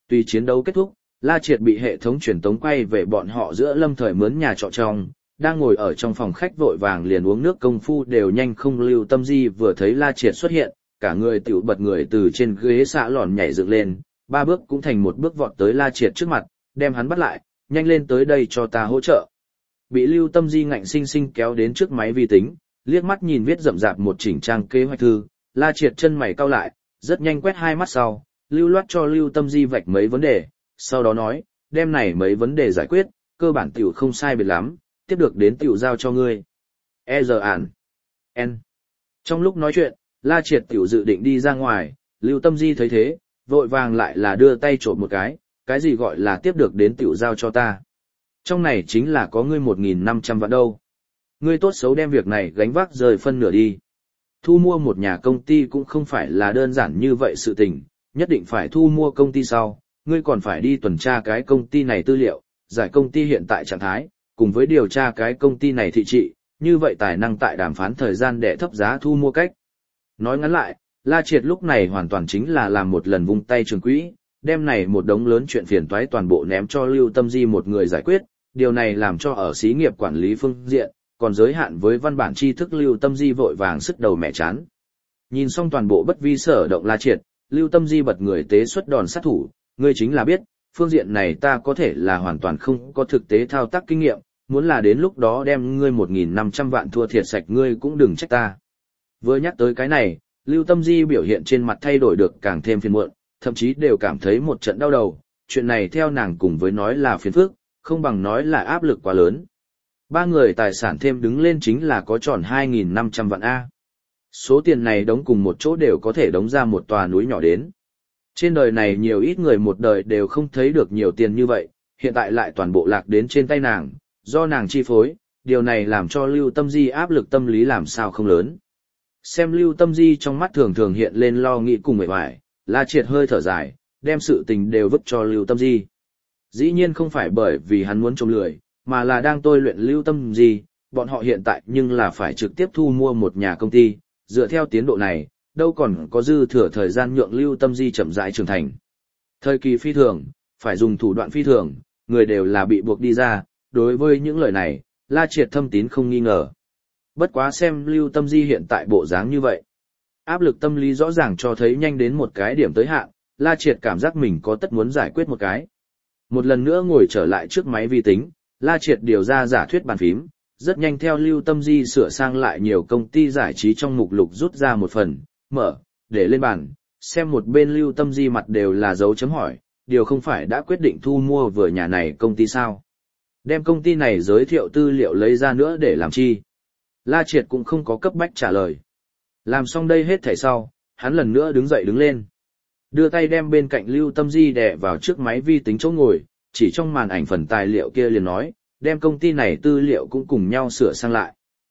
Tuy chiến đấu kết thúc, La Triệt bị hệ thống truyền tống quay về bọn họ giữa lâm thời mướn nhà trọ trong, đang ngồi ở trong phòng khách vội vàng liền uống nước công phu đều nhanh không lưu tâm di vừa thấy La Triệt xuất hiện, cả người tiểu bật người từ trên ghế xạ lòn nhảy dựng lên, 3 bước cũng thành một bước vọt tới La Triệt trước mặt, đem hắn bắt lại, nhanh lên tới đây cho ta hỗ trợ. Bị lưu tâm di ngạnh sinh sinh kéo đến trước máy vi tính, liếc mắt nhìn viết rậm rạp một chỉnh trang kế hoạch thư, La Triệt chân mày cau lại, rất nhanh quét 2 mắt sau, lưu loát cho lưu tâm di vạch mấy vấn đề, sau đó nói, đem này mấy vấn đề giải quyết, cơ bản tiểu không sai biệt lắm, tiếp được đến tiểu giao cho ngươi. giờ ản. N. Trong lúc nói chuyện, La Triệt tiểu dự định đi ra ngoài, lưu tâm di thấy thế, vội vàng lại là đưa tay trộm một cái gì gọi là tiếp được đến tiểu giao cho ta. Trong này chính là có ngươi 1.500 vạn đâu. Ngươi tốt xấu đem việc này gánh vác rời phân nửa đi. Thu mua một nhà công ty cũng không phải là đơn giản như vậy sự tình, nhất định phải thu mua công ty sau, ngươi còn phải đi tuần tra cái công ty này tư liệu, giải công ty hiện tại trạng thái, cùng với điều tra cái công ty này thị trị, như vậy tài năng tại đàm phán thời gian để thấp giá thu mua cách. Nói ngắn lại, La Triệt lúc này hoàn toàn chính là làm một lần vung tay trường quỹ, đem này một đống lớn chuyện phiền toái toàn bộ ném cho Lưu Tâm Di một người giải quyết, điều này làm cho ở xí nghiệp quản lý phương diện, còn giới hạn với văn bản tri thức Lưu Tâm Di vội vàng sức đầu mẹ chán. Nhìn xong toàn bộ bất vi sở động La Triệt, Lưu Tâm Di bật người tế xuất đòn sát thủ, ngươi chính là biết, phương diện này ta có thể là hoàn toàn không có thực tế thao tác kinh nghiệm, muốn là đến lúc đó đem ngươi 1.500 vạn thua thiệt sạch ngươi cũng đừng trách ta. Vừa nhắc tới cái này, Lưu Tâm Di biểu hiện trên mặt thay đổi được càng thêm phiền muộn, thậm chí đều cảm thấy một trận đau đầu, chuyện này theo nàng cùng với nói là phiền phức, không bằng nói là áp lực quá lớn. 3 người tài sản thêm đứng lên chính là có tròn 2.500 vạn A. Số tiền này đóng cùng một chỗ đều có thể đóng ra một tòa núi nhỏ đến. Trên đời này nhiều ít người một đời đều không thấy được nhiều tiền như vậy, hiện tại lại toàn bộ lạc đến trên tay nàng, do nàng chi phối, điều này làm cho Lưu Tâm Di áp lực tâm lý làm sao không lớn. Xem Lưu Tâm Di trong mắt thường thường hiện lên lo nghĩ cùng mệt mỏi, La Triệt hơi thở dài, đem sự tình đều vứt cho Lưu Tâm Di. Dĩ nhiên không phải bởi vì hắn muốn trông lười, mà là đang tôi luyện Lưu Tâm Di, bọn họ hiện tại nhưng là phải trực tiếp thu mua một nhà công ty, dựa theo tiến độ này, đâu còn có dư thừa thời gian nhượng Lưu Tâm Di chậm rãi trưởng thành. Thời kỳ phi thường, phải dùng thủ đoạn phi thường, người đều là bị buộc đi ra, đối với những lời này, La Triệt thâm tín không nghi ngờ. Bất quá xem Lưu Tâm Di hiện tại bộ dáng như vậy. Áp lực tâm lý rõ ràng cho thấy nhanh đến một cái điểm tới hạn, La Triệt cảm giác mình có tất muốn giải quyết một cái. Một lần nữa ngồi trở lại trước máy vi tính, La Triệt điều ra giả thuyết bàn phím, rất nhanh theo Lưu Tâm Di sửa sang lại nhiều công ty giải trí trong mục lục rút ra một phần, mở, để lên bàn, xem một bên Lưu Tâm Di mặt đều là dấu chấm hỏi, điều không phải đã quyết định thu mua vừa nhà này công ty sao. Đem công ty này giới thiệu tư liệu lấy ra nữa để làm chi. La Triệt cũng không có cấp bách trả lời. Làm xong đây hết thảy sau, hắn lần nữa đứng dậy đứng lên. Đưa tay đem bên cạnh Lưu Tâm Di đè vào trước máy vi tính chỗ ngồi, chỉ trong màn ảnh phần tài liệu kia liền nói, đem công ty này tư liệu cũng cùng nhau sửa sang lại.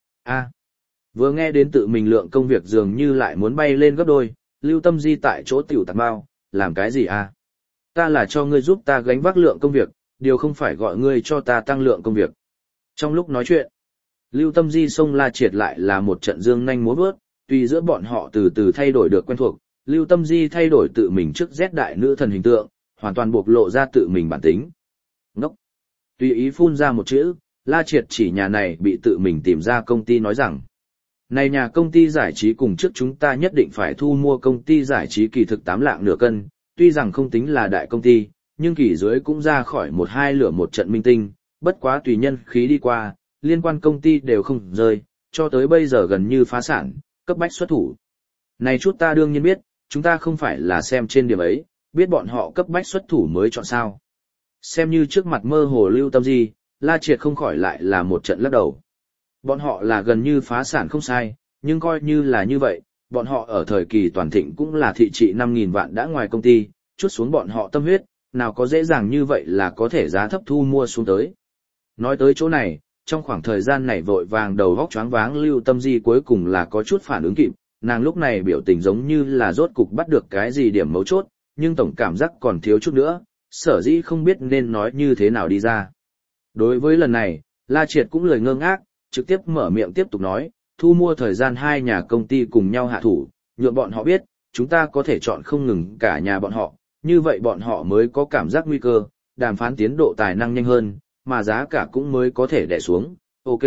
Vừa nghe đến tự mình lượng công việc dường như lại muốn bay lên gấp đôi, Lưu Tâm Di tại chỗ tiểu tạc bao, làm cái gì Ta là cho ngươi giúp ta gánh vác lượng công việc, điều không phải gọi ngươi cho ta tăng lượng công việc. Trong lúc nói chuyện, Lưu Tâm Di xông La Triệt lại là một trận dương nhanh múa bước, tuy giữa bọn họ từ từ thay đổi được quen thuộc, Lưu Tâm Di thay đổi tự mình trước Z đại nữ thần hình tượng, hoàn toàn bộc lộ ra tự mình bản tính. Ngốc. Tùy ý phun ra một chữ, La Triệt chỉ nhà này bị tự mình tìm ra công ty nói rằng, này nhà công ty giải trí cùng trước chúng ta nhất định phải thu mua công ty giải trí kỳ thực 8 lạng nửa cân, tuy rằng không tính là đại công ty, nhưng kỳ dưới cũng ra khỏi 1-2 lửa một trận minh tinh, bất quá tùy nhân khí đi qua, liên quan công ty đều không rơi, cho tới bây giờ gần như phá sản, cấp bách xuất thủ. Này chút ta đương nhiên biết, chúng ta không phải là xem trên điểm ấy, biết bọn họ cấp bách xuất thủ mới chọn sao. Xem như trước mặt mơ hồ Lưu Tâm Di, La Triệt không khỏi lại là một trận lắc đầu. Bọn họ là gần như phá sản không sai, nhưng coi như là như vậy, bọn họ ở thời kỳ toàn thịnh cũng là thị trị 5.000 vạn đã ngoài công ty, chút xuống bọn họ tâm huyết, nào có dễ dàng như vậy là có thể giá thấp thu mua xuống tới. Nói tới chỗ này, trong khoảng thời gian này vội vàng đầu góc choáng váng Lưu Tâm Di cuối cùng là có chút phản ứng kịp, nàng lúc này biểu tình giống như là rốt cục bắt được cái gì điểm mấu chốt, nhưng tổng cảm giác còn thiếu chút nữa, sở dĩ không biết nên nói như thế nào đi ra. Đối với lần này, La Triệt cũng lười ngơ ngác, trực tiếp mở miệng tiếp tục nói, thu mua thời gian 2 nhà công ty cùng nhau hạ thủ, nhượng bọn họ biết, chúng ta có thể chọn không ngừng cả nhà bọn họ, như vậy bọn họ mới có cảm giác nguy cơ, đàm phán tiến độ tài năng nhanh hơn, mà giá cả cũng mới có thể đè xuống, ok.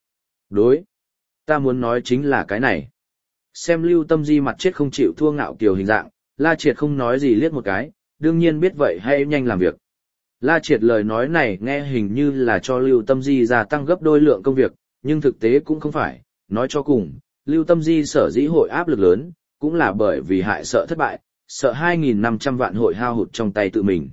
Đối. Ta muốn nói chính là cái này. Xem Lưu Tâm Di mặt chết không chịu thua ngạo kiều hình dạng, La Triệt không nói gì liếc một cái, đương nhiên biết vậy hay nhanh làm việc. La Triệt lời nói này nghe hình như là cho Lưu Tâm Di gia tăng gấp đôi lượng công việc, nhưng thực tế cũng không phải, nói cho cùng, Lưu Tâm Di sở dĩ hội áp lực lớn, cũng là bởi vì hại sợ thất bại, sợ 2.500 vạn hội hao hụt trong tay tự mình.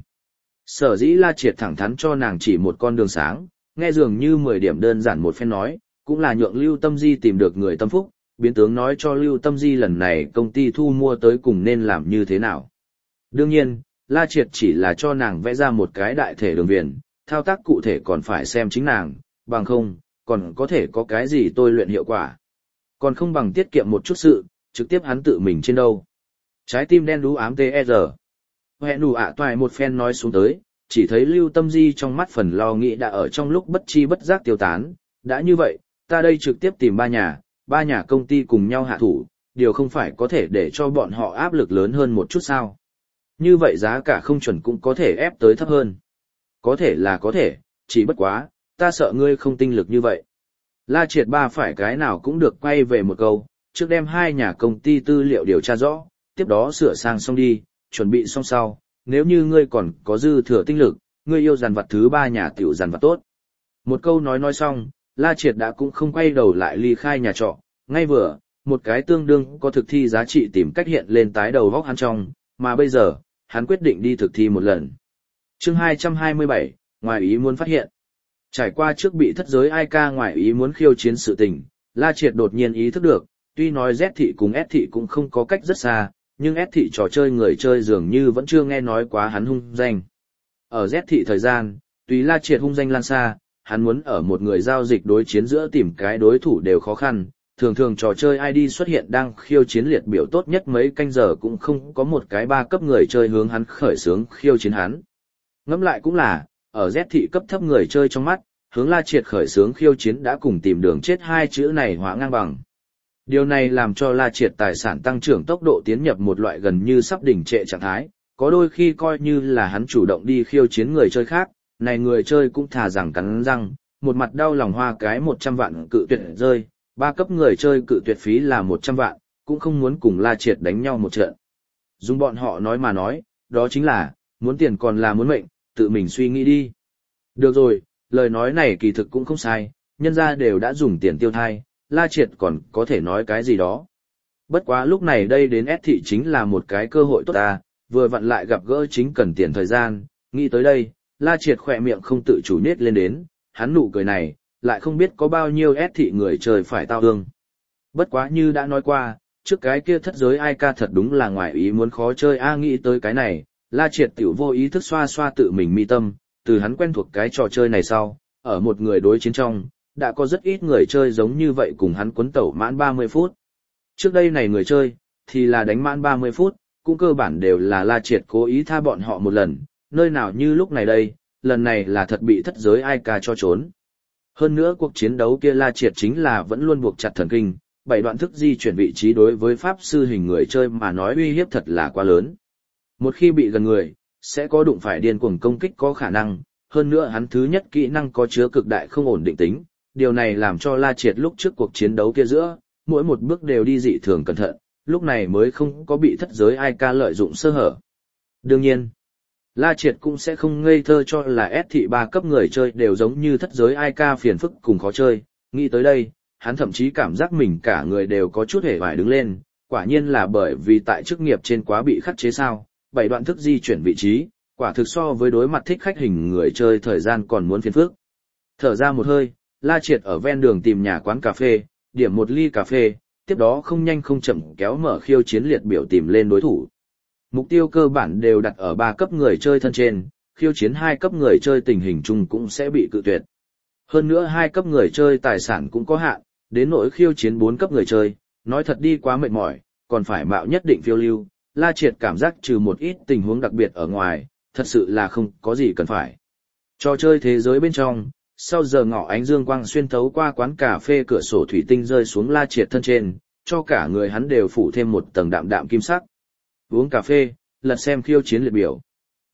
Sở dĩ La Triệt thẳng thắn cho nàng chỉ một con đường sáng, nghe dường như 10 điểm đơn giản một phen nói, cũng là nhượng Lưu Tâm Di tìm được người tâm phúc, biến tướng nói cho Lưu Tâm Di lần này công ty thu mua tới cùng nên làm như thế nào. Đương nhiên, La Triệt chỉ là cho nàng vẽ ra một cái đại thể đường viền, thao tác cụ thể còn phải xem chính nàng, bằng không, còn có thể có cái gì tôi luyện hiệu quả. Còn không bằng tiết kiệm một chút sự, trực tiếp hắn tự mình trên đâu. Trái tim đen đú ám TR. Hẹn đủ ạ toài một phen nói xuống tới, chỉ thấy Lưu Tâm Di trong mắt phần lo nghĩ đã ở trong lúc bất chi bất giác tiêu tán. Đã như vậy, ta đây trực tiếp tìm ba nhà công ty cùng nhau hạ thủ, điều không phải có thể để cho bọn họ áp lực lớn hơn một chút sao. Như vậy giá cả không chuẩn cũng có thể ép tới thấp hơn. Có thể là có thể, chỉ bất quá, ta sợ ngươi không tinh lực như vậy. La Triệt ba phải cái nào cũng được quay về một câu, trước đem 2 nhà công ty tư liệu điều tra rõ, tiếp đó sửa sang xong đi, chuẩn bị xong sau, nếu như ngươi còn có dư thừa tinh lực, ngươi yêu dàn vặt thứ 3 nhà tiểu dàn vặt tốt. Một câu nói xong, La Triệt đã cũng không quay đầu lại ly khai nhà trọ, ngay vừa, một cái tương đương có thực thi giá trị tìm cách hiện lên tái đầu góc hắn trong, mà bây giờ, hắn quyết định đi thực thi một lần. Chương 227, ngoài ý muốn phát hiện. Trải qua trước bị thất giới ai ca ngoài ý muốn khiêu chiến sự tình, La Triệt đột nhiên ý thức được, tuy nói Z thị cùng S thị cũng không có cách rất xa, nhưng S thị trò chơi người chơi dường như vẫn chưa nghe nói quá hắn hung danh. Ở Z thị thời gian, tùy La Triệt hung danh lan xa, hắn muốn ở một người giao dịch đối chiến giữa tìm cái đối thủ đều khó khăn, thường thường trò chơi ID xuất hiện đang khiêu chiến liệt biểu tốt nhất mấy canh giờ cũng không có một cái 3 cấp người chơi hướng hắn khởi xướng khiêu chiến hắn. Ngẫm lại cũng là, ở Z thị cấp thấp người chơi trong mắt, hướng La Triệt khởi xướng khiêu chiến đã cùng tìm đường chết 2 chữ này hóa ngang bằng. Điều này làm cho La Triệt tài sản tăng trưởng tốc độ tiến nhập một loại gần như sắp đỉnh trệ trạng thái, có đôi khi coi như là hắn chủ động đi khiêu chiến người chơi khác, này người chơi cũng thà rằng cắn răng, một mặt đau lòng hoa cái 100 vạn cự tuyệt rơi, 3 cấp người chơi cự tuyệt phí là 100 vạn, cũng không muốn cùng La Triệt đánh nhau một trận. Dùng bọn họ nói mà nói, đó chính là, muốn tiền còn là muốn mệnh, tự mình suy nghĩ đi. Được rồi, lời nói này kỳ thực cũng không sai, nhân ra đều đã dùng tiền tiêu thai, La Triệt còn có thể nói cái gì đó. Bất quá lúc này đây đến S thị chính là một cái cơ hội tốt ta, vừa vặn lại gặp gỡ chính cần tiền thời gian, nghĩ tới đây, La Triệt khỏe miệng không tự chủ nết lên đến, hắn nụ cười này, lại không biết có bao nhiêu S thị người trời phải tao ương. Bất quá như đã nói qua, trước cái kia thất giới ai ca thật đúng là ngoài ý muốn khó chơi nghĩ tới cái này, La Triệt tiểu vô ý thức xoa xoa tự mình mi tâm, từ hắn quen thuộc cái trò chơi này sau, ở một người đối chiến trong, đã có rất ít người chơi giống như vậy cùng hắn quấn tẩu mãn 30 phút. Trước đây này người chơi, thì là đánh mãn 30 phút, cũng cơ bản đều là La Triệt cố ý tha bọn họ một lần, nơi nào như lúc này đây, lần này là thật bị thất giới ai ca cho trốn. Hơn nữa cuộc chiến đấu kia La Triệt chính là vẫn luôn buộc chặt thần kinh, 7 đoạn thức di chuyển vị trí đối với pháp sư hình người chơi mà nói uy hiếp thật là quá lớn. Một khi bị gần người, sẽ có đụng phải điên cuồng công kích có khả năng, hơn nữa hắn thứ nhất kỹ năng có chứa cực đại không ổn định tính, điều này làm cho La Triệt lúc trước cuộc chiến đấu kia giữa, mỗi một bước đều đi dị thường cẩn thận, lúc này mới không có bị thất giới ai ca lợi dụng sơ hở. Đương nhiên, La Triệt cũng sẽ không ngây thơ cho là S thị 3 cấp người chơi đều giống như thất giới ai ca phiền phức cùng khó chơi, nghĩ tới đây, hắn thậm chí cảm giác mình cả người đều có chút hề vải đứng lên, quả nhiên là bởi vì tại chức nghiệp trên quá bị khắc chế sao, 7 đoạn thức di chuyển vị trí, quả thực so với đối mặt thích khách hình người chơi thời gian còn muốn phiền phức. Thở ra một hơi, La Triệt ở ven đường tìm nhà quán cà phê, điểm một ly cà phê, tiếp đó không nhanh không chậm kéo mở khiêu chiến liệt biểu tìm lên đối thủ. Mục tiêu cơ bản đều đặt ở 3 cấp người chơi thân trên, khiêu chiến 2 cấp người chơi tình hình chung cũng sẽ bị cự tuyệt. Hơn nữa 2 cấp người chơi tài sản cũng có hạn, đến nỗi khiêu chiến 4 cấp người chơi, nói thật đi quá mệt mỏi, còn phải mạo nhất định phiêu lưu, La Triệt cảm giác trừ một ít tình huống đặc biệt ở ngoài, thật sự là không có gì cần phải. Trò chơi thế giới bên trong, sau giờ ngọ ánh dương quang xuyên thấu qua quán cà phê cửa sổ thủy tinh rơi xuống La Triệt thân trên, cho cả người hắn đều phủ thêm một tầng đạm đạm kim sắc. Uống cà phê, lật xem khiêu chiến liệt biểu.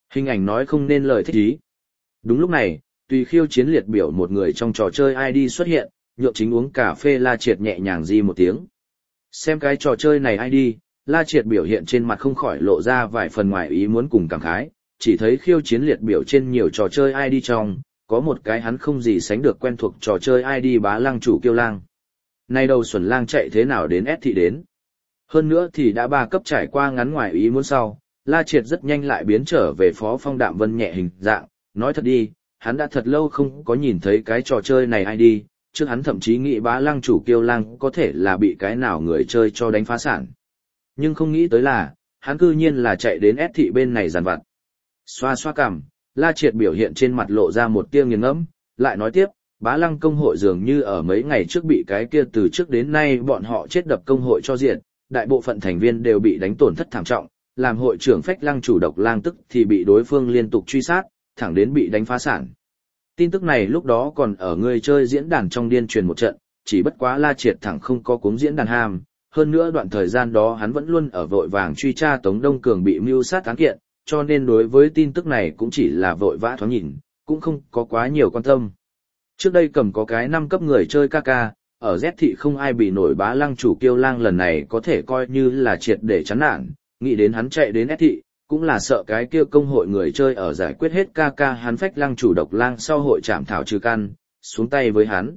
Hình ảnh nói không nên lời thích ý. Đúng lúc này, tùy khiêu chiến liệt biểu một người trong trò chơi ID xuất hiện, nhượng chính uống cà phê La Triệt nhẹ nhàng di một tiếng. Xem cái trò chơi này ID, La Triệt biểu hiện trên mặt không khỏi lộ ra vài phần ngoài ý muốn cùng cảm khái, chỉ thấy khiêu chiến liệt biểu trên nhiều trò chơi ID trong, có một cái hắn không gì sánh được quen thuộc trò chơi ID Bá Lăng Chủ Kiêu Lang. Nay đầu Xuẩn Lang chạy thế nào đến S thị đến. Hơn nữa thì đã 3 cấp trải qua ngắn ngoài ý muốn sau, La Triệt rất nhanh lại biến trở về Phó Phong Đạm Vân nhẹ hình dạng, nói thật đi, hắn đã thật lâu không có nhìn thấy cái trò chơi này ID, trước hắn thậm chí nghĩ Bá Lăng Chủ Kiêu Lang có thể là bị cái nào người chơi cho đánh phá sản. Nhưng không nghĩ tới là, hắn cư nhiên là chạy đến S thị bên này giàn vặt. Xoa xoa cằm, La Triệt biểu hiện trên mặt lộ ra một tia nghiền ngẫm, lại nói tiếp, Bá Lăng công hội dường như ở mấy ngày trước bị cái kia từ trước đến nay bọn họ chết đập công hội cho diện, đại bộ phận thành viên đều bị đánh tổn thất thảm trọng, làm hội trưởng Phách Lăng Chủ Độc Lang tức thì bị đối phương liên tục truy sát, thẳng đến bị đánh phá sản. Tin tức này lúc đó còn ở người chơi diễn đàn trong điên truyền một trận, chỉ bất quá La Triệt thẳng không có cuống diễn đàn ham, hơn nữa đoạn thời gian đó hắn vẫn luôn ở vội vàng truy tra Tống Đông Cường bị mưu sát án kiện, cho nên đối với tin tức này cũng chỉ là vội vã thoáng nhìn, cũng không có quá nhiều quan tâm. Trước đây cầm có cái 5 cấp người chơi KK, ở Z thị không ai bị nổi Bá Lăng Chủ Kiêu Lang lần này có thể coi như là triệt để chán nản, nghĩ đến hắn chạy đến S thị, cũng là sợ cái kia công hội người chơi ở giải quyết hết KK hắn Phách Lăng Chủ Độc Lang sau hội trảm thảo trừ căn, xuống tay với hắn.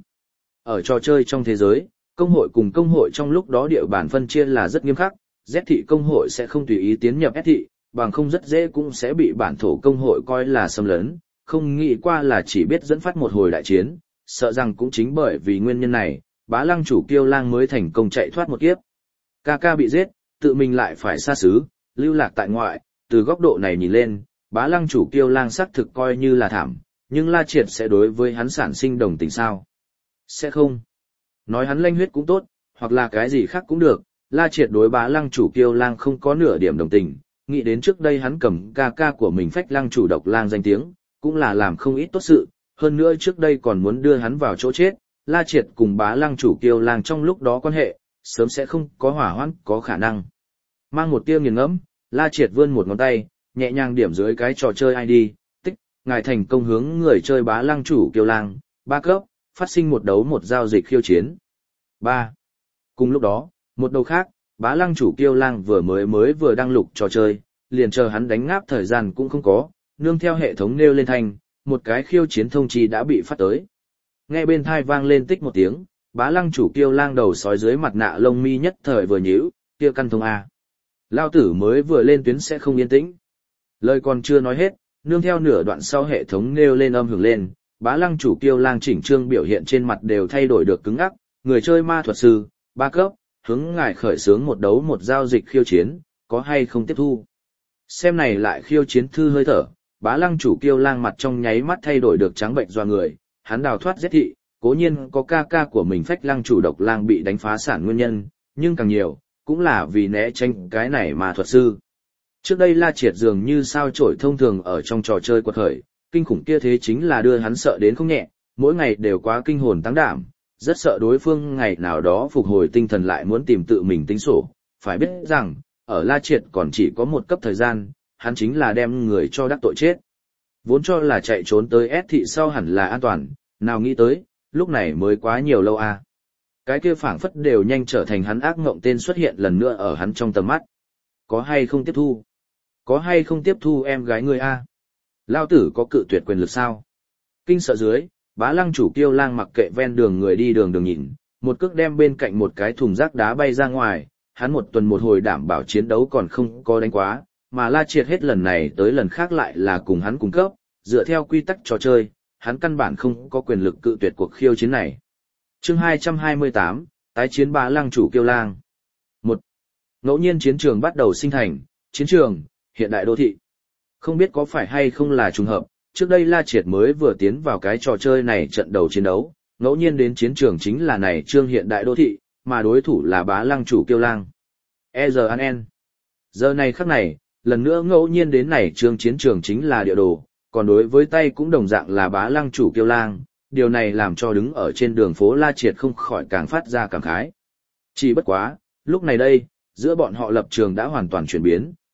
Ở trò chơi trong thế giới, công hội cùng công hội trong lúc đó địa bàn phân chia là rất nghiêm khắc, Z thị công hội sẽ không tùy ý tiến nhập S thị, bằng không rất dễ cũng sẽ bị bản thổ công hội coi là xâm lấn, không nghĩ qua là chỉ biết dẫn phát một hồi đại chiến, sợ rằng cũng chính bởi vì nguyên nhân này, Bá Lăng Chủ Kiêu Lang mới thành công chạy thoát một kiếp. KK bị giết, tự mình lại phải xa xứ, lưu lạc tại ngoại, từ góc độ này nhìn lên, Bá Lăng Chủ Kiêu Lang xác thực coi như là thảm, nhưng La Triệt sẽ đối với hắn sản sinh đồng tình sao? Sẽ không. Nói hắn lanh huyết cũng tốt, hoặc là cái gì khác cũng được, La Triệt đối Bá Lăng Chủ Kiêu Lang không có nửa điểm đồng tình, nghĩ đến trước đây hắn cầm KK của mình Phách Lăng Chủ Độc Lang danh tiếng, cũng là làm không ít tốt sự, hơn nữa trước đây còn muốn đưa hắn vào chỗ chết, La Triệt cùng Bá Lăng Chủ Kiêu Lang trong lúc đó quan hệ, sớm sẽ không có hỏa hoãn có khả năng. Mang một tia nghiền ngẫm, La Triệt vươn một ngón tay, nhẹ nhàng điểm dưới cái trò chơi ID, tích, ngài thành công hướng người chơi Bá Lăng Chủ Kiêu Lang, 3 cấp, phát sinh một đấu một giao dịch khiêu chiến. 3. Cùng lúc đó, một đầu khác, Bá Lăng Chủ Kiêu Lang vừa đăng lục trò chơi, liền chờ hắn đánh ngáp thời gian cũng không có, nương theo hệ thống nêu lên thanh, một cái khiêu chiến thông chi đã bị phát tới. Nghe bên thai vang lên tích một tiếng, Bá Lăng Chủ Kiêu Lang đầu sói dưới mặt nạ lông mi nhất thời vừa nhíu, kia căn thông A. Lao tử mới vừa lên tuyến sẽ không yên tĩnh. Lời còn chưa nói hết, nương theo nửa đoạn sau hệ thống nêu lên âm hưởng lên, Bá Lăng Chủ Kiêu Lang chỉnh trương biểu hiện trên mặt đều thay đổi được cứng ngắc, người chơi ma thuật sư, 3 cấp, hướng ngài khởi xướng một đấu một giao dịch khiêu chiến, có hay không tiếp thu. Xem này lại khiêu chiến thư hơi thở, Bá Lăng Chủ Kiêu Lang mặt trong nháy mắt thay đổi được trắng bệnh doa người, hắn đào thoát giết thị, cố nhiên có KK của mình Phách Lăng Chủ Độc Lang bị đánh phá sản nguyên nhân, nhưng càng nhiều, cũng là vì né tránh cái này mà thuật sư. Trước đây La Triệt dường như sao chổi thông thường ở trong trò chơi quật khởi, kinh khủng kia thế chính là đưa hắn sợ đến không nhẹ, mỗi ngày đều quá kinh hồn tăng đảm, rất sợ đối phương ngày nào đó phục hồi tinh thần lại muốn tìm tự mình tính sổ, phải biết rằng, ở La Triệt còn chỉ có một cấp thời gian, hắn chính là đem người cho đắc tội chết. Vốn cho là chạy trốn tới S thị sau hẳn là an toàn, nào nghĩ tới, lúc này mới quá nhiều lâu à. Cái kia phảng phất đều nhanh trở thành hắn ác mộng tên xuất hiện lần nữa ở hắn trong tầm mắt. Có hay không tiếp thu? Có hay không tiếp thu em gái người a? Lao tử có cự tuyệt quyền lực sao? Kinh sợ dưới, Bá Lăng Chủ Kiêu Lang mặc kệ ven đường người đi đường nhìn, một cước đem bên cạnh một cái thùng rác đá bay ra ngoài, hắn một tuần một hồi đảm bảo chiến đấu còn không có đánh quá, mà La Triệt hết lần này tới lần khác lại là cùng hắn cung cấp, dựa theo quy tắc trò chơi, hắn căn bản không có quyền lực cự tuyệt cuộc khiêu chiến này. Chương 228, tái chiến Bá Lăng Chủ Kiêu Lang. 1. Ngẫu nhiên chiến trường bắt đầu sinh thành, chiến trường, hiện đại đô thị. Không biết có phải hay không là trùng hợp, trước đây La Triệt mới vừa tiến vào cái trò chơi này trận đầu chiến đấu, ngẫu nhiên đến chiến trường chính là này trương hiện đại đô thị, mà đối thủ là Bá Lăng Chủ Kiêu Lang. EZN. Giờ này khắc này, lần nữa ngẫu nhiên đến này trương chiến trường chính là địa đồ, còn đối với tay cũng đồng dạng là Bá Lăng Chủ Kiêu Lang, điều này làm cho đứng ở trên đường phố La Triệt không khỏi càng phát ra cảm khái. Chỉ bất quá, lúc này đây, giữa bọn họ lập trường đã hoàn toàn chuyển biến,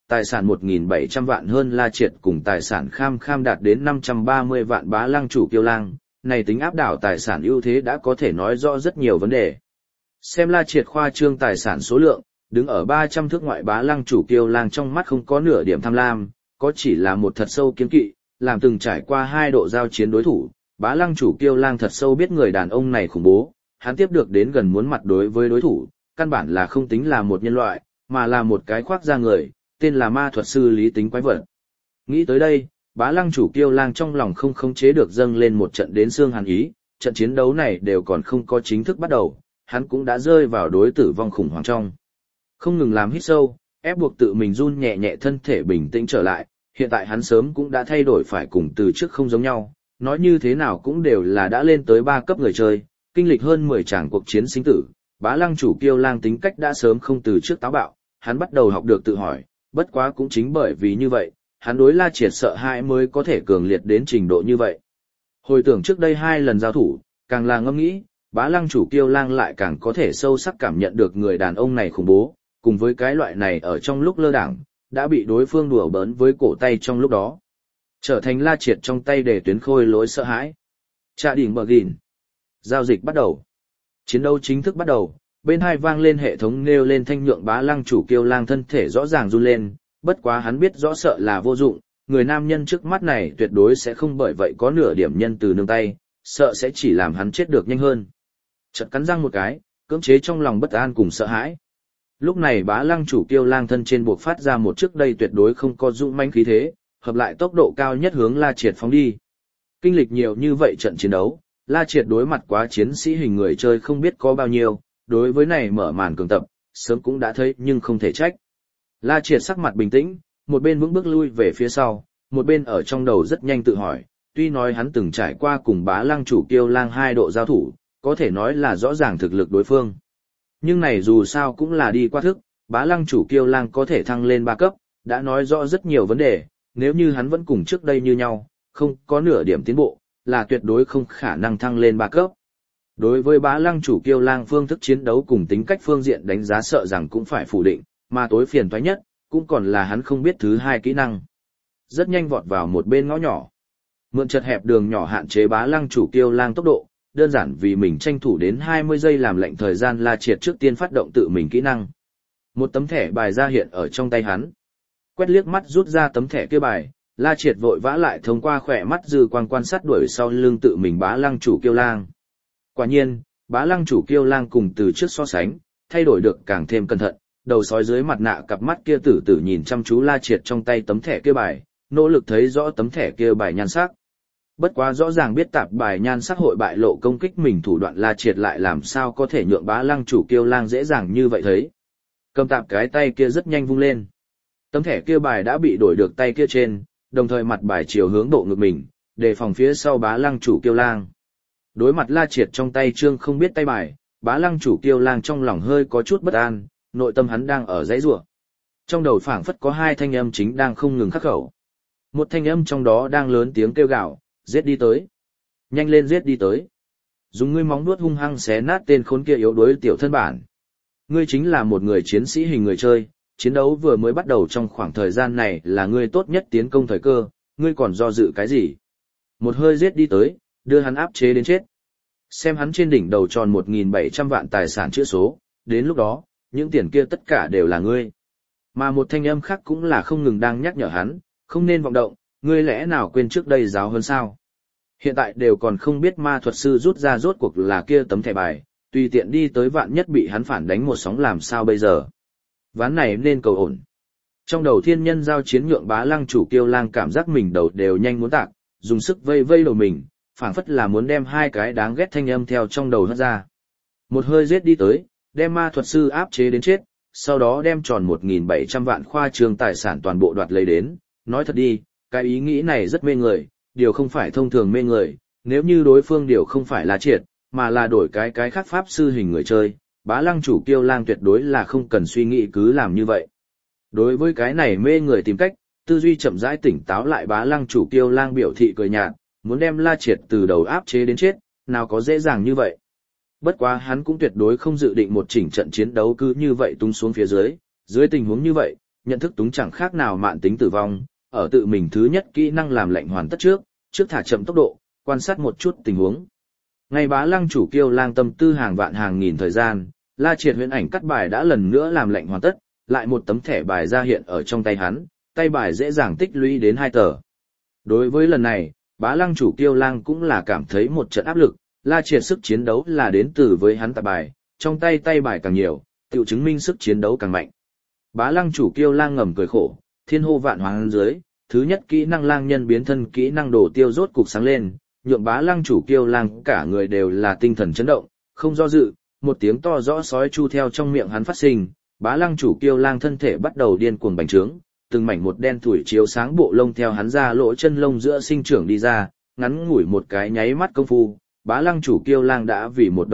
tài sản 1.700 vạn hơn La Triệt cùng tài sản kham kham đạt đến 530 vạn Bá Lăng chủ Kiêu Lang, này tính áp đảo tài sản ưu thế đã có thể nói rõ rất nhiều vấn đề. Xem La Triệt khoa trương tài sản số lượng, đứng ở 300 thước ngoại Bá Lăng chủ Kiêu Lang trong mắt không có nửa điểm tham lam, có chỉ là một thật sâu kiêng kỵ, làm từng trải qua 2 độ giao chiến đối thủ, Bá Lăng chủ Kiêu Lang thật sâu biết người đàn ông này khủng bố, hắn tiếp được đến gần muốn mặt đối với đối thủ, căn bản là không tính là một nhân loại, mà là một cái khoác da người, tên là ma thuật sư lý tính quái vật. Nghĩ tới đây, Bá Lăng chủ Kiêu Lang trong lòng không khống chế được dâng lên một trận đến xương hàn ý, trận chiến đấu này đều còn không có chính thức bắt đầu, hắn cũng đã rơi vào đối tử vong khủng hoảng trong. Không ngừng làm hít sâu, ép buộc tự mình run nhẹ nhẹ thân thể bình tĩnh trở lại, hiện tại hắn sớm cũng đã thay đổi phải cùng từ trước không giống nhau, nói như thế nào cũng đều là đã lên tới 3 cấp người chơi, kinh lịch hơn 10 tràng cuộc chiến sinh tử, Bá Lăng chủ Kiêu Lang tính cách đã sớm không từ trước táo bạo, hắn bắt đầu học được tự hỏi, bất quá cũng chính bởi vì như vậy, hắn đối La Triệt sợ hãi mới có thể cường liệt đến trình độ như vậy. Hồi tưởng trước đây 2 lần giao thủ, càng là ngẫm nghĩ, Bá Lăng chủ Kiêu Lang lại càng có thể sâu sắc cảm nhận được người đàn ông này khủng bố, cùng với cái loại này ở trong lúc lơ đãng đã bị đối phương đùa bỡn với cổ tay trong lúc đó. Trở thành La Triệt trong tay để tuyến khôi lối sợ hãi. Trạ đỉnh bờ gìn. Giao dịch bắt đầu. Chiến đấu chính thức bắt đầu, bên hai vang lên hệ thống nêu lên thanh nhượng Bá Lăng chủ Kiêu Lang thân thể rõ ràng run lên, bất quá hắn biết rõ sợ là vô dụng, người nam nhân trước mắt này tuyệt đối sẽ không bởi vậy có nửa điểm nhân từ nương tay, sợ sẽ chỉ làm hắn chết được nhanh hơn. Chợt cắn răng một cái, cưỡng chế trong lòng bất an cùng sợ hãi. Lúc này Bá Lăng chủ Kiêu Lang thân trên buộc phát ra một trước đây tuyệt đối không có dũng mãnh khí thế, hợp lại tốc độ cao nhất hướng La Triệt phóng đi. Kinh lịch nhiều như vậy trận chiến đấu, La Triệt đối mặt quá chiến sĩ hình người chơi không biết có bao nhiêu, đối với này mở màn cường tập, sớm cũng đã thấy nhưng không thể trách. La Triệt sắc mặt bình tĩnh, một bên vững bước lui về phía sau, một bên ở trong đầu rất nhanh tự hỏi, tuy nói hắn từng trải qua cùng Bá Lăng chủ Kiêu Lang 2 độ giao thủ, có thể nói là rõ ràng thực lực đối phương. Nhưng này dù sao cũng là đi qua thức, Bá Lăng chủ Kiêu Lang có thể thăng lên 3 cấp, đã nói rõ rất nhiều vấn đề, nếu như hắn vẫn cùng trước đây như nhau, không có nửa điểm tiến bộ, là tuyệt đối không khả năng thăng lên 3 cấp. Đối với Bá Lăng chủ Kiêu Lang phương thức chiến đấu cùng tính cách phương diện đánh giá sợ rằng cũng phải phủ định, mà tối phiền toái nhất, cũng còn là hắn không biết thứ 2 kỹ năng. Rất nhanh vọt vào một bên ngõ nhỏ. Mượn chật hẹp đường nhỏ hạn chế Bá Lăng chủ Kiêu Lang tốc độ, đơn giản vì mình tranh thủ đến 20 giây làm lệnh thời gian La Triệt trước tiên phát động tự mình kỹ năng. Một tấm thẻ bài ra hiện ở trong tay hắn. Quét liếc mắt rút ra tấm thẻ kia bài, La Triệt vội vã lại thông qua khỏe mắt dư quang quan sát đuổi sau lưng tự mình Bá Lăng chủ Kiêu Lang. Quả nhiên, Bá Lăng chủ Kiêu Lang cùng từ trước so sánh, thay đổi được càng thêm cẩn thận, đầu sói dưới mặt nạ cặp mắt kia tử tử nhìn chăm chú La Triệt trong tay tấm thẻ kia bài, nỗ lực thấy rõ tấm thẻ kia bài nhan sắc. Bất quá rõ ràng biết tạp bài nhan sắc hội bại lộ công kích mình thủ đoạn La Triệt lại làm sao có thể nhượng Bá Lăng chủ Kiêu Lang dễ dàng như vậy thấy. Cầm tạp cái tay kia rất nhanh vung lên. Tấm thẻ kia bài đã bị đổi được tay kia trên, đồng thời mặt bài chiều hướng độ ngược mình, đề phòng phía sau Bá Lăng chủ Kiêu Lang. Đối mặt La Triệt trong tay trương không biết tay bài, Bá Lăng chủ Kiêu Lang trong lòng hơi có chút bất an, nội tâm hắn đang ở dãy rủa. Trong đầu phảng phất có 2 thanh âm chính đang không ngừng khắc khẩu. Một thanh âm trong đó đang lớn tiếng kêu gào, giết đi tới. Nhanh lên giết đi tới. Dùng ngươi móng vuốt hung hăng xé nát tên khốn kia yếu đuối tiểu thân bản. Ngươi chính là một người chiến sĩ hình người chơi, chiến đấu vừa mới bắt đầu trong khoảng thời gian này là ngươi tốt nhất tiến công thời cơ, ngươi còn do dự cái gì? Một hơi giết đi tới, đưa hắn áp chế đến chết. Xem hắn trên đỉnh đầu tròn 1.700 vạn tài sản chữ số, đến lúc đó, những tiền kia tất cả đều là ngươi. Mà một thanh âm khác cũng là không ngừng đang nhắc nhở hắn, không nên vọng động, ngươi lẽ nào quên trước đây giáo hơn sao? Hiện tại đều còn không biết ma thuật sư rút ra rốt cuộc là kia tấm thẻ bài, tùy tiện đi tới vạn nhất bị hắn phản đánh một sóng làm sao bây giờ? Ván này nên cầu ổn. Trong đầu thiên nhân giao chiến nhượng Bá Lăng chủ Kiêu Lang cảm giác mình đầu đều nhanh muốn tạc, dùng sức vây vây đầu mình, phảng phất là muốn đem 2 cái đáng ghét thanh âm theo trong đầu hất ra. Một hơi giết đi tới, đem ma thuật sư áp chế đến chết, sau đó đem tròn 1.700 vạn khoa trương tài sản toàn bộ đoạt lấy đến. Nói thật đi, cái ý nghĩ này rất mê người, điều không phải thông thường mê người, nếu như đối phương điều không phải là Triệt, mà là đổi cái khác pháp sư hình người chơi, Bá Lăng chủ Kiêu Lang tuyệt đối là không cần suy nghĩ cứ làm như vậy. Đối với cái này mê người tìm cách, tư duy chậm rãi tỉnh táo lại Bá Lăng chủ Kiêu Lang biểu thị cười nhạt, muốn đem La Triệt từ đầu áp chế đến chết, nào có dễ dàng như vậy. Bất quá hắn cũng tuyệt đối không dự định một chỉnh trận chiến đấu cứ như vậy tung xuống phía dưới tình huống như vậy, nhận thức túng chẳng khác nào mạn tính tử vong, ở tự mình thứ nhất kỹ năng làm lệnh hoàn tất trước thả chậm tốc độ, quan sát một chút tình huống. Ngày Bá Lăng chủ Kiêu Lang tâm tư hàng vạn hàng nghìn thời gian, La Triệt huyễn ảnh cắt bài đã lần nữa làm lệnh hoàn tất, lại một tấm thẻ bài ra hiện ở trong tay hắn, tay bài dễ dàng tích lũy đến 2 tờ. Đối với lần này, Bá Lăng chủ Kiêu Lang cũng là cảm thấy một trận áp lực, La Triệt sức chiến đấu là đến từ với hắn tạp bài, trong tay bài càng nhiều, tự chứng minh sức chiến đấu càng mạnh. Bá Lăng chủ Kiêu Lang ngầm cười khổ, thiên hô vạn hoàng dưới, thứ nhất kỹ năng lang nhân biến thân kỹ năng đổ tiêu rốt cục sáng lên, nhượng Bá Lăng chủ Kiêu Lang cả người đều là tinh thần chấn động, không do dự, một tiếng to rõ sói chu theo trong miệng hắn phát sinh, Bá Lăng chủ Kiêu Lang thân thể bắt đầu điên cuồng bành trướng, từng mảnh một đen thủi chiếu sáng bộ lông theo hắn ra lỗ chân lông giữa sinh trưởng đi ra, ngắn ngủi một cái nháy mắt công phu, Bá Lăng chủ Kiêu Lang đã vì một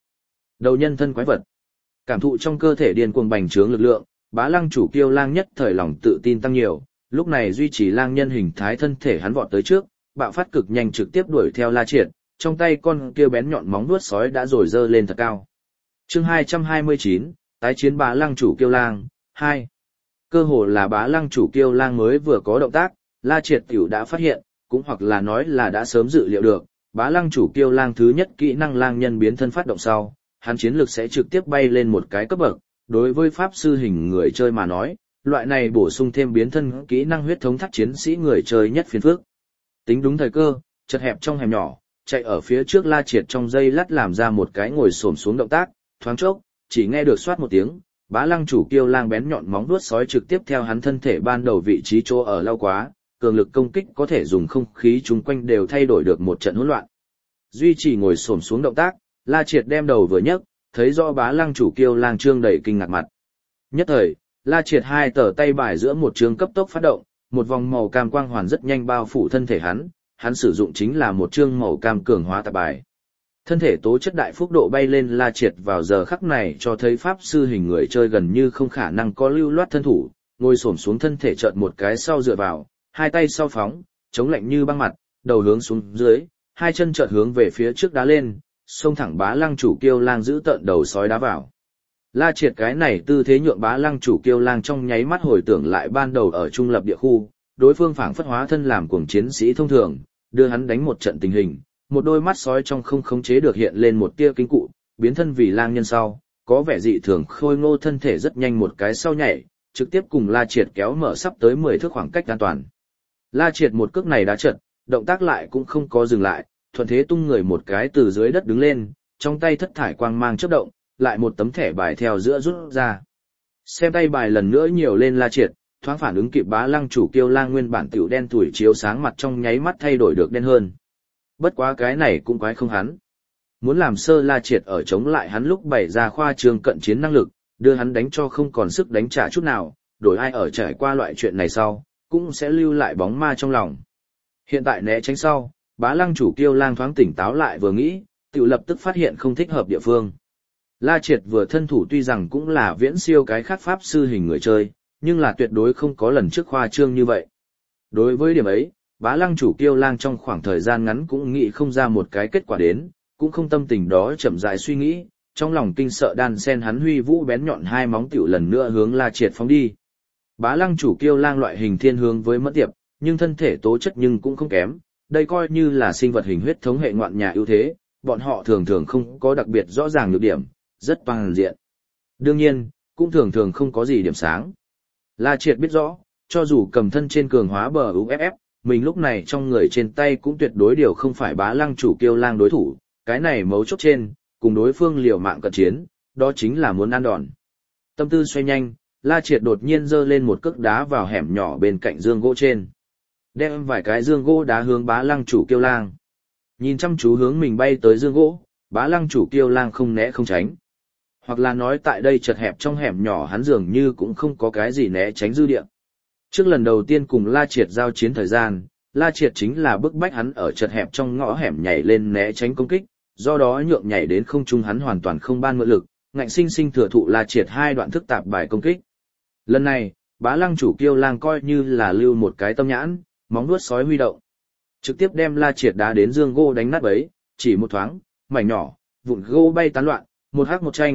đầu nhân thân quái vật. Cảm thụ trong cơ thể điên cuồng bành trướng lực lượng, Bá Lăng chủ Kiêu Lang nhất thời lòng tự tin tăng nhiều, lúc này duy trì lang nhân hình thái thân thể hắn vọt tới trước, bạo phát cực nhanh trực tiếp đuổi theo La Triệt, trong tay con kia bén nhọn móng vuốt sói đã rồi dơ lên thật cao. Chương 229, tái chiến Bá Lăng chủ Kiêu Lang 2. Cơ hồ là Bá Lăng chủ Kiêu Lang mới vừa có động tác, La Triệt tiểu đã phát hiện, cũng hoặc là nói là đã sớm dự liệu được, Bá Lăng chủ Kiêu Lang thứ nhất kỹ năng lang nhân biến thân phát động sau, hắn chiến lực sẽ trực tiếp bay lên một cái cấp bậc, đối với pháp sư hình người chơi mà nói, loại này bổ sung thêm biến thân kỹ năng huyết thống thắt chiến sĩ người chơi nhất phiền phức. Tính đúng thời cơ, chật hẹp trong hẻm nhỏ, chạy ở phía trước La Triệt trong dây lát làm ra một cái ngồi xổm xuống động tác, thoáng chốc, chỉ nghe được xoát một tiếng, Bá Lăng chủ Kiêu Lang bén nhọn móng vuốt sói trực tiếp theo hắn thân thể ban đầu vị trí chỗ ở lao quá, cường lực công kích có thể dùng không khí chung quanh đều thay đổi được một trận hỗn loạn. Duy trì ngồi xổm xuống động tác, La Triệt đem đầu vừa nhấc, thấy rõ Bá Lăng chủ Kiêu Lang trương đầy kinh ngạc mặt. Nhất thời, La Triệt hai tờ tay bài giữa một chương cấp tốc phát động, một vòng màu cam quang hoàn rất nhanh bao phủ thân thể hắn sử dụng chính là một chương màu cam cường hóa tạp bài. Thân thể tố chất đại phúc độ bay lên La Triệt vào giờ khắc này cho thấy pháp sư hình người chơi gần như không khả năng có lưu loát thân thủ, ngồi xổm xuống thân thể chợt một cái sau dựa vào, hai tay sau phóng, chống lạnh như băng mặt, đầu hướng xuống dưới, hai chân chợt hướng về phía trước đá lên, xông thẳng Bá Lăng chủ Kiêu Lang giữ tợn đầu sói đá vào. La Triệt cái này tư thế nhượng Bá Lăng chủ Kiêu Lang trong nháy mắt hồi tưởng lại ban đầu ở trung lập địa khu, đối phương phảng phất hóa thân làm cuồng chiến sĩ thông thường, đưa hắn đánh một trận tình hình, một đôi mắt sói trong không khống chế được hiện lên một tia kinh cụ, biến thân vì lang nhân sau, có vẻ dị thường khôi ngô thân thể rất nhanh một cái sau nhảy, trực tiếp cùng La Triệt kéo mở sắp tới 10 thước khoảng cách an toàn. La Triệt một cước này đá trật, động tác lại cũng không có dừng lại, thuận thế tung người một cái từ dưới đất đứng lên, trong tay thất thải quang mang chớp động, lại một tấm thẻ bài theo giữa rút ra. Xem tay bài lần nữa nhiều lên La Triệt, thoáng phản ứng kịp Bá Lăng chủ Kiêu Lang nguyên bản tiểu đen tuổi chiếu sáng mặt trong nháy mắt thay đổi được đen hơn. Bất quá cái này cũng quái không hắn. Muốn làm sơ La Triệt ở chống lại hắn lúc bày ra khoa trương cận chiến năng lực, đưa hắn đánh cho không còn sức đánh trả chút nào, đổi ai ở trải qua loại chuyện này sau, cũng sẽ lưu lại bóng ma trong lòng. Hiện tại né tránh sau, Bá Lăng chủ Kiêu Lang thoáng tỉnh táo lại vừa nghĩ, tiểu lập tức phát hiện không thích hợp địa phương. La Triệt vừa thân thủ tuy rằng cũng là viễn siêu cái khác pháp sư hình người chơi, nhưng là tuyệt đối không có lần trước khoa trương như vậy. Đối với điểm ấy, Bá Lăng chủ Kiêu Lang trong khoảng thời gian ngắn cũng nghĩ không ra một cái kết quả đến, cũng không tâm tình đó chậm rãi suy nghĩ, trong lòng kinh sợ đan sen hắn huy vũ bén nhọn hai móng tiểu lần nữa hướng La Triệt phóng đi. Bá Lăng chủ Kiêu Lang loại hình thiên hướng với mẫn tiệp, nhưng thân thể tố chất nhưng cũng không kém, đây coi như là sinh vật hình huyết thống hệ ngoạn nhà ưu thế, bọn họ thường thường không có đặc biệt rõ ràng nhược điểm, rất toàn diện. Đương nhiên, cũng thường thường không có gì điểm sáng. La Triệt biết rõ, cho dù cầm thân trên cường hóa bờ UFF, mình lúc này trong người trên tay cũng tuyệt đối điều không phải Bá Lăng chủ Kiêu Lang đối thủ, cái này mấu chốt trên, cùng đối phương liều mạng cận chiến, đó chính là muốn ăn đòn. Tâm tư xoay nhanh, La Triệt đột nhiên giơ lên một cước đá vào hẻm nhỏ bên cạnh giường gỗ trên. Đem vài cái giường gỗ đá hướng Bá Lăng chủ Kiêu Lang. Nhìn chăm chú hướng mình bay tới giường gỗ, Bá Lăng chủ Kiêu Lang không né không tránh. Hoặc là nói tại đây chật hẹp trong hẻm nhỏ hắn dường như cũng không có cái gì né tránh dư địa. Trước lần đầu tiên cùng La Triệt giao chiến thời gian, La Triệt chính là bức bách hắn ở chật hẹp trong ngõ hẻm nhảy lên né tránh công kích, do đó nhượng nhảy đến không trung hắn hoàn toàn không ban mượn lực, ngạnh sinh sinh thừa thụ La Triệt hai đoạn thức tạp bài công kích. Lần này, Bá Lăng chủ Kiêu Lang coi như là lưu một cái tâm nhãn, móng vuốt sói huy động, trực tiếp đem La Triệt đá đến giường gỗ đánh nát bấy, chỉ một thoáng, mảnh nhỏ, vụn gỗ bay tán loạn, một hắc một tranh,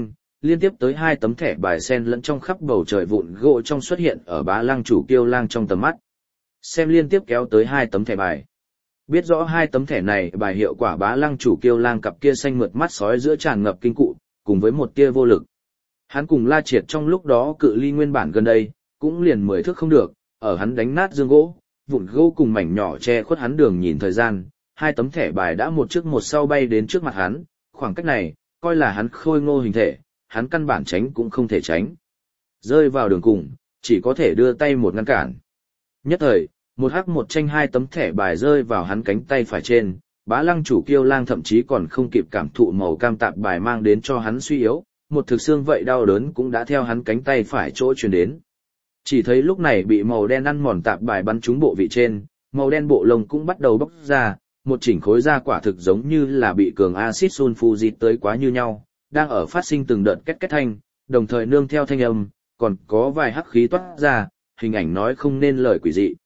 liên tiếp tới 2 tấm thẻ bài sen lẫn trong khắp bầu trời vụn gỗ trong xuất hiện ở Bá Lăng Chủ Kiêu Lang trong tầm mắt. Xem liên tiếp kéo tới 2 tấm thẻ bài. Biết rõ 2 tấm thẻ này bài hiệu quả Bá Lăng Chủ Kiêu Lang cặp kia xanh mượt mắt sói giữa tràn ngập kinh cụ, cùng với một tia vô lực. Hắn cùng La Triệt trong lúc đó cự ly nguyên bản gần đây, cũng liền 10 thước không được, ở hắn đánh nát dương gỗ, vụn gỗ cùng mảnh nhỏ che khuất hắn đường nhìn thời gian, 2 tấm thẻ bài đã một trước một sau bay đến trước mặt hắn, khoảng cách này, coi là hắn khôi ngô hình thể, hắn căn bản tránh cũng không thể tránh. Rơi vào đường cùng, chỉ có thể đưa tay một ngăn cản. Nhất thời, một hắc một tranh 2 tấm thẻ bài rơi vào hắn cánh tay phải trên, Bá Lăng Chủ Kiêu Lang thậm chí còn không kịp cảm thụ màu cam tạp bài mang đến cho hắn suy yếu, một thực xương vậy đau đớn cũng đã theo hắn cánh tay phải chỗ truyền đến. Chỉ thấy lúc này bị màu đen ăn mòn tạp bài bắn trúng bộ vị trên, màu đen bộ lông cũng bắt đầu bốc ra, một chỉnh khối da quả thực giống như là bị cường axit sulfuric tới quá như nhau, đang ở phát sinh từng đợt két két thanh, đồng thời nương theo thanh âm, còn có vài hắc khí toát ra, hình ảnh nói không nên lời quỷ dị.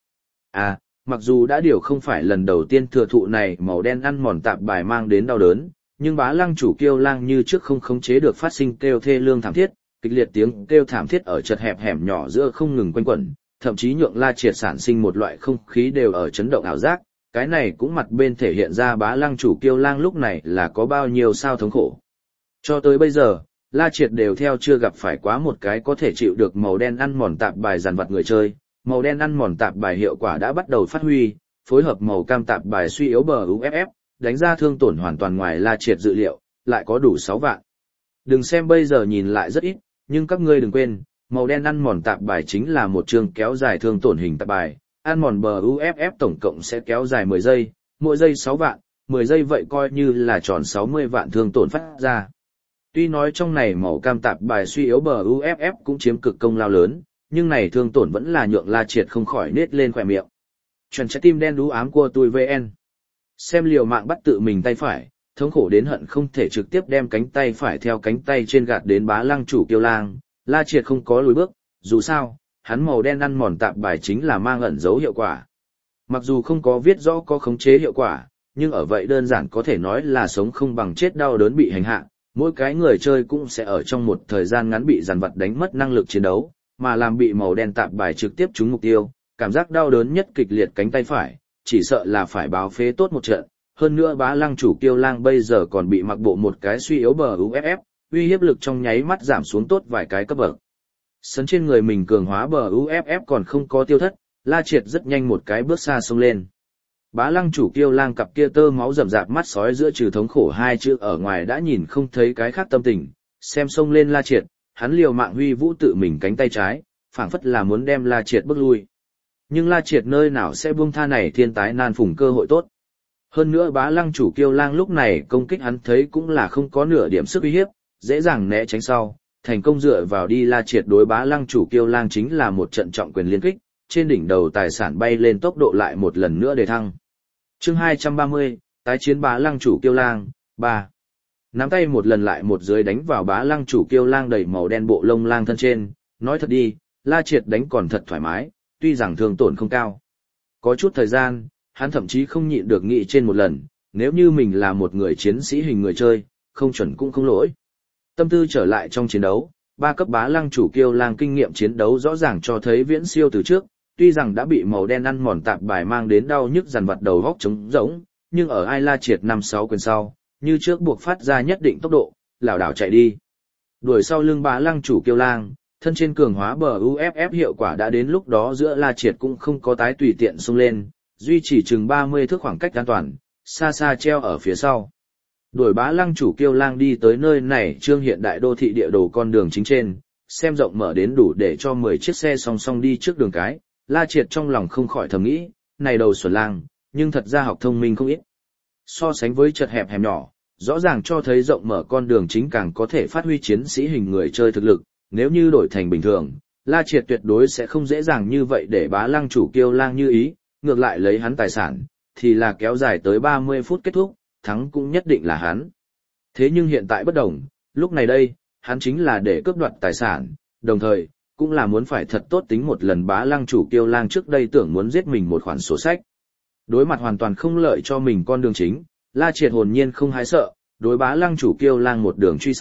Mặc dù đã điều không phải lần đầu tiên thừa thụ này màu đen ăn mòn tạp bài mang đến đau đớn, nhưng Bá Lăng Chủ Kiêu Lang như trước không khống chế được phát sinh kêu thê lương thảm thiết, kịch liệt tiếng kêu thảm thiết ở chật hẹp hẻm nhỏ giữa không ngừng quanh quẩn, thậm chí nhượng La Triệt sản sinh một loại không khí đều ở chấn động ảo giác, cái này cũng mặt bên thể hiện ra Bá Lăng Chủ Kiêu Lang lúc này là có bao nhiêu sao thống khổ. Cho tới bây giờ, La Triệt đều theo chưa gặp phải quá một cái có thể chịu được màu đen ăn mòn tạp bài dàn vặt người chơi, màu đen ăn mòn tạp bài hiệu quả đã bắt đầu phát huy, phối hợp màu cam tạp bài suy yếu bờ UFF, đánh ra thương tổn hoàn toàn ngoài La Triệt dự liệu, lại có đủ 6 vạn. Đừng xem bây giờ nhìn lại rất ít, nhưng các ngươi đừng quên, màu đen ăn mòn tạp bài chính là một chương kéo dài thương tổn hình tạp bài, ăn mòn bờ UFF tổng cộng sẽ kéo dài 10 giây, mỗi giây 6 vạn, 10 giây vậy coi như là tròn 60 vạn thương tổn phát ra. Tuy nói trong này màu cam tạp bài suy yếu bờ UFF cũng chiếm cực công lao lớn, nhưng này thương tổn vẫn là nhượng La Triệt không khỏi nết lên khỏe miệng. Chuẩn trái tim đen đú ám của tôi VN. Xem liều mạng bắt tự mình tay phải, thống khổ đến hận không thể trực tiếp đem cánh tay phải theo cánh tay trên gạt đến Bá Lăng Chủ Kiêu Lang, La Triệt không có lùi bước, dù sao, hắn màu đen ăn mòn tạp bài chính là mang ẩn dấu hiệu quả. Mặc dù không có viết rõ có khống chế hiệu quả, nhưng ở vậy đơn giản có thể nói là sống không bằng chết đau đớn bị hành hạ, mỗi cái người chơi cũng sẽ ở trong một thời gian ngắn bị dằn vặt đánh mất năng lực chiến đấu, mà làm bị màu đen tạp bài trực tiếp trúng mục tiêu, cảm giác đau đớn nhất kịch liệt cánh tay phải, chỉ sợ là phải báo phế tốt một trận. Hơn nữa Bá Lăng Chủ Kiêu Lang bây giờ còn bị mặc bộ một cái suy yếu bờ UFF, uy hiếp lực trong nháy mắt giảm xuống tốt vài cái cấp bậc. Sấn trên người mình cường hóa bờ UFF còn không có tiêu thất, La Triệt rất nhanh một cái bước xa xông lên. Bá Lăng Chủ Kiêu Lang cặp kia tơ máu rậm rạp mắt sói giữa trừ thống khổ 2 chữ ở ngoài đã nhìn không thấy cái khác tâm tình, xem xông lên La Triệt, hắn liều mạng huy vũ tự mình cánh tay trái, phảng phất là muốn đem La Triệt bước lui. Nhưng La Triệt nơi nào sẽ buông tha này thiên tái nan phùng cơ hội tốt. Hơn nữa Bá Lăng Chủ Kiêu Lang lúc này công kích hắn thấy cũng là không có nửa điểm sức uy hiếp, dễ dàng né tránh sau, thành công dựa vào đi La Triệt đối Bá Lăng Chủ Kiêu Lang chính là một trận trọng quyền liên kích, trên đỉnh đầu tài sản bay lên tốc độ lại một lần nữa đề thăng. Chương 230, tái chiến Bá Lăng Chủ Kiêu Lang, 3. Nắm tay một lần lại một dưới đánh vào Bá Lăng Chủ Kiêu Lang đầy màu đen bộ lông lang thân trên, nói thật đi, La Triệt đánh còn thật thoải mái, tuy rằng thương tổn không cao. Có chút thời gian, hắn thậm chí không nhịn được nghĩ trên một lần, nếu như mình là một người chiến sĩ hình người chơi, không chuẩn cũng không lỗi. Tâm tư trở lại trong chiến đấu, 3 cấp Bá Lăng Chủ Kiêu Lang kinh nghiệm chiến đấu rõ ràng cho thấy viễn siêu từ trước, tuy rằng đã bị màu đen ăn mòn tạp bài mang đến đau nhức dằn vặt đầu góc trống rỗng, nhưng ở ai La Triệt 5-6 quyền sau, như trước buộc phát ra nhất định tốc độ, lảo đảo chạy đi. Đuổi sau lưng Bá Lăng Chủ Kiêu Lang, thân trên cường hóa bờ UFF hiệu quả đã đến lúc đó giữa La Triệt cũng không có tái tùy tiện xông lên, duy trì chừng 30 thước khoảng cách an toàn, xa xa treo ở phía sau. Đuổi Bá Lăng Chủ Kiêu Lang đi tới nơi này trương hiện đại đô thị địa đồ con đường chính trên, xem rộng mở đến đủ để cho 10 chiếc xe song song đi trước đường cái, La Triệt trong lòng không khỏi thầm nghĩ, này đầu xuẩn lang, nhưng thật ra học thông minh không ít. So sánh với chật hẹp hẻm nhỏ, rõ ràng cho thấy rộng mở con đường chính càng có thể phát huy chiến sĩ hình người chơi thực lực, nếu như đổi thành bình thường, La Triệt tuyệt đối sẽ không dễ dàng như vậy để Bá Lăng Chủ Kiêu Lang như ý, ngược lại lấy hắn tài sản, thì là kéo dài tới 30 phút kết thúc, thắng cũng nhất định là hắn. Thế nhưng hiện tại bất đồng, lúc này đây, hắn chính là để cướp đoạt tài sản, đồng thời, cũng là muốn phải thật tốt tính một lần Bá Lăng Chủ Kiêu Lang trước đây tưởng muốn giết mình một khoản sổ sách. Đối mặt hoàn toàn không lợi cho mình con đường chính, La Triệt hồn nhiên không hái sợ, đối Bá Lăng Chủ Kiêu Lang một đường truy sát,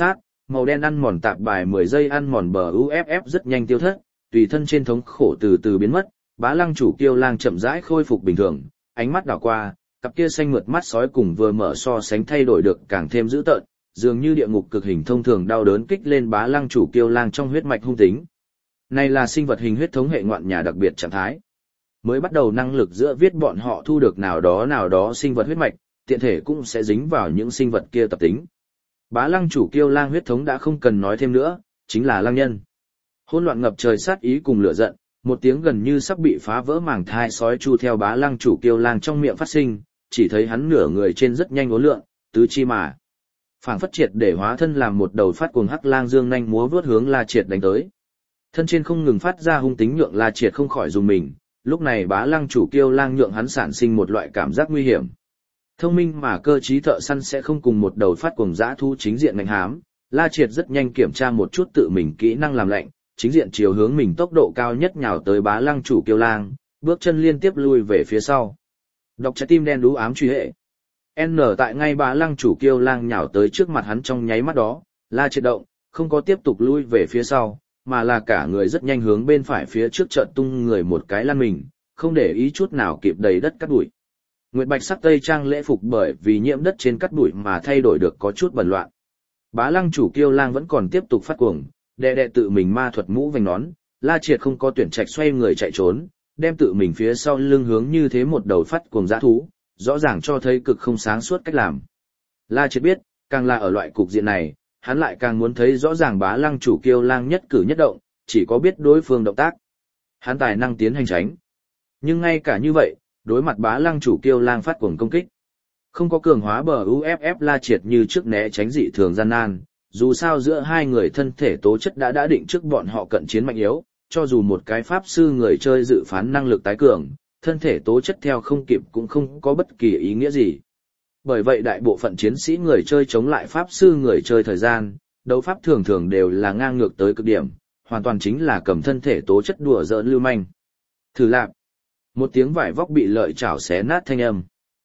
màu đen ăn mòn tạp bài 10 giây ăn mòn bờ UFF rất nhanh tiêu thất, tùy thân trên thống khổ từ từ biến mất, Bá Lăng Chủ Kiêu Lang chậm rãi khôi phục bình thường, ánh mắt đảo qua, cặp kia xanh mượt mắt sói cùng vừa mở so sánh thay đổi được càng thêm dữ tợn, dường như địa ngục cực hình thông thường đau đớn kích lên Bá Lăng Chủ Kiêu Lang trong huyết mạch hung tính. Này là sinh vật hình huyết thống hệ ngoạn nhà đặc biệt trạng thái. Mới bắt đầu năng lực giữa viết bọn họ thu được nào đó sinh vật huyết mạch, tiện thể cũng sẽ dính vào những sinh vật kia tập tính. Bá Lăng Chủ Kiêu Lang huyết thống đã không cần nói thêm nữa, chính là lang nhân. Hỗn loạn ngập trời sát ý cùng lửa giận, một tiếng gần như sắp bị phá vỡ màng thai sói chu theo Bá Lăng Chủ Kiêu Lang trong miệng phát sinh, chỉ thấy hắn nửa người trên rất nhanh uốn lượn, tứ chi mà phảng phất triệt để hóa thân làm một đầu phát cuồng hắc lang dương nhanh múa vớt hướng La Triệt đánh tới. Thân trên không ngừng phát ra hung tính nhượng La Triệt không khỏi dùng mình, lúc này Bá Lăng Chủ Kiêu Lang nhượng hắn sản sinh một loại cảm giác nguy hiểm. Thông minh mà cơ trí thợ săn sẽ không cùng một đầu phát cuồng dã thu chính diện ngành hám, La Triệt rất nhanh kiểm tra một chút tự mình kỹ năng làm lệnh, chính diện chiều hướng mình tốc độ cao nhất nhào tới Bá Lăng Chủ Kiêu Lang, bước chân liên tiếp lui về phía sau. Đọc trái tim đen đú ám truy hệ. N tại ngay Bá Lăng Chủ Kiêu Lang nhào tới trước mặt hắn trong nháy mắt đó, La Triệt động, không có tiếp tục lui về phía sau, mà là cả người rất nhanh hướng bên phải phía trước chợt tung người một cái lăn mình, không để ý chút nào kịp đầy đất cát bụi. Nguyệt bạch sắc tây trang lễ phục bởi vì nhiễm đất trên cát bụi mà thay đổi được có chút bẩn loạn. Bá Lăng Chủ Kiêu Lang vẫn còn tiếp tục phát cuồng, đè tự mình ma thuật mũ vành nón, La Triệt không có tuyển trạch xoay người chạy trốn, đem tự mình phía sau lưng hướng như thế một đầu phát cuồng dã thú, rõ ràng cho thấy cực không sáng suốt cách làm. La Triệt biết, càng là ở loại cục diện này, hắn lại càng muốn thấy rõ ràng Bá Lăng Chủ Kiêu Lang nhất cử nhất động, chỉ có biết đối phương động tác, hắn tài năng tiến hành tránh. Nhưng ngay cả như vậy, đối mặt Bá Lăng Chủ Kiêu Lang phát cuồng công kích, không có cường hóa bờ UFF La Triệt như trước né tránh dị thường gian nan, dù sao giữa hai người thân thể tố chất đã định trước bọn họ cận chiến mạnh yếu, cho dù một cái pháp sư người chơi dự phán năng lực tái cường, thân thể tố chất theo không kịp cũng không có bất kỳ ý nghĩa gì. Bởi vậy đại bộ phận chiến sĩ người chơi chống lại pháp sư người chơi thời gian, đấu pháp thường thường đều là ngang ngược tới cực điểm, hoàn toàn chính là cầm thân thể tố chất đùa giỡn lưu manh. Thử lạp. Một tiếng vải vóc bị lợi chảo xé nát thanh âm.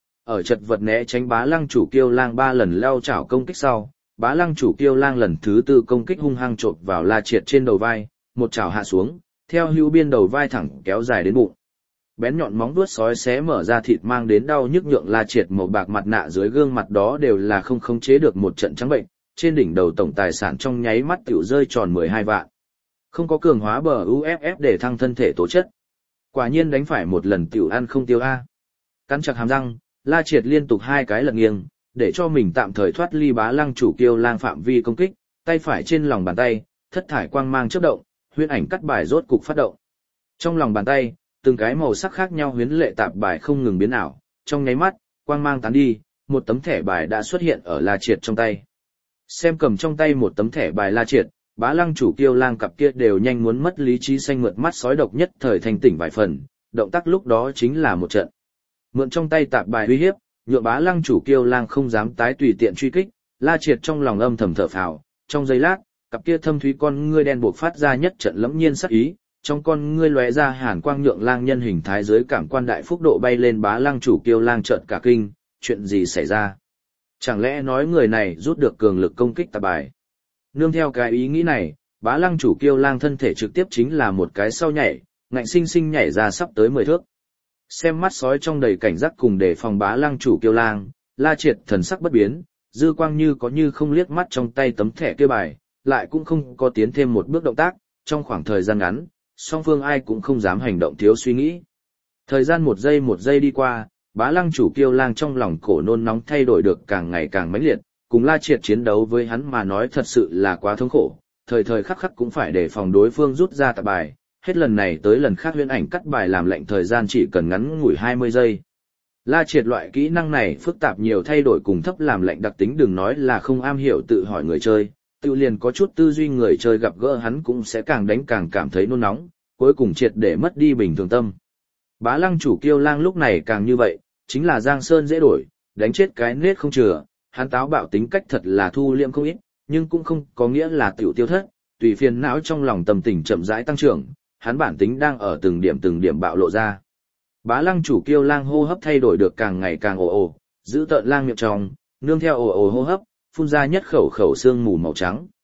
Ở chật vật né tránh Bá Lăng Chủ Kiêu Lang 3 lần leo chảo công kích sau, Bá Lăng Chủ Kiêu Lang lần thứ 4 công kích hung hăng chộp vào La Triệt trên đầu vai, một chảo hạ xuống, theo hữu biên đầu vai thẳng kéo dài đến bụng. Bén nhọn móng vuốt sói xé mở ra thịt mang đến đau nhức nhượng La Triệt màu bạc mặt nạ dưới gương mặt đó đều là không khống chế được một trận trắng bệnh, trên đỉnh đầu tổng tài sản trong nháy mắt tiểu rơi tròn 12 vạn. Không có cường hóa bờ UFF để thăng thân thể tố chất. Quả nhiên đánh phải một lần tiểu ăn không tiêu a. Cắn chặt hàm răng, La Triệt liên tục 2 cái lật nghiêng, để cho mình tạm thời thoát ly Bá Lăng Chủ Kiêu Lang phạm vi công kích, tay phải trên lòng bàn tay, thất thải quang mang chớp động, huyễn ảnh cắt bài rốt cục phát động. Trong lòng bàn tay, từng cái màu sắc khác nhau huyễn lệ tạp bài không ngừng biến ảo, trong nháy mắt, quang mang tán đi, một tấm thẻ bài đã xuất hiện ở La Triệt trong tay. Xem cầm trong tay một tấm thẻ bài La Triệt, Bá Lăng Chủ Kiêu Lang cặp kia đều nhanh muốn mất lý trí xanh mượt mắt sói độc nhất thời thành tỉnh vài phần, động tác lúc đó chính là một trận. Mượn trong tay tạp bài uy hiếp, nhượng Bá Lăng Chủ Kiêu Lang không dám tái tùy tiện truy kích, La Triệt trong lòng âm thầm thở phào, trong giây lát, cặp kia thâm thúy con ngươi đen buộc phát ra nhất trận lẫm nhiên sắc ý, trong con ngươi lóe ra hàn quang nhượng lang nhân hình thái dưới cảm quan đại phúc độ bay lên. Bá Lăng Chủ Kiêu Lang chợt cả kinh, chuyện gì xảy ra? Chẳng lẽ nói người này rút được cường lực công kích tạp bài? Nương theo cái ý nghĩ này, Bá Lăng Chủ Kiêu Lang thân thể trực tiếp chính là một cái sau nhảy, ngạnh sinh sinh nhảy ra sắp tới 10 thước. Xem mắt sói trong đầy cảnh giác cùng đề phòng Bá Lăng Chủ Kiêu Lang, La Triệt thần sắc bất biến, dư quang như có như không liếc mắt trong tay tấm thẻ kia bài, lại cũng không có tiến thêm một bước động tác, trong khoảng thời gian ngắn, song phương ai cũng không dám hành động thiếu suy nghĩ. Thời gian một giây đi qua, Bá Lăng Chủ Kiêu Lang trong lòng cổ nôn nóng thay đổi được càng ngày càng mãnh liệt, cùng La Triệt chiến đấu với hắn mà nói thật sự là quá thống khổ, thời thời khắc khắc cũng phải đề phòng đối phương rút ra tạp bài, hết lần này tới lần khác huyễn ảnh cắt bài làm lệnh thời gian chỉ cần ngắn ngủi 20 giây. La Triệt loại kỹ năng này phức tạp nhiều thay đổi cùng thấp làm lệnh đặc tính, đừng nói là không am hiểu tự hỏi người chơi, tự liền có chút tư duy người chơi gặp gỡ hắn cũng sẽ càng đánh càng cảm thấy nôn nóng, cuối cùng triệt để mất đi bình thường tâm. Bá Lăng Chủ Kiêu Lang lúc này càng như vậy, chính là giang sơn dễ đổi, đánh chết cái nết không chừa, hắn táo bạo tính cách thật là thu liệm không ít, nhưng cũng không có nghĩa là tiểu tiêu thất, tùy phiền não trong lòng tâm tình chậm rãi tăng trưởng, hắn bản tính đang ở từng điểm bạo lộ ra. Bá Lăng Chủ Kiêu Lang hô hấp thay đổi được càng ngày càng ồ ồ, giữ tợn lang miệng trong, nương theo ồ ồ hô hấp, phun ra nhất khẩu sương mù màu trắng.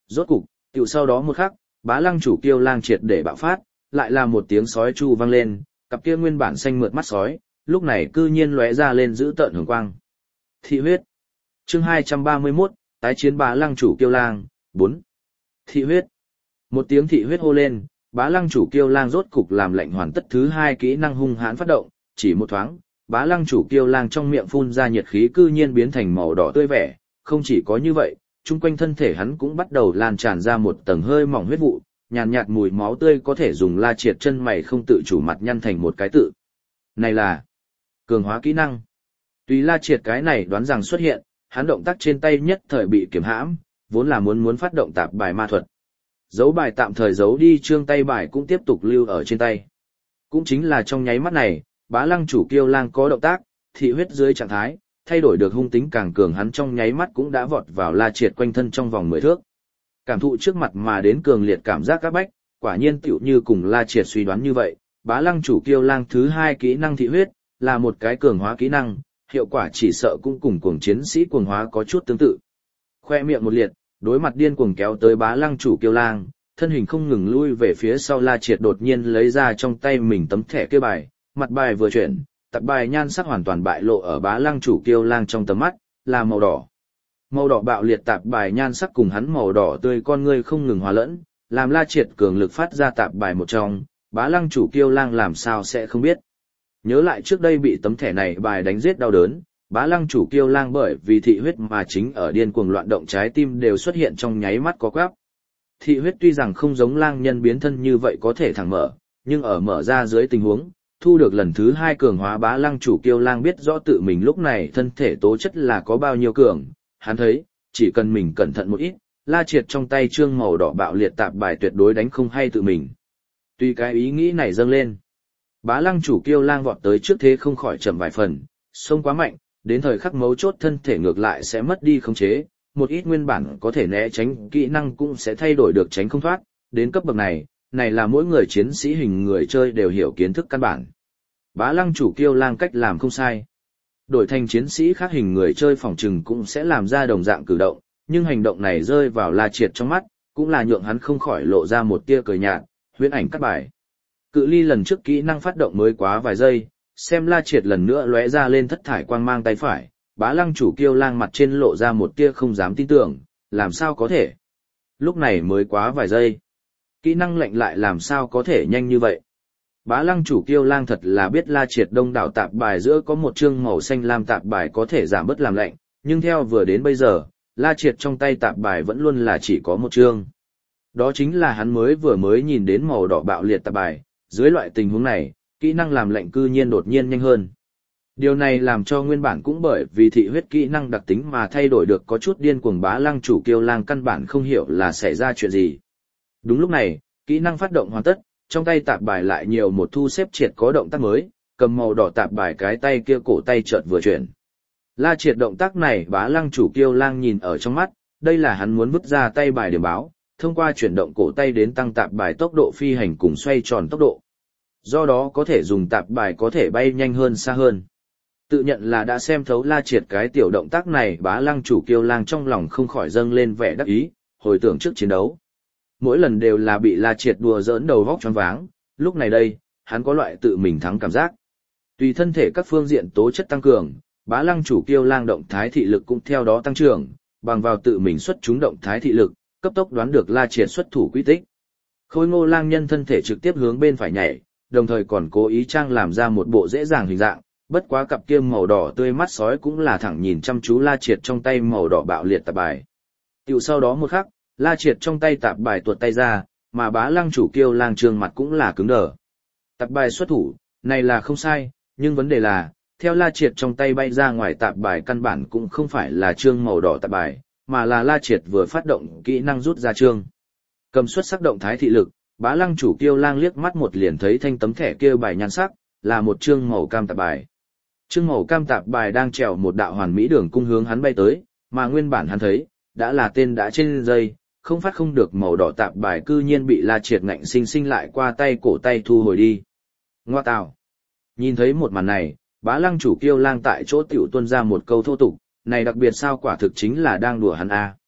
Rốt cục, tiểu sau đó một khắc, bá lăng chủ kiêu lang triệt để bạo phát, lại là một tiếng sói chu vang lên, cặp kia nguyên bản xanh mượt mắt sói, lúc này cư nhiên lóe ra lên giữ tợn hường quang. Thị huyết. Chương 231, tái chiến bá lăng chủ kiêu lang, 4. Thị huyết. Một tiếng thị huyết hô lên, bá lăng chủ kiêu lang rốt cục làm lệnh hoàn tất thứ hai kỹ năng hung hãn phát động, chỉ một thoáng, bá lăng chủ kiêu lang trong miệng phun ra nhiệt khí cư nhiên biến thành màu đỏ tươi vẻ, không chỉ có như vậy, chung quanh thân thể hắn cũng bắt đầu lan tràn ra một tầng hơi mỏng huyết vụ, nhàn nhạt mùi máu tươi có thể dùng La Triệt chân mày không tự chủ mặt nhăn thành một cái tự. Này là cường hóa kỹ năng. Tùy La Triệt cái này đoán rằng xuất hiện, hắn động tác trên tay nhất thời bị kiềm hãm, vốn là muốn phát động tạp bài ma thuật. Dấu bài tạm thời giấu đi trương tay bài cũng tiếp tục lưu ở trên tay. Cũng chính là trong nháy mắt này, bá lăng chủ kiêu lang có động tác, thị huyết dưới trạng thái, thay đổi được hung tính càng cường hắn trong nháy mắt cũng đã vọt vào La Triệt quanh thân trong vòng 10 thước. Cảm thụ trước mặt mà đến cường liệt cảm giác các bách, quả nhiên tựu như cùng La Triệt suy đoán như vậy, bá lăng chủ kiêu lang thứ hai kỹ năng thị huyết, là một cái cường hóa kỹ năng, hiệu quả chỉ sợ cũng cùng cuồng chiến sĩ cuồng hóa có chút tương tự. Khoe miệng một liệt, đối mặt điên cuồng kéo tới bá lăng chủ kiêu lang, thân hình không ngừng lui về phía sau La Triệt đột nhiên lấy ra trong tay mình tấm thẻ kêu bài, mặt bài vừa chuyển, tạp bài nhan sắc hoàn toàn bại lộ ở bá lăng chủ kiêu lang trong tầm mắt, là màu đỏ. Màu đỏ bạo liệt tạp bài nhan sắc cùng hắn màu đỏ tươi con ngươi không ngừng hòa lẫn, làm La Triệt cường lực phát ra tạp bài một trong, bá lăng chủ kiêu lang làm sao sẽ không biết. Nhớ lại trước đây bị tấm thẻ này bài đánh giết đau đớn, bá lăng chủ kiêu lang bởi vì thị huyết mà chính ở điên cuồng loạn động trái tim đều xuất hiện trong nháy mắt có quắp. Thị huyết tuy rằng không giống lang nhân biến thân như vậy có thể thẳng mở, nhưng ở mở ra dưới tình huống, thu được lần thứ hai cường hóa bá lăng chủ kiêu lang biết rõ tự mình lúc này thân thể tố chất là có bao nhiêu cường, hắn thấy, chỉ cần mình cẩn thận một ít, La Triệt trong tay trương màu đỏ bạo liệt tạp bài tuyệt đối đánh không hay tự mình. Tuy cái ý nghĩ này dâng lên, bá lăng chủ kiêu lang vọt tới trước thế không khỏi chậm vài phần, xông quá mạnh, đến thời khắc mấu chốt thân thể ngược lại sẽ mất đi khống chế, một ít nguyên bản có thể né tránh kỹ năng cũng sẽ thay đổi được tránh không thoát, đến cấp bậc này, này là mỗi người chiến sĩ hình người chơi đều hiểu kiến thức căn bản. Bá lăng chủ kiêu lang cách làm không sai. Đổi thành chiến sĩ khác hình người chơi phòng trừng cũng sẽ làm ra đồng dạng cử động, nhưng hành động này rơi vào La Triệt trong mắt, cũng là nhượng hắn không khỏi lộ ra một tia cười nhạt, huyễn ảnh cắt bài. Cự ly lần trước kỹ năng phát động mới quá vài giây, xem La Triệt lần nữa lóe ra lên thất thải quang mang tay phải, bá lăng chủ kiêu lang mặt trên lộ ra một tia không dám tin tưởng, làm sao có thể. Lúc này mới quá vài giây. Kỹ năng lệnh lại làm sao có thể nhanh như vậy. Bá lăng chủ kiêu lang thật là biết La Triệt đông đảo tạp bài giữa có một chương màu xanh lam tạp bài có thể giảm bớt làm lạnh, nhưng theo vừa đến bây giờ, La Triệt trong tay tạp bài vẫn luôn là chỉ có một chương. Đó chính là hắn vừa mới nhìn đến màu đỏ bạo liệt tạp bài, dưới loại tình huống này, kỹ năng làm lạnh cư nhiên đột nhiên nhanh hơn. Điều này làm cho nguyên bản cũng bởi vì thị huyết kỹ năng đặc tính mà thay đổi được có chút điên cuồng bá lăng chủ kiêu lang căn bản không hiểu là xảy ra chuyện gì. Đúng lúc này, kỹ năng phát động hoàn tất, trong tay tạp bài lại nhiều một thu xếp triệt có động tác mới, cầm màu đỏ tạp bài cái tay kia cổ tay chợt vừa chuyển. La Triệt động tác này bá lăng chủ kiêu lang nhìn ở trong mắt, đây là hắn muốn vứt ra tay bài điểm báo, thông qua chuyển động cổ tay đến tăng tạp bài tốc độ phi hành cùng xoay tròn tốc độ. Do đó có thể dùng tạp bài có thể bay nhanh hơn xa hơn. Tự nhận là đã xem thấu La Triệt cái tiểu động tác này bá lăng chủ kiêu lang trong lòng không khỏi dâng lên vẻ đắc ý, hồi tưởng trước chiến đấu. Mỗi lần đều là bị La Triệt đùa giỡn đầu vóc choáng váng, lúc này đây, hắn có loại tự mình thắng cảm giác. Tùy thân thể các phương diện tố chất tăng cường, bá lăng chủ kiêu lang động thái thị lực cũng theo đó tăng trưởng, bằng vào tự mình xuất chúng động thái thị lực, cấp tốc đoán được La Triệt xuất thủ quy tích. Khôi ngô lang nhân thân thể trực tiếp hướng bên phải nhảy, đồng thời còn cố ý trang làm ra một bộ dễ dàng hình dạng, bất quá cặp kia màu đỏ tươi mắt sói cũng là thẳng nhìn chăm chú La Triệt trong tay màu đỏ bạo liệt tạp bài. Tiểu sau đó một khắc, La Triệt trong tay tạp bài tuột tay ra, mà bá lăng chủ kiêu lang trương mặt cũng là cứng đờ. Tạp bài xuất thủ, này là không sai, nhưng vấn đề là, theo La Triệt trong tay bay ra ngoài tạp bài căn bản cũng không phải là trương màu đỏ tạp bài, mà là La Triệt vừa phát động kỹ năng rút ra trương. Cầm xuất sắc động thái thị lực, bá lăng chủ kiêu lang liếc mắt một liền thấy thanh tấm thẻ kia bài nhan sắc, là một trương màu cam tạp bài. Trương màu cam tạp bài đang trèo một đạo hoàn mỹ đường cung hướng hắn bay tới, mà nguyên bản hắn thấy, đã là tên đã trên dây, không phát không được màu đỏ tạp bài cư nhiên bị La Triệt ngạnh sinh lại qua tay cổ tay thu hồi đi. Ngoa tào. Nhìn thấy một màn này, bá lăng chủ kiêu lang tại chỗ tiểu tuôn ra một câu thô tục, này đặc biệt sao quả thực chính là đang đùa hắn a.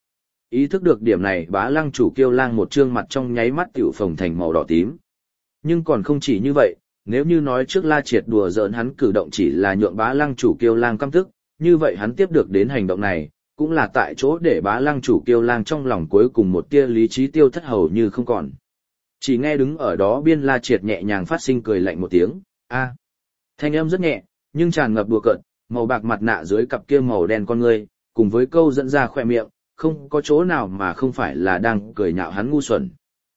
Ý thức được điểm này bá lăng chủ kiêu lang một trương mặt trong nháy mắt tiểu phồng thành màu đỏ tím. Nhưng còn không chỉ như vậy, nếu như nói trước La Triệt đùa giỡn hắn cử động chỉ là nhượng bá lăng chủ kiêu lang căm tức, như vậy hắn tiếp được đến hành động này, cũng là tại chỗ để bá lăng chủ kiêu lang trong lòng cuối cùng một tia lý trí tiêu thất hầu như không còn. Chỉ nghe đứng ở đó biên La Triệt nhẹ nhàng phát sinh cười lạnh một tiếng, a. Thanh âm rất nhẹ, nhưng tràn ngập đùa cợt, màu bạc mặt nạ dưới cặp kia màu đen con ngươi, cùng với câu dẫn ra khỏe miệng, không có chỗ nào mà không phải là đang cười nhạo hắn ngu xuẩn.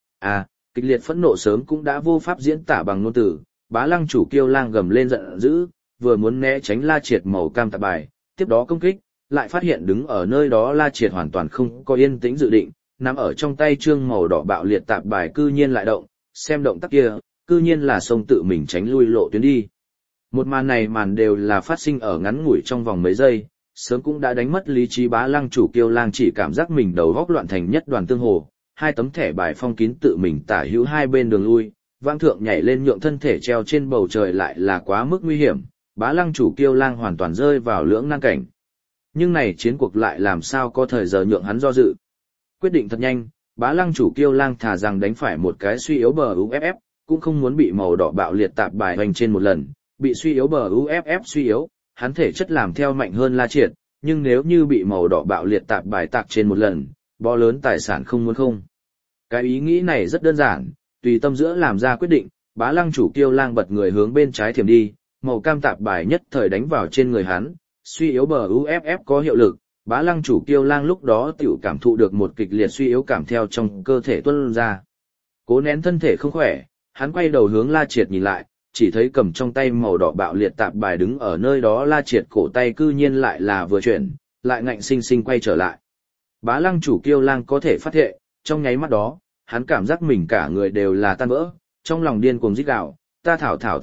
Kịch liệt phẫn nộ sớm cũng đã vô pháp diễn tả bằng ngôn từ, bá lăng chủ kiêu lang gầm lên giận dữ, vừa muốn né tránh La Triệt màu cam tạp bài, tiếp đó công kích, lại phát hiện đứng ở nơi đó La Triệt hoàn toàn không có yên tĩnh dự định, nắm ở trong tay trương màu đỏ bạo liệt tạp bài cư nhiên lại động, xem động tác kia, cư nhiên là xông tự mình tránh lui lộ tuyến đi. Một màn này đều là phát sinh ở ngắn ngủi trong vòng mấy giây, sớm cũng đã đánh mất lý trí bá lăng chủ kiêu lang chỉ cảm giác mình đầu góc loạn thành nhất đoàn tương hồ, hai tấm thẻ bài phong kín tự mình tả hữu hai bên đường lui, vang thượng nhảy lên nhượng thân thể treo trên bầu trời lại là quá mức nguy hiểm, bá lăng chủ kiêu lang hoàn toàn rơi vào lưỡng nan cảnh. Nhưng này chiến cuộc lại làm sao có thời giờ nhượng hắn do dự. Quyết định thật nhanh, bá lăng chủ kiêu lang thà rằng đánh phải một cái suy yếu bờ UFF, cũng không muốn bị màu đỏ bạo liệt tạp bài hoành trên một lần, bị suy yếu bờ UFF suy yếu, hắn thể chất làm theo mạnh hơn La Triệt, nhưng nếu như bị màu đỏ bạo liệt tạp bài tạc trên một lần, bó lớn tài sản không muốn không. Cái ý nghĩ này rất đơn giản, tùy tâm giữa làm ra quyết định, bá lăng chủ kiêu lang bật người hướng bên trái thiểm đi, màu cam tạp bài nhất thời đánh vào trên người hắn, suy yếu bờ UFF có hiệu lực, bá lăng chủ kiêu lang lúc đó tiểu cảm thụ được một kịch liệt suy yếu cảm theo trong cơ thể tuôn ra. Cố nén thân thể không khỏe, hắn quay đầu hướng La Triệt nhìn lại, chỉ thấy cầm trong tay màu đỏ bạo liệt tạp bài đứng ở nơi đó La Triệt cổ tay cư nhiên lại là vừa chuyển, lại ngạnh sinh sinh quay trở lại. Bá lăng chủ kiêu lang có thể phát hiện, trong nháy mắt đó, hắn cảm giác mình cả người đều là tan vỡ, trong lòng điên cuồng rít gào, ta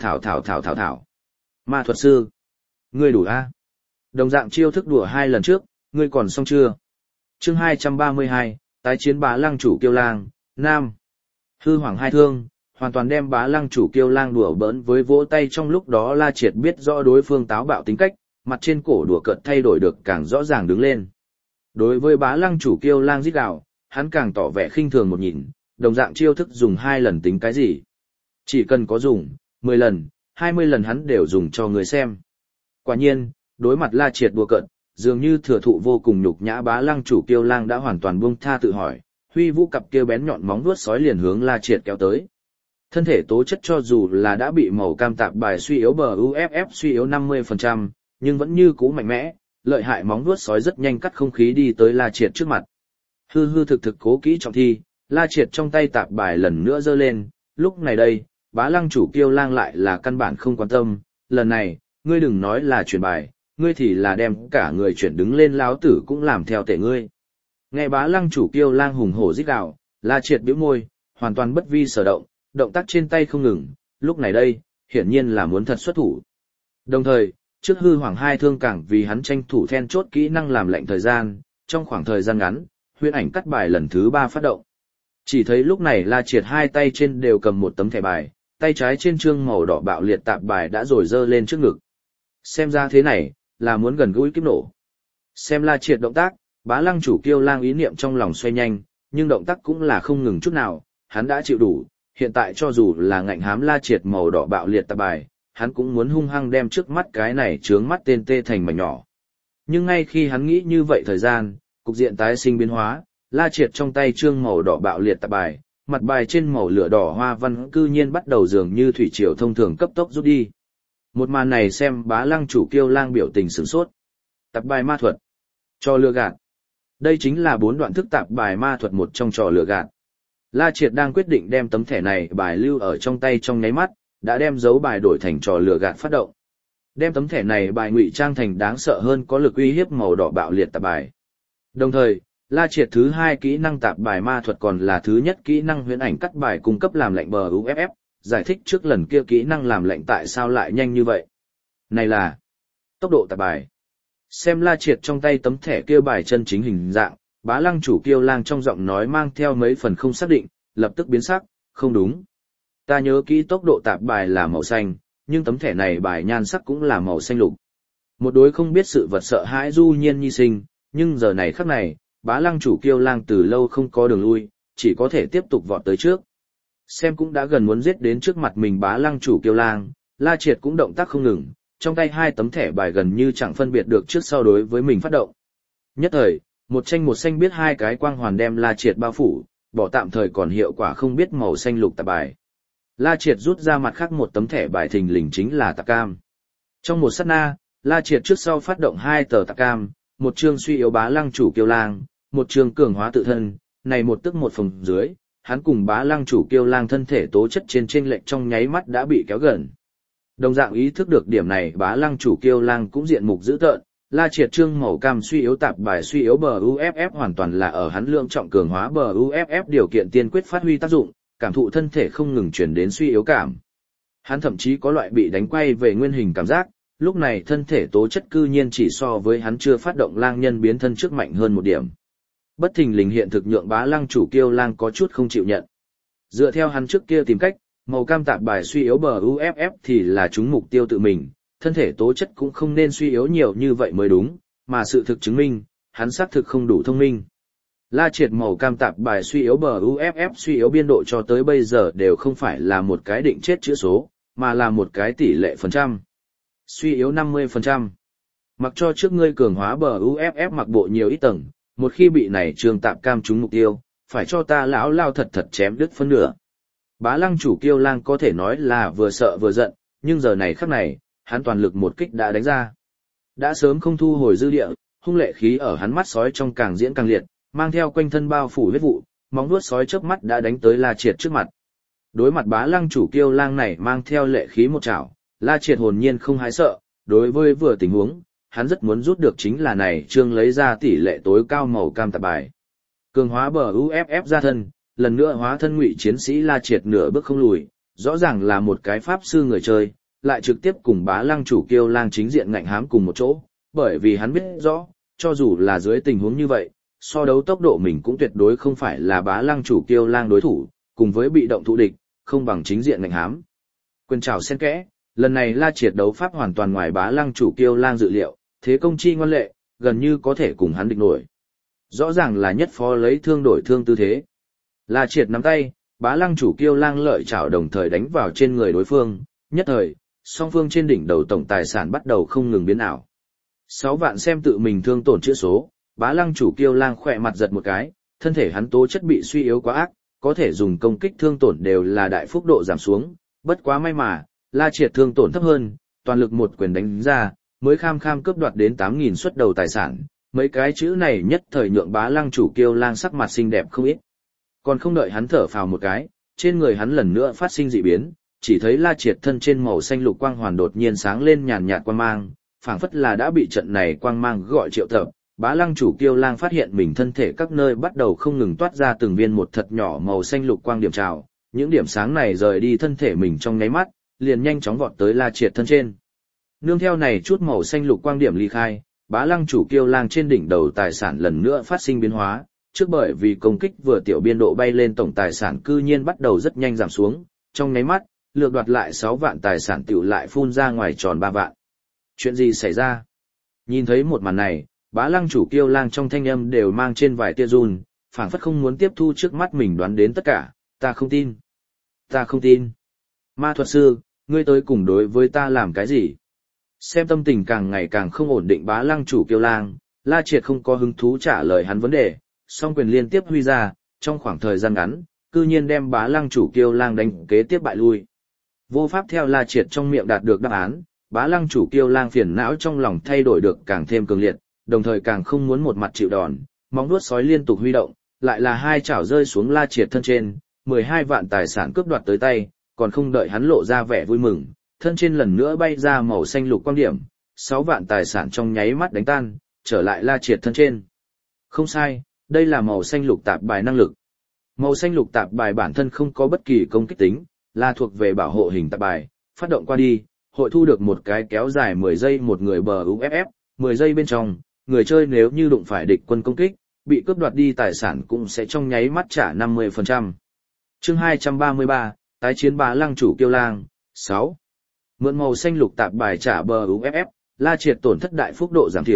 thảo. Ma thuật sư, ngươi đủ a? Đồng dạng chiêu thức đùa hai lần trước, ngươi còn xong chưa? Chương 232, tái chiến bá lăng chủ kiêu lang, nam. Hư hoàng hai thương, hoàn toàn đem bá lăng chủ kiêu lang đùa bỡn với vỗ tay trong lúc đó La Triệt biết rõ đối phương táo bạo tính cách, mặt trên cổ đùa cợt thay đổi được càng rõ ràng đứng lên. Đối với bá lăng chủ kiêu lang rít gào, hắn càng tỏ vẻ khinh thường một nhìn, đồng dạng chiêu thức dùng 2 lần tính cái gì. Chỉ cần có dùng, 10 lần, 20 lần hắn đều dùng cho người xem. Quả nhiên, đối mặt La Triệt đùa cợt, dường như thừa thụ vô cùng nhục nhã bá lăng chủ kiêu lang đã hoàn toàn buông tha tự hỏi, huy vũ cặp kia bén nhọn móng vuốt sói liền hướng La Triệt kéo tới. Thân thể tố chất cho dù là đã bị màu cam tạp bài suy yếu bờ UFF suy yếu 50%, nhưng vẫn như cũ mạnh mẽ, lợi hại móng vuốt sói rất nhanh cắt không khí đi tới La Triệt trước mặt. Hư thực cố kỹ trọng thi, La Triệt trong tay tạp bài lần nữa giơ lên, lúc này đây, bá lăng chủ kiêu lang lại là căn bản không quan tâm, lần này, ngươi đừng nói là chuyển bài, ngươi thì là đem cả người chuyển đứng lên láo tử cũng làm theo tể ngươi. Nghe bá lăng chủ kiêu lang hùng hổ rít gào, La Triệt bĩu môi, hoàn toàn bất vi sở động, động tác trên tay không ngừng, lúc này đây, hiển nhiên là muốn thật xuất thủ. Đồng thời, trước hư hoàng hai thương càng vì hắn tranh thủ then chốt kỹ năng làm lệnh thời gian, trong khoảng thời gian ngắn, huyễn ảnh cắt bài lần thứ 3 phát động. Chỉ thấy lúc này La Triệt hai tay trên đều cầm một tấm thẻ bài, tay trái trên trương màu đỏ bạo liệt tạp bài đã rồi dơ lên trước ngực. Xem ra thế này, là muốn gần gũi kiếp nổ. Xem La Triệt động tác, bá lăng chủ kiêu lang ý niệm trong lòng xoay nhanh, nhưng động tác cũng là không ngừng chút nào, hắn đã chịu đủ, hiện tại cho dù là ngạnh hám La Triệt màu đỏ bạo liệt tạp bài, hắn cũng muốn hung hăng đem trước mắt cái này trướng mắt tên tê thành mảnh nhỏ. Nhưng ngay khi hắn nghĩ như vậy thời gian, cục diện tái sinh biến hóa, La Triệt trong tay trương màu đỏ bạo liệt tạp bài, mặt bài trên màu lửa đỏ hoa văn cư nhiên bắt đầu dường như thủy triều thông thường cấp tốc rút đi. Một màn này xem bá lăng chủ kiêu lang biểu tình sửng sốt. Tạp bài ma thuật. Trò lừa gạt. Đây chính là 4 đoạn thức tạp bài ma thuật một trong trò lừa gạt. La Triệt đang quyết định đem tấm thẻ này bài lưu ở trong tay trong nháy mắt, đã đem dấu bài đổi thành trò lừa gạt phát động. Đem tấm thẻ này bài ngụy trang thành đáng sợ hơn có lực uy hiếp màu đỏ bạo liệt tạp bài. Đồng thời, La Triệt thứ 2 kỹ năng tạp bài ma thuật còn là thứ nhất kỹ năng huyễn ảnh cắt bài cung cấp làm lệnh bờ UFF, giải thích trước lần kia kỹ năng làm lệnh tại sao lại nhanh như vậy. Này là tốc độ tạp bài. Xem La Triệt trong tay tấm thẻ kia bài chân chính hình dạng, bá lăng chủ kiêu lang trong giọng nói mang theo mấy phần không xác định, lập tức biến sắc, không đúng. Ta nhớ kỹ tốc độ tạp bài là màu xanh, nhưng tấm thẻ này bài nhan sắc cũng là màu xanh lục. Một đối không biết sự vật sợ hãi du nhiên nhi sinh, nhưng giờ này khắc này, bá lăng chủ kiêu lang từ lâu không có đường lui, chỉ có thể tiếp tục vọt tới trước. Xem cũng đã gần muốn giết đến trước mặt mình bá lăng chủ kiêu lang, La Triệt cũng động tác không ngừng, trong tay hai tấm thẻ bài gần như chẳng phân biệt được trước sau đối với mình phát động. Nhất thời, một tranh một xanh biết hai cái quang hoàn đem La Triệt bao phủ, bỏ tạm thời còn hiệu quả không biết màu xanh lục tạp bài. La Triệt rút ra mặt khác một tấm thẻ bài thình lình chính là tạp cam. Trong một sát na, La Triệt trước sau phát động hai tờ tạp cam, một chương suy yếu bá lăng chủ kiêu lang, một chương cường hóa tự thân, này một tức một phòng dưới, hắn cùng bá lăng chủ kiêu lang thân thể tố chất trên lệch trong nháy mắt đã bị kéo gần. Đồng dạng ý thức được điểm này bá lăng chủ kiêu lang cũng diện mục dữ tợn, La Triệt trương màu cam suy yếu tạp bài suy yếu bờ UFF hoàn toàn là ở hắn lượng trọng cường hóa bờ UFF điều kiện tiên quyết phát huy tác dụng, cảm thụ thân thể không ngừng chuyển đến suy yếu cảm. Hắn thậm chí có loại bị đánh quay về nguyên hình cảm giác, lúc này thân thể tố chất cư nhiên chỉ so với hắn chưa phát động lang nhân biến thân trước mạnh hơn một điểm. Bất thình lình hiện thực nhượng bá lăng chủ kiêu lang có chút không chịu nhận. Dựa theo hắn trước kia tìm cách, màu cam tạp bài suy yếu bờ UFF thì là trúng mục tiêu tự mình, thân thể tố chất cũng không nên suy yếu nhiều như vậy mới đúng, mà sự thực chứng minh, hắn xác thực không đủ thông minh. La Triệt màu cam tạp bài suy yếu bờ UFF suy yếu biên độ cho tới bây giờ đều không phải là một cái định chết chữ số, mà là một cái tỷ lệ phần trăm. Suy yếu 50%. Mặc cho trước ngươi cường hóa bờ UFF mặc bộ nhiều ít tầng, một khi bị này trường tạp cam trúng mục tiêu, phải cho ta lão lao thật thật chém đứt phân nửa. Bá lăng chủ kiêu lang có thể nói là vừa sợ vừa giận, nhưng giờ này khắc này, hắn toàn lực một kích đã đánh ra. Đã sớm không thu hồi dư địa, hung lệ khí ở hắn mắt sói trong càng diễn càng liệt, mang theo quanh thân bao phủ huyết vụ, móng vuốt sói chớp mắt đã đánh tới La Triệt trước mặt. Đối mặt bá lăng chủ kiêu lang này mang theo lệ khí một chảo, La Triệt hồn nhiên không hái sợ, đối với vừa tình huống, hắn rất muốn rút được chính là này trương lấy ra tỷ lệ tối cao màu cam tạp bài. Cường hóa bờ UFF ra thân, lần nữa hóa thân ngụy chiến sĩ La Triệt nửa bước không lùi, rõ ràng là một cái pháp sư người chơi, lại trực tiếp cùng bá lăng chủ kiêu lang chính diện ngạnh hám cùng một chỗ, bởi vì hắn biết rõ, cho dù là dưới tình huống như vậy, so đấu tốc độ mình cũng tuyệt đối không phải là bá lăng chủ kiêu lang đối thủ, cùng với bị động thụ địch, không bằng chính diện ngạnh hám. Quyền trào xen kẽ, lần này La Triệt đấu pháp hoàn toàn ngoài bá lăng chủ kiêu lang dự liệu, thế công chi ngoan lệ, gần như có thể cùng hắn địch nổi. Rõ ràng là nhất phó lấy thương đổi thương tư thế. La Triệt nắm tay, bá lăng chủ kiêu lang lợi chảo đồng thời đánh vào trên người đối phương, nhất thời, song phương trên đỉnh đầu tổng tài sản bắt đầu không ngừng biến ảo. 6 vạn xem tự mình thương tổn chữa số, bá lăng chủ kiêu lang khỏe mặt giật một cái, thân thể hắn tố chất bị suy yếu quá ác, có thể dùng công kích thương tổn đều là đại phúc độ giảm xuống, bất quá may mà, La Triệt thương tổn thấp hơn, toàn lực một quyền đánh ra, mới kham kham cướp đoạt đến 8.000 suất đầu tài sản, mấy cái chữ này nhất thời nhượng bá lăng chủ kiêu lang sắc mặt xinh đẹp không ít. Còn không đợi hắn thở phào một cái, trên người hắn lần nữa phát sinh dị biến, chỉ thấy La Triệt thân trên màu xanh lục quang hoàn đột nhiên sáng lên nhàn nhạt quang mang, phảng phất là đã bị trận này quang mang gọi triệu tập. Bá lăng chủ kiêu lang phát hiện mình thân thể các nơi bắt đầu không ngừng toát ra từng viên một thật nhỏ màu xanh lục quang điểm trào, những điểm sáng này rời đi thân thể mình trong nháy mắt, liền nhanh chóng vọt tới La Triệt thân trên. Nương theo này chút màu xanh lục quang điểm ly khai, bá lăng chủ kiêu lang trên đỉnh đầu tài sản lần nữa phát sinh biến hóa, trước bởi vì công kích vừa tiểu biên độ bay lên tổng tài sản cư nhiên bắt đầu rất nhanh giảm xuống, trong nháy mắt, lược đoạt lại 6 vạn tài sản tiểu lại phun ra ngoài tròn 3 vạn. Chuyện gì xảy ra? Nhìn thấy một màn này, bá lăng chủ kiêu lang trong thanh âm đều mang trên vài tia run, phảng phất không muốn tiếp thu trước mắt mình đoán đến tất cả, ta không tin. Ta không tin. Ma thuật sư, ngươi tới cùng đối với ta làm cái gì? Xem tâm tình càng ngày càng không ổn định bá lăng chủ kiêu lang, La Triệt không có hứng thú trả lời hắn vấn đề, song quyền liên tiếp huy ra, trong khoảng thời gian ngắn, cư nhiên đem bá lăng chủ kiêu lang đánh kế tiếp bại lui. Vô pháp theo La Triệt trong miệng đạt được đáp án, bá lăng chủ kiêu lang phiền não trong lòng thay đổi được càng thêm cường liệt, đồng thời càng không muốn một mặt chịu đòn, móng vuốt sói liên tục huy động, lại là hai chảo rơi xuống La Triệt thân trên, 12 vạn tài sản cướp đoạt tới tay, còn không đợi hắn lộ ra vẻ vui mừng, thân trên lần nữa bay ra màu xanh lục quang điểm, 6 vạn tài sản trong nháy mắt đánh tan, trở lại La Triệt thân trên. Không sai, đây là màu xanh lục tạp bài năng lực. Màu xanh lục tạp bài bản thân không có bất kỳ công kích tính, là thuộc về bảo hộ hình tạp bài, phát động qua đi, hội thu được một cái kéo dài 10 giây một người bờ UFF, 10 giây bên trong, người chơi nếu như đụng phải địch quân công kích, bị cướp đoạt đi tài sản cũng sẽ trong nháy mắt trả 50%. Chương 233, tái chiến bá lăng chủ kiêu lang, 6. Mượn màu xanh lục tạp bài trả bờ UFF, La Triệt tổn thất đại phúc độ giảm thiểu,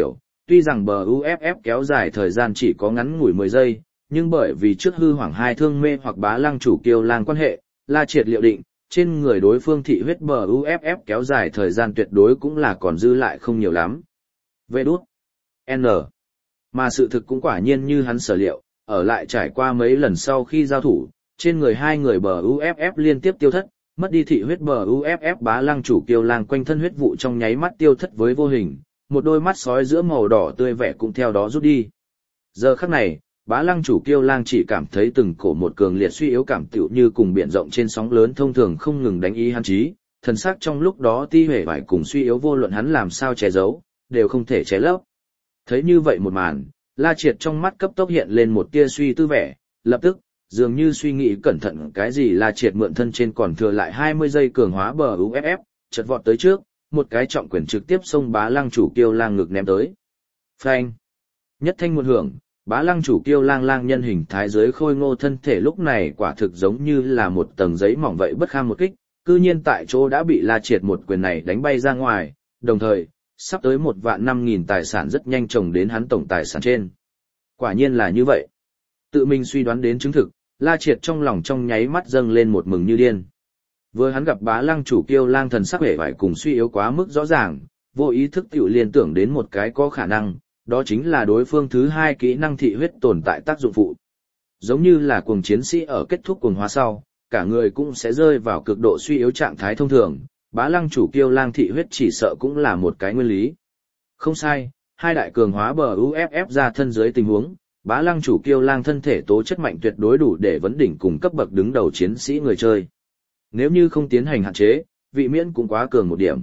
tuy rằng bờ UFF kéo dài thời gian chỉ có ngắn ngủi 10 giây, nhưng bởi vì trước hư hoảng hai thương mê hoặc Bá Lăng Chủ Kiêu Lang quan hệ, La Triệt liệu định, trên người đối phương thị huyết bờ UFF kéo dài thời gian tuyệt đối cũng là còn dư lại không nhiều lắm. Vê đút. N. Mà sự thực cũng quả nhiên như hắn sở liệu, ở lại trải qua mấy lần sau khi giao thủ, trên người hai người bờ UFF liên tiếp tiêu thất, mất đi thị huyết bờ UFF Bá Lăng Chủ Kiêu Lang quanh thân huyết vụ trong nháy mắt tiêu thất với vô hình, một đôi mắt sói giữa màu đỏ tươi vẻ cũng theo đó rút đi. Giờ khắc này, Bá Lăng Chủ Kiêu Lang chỉ cảm thấy từng cổ một cường liệt suy yếu cảm tựu như cùng biển rộng trên sóng lớn thông thường không ngừng đánh ý hắn trí, thần sắc trong lúc đó ti huệ vải cùng suy yếu vô luận hắn làm sao che giấu, đều không thể che lấp. Thấy như vậy một màn, La Triệt trong mắt cấp tốc hiện lên một tia suy tư vẻ, lập tức, dường như suy nghĩ cẩn thận cái gì La Triệt mượn thân trên còn thừa lại 20 giây cường hóa bờ UFF, chợt vọt tới trước, một cái trọng quyền trực tiếp xông Bá Lăng Chủ Kiêu Lang ngực ném tới. Phanh! Nhất thanh một hưởng, Bá Lăng Chủ Kiêu Lang nhân hình thái dưới khôi ngô thân thể lúc này quả thực giống như là một tầng giấy mỏng vậy bất kham một kích, cư nhiên tại chỗ đã bị La Triệt một quyền này đánh bay ra ngoài, đồng thời, sắp tới 1.500.000 tài sản rất nhanh chồng đến hắn tổng tài sản trên. Quả nhiên là như vậy. Tự mình suy đoán đến chứng thực, La Triệt trong lòng trong nháy mắt dâng lên một mừng như điên. Vừa hắn gặp Bá Lăng Chủ Kiêu Lang thần sắc vẻ vải cùng suy yếu quá mức rõ ràng, vô ý thức tiểu liên tưởng đến một cái có khả năng, đó chính là đối phương thứ hai kỹ năng thị huyết tồn tại tác dụng phụ. Giống như là cuồng chiến sĩ ở kết thúc cuồng hóa sau, cả người cũng sẽ rơi vào cực độ suy yếu trạng thái thông thường, Bá Lăng Chủ Kiêu Lang thị huyết chỉ sợ cũng là một cái nguyên lý. Không sai, hai đại cường hóa bờ UFF ra thân dưới tình huống, Bá Lăng Chủ Kiêu Lang thân thể tố chất mạnh tuyệt đối đủ để vấn đỉnh cùng cấp bậc đứng đầu chiến sĩ người chơi. Nếu như không tiến hành hạn chế, vị miễn cũng quá cường một điểm.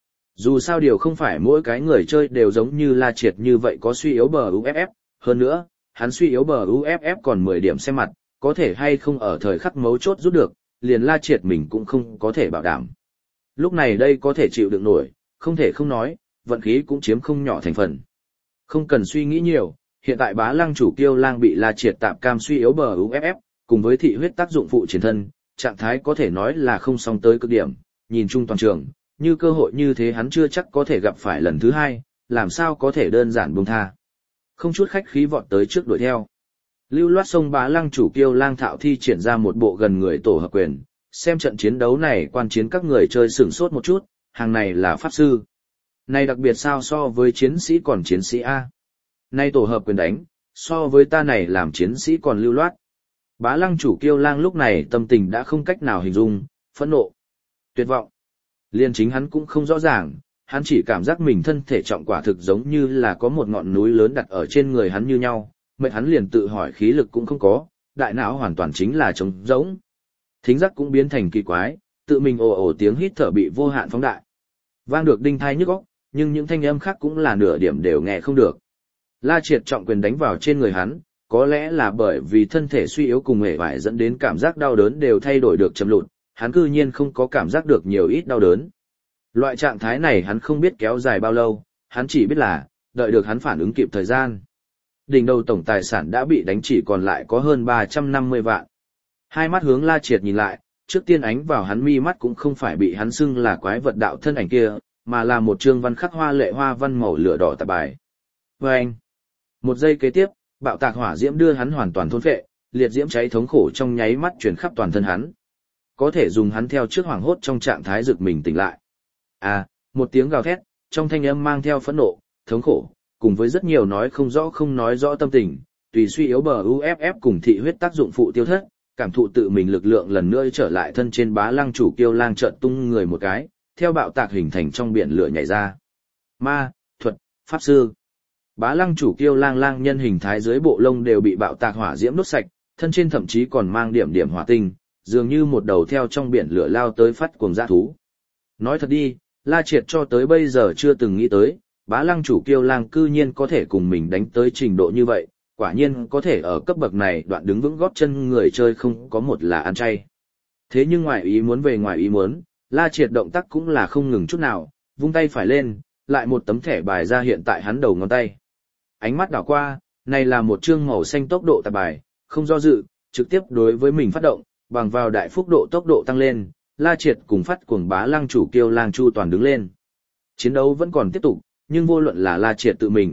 Dù sao điều không phải mỗi cái người chơi đều giống như La Triệt như vậy có suy yếu bờ UFF, hơn nữa, hắn suy yếu bờ UFF còn 10 điểm xem mặt, có thể hay không ở thời khắc mấu chốt rút được, liền La Triệt mình cũng không có thể bảo đảm. Lúc này đây có thể chịu đựng nổi, không thể không nói, vận khí cũng chiếm không nhỏ thành phần. Không cần suy nghĩ nhiều, hiện tại Bá Lăng Chủ Kiêu Lang bị La Triệt tạm cam suy yếu bờ UFF, cùng với thị huyết tác dụng phụ chiến thân, trạng thái có thể nói là không song tới cực điểm, nhìn chung toàn trường, như cơ hội như thế hắn chưa chắc có thể gặp phải lần thứ hai, làm sao có thể đơn giản buông tha. Không chút khách khí vọt tới trước đuổi theo. Lưu loát sông Bá Lăng Chủ Kiêu Lang thạo thi triển ra một bộ gần người tổ hợp quyền, xem trận chiến đấu này quan chiến các người chơi sửng sốt một chút, hàng này là pháp sư. Này đặc biệt sao so với chiến sĩ còn chiến sĩ A. Này tổ hợp quyền đánh, so với ta này làm chiến sĩ còn lưu loát. Bá Lăng Chủ Kiêu Lang lúc này tâm tình đã không cách nào hình dung, phẫn nộ, tuyệt vọng. Liên chính hắn cũng không rõ ràng, hắn chỉ cảm giác mình thân thể trọng quả thực giống như là có một ngọn núi lớn đặt ở trên người hắn như nhau, mệt hắn liền tự hỏi khí lực cũng không có, đại não hoàn toàn chính là trống rỗng. Thính giác cũng biến thành kỳ quái, tự mình ồ ồ tiếng hít thở bị vô hạn phóng đại. Vang được đinh tai nhức óc, nhưng những thanh âm khác cũng là nửa điểm đều nghe không được. La Triệt trọng quyền đánh vào trên người hắn, có lẽ là bởi vì thân thể suy yếu cùng uể oải dẫn đến cảm giác đau đớn đều thay đổi được chậm lụt, hắn cư nhiên không có cảm giác được nhiều ít đau đớn. Loại trạng thái này hắn không biết kéo dài bao lâu, hắn chỉ biết là, đợi được hắn phản ứng kịp thời gian. Đỉnh đầu tổng tài sản đã bị đánh chỉ còn lại có hơn 350 vạn. Hai mắt hướng La Triệt nhìn lại, trước tiên ánh vào hắn mi mắt cũng không phải bị hắn xưng là quái vật đạo thân ảnh kia, mà là một chương văn khắc hoa lệ hoa văn màu lửa đỏ tạp bài. Vâng! Một giây kế tiếp, bạo tạc hỏa diễm đưa hắn hoàn toàn thôn phệ, liệt diễm cháy thống khổ trong nháy mắt truyền khắp toàn thân hắn. Có thể dùng hắn theo trước hoảng hốt trong trạng thái giật mình tỉnh lại. À, một tiếng gào thét, trong thanh âm mang theo phẫn nộ, thống khổ, cùng với rất nhiều nói không rõ không nói rõ tâm tình, tùy suy yếu bờ UFF cùng thị huyết tác dụng phụ tiêu thất, cảm thụ tự mình lực lượng lần nữa trở lại thân trên Bá Lăng Chủ Kiêu Lang chợt tung người một cái, theo bạo tạc hình thành trong biển lửa nhảy ra. Ma, thuật, pháp sư. Bá Lăng Chủ Kiêu Lang nhân hình thái dưới bộ lông đều bị bạo tạc hỏa diễm đốt sạch, thân trên thậm chí còn mang điểm điểm hỏa tinh, dường như một đầu theo trong biển lửa lao tới phát cuồng dã thú. Nói thật đi, La Triệt cho tới bây giờ chưa từng nghĩ tới, Bá Lăng Chủ Kiêu Lang cư nhiên có thể cùng mình đánh tới trình độ như vậy, quả nhiên có thể ở cấp bậc này đoạn đứng vững gót chân người chơi không có một là ăn chay. Thế nhưng ngoài ý muốn về ngoài ý muốn, La Triệt động tác cũng là không ngừng chút nào, vung tay phải lên, lại một tấm thẻ bài ra hiện tại hắn đầu ngón tay. Ánh mắt đảo qua, này là một chương màu xanh tốc độ tạp bài, không do dự, trực tiếp đối với mình phát động, bằng vào đại phúc độ tốc độ tăng lên, La Triệt cùng phát cuồng Bá Lăng Chủ Kiêu Lang chu toàn đứng lên. Chiến đấu vẫn còn tiếp tục, nhưng vô luận là La Triệt tự mình,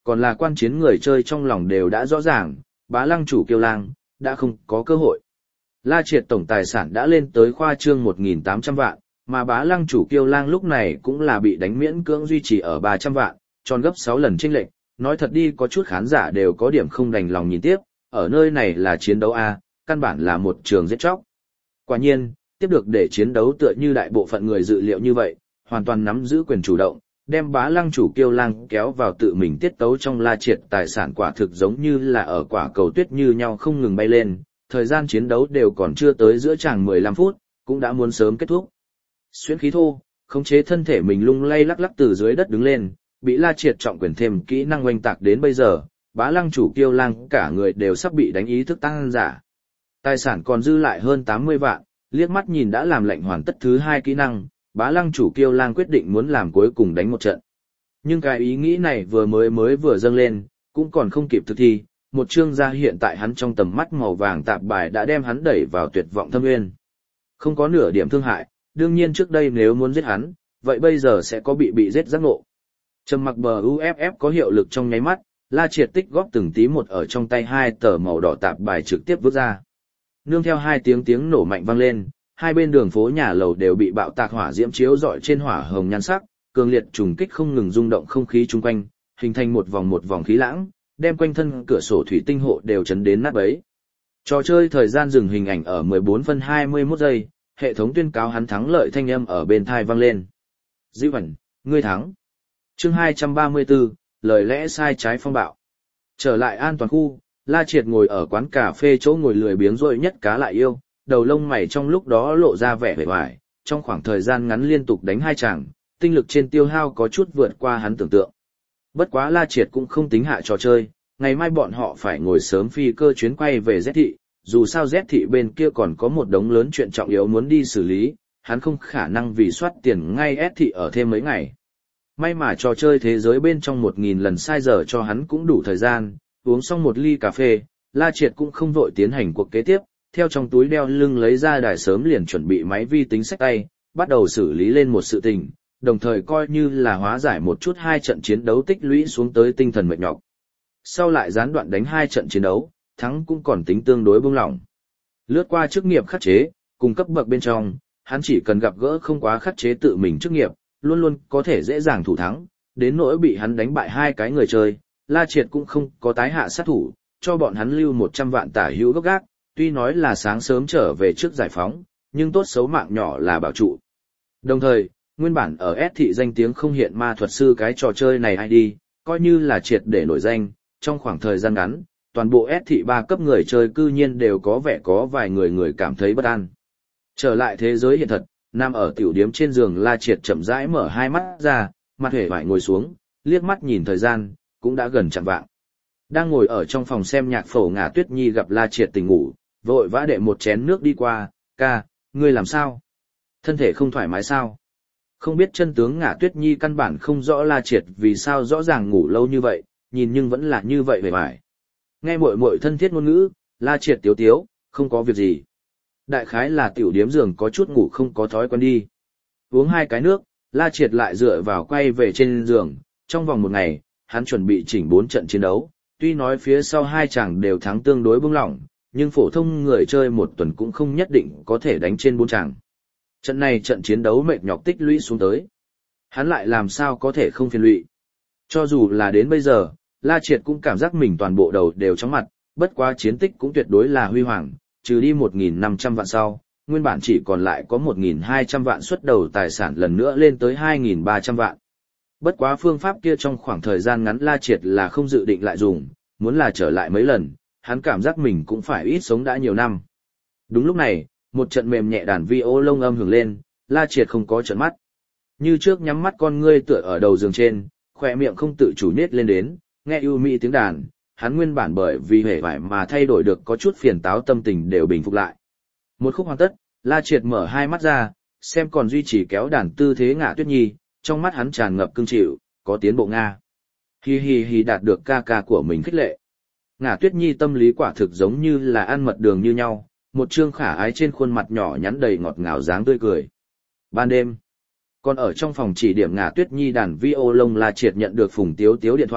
còn là quan chiến người chơi trong lòng đều đã rõ ràng, Bá Lăng chủ Kiêu Lang đã không có cơ hội. La Triệt tổng tài sản đã lên tới khoa trương 1.800 vạn, mà Bá Lăng chủ Kiêu Lang lúc này cũng là bị đánh miễn cưỡng duy trì ở 300 vạn, tròn gấp 6 lần chênh lệch. Nói thật đi, có chút khán giả đều có điểm không đành lòng nhìn tiếp, ở nơi này là chiến đấu A, căn bản là một trường giết chóc. Quả nhiên, tiếp được để chiến đấu tựa như đại bộ phận người dự liệu như vậy, hoàn toàn nắm giữ quyền chủ động, đem Bá Lăng chủ Kiêu Lang kéo vào tự mình tiết tấu trong. La Triệt tài sản quả thực giống như là ở quả cầu tuyết như nhau không ngừng bay lên, thời gian chiến đấu đều còn chưa tới giữa chàng 15 phút, cũng đã muốn sớm kết thúc. Xuyên khí thô, khống chế thân thể mình lung lay lắc lắc từ dưới đất đứng lên, bị La Triệt trọng quyền thêm kỹ năng oanh tạc đến bây giờ, Bá Lăng chủ Kiêu Lang cả người đều sắp bị đánh ý thức tăng giả. Tài sản còn dư lại hơn 80 vạn, liếc mắt nhìn đã làm lệnh hoàn tất thứ 2 kỹ năng, Bá Lăng chủ Kiêu Lang quyết định muốn làm cuối cùng đánh một trận. Nhưng cái ý nghĩ này vừa dâng lên, cũng còn không kịp thực thi, một chương gia hiện tại hắn trong tầm mắt màu vàng tạp bài đã đem hắn đẩy vào tuyệt vọng thâm nguyên. Không có nửa điểm thương hại, đương nhiên trước đây nếu muốn giết hắn, vậy bây giờ sẽ có bị giết giác ngộ. Trầm mặc bờ UFF có hiệu lực trong nháy mắt, La Triệt tích góp từng tí một ở trong tay 2 tờ màu đỏ tạp bài trực tiếp vứt ra. Nương theo 2 tiếng nổ mạnh vang lên, hai bên đường phố nhà lầu đều bị bạo tạc hỏa diễm chiếu rọi trên hỏa hồng nhan sắc, cường liệt trùng kích không ngừng rung động không khí chung quanh, hình thành một vòng khí lãng, đem quanh thân cửa sổ thủy tinh hộ đều chấn đến nát bấy. Trò chơi thời gian dừng hình ảnh ở 14 phân 21 giây, hệ thống tuyên cáo hắn thắng lợi thanh âm ở bên tai vang lên. Dĩ Vẩn, ngươi thắng. Chương 234, lời lẽ sai trái phong bạo. Trở lại an toàn khu, La Triệt ngồi ở quán cà phê chỗ ngồi lười biếng rỗi nhất cá lại yêu, đầu lông mày trong lúc đó lộ ra vẻ vẻ vải, trong khoảng thời gian ngắn liên tục đánh 2 chàng, tinh lực trên tiêu hao có chút vượt qua hắn tưởng tượng. Bất quá La Triệt cũng không tính hạ trò chơi, ngày mai bọn họ phải ngồi sớm phi cơ chuyến quay về Z thị, dù sao Z thị bên kia còn có một đống lớn chuyện trọng yếu muốn đi xử lý, hắn không khả năng vì soát tiền ngay S thị ở thêm mấy ngày. May mà trò chơi thế giới bên trong 1000 lần sai giờ cho hắn cũng đủ thời gian, uống xong một ly cà phê, La Triệt cũng không vội tiến hành cuộc kế tiếp, theo trong túi đeo lưng lấy ra đài sớm liền chuẩn bị máy vi tính sách tay, bắt đầu xử lý lên một sự tình, đồng thời coi như là hóa giải một chút 2 trận chiến đấu tích lũy xuống tới tinh thần mệt nhọc. Sau lại gián đoạn đánh 2 trận chiến đấu, thắng cũng còn tính tương đối buông lỏng. Lướt qua chức nghiệp khắc chế, cùng cấp bậc bên trong, hắn chỉ cần gặp gỡ không quá khắc chế tự mình chức nghiệp, luôn luôn có thể dễ dàng thủ thắng, đến nỗi bị hắn đánh bại 2 cái người chơi, La Triệt cũng không có tái hạ sát thủ, cho bọn hắn lưu 100 vạn tả hữu gốc gác, tuy nói là sáng sớm trở về trước giải phóng, nhưng tốt xấu mạng nhỏ là bảo trụ. Đồng thời, nguyên bản ở S thị danh tiếng không hiện ma thuật sư cái trò chơi này ID, coi như là triệt để nổi danh, trong khoảng thời gian ngắn, toàn bộ S thị 3 cấp người chơi cư nhiên đều có vẻ có vài người cảm thấy bất an. Trở lại thế giới hiện thật, nằm ở tiểu điếm trên giường La Triệt chậm rãi mở 2 mắt ra, mặt hề vải ngồi xuống, liếc mắt nhìn thời gian, cũng đã gần chạng vạng. Đang ngồi ở trong phòng xem nhạc phổ Ngả Tuyết Nhi gặp La Triệt tỉnh ngủ, vội vã đệ một chén nước đi qua, ca, ngươi làm sao? Thân thể không thoải mái sao? Không biết chân tướng Ngả Tuyết Nhi căn bản không rõ La Triệt vì sao rõ ràng ngủ lâu như vậy, nhìn nhưng vẫn là như vậy vẻ vải. Nghe muội muội thân thiết ngôn ngữ, La Triệt tiếu tiếu, không có việc gì. Đại khái là tiểu điếm giường có chút ngủ không có thói quen đi. Uống 2 cái nước, La Triệt lại dựa vào quay về trên giường, trong vòng 1 ngày, hắn chuẩn bị chỉnh 4 trận chiến đấu, tuy nói phía sau 2 chàng đều thắng tương đối buông lỏng, nhưng phổ thông người chơi 1 tuần cũng không nhất định có thể đánh trên 4 chàng. Trận này trận chiến đấu mệt nhọc tích lũy xuống tới. Hắn lại làm sao có thể không phiền lụy. Cho dù là đến bây giờ, La Triệt cũng cảm giác mình toàn bộ đầu đều chóng mặt, bất quá chiến tích cũng tuyệt đối là huy hoàng, trừ đi 1.500 vạn sau, nguyên bản chỉ còn lại có 1.200 vạn xuất đầu tài sản lần nữa lên tới 2.300 vạn. Bất quá phương pháp kia trong khoảng thời gian ngắn La Triệt là không dự định lại dùng, muốn là trở lại mấy lần, hắn cảm giác mình cũng phải ít sống đã nhiều năm. Đúng lúc này, một trận mềm nhẹ đàn vi ô lông âm hưởng lên, La Triệt không có trợn mắt. Như trước nhắm mắt con ngươi tựa ở đầu giường trên, khỏe miệng không tự chủ nết lên đến, nghe ưu mỹ tiếng đàn, hắn nguyên bản bởi vì hề vải mà thay đổi được có chút phiền táo tâm tình đều bình phục lại. Một khúc hoàn tất, La Triệt mở 2 mắt ra, xem còn duy trì kéo đàn tư thế Ngả Tuyết Nhi, trong mắt hắn tràn ngập cưng chịu, có tiến bộ Nga. Hi hi hi đạt được ca ca của mình khích lệ. Ngả Tuyết Nhi tâm lý quả thực giống như là ăn mật đường như nhau, một trương khả ái trên khuôn mặt nhỏ nhắn đầy ngọt ngào dáng tươi cười. Ban đêm, còn ở trong phòng chỉ điểm Ngả Tuyết Nhi đàn vi ô lông La Triệt nhận được Phùng Tiếu Tiếu điện thoại,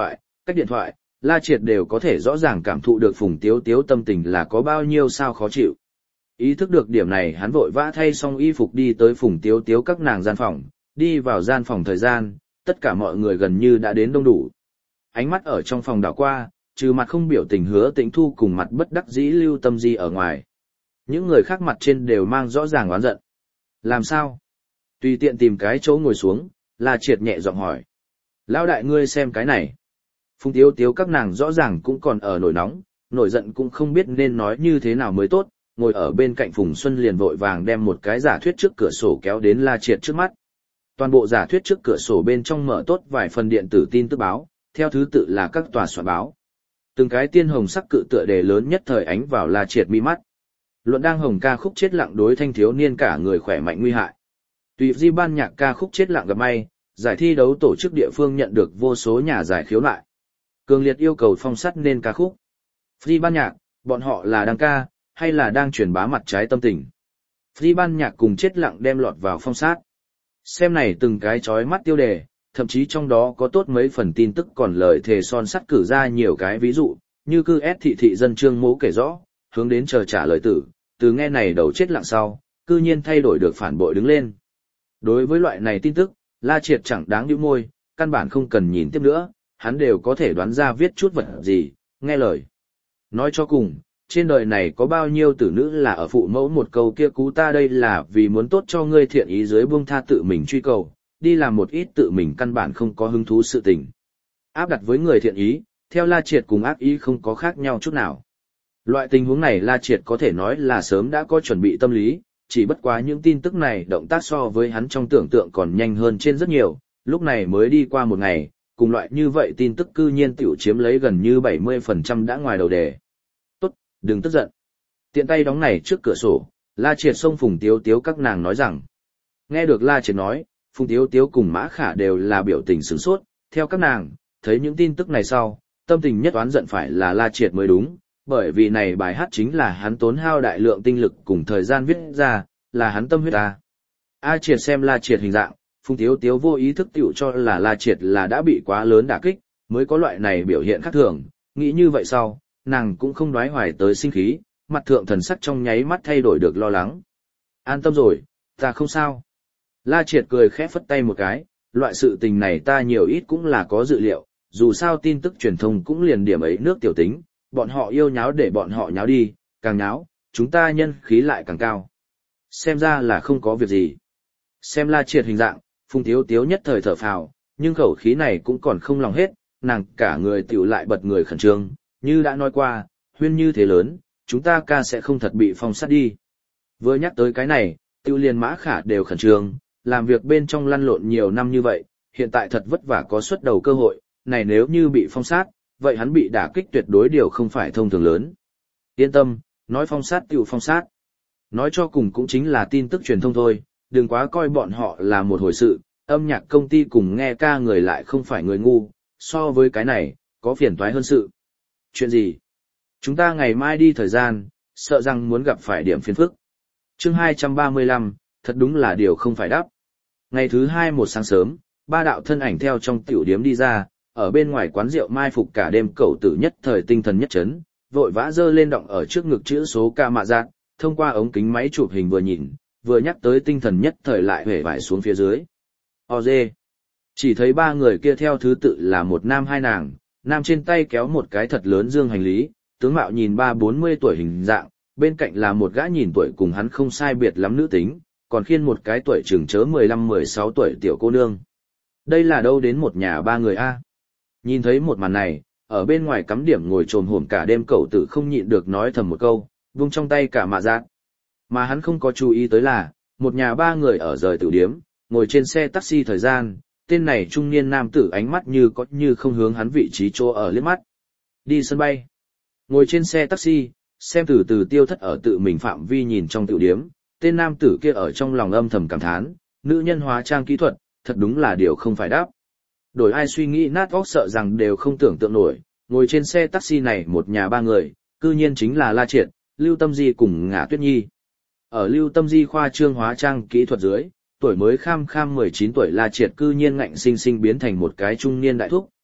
cách điện thoại, La Triệt đều có thể rõ ràng cảm thụ được Phùng Tiếu Tiếu tâm tình là có bao nhiêu sao khó chịu. Ý thức được điểm này hắn vội vã thay xong y phục đi tới Phùng Tiếu Tiếu các nàng gian phòng, đi vào gian phòng thời gian, tất cả mọi người gần như đã đến đông đủ. Ánh mắt ở trong phòng đảo qua, trừ mặt không biểu tình Hứa Tĩnh Thu cùng mặt bất đắc dĩ Lưu Tâm Di ở ngoài. Những người khác mặt trên đều mang rõ ràng oán giận. Làm sao? Tùy tiện tìm cái chỗ ngồi xuống, La Triệt nhẹ giọng hỏi. Lão đại ngươi xem cái này. Phùng Tiếu Tiếu các nàng rõ ràng cũng còn ở nổi nóng, nổi giận cũng không biết nên nói như thế nào mới tốt, ngồi ở bên cạnh Phùng Xuân liền vội vàng đem một cái giả thuyết trước cửa sổ kéo đến La Triệt trước mắt. Toàn bộ giả thuyết trước cửa sổ bên trong mở tốt vài phần điện tử tin tức báo, theo thứ tự là các tòa soạn báo. Từng cái tiên hồng sắc cự tựa đề lớn nhất thời ánh vào La Triệt mi mắt. Luận đang hồng ca khúc chết lặng đối thanh thiếu niên cả người khỏe mạnh nguy hại. Tùy di ban nhạc ca khúc chết lặng gặp may, giải thi đấu tổ chức địa phương nhận được vô số nhà giải khiếu nại. Cường liệt yêu cầu phong sát nên ca khúc. Di ban nhạc, bọn họ là đang ca, hay là đang truyền bá mặt trái tâm tình. Di ban nhạc cùng chết lặng đem lọt vào phong sát. Xem này từng cái chói mắt tiêu đề, thậm chí trong đó có tốt mấy phần tin tức còn lời thề son sắt cử ra nhiều cái ví dụ, như cư ép thị dân Trương Mỗ kể rõ, hướng đến chờ trả lời tử, từ nghe này đầu chết lặng sau, cư nhiên thay đổi được phản bội đứng lên. Đối với loại này tin tức, La Triệt chẳng đáng nhíu môi, căn bản không cần nhìn tiếp nữa, hắn đều có thể đoán ra viết chút vật gì, nghe lời. Nói cho cùng, trên đời này có bao nhiêu tử nữ là ở phụ mẫu một câu kia cú ta đây là vì muốn tốt cho ngươi thiện ý dưới buông tha tự mình truy cầu, đi làm một ít tự mình căn bản không có hứng thú sự tình. Áp đặt với người thiện ý, theo La Triệt cùng ác ý không có khác nhau chút nào. Loại tình huống này La Triệt có thể nói là sớm đã có chuẩn bị tâm lý, chỉ bất quá những tin tức này động tác so với hắn trong tưởng tượng còn nhanh hơn trên rất nhiều, lúc này mới đi qua một ngày, cùng loại như vậy tin tức cư nhiên tiểu chiếm lấy gần như 70% đã ngoài đầu đề. Tốt, đừng tức giận. Tiện tay đóng này trước cửa sổ, La Triệt xông Phùng Tiếu Tiếu các nàng nói rằng. Nghe được La Triệt nói, Phùng Tiếu Tiếu cùng Mã Khả đều là biểu tình sửng sốt, theo các nàng, thấy những tin tức này sau, tâm tình nhất oán giận phải là La Triệt mới đúng, bởi vì này bài hát chính là hắn tốn hao đại lượng tinh lực cùng thời gian viết ra, là hắn tâm huyết ta. A Triệt xem La Triệt hình dạng, Phùng Tiếu Tiếu vô ý thức tiểu cho là La Triệt là đã bị quá lớn đả kích, mới có loại này biểu hiện khác thường, nghĩ như vậy sau, nàng cũng không đoái hoài tới sinh khí, mặt thượng thần sắc trong nháy mắt thay đổi được lo lắng. An tâm rồi, ta không sao. La Triệt cười khẽ phất tay một cái, loại sự tình này ta nhiều ít cũng là có dự liệu, dù sao tin tức truyền thông cũng liền điểm ấy nước tiểu tính, bọn họ yêu nháo để bọn họ nháo đi, càng nháo, chúng ta nhân khí lại càng cao. Xem ra là không có việc gì. Xem La Triệt hình dạng, Phùng Tiếu Tiếu nhất thời thở phào, nhưng khẩu khí này cũng còn không lòng hết, nàng cả người tiểu lại bật người khẩn trương, như đã nói qua, huyên như thế lớn, chúng ta ca sẽ không thật bị phong sát đi. Vừa nhắc tới cái này, tiêu liền Mã Khả đều khẩn trương, làm việc bên trong lăn lộn nhiều năm như vậy, hiện tại thật vất vả có xuất đầu cơ hội, này nếu như bị phong sát, vậy hắn bị đả kích tuyệt đối điều không phải thông thường lớn. Yên tâm, nói phong sát tiểu phong sát. Nói cho cùng cũng chính là tin tức truyền thông thôi, đừng quá coi bọn họ là một hồi sự, âm nhạc công ty cùng nghe ca người lại không phải người ngu, so với cái này, có phiền toái hơn sự. Chuyện gì? Chúng ta ngày mai đi thời gian, sợ rằng muốn gặp phải điểm phiền phức. Chương 235, thật đúng là điều không phải đáp. Ngày thứ hai một sáng sớm, ba đạo thân ảnh theo trong tiểu điếm đi ra, ở bên ngoài quán rượu mai phục cả đêm cậu tử nhất thời tinh thần nhất chấn, vội vã dơ lên động ở trước ngực chữ số ca mạ giác, thông qua ống kính máy chụp hình vừa nhìn, vừa nhắc tới tinh thần nhất thời lại hể vải xuống phía dưới. Dê. Chỉ thấy ba người kia theo thứ tự là một nam hai nàng, nam trên tay kéo một cái thật lớn dương hành lý, tướng mạo nhìn 30-40 tuổi hình dạng, bên cạnh là một gã nhìn tuổi cùng hắn không sai biệt lắm nữ tính, còn khiên một cái tuổi chừng chớ 15-16 tuổi tiểu cô nương. Đây là đâu đến một nhà ba người a? Nhìn thấy một màn này, ở bên ngoài cắm điểm ngồi trồm hổm cả đêm cậu tử không nhịn được nói thầm một câu, vung trong tay cả mạ giác. Mà hắn không có chú ý tới là, một nhà ba người ở rời tử điếm, ngồi trên xe taxi thời gian, tên này trung niên nam tử ánh mắt như có như không hướng hắn vị trí chỗ ở liếc mắt. Đi sân bay. Ngồi trên xe taxi, xem từ từ tiêu thất ở tự mình phạm vi nhìn trong tử điếm, tên nam tử kia ở trong lòng âm thầm cảm thán, nữ nhân hóa trang kỹ thuật, thật đúng là điều không phải đáp. Đổi ai suy nghĩ nát óc sợ rằng đều không tưởng tượng nổi, ngồi trên xe taxi này một nhà ba người, cư nhiên chính là La Triệt, Lưu Tâm Di cùng Ngã Tuyết Nhi. Ở Lưu Tâm Di khoa trương hóa trang kỹ thuật dưới, tuổi mới kham 19 tuổi La Triệt cư nhiên ngạnh sinh sinh biến thành một cái trung niên đại thúc,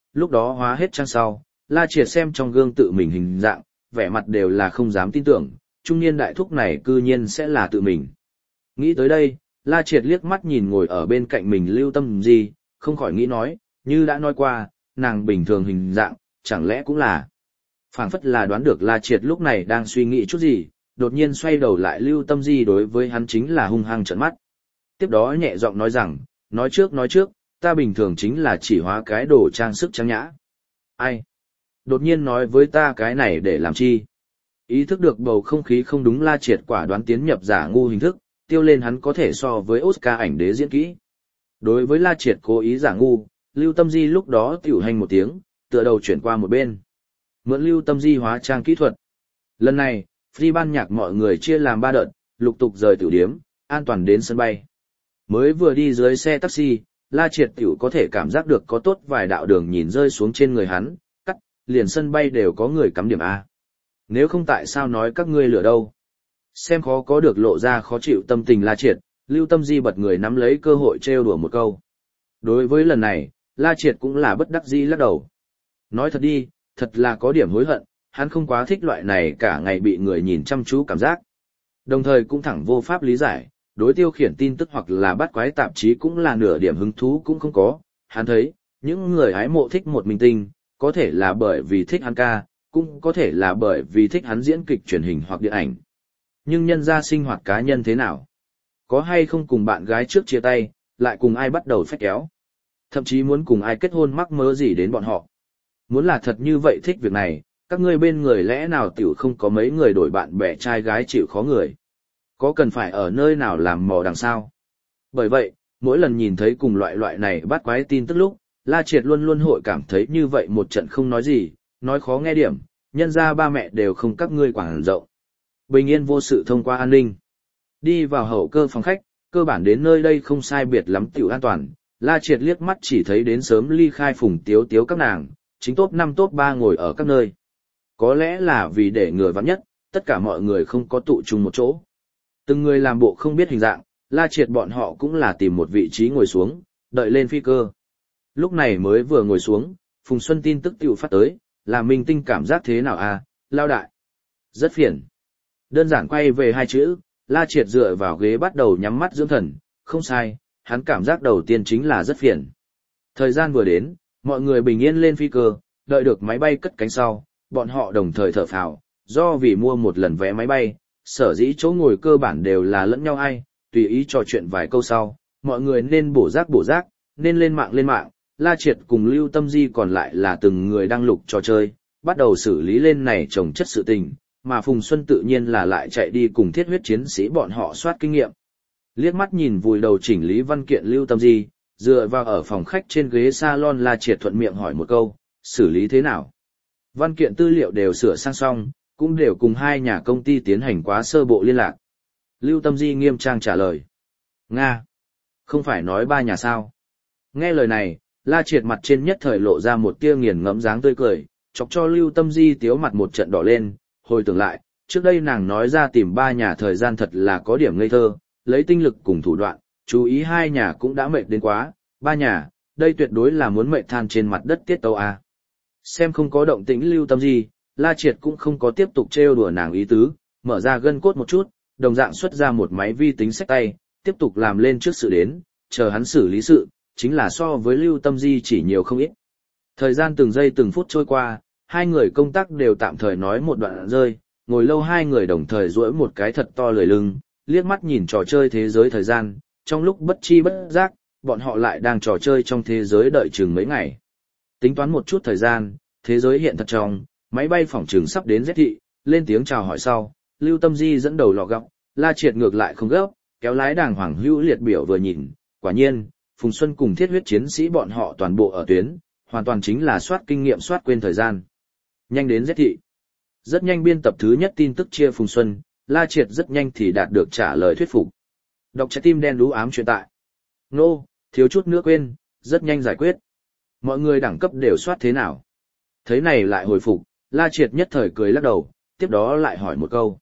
lúc đó hóa hết trang sau, La Triệt xem trong gương tự mình hình dạng, vẻ mặt đều là không dám tin tưởng, trung niên đại thúc này cư nhiên sẽ là tự mình. Nghĩ tới đây, La Triệt liếc mắt nhìn ngồi ở bên cạnh mình Lưu Tâm Di, không khỏi nghĩ nói, như đã nói qua, nàng bình thường hình dạng, chẳng lẽ cũng là. Phảng phất là đoán được La Triệt lúc này đang suy nghĩ chút gì, đột nhiên xoay đầu lại Lưu Tâm Di đối với hắn chính là hung hăng trợn mắt. Tiếp đó nhẹ giọng nói rằng, nói trước, ta bình thường chính là chỉ hóa cái đồ trang sức trang nhã. Ai? Đột nhiên nói với ta cái này để làm chi? Ý thức được bầu không khí không đúng, La Triệt quả đoán tiến nhập giả ngu hình thức, tiêu lên hắn có thể so với Oscar ảnh đế diễn kỹ. Đối với La Triệt cố ý giả ngu, Lưu Tâm Di lúc đó tiểu hành một tiếng, tựa đầu chuyển qua một bên. Mượn Lưu Tâm Di hóa trang kỹ thuật. Lần này, Free ban nhạc mọi người chia làm 3 đợt, lục tục rời tiểu điếm, an toàn đến sân bay. Mới vừa đi dưới xe taxi, La Triệt tiểu có thể cảm giác được có tốt vài đạo đường nhìn rơi xuống trên người hắn, cắt, liền sân bay đều có người cắm điểm A. Nếu không tại sao nói các ngươi lửa đâu. Xem khó có được lộ ra khó chịu tâm tình La Triệt, Lưu Tâm Di bật người nắm lấy cơ hội trêu đùa một câu. Đối với lần này, La Triệt cũng là bất đắc dĩ lắc đầu. Nói thật đi, thật là có điểm hối hận, hắn không quá thích loại này cả ngày bị người nhìn chăm chú cảm giác. Đồng thời cũng thẳng vô pháp lý giải, đối tiêu khiển tin tức hoặc là bắt quái tạp chí cũng là nửa điểm hứng thú cũng không có. Hắn thấy, những người hái mộ thích một minh tinh, có thể là bởi vì thích hắn ca, cũng có thể là bởi vì thích hắn diễn kịch truyền hình hoặc điện ảnh. Nhưng nhân ra sinh hoạt cá nhân thế nào? Có hay không cùng bạn gái trước chia tay, lại cùng ai bắt đầu phách kéo? Thậm chí muốn cùng ai kết hôn mắc mớ gì đến bọn họ? Muốn là thật như vậy thích việc này, các ngươi bên người lẽ nào tiểu không có mấy người đổi bạn bè trai gái chịu khó người? Có cần phải ở nơi nào làm mò đằng sau? Bởi vậy, mỗi lần nhìn thấy cùng loại này bắt quái tin tức lúc, La Triệt luôn luôn hội cảm thấy như vậy một trận không nói gì, nói khó nghe điểm, nhân ra ba mẹ đều không các ngươi quảng rộng. Bình yên vô sự thông qua an ninh. Đi vào hậu cơ phòng khách, cơ bản đến nơi đây không sai biệt lắm tiểu an toàn, La Triệt liếc mắt chỉ thấy đến sớm ly khai Phùng Tiếu Tiếu các nàng, chính top 5 top 3 ngồi ở các nơi. Có lẽ là vì để người vắng nhất, tất cả mọi người không có tụ chung một chỗ. Từng người làm bộ không biết hình dạng, La Triệt bọn họ cũng là tìm một vị trí ngồi xuống, đợi lên phi cơ. Lúc này mới vừa ngồi xuống, Phùng Xuân tin tức tiểu phát tới, là minh tinh cảm giác thế nào à, lao đại. Rất phiền. Đơn giản quay về 2 chữ, La Triệt dựa vào ghế bắt đầu nhắm mắt dưỡng thần, không sai, hắn cảm giác đầu tiên chính là rất phiền. Thời gian vừa đến, mọi người bình yên lên phi cơ, đợi được máy bay cất cánh sau, bọn họ đồng thời thở phào, do vì mua một lần vé máy bay, sở dĩ chỗ ngồi cơ bản đều là lẫn nhau ai, tùy ý trò chuyện vài câu sau, mọi người nên bổ rác, nên lên mạng, La Triệt cùng Lưu Tâm Di còn lại là từng người đăng lục trò chơi, bắt đầu xử lý lên này chồng chất sự tình, mà Phùng Xuân tự nhiên là lại chạy đi cùng thiết huyết chiến sĩ bọn họ soát kinh nghiệm. Liếc mắt nhìn vùi đầu chỉnh lý văn kiện Lưu Tâm Di, dựa vào ở phòng khách trên ghế salon, La Triệt thuận miệng hỏi một câu, xử lý thế nào? Văn kiện tư liệu đều sửa sang xong, cũng đều cùng 2 nhà công ty tiến hành quá sơ bộ liên lạc. Lưu Tâm Di nghiêm trang trả lời. Nga! Không phải nói 3 nhà sao? Nghe lời này, La Triệt mặt trên nhất thời lộ ra một tia nghiền ngẫm dáng tươi cười, chọc cho Lưu Tâm Di tiếu mặt một trận đỏ lên, hồi tưởng lại, trước đây nàng nói ra tìm 3 nhà thời gian thật là có điểm ngây thơ, lấy tinh lực cùng thủ đoạn, chú ý 2 nhà cũng đã mệt đến quá, 3 nhà, đây tuyệt đối là muốn mệt than trên mặt đất tiết tấu à. Xem không có động tĩnh Lưu Tâm Di, La Triệt cũng không có tiếp tục trêu đùa nàng ý tứ, mở ra gân cốt một chút, đồng dạng xuất ra một máy vi tính xách tay, tiếp tục làm lên trước sự đến, chờ hắn xử lý sự, chính là so với Lưu Tâm Di chỉ nhiều không ít. Thời gian từng giây từng phút trôi qua, 2 người công tác đều tạm thời nói một đoạn rơi, ngồi lâu 2 người đồng thời duỗi một cái thật to lười lưng, liếc mắt nhìn trò chơi thế giới thời gian, trong lúc bất chi bất giác, bọn họ lại đang trò chơi trong thế giới đợi chừng mấy ngày. Tính toán một chút thời gian, thế giới hiện thật trong, máy bay phỏng chừng sắp đến Z thị, lên tiếng chào hỏi sau, Lưu Tâm Di dẫn đầu lọ gọng, La Triệt ngược lại không gấp, kéo lái đàng hoàng hữu liệt biểu vừa nhìn, quả nhiên, Phùng Xuân cùng thiết huyết chiến sĩ bọn họ toàn bộ ở tuyến, hoàn toàn chính là soát kinh nghiệm soát quên thời gian. Nhanh đến Z thị. Rất nhanh biên tập thứ nhất tin tức chia Phùng Xuân, La Triệt rất nhanh thì đạt được trả lời thuyết phục. Đọc trái tim đen đú ám chuyện tại. Nô, thiếu chút nữa quên, rất nhanh giải quyết. Mọi người đẳng cấp đều soát thế nào? Thấy này lại hồi phục, La Triệt nhất thời cười lắc đầu, tiếp đó lại hỏi một câu.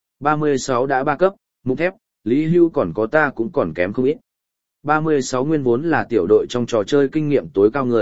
36 đã 3 cấp, mục thép, Lý Hưu còn có ta cũng còn kém không ít. 36 nguyên vốn là tiểu đội trong trò chơi kinh nghiệm tối cao người,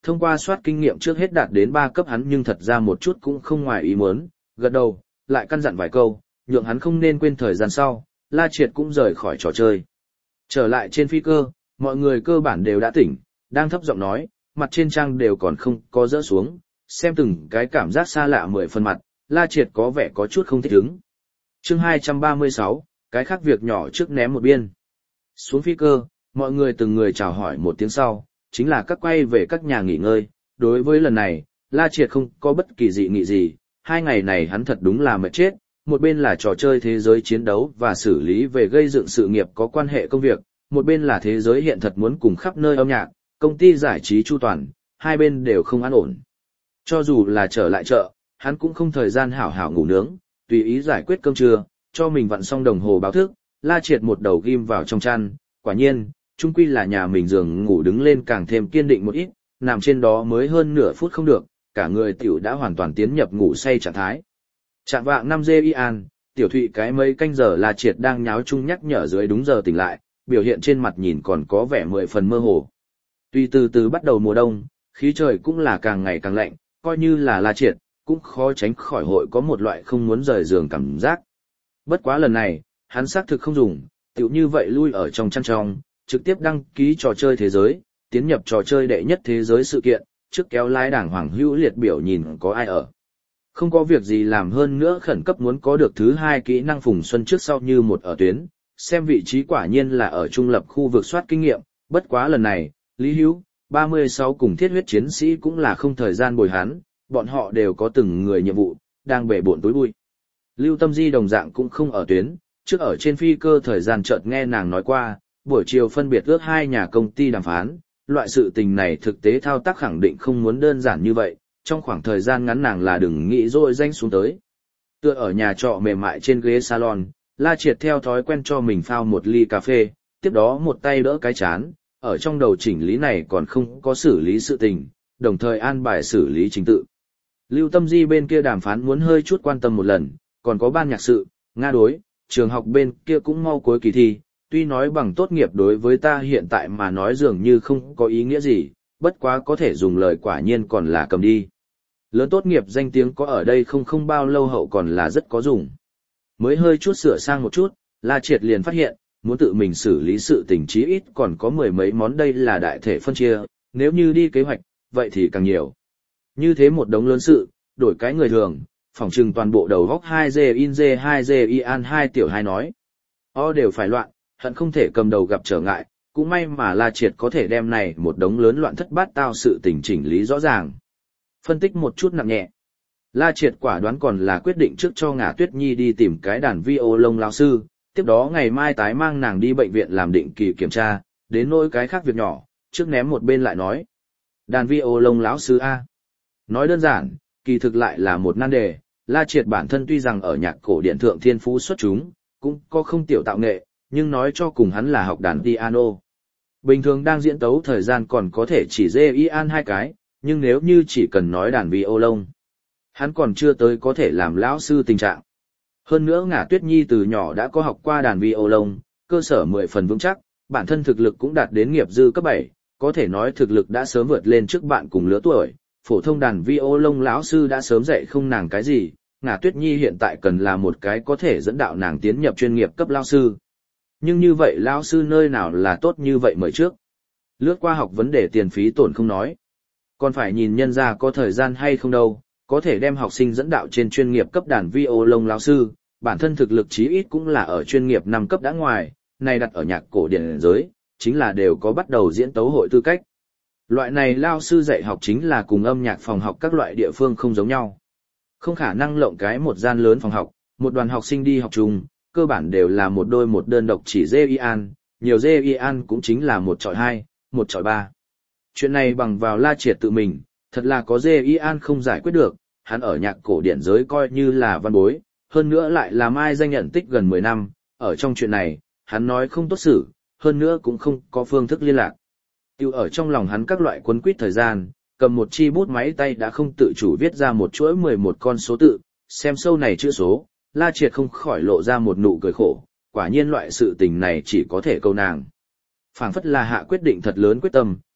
Thông qua soát kinh nghiệm trước hết đạt đến 3 cấp hắn nhưng thật ra một chút cũng không ngoài ý muốn, gật đầu, lại căn dặn vài câu, nhượng hắn không nên quên thời gian sau, La Triệt cũng rời khỏi trò chơi. Trở lại trên phi cơ, mọi người cơ bản đều đã tỉnh, đang thấp giọng nói, mặt trên trang đều còn không có rỡ xuống, xem từng cái cảm giác xa lạ 10 phần mặt, La Triệt có vẻ có chút không thích ứng. Chương 236, cái khác việc nhỏ trước ném một biên. Xuống phi cơ, mọi người từng người chào hỏi một tiếng sau, chính là các quay về các nhà nghỉ ngơi. Đối với lần này, La Triệt không có bất kỳ dị nghị gì, 2 ngày này hắn thật đúng là mệt chết, một bên là trò chơi thế giới chiến đấu và xử lý về gây dựng sự nghiệp có quan hệ công việc, một bên là thế giới hiện thật muốn cùng khắp nơi âm nhạc, công ty giải trí chu toàn, hai bên đều không an ổn. Cho dù là trở lại chợ, hắn cũng không thời gian hảo hảo ngủ nướng, tùy ý giải quyết cơm trưa, cho mình vặn xong đồng hồ báo thức, La Triệt một đầu ghim vào trong chăn, quả nhiên, chung quy là nhà mình giường ngủ đứng lên càng thêm kiên định một ít, nằm trên đó mới hơn nửa phút không được, cả người tiểu đã hoàn toàn tiến nhập ngủ say trạng thái. Trạng vạng 5 giây Ian, tiểu thụy cái mấy canh giờ La Triệt đang nháo chung nhắc nhở dưới đúng giờ tỉnh lại, biểu hiện trên mặt nhìn còn có vẻ 10 phần mơ hồ. Tuy từ từ bắt đầu mùa đông, khí trời cũng là càng ngày càng lạnh, coi như là La Triệt, cũng khó tránh khỏi hội có một loại không muốn rời giường cảm giác. Bất quá lần này, hắn xác thực không dùng, tiểu như vậy lui ở trong chăn trong, trực tiếp đăng ký trò chơi thế giới, tiến nhập trò chơi đệ nhất thế giới sự kiện, trước kéo lái đảng Hoàng Hữu liệt biểu nhìn có ai ở. Không có việc gì làm hơn nữa khẩn cấp muốn có được thứ 2 kỹ năng Phùng Xuân trước sau như một ở tuyến, xem vị trí quả nhiên là ở trung lập khu vực soát kinh nghiệm, bất quá lần này, Lý Hữu, 36 cùng thiết huyết chiến sĩ cũng là không thời gian bồi hắn, bọn họ đều có từng người nhiệm vụ, đang bể bộn tối bụi. Lưu Tâm Di đồng dạng cũng không ở tuyến, trước ở trên phi cơ thời gian chợt nghe nàng nói qua, buổi chiều phân biệt ước 2 nhà công ty đàm phán, loại sự tình này thực tế thao tác khẳng định không muốn đơn giản như vậy, trong khoảng thời gian ngắn nàng là đừng nghĩ rồi danh xuống tới. Tựa ở nhà trọ mềm mại trên ghế salon, La Triệt theo thói quen cho mình phao một ly cà phê, tiếp đó một tay đỡ cái chán, ở trong đầu chỉnh lý này còn không có xử lý sự tình, đồng thời an bài xử lý chính tự. Lưu Tâm Di bên kia đàm phán muốn hơi chút quan tâm một lần, còn có ban nhạc sự, Nga đối, trường học bên kia cũng mau cuối kỳ thi, tuy nói bằng tốt nghiệp đối với ta hiện tại mà nói dường như không có ý nghĩa gì, bất quá có thể dùng lời quả nhiên còn là cầm đi. Lớn tốt nghiệp danh tiếng có ở đây không bao lâu hậu còn là rất có dùng. Mới hơi chút sửa sang một chút, La Triệt liền phát hiện, muốn tự mình xử lý sự tình chí ít còn có 10 mấy món đây là đại thể phân chia, nếu như đi kế hoạch, vậy thì càng nhiều. Như thế một đống lớn sự, đổi cái người thường, phỏng chừng toàn bộ đầu góc 2G in G 2G Ian 2 tiểu 2 nói. Đều phải loạn, hận không thể cầm đầu gặp trở ngại, cũng may mà La Triệt có thể đem này một đống lớn loạn thất bát tao sự tình chỉnh lý rõ ràng. Phân tích một chút nặng nhẹ. La Triệt quả đoán còn là quyết định trước cho Ngả Tuyết Nhi đi tìm cái đàn vi ô lông lão sư, tiếp đó ngày mai tái mang nàng đi bệnh viện làm định kỳ kiểm tra, đến nỗi cái khác việc nhỏ, trước ném một bên lại nói. Đàn vi ô lông lão sư A. Nói đơn giản, kỳ thực lại là một nan đề, La Triệt bản thân tuy rằng ở nhạc cổ điển thượng thiên phú xuất chúng, cũng có không tiểu tạo nghệ, nhưng nói cho cùng hắn là học đàn piano. Bình thường đang diễn tấu thời gian còn có thể chỉ dê Ian 2 cái, nhưng nếu như chỉ cần nói đàn violon, hắn còn chưa tới có thể làm lão sư tình trạng. Hơn nữa Ngả Tuyết Nhi từ nhỏ đã có học qua đàn violon, cơ sở 10 phần vững chắc, bản thân thực lực cũng đạt đến nghiệp dư cấp 7, có thể nói thực lực đã sớm vượt lên trước bạn cùng lứa tuổi. Phổ thông đàn violon lão sư đã sớm dạy không nàng cái gì, Ngả Tuyết Nhi hiện tại cần là một cái có thể dẫn đạo nàng tiến nhập chuyên nghiệp cấp lão sư. Nhưng như vậy lão sư nơi nào là tốt như vậy mời trước. Lướt qua học vấn đề tiền phí tổn không nói. Còn phải nhìn nhân ra có thời gian hay không đâu, có thể đem học sinh dẫn đạo trên chuyên nghiệp cấp đàn violon lão sư, bản thân thực lực chí ít cũng là ở chuyên nghiệp 5 cấp đã ngoài, này đặt ở nhạc cổ điển giới, chính là đều có bắt đầu diễn tấu hội tư cách. Loại này lao sư dạy học chính là cùng âm nhạc phòng học các loại địa phương không giống nhau. Không khả năng lộng cái một gian lớn phòng học, một đoàn học sinh đi học chung, cơ bản đều là một đôi một đơn độc chỉ dê Ian, nhiều dê Ian cũng chính là 1 chọi 2, 1 chọi 3. Chuyện này bằng vào La Triệt tự mình, thật là có dê Ian không giải quyết được, hắn ở nhạc cổ điển giới coi như là văn bối, hơn nữa lại là mai danh nhận tích gần 10 năm, ở trong chuyện này, hắn nói không tốt xử, hơn nữa cũng không có phương thức liên lạc. Tiêu ở trong lòng hắn các loại quấn quýt thời gian, cầm một chi bút máy tay đã không tự chủ viết ra một chuỗi 11 con số tự, xem sâu này chữ số, La Triệt không khỏi lộ ra một nụ cười khổ, quả nhiên loại sự tình này chỉ có thể câu nàng. Phảng phất là hạ quyết định thật lớn quyết tâm,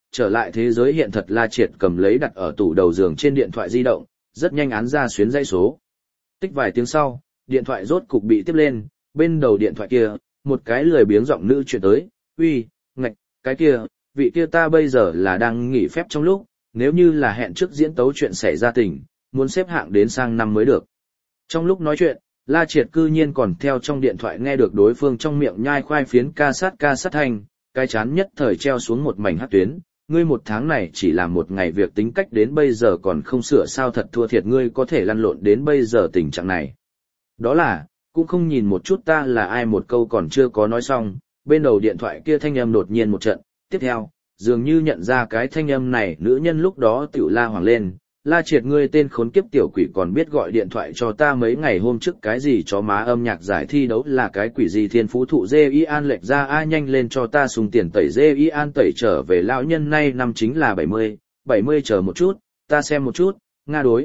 trở lại thế giới hiện thật La Triệt cầm lấy đặt ở tủ đầu giường trên điện thoại di động, rất nhanh án ra xuyến dãy số. Tích vài tiếng sau, điện thoại rốt cục bị tiếp lên, bên đầu điện thoại kia, một cái lười biếng giọng nữ chuyển tới, uy, ngạch, cái kia, vị kia ta bây giờ là đang nghỉ phép trong lúc, nếu như là hẹn trước diễn tấu chuyện xảy ra tình, muốn xếp hạng đến sang năm mới được. Trong lúc nói chuyện, La Triệt cư nhiên còn theo trong điện thoại nghe được đối phương trong miệng nhai khoai phiến ca sát thanh, cái chán nhất thời treo xuống một mảnh hắc tuyến, ngươi một tháng này chỉ làm một ngày việc tính cách đến bây giờ còn không sửa sao thật thua thiệt ngươi có thể lăn lộn đến bây giờ tình trạng này. Đó là, cũng không nhìn một chút ta là ai một câu còn chưa có nói xong, bên đầu điện thoại kia thanh âm đột nhiên một trận, tiếp theo, dường như nhận ra cái thanh âm này nữ nhân lúc đó tiểu la hoàng lên, La Triệt ngươi tên khốn kiếp tiểu quỷ còn biết gọi điện thoại cho ta mấy ngày hôm trước cái gì chó má âm nhạc giải thi đấu là cái quỷ gì thiên phú thụ dê y an lệch ra ai nhanh lên cho ta sung tiền tẩy dê y an tẩy trở về lão nhân nay năm chính là 70 chờ một chút, ta xem một chút, nga đối,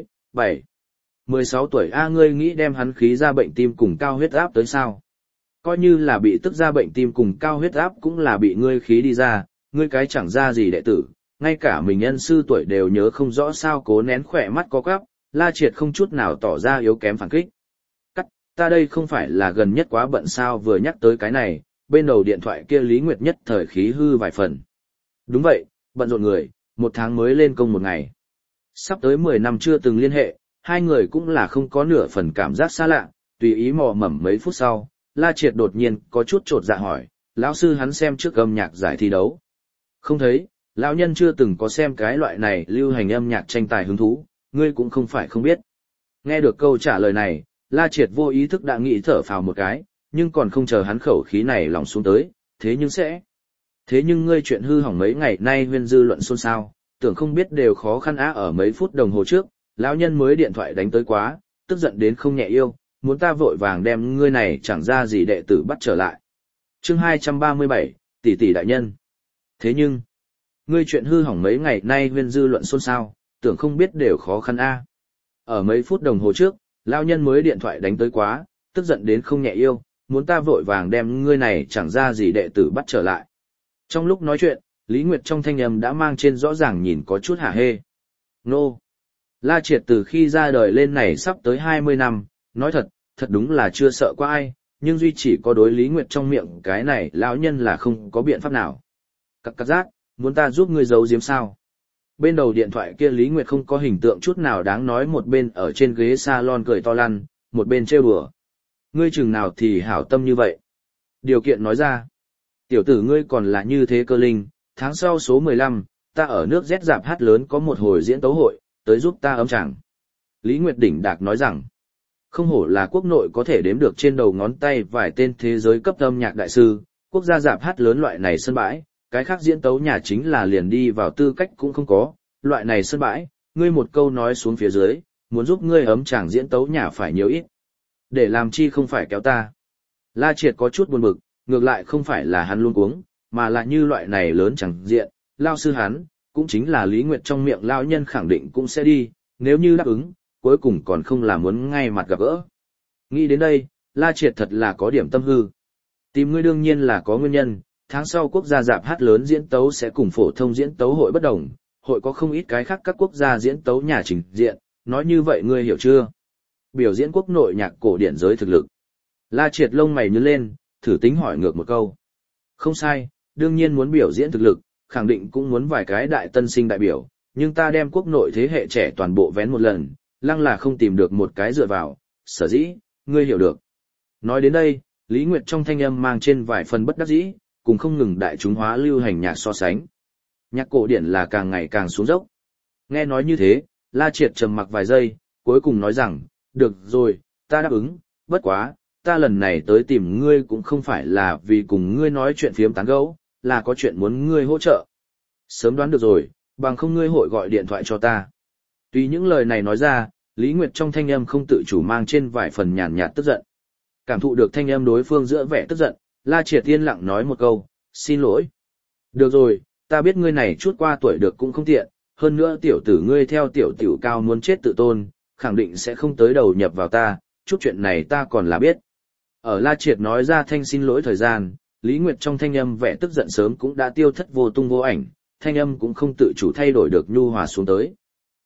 16 tuổi a ngươi nghĩ đem hắn khí ra bệnh tim cùng cao huyết áp tới sao? Coi như là bị tức ra bệnh tim cùng cao huyết áp cũng là bị ngươi khí đi ra, ngươi cái chẳng ra gì đệ tử. Ngay cả mình nhân sư tuổi đều nhớ không rõ sao cố nén khỏe mắt có quắp, La Triệt không chút nào tỏ ra yếu kém phản kích. Cắt, ta đây không phải là gần nhất quá bận sao vừa nhắc tới cái này, bên đầu điện thoại kia Lý Nguyệt nhất thời khí hư vài phần. Đúng vậy, bận rộn người, một tháng mới lên công một ngày. Sắp tới 10 năm chưa từng liên hệ, hai người cũng là không có nửa phần cảm giác xa lạ, tùy ý mò mẫm mấy phút sau, La Triệt đột nhiên có chút chột dạ hỏi, lão sư hắn xem trước âm nhạc giải thi đấu. Không thấy. Lão nhân chưa từng có xem cái loại này lưu hành âm nhạc tranh tài hứng thú, ngươi cũng không phải không biết. Nghe được câu trả lời này, La Triệt vô ý thức đã nghĩ thở phào một cái, nhưng còn không chờ hắn khẩu khí này lòng xuống tới, thế nhưng ngươi chuyện hư hỏng mấy ngày nay huyên dư luận xôn xao, tưởng không biết đều khó khăn á ở mấy phút đồng hồ trước, lão nhân mới điện thoại đánh tới quá, tức giận đến không nhẹ yêu, muốn ta vội vàng đem ngươi này chẳng ra gì đệ tử bắt trở lại. Chương 237, tỷ tỷ đại nhân. Thế nhưng, ngươi chuyện hư hỏng mấy ngày nay huyên dư luận xôn xao, tưởng không biết đều khó khăn a. Ở mấy phút đồng hồ trước, lão nhân mới điện thoại đánh tới quá, tức giận đến không nhẹ yêu, muốn ta vội vàng đem ngươi này chẳng ra gì đệ tử bắt trở lại. Trong lúc nói chuyện, Lý Nguyệt trong thanh âm đã mang trên rõ ràng nhìn có chút hả hê. Nô! La Triệt từ khi ra đời lên này sắp tới 20 năm, nói thật đúng là chưa sợ qua ai, nhưng duy chỉ có đối Lý Nguyệt trong miệng cái này lão nhân là không có biện pháp nào. Cắt giác, muốn ta giúp ngươi giấu giếm sao? Bên đầu điện thoại kia Lý Nguyệt không có hình tượng chút nào đáng nói một bên ở trên ghế salon cười to lăn, một bên trêu đùa. Ngươi chừng nào thì hảo tâm như vậy? Điều kiện nói ra. Tiểu tử ngươi còn là như thế cơ linh, tháng sau số 15, ta ở nước Z dạp hát lớn có một hồi diễn tấu hội, tới giúp ta ấm chẳng. Lý Nguyệt đỉnh đạc nói rằng, không hổ là quốc nội có thể đếm được trên đầu ngón tay vài tên thế giới cấp âm nhạc đại sư, quốc gia dạp hát lớn loại này sân bãi, cái khác diễn tấu nhà chính là liền đi vào tư cách cũng không có, loại này sân bãi, ngươi một câu nói xuống phía dưới, muốn giúp ngươi ấm chẳng diễn tấu nhà phải nhiều ít. Để làm chi không phải kéo ta. La Triệt có chút buồn bực, ngược lại không phải là hắn luôn cuống, mà là như loại này lớn chẳng diện, lao sư hắn, cũng chính là Lý Nguyệt trong miệng lao nhân khẳng định cũng sẽ đi, nếu như đáp ứng, cuối cùng còn không là muốn ngay mặt gặp gỡ. Nghĩ đến đây, La Triệt thật là có điểm tâm hư. Tìm ngươi đương nhiên là có nguyên nhân, tháng sau quốc gia dạp hát lớn diễn tấu sẽ cùng phổ thông diễn tấu hội bất đồng, hội có không ít cái khác các quốc gia diễn tấu nhà trình diện, nói như vậy ngươi hiểu chưa? Biểu diễn quốc nội nhạc cổ điển giới thực lực. La Triệt lông mày nhướng lên, thử tính hỏi ngược một câu. Không sai, đương nhiên muốn biểu diễn thực lực, khẳng định cũng muốn vài cái đại tân sinh đại biểu, nhưng ta đem quốc nội thế hệ trẻ toàn bộ vén một lần, lăng là không tìm được một cái dựa vào, sở dĩ, ngươi hiểu được. Nói đến đây, Lý Nguyệt trong thanh âm mang trên vài phần bất đắc dĩ, cùng không ngừng đại chúng hóa lưu hành nhạc so sánh. Nhạc cổ điển là càng ngày càng xuống dốc. Nghe nói như thế, La Triệt trầm mặc vài giây, cuối cùng nói rằng, được rồi, ta đáp ứng, bất quá, ta lần này tới tìm ngươi cũng không phải là vì cùng ngươi nói chuyện phiếm tán gẫu, là có chuyện muốn ngươi hỗ trợ. Sớm đoán được rồi, bằng không ngươi hội gọi điện thoại cho ta. Tuy những lời này nói ra, Lý Nguyệt trong thanh âm không tự chủ mang trên vài phần nhàn nhạt tức giận. Cảm thụ được thanh âm đối phương giữa vẻ tức giận, La Triệt yên lặng nói một câu, xin lỗi. Được rồi, ta biết ngươi này chút qua tuổi được cũng không tiện, hơn nữa tiểu tử ngươi theo tiểu tiểu cao muốn chết tự tôn, khẳng định sẽ không tới đầu nhập vào ta, chút chuyện này ta còn là biết. Ở La Triệt nói ra thanh xin lỗi thời gian, Lý Nguyệt trong thanh âm vẻ tức giận sớm cũng đã tiêu thất vô tung vô ảnh, thanh âm cũng không tự chủ thay đổi được nhu hòa xuống tới.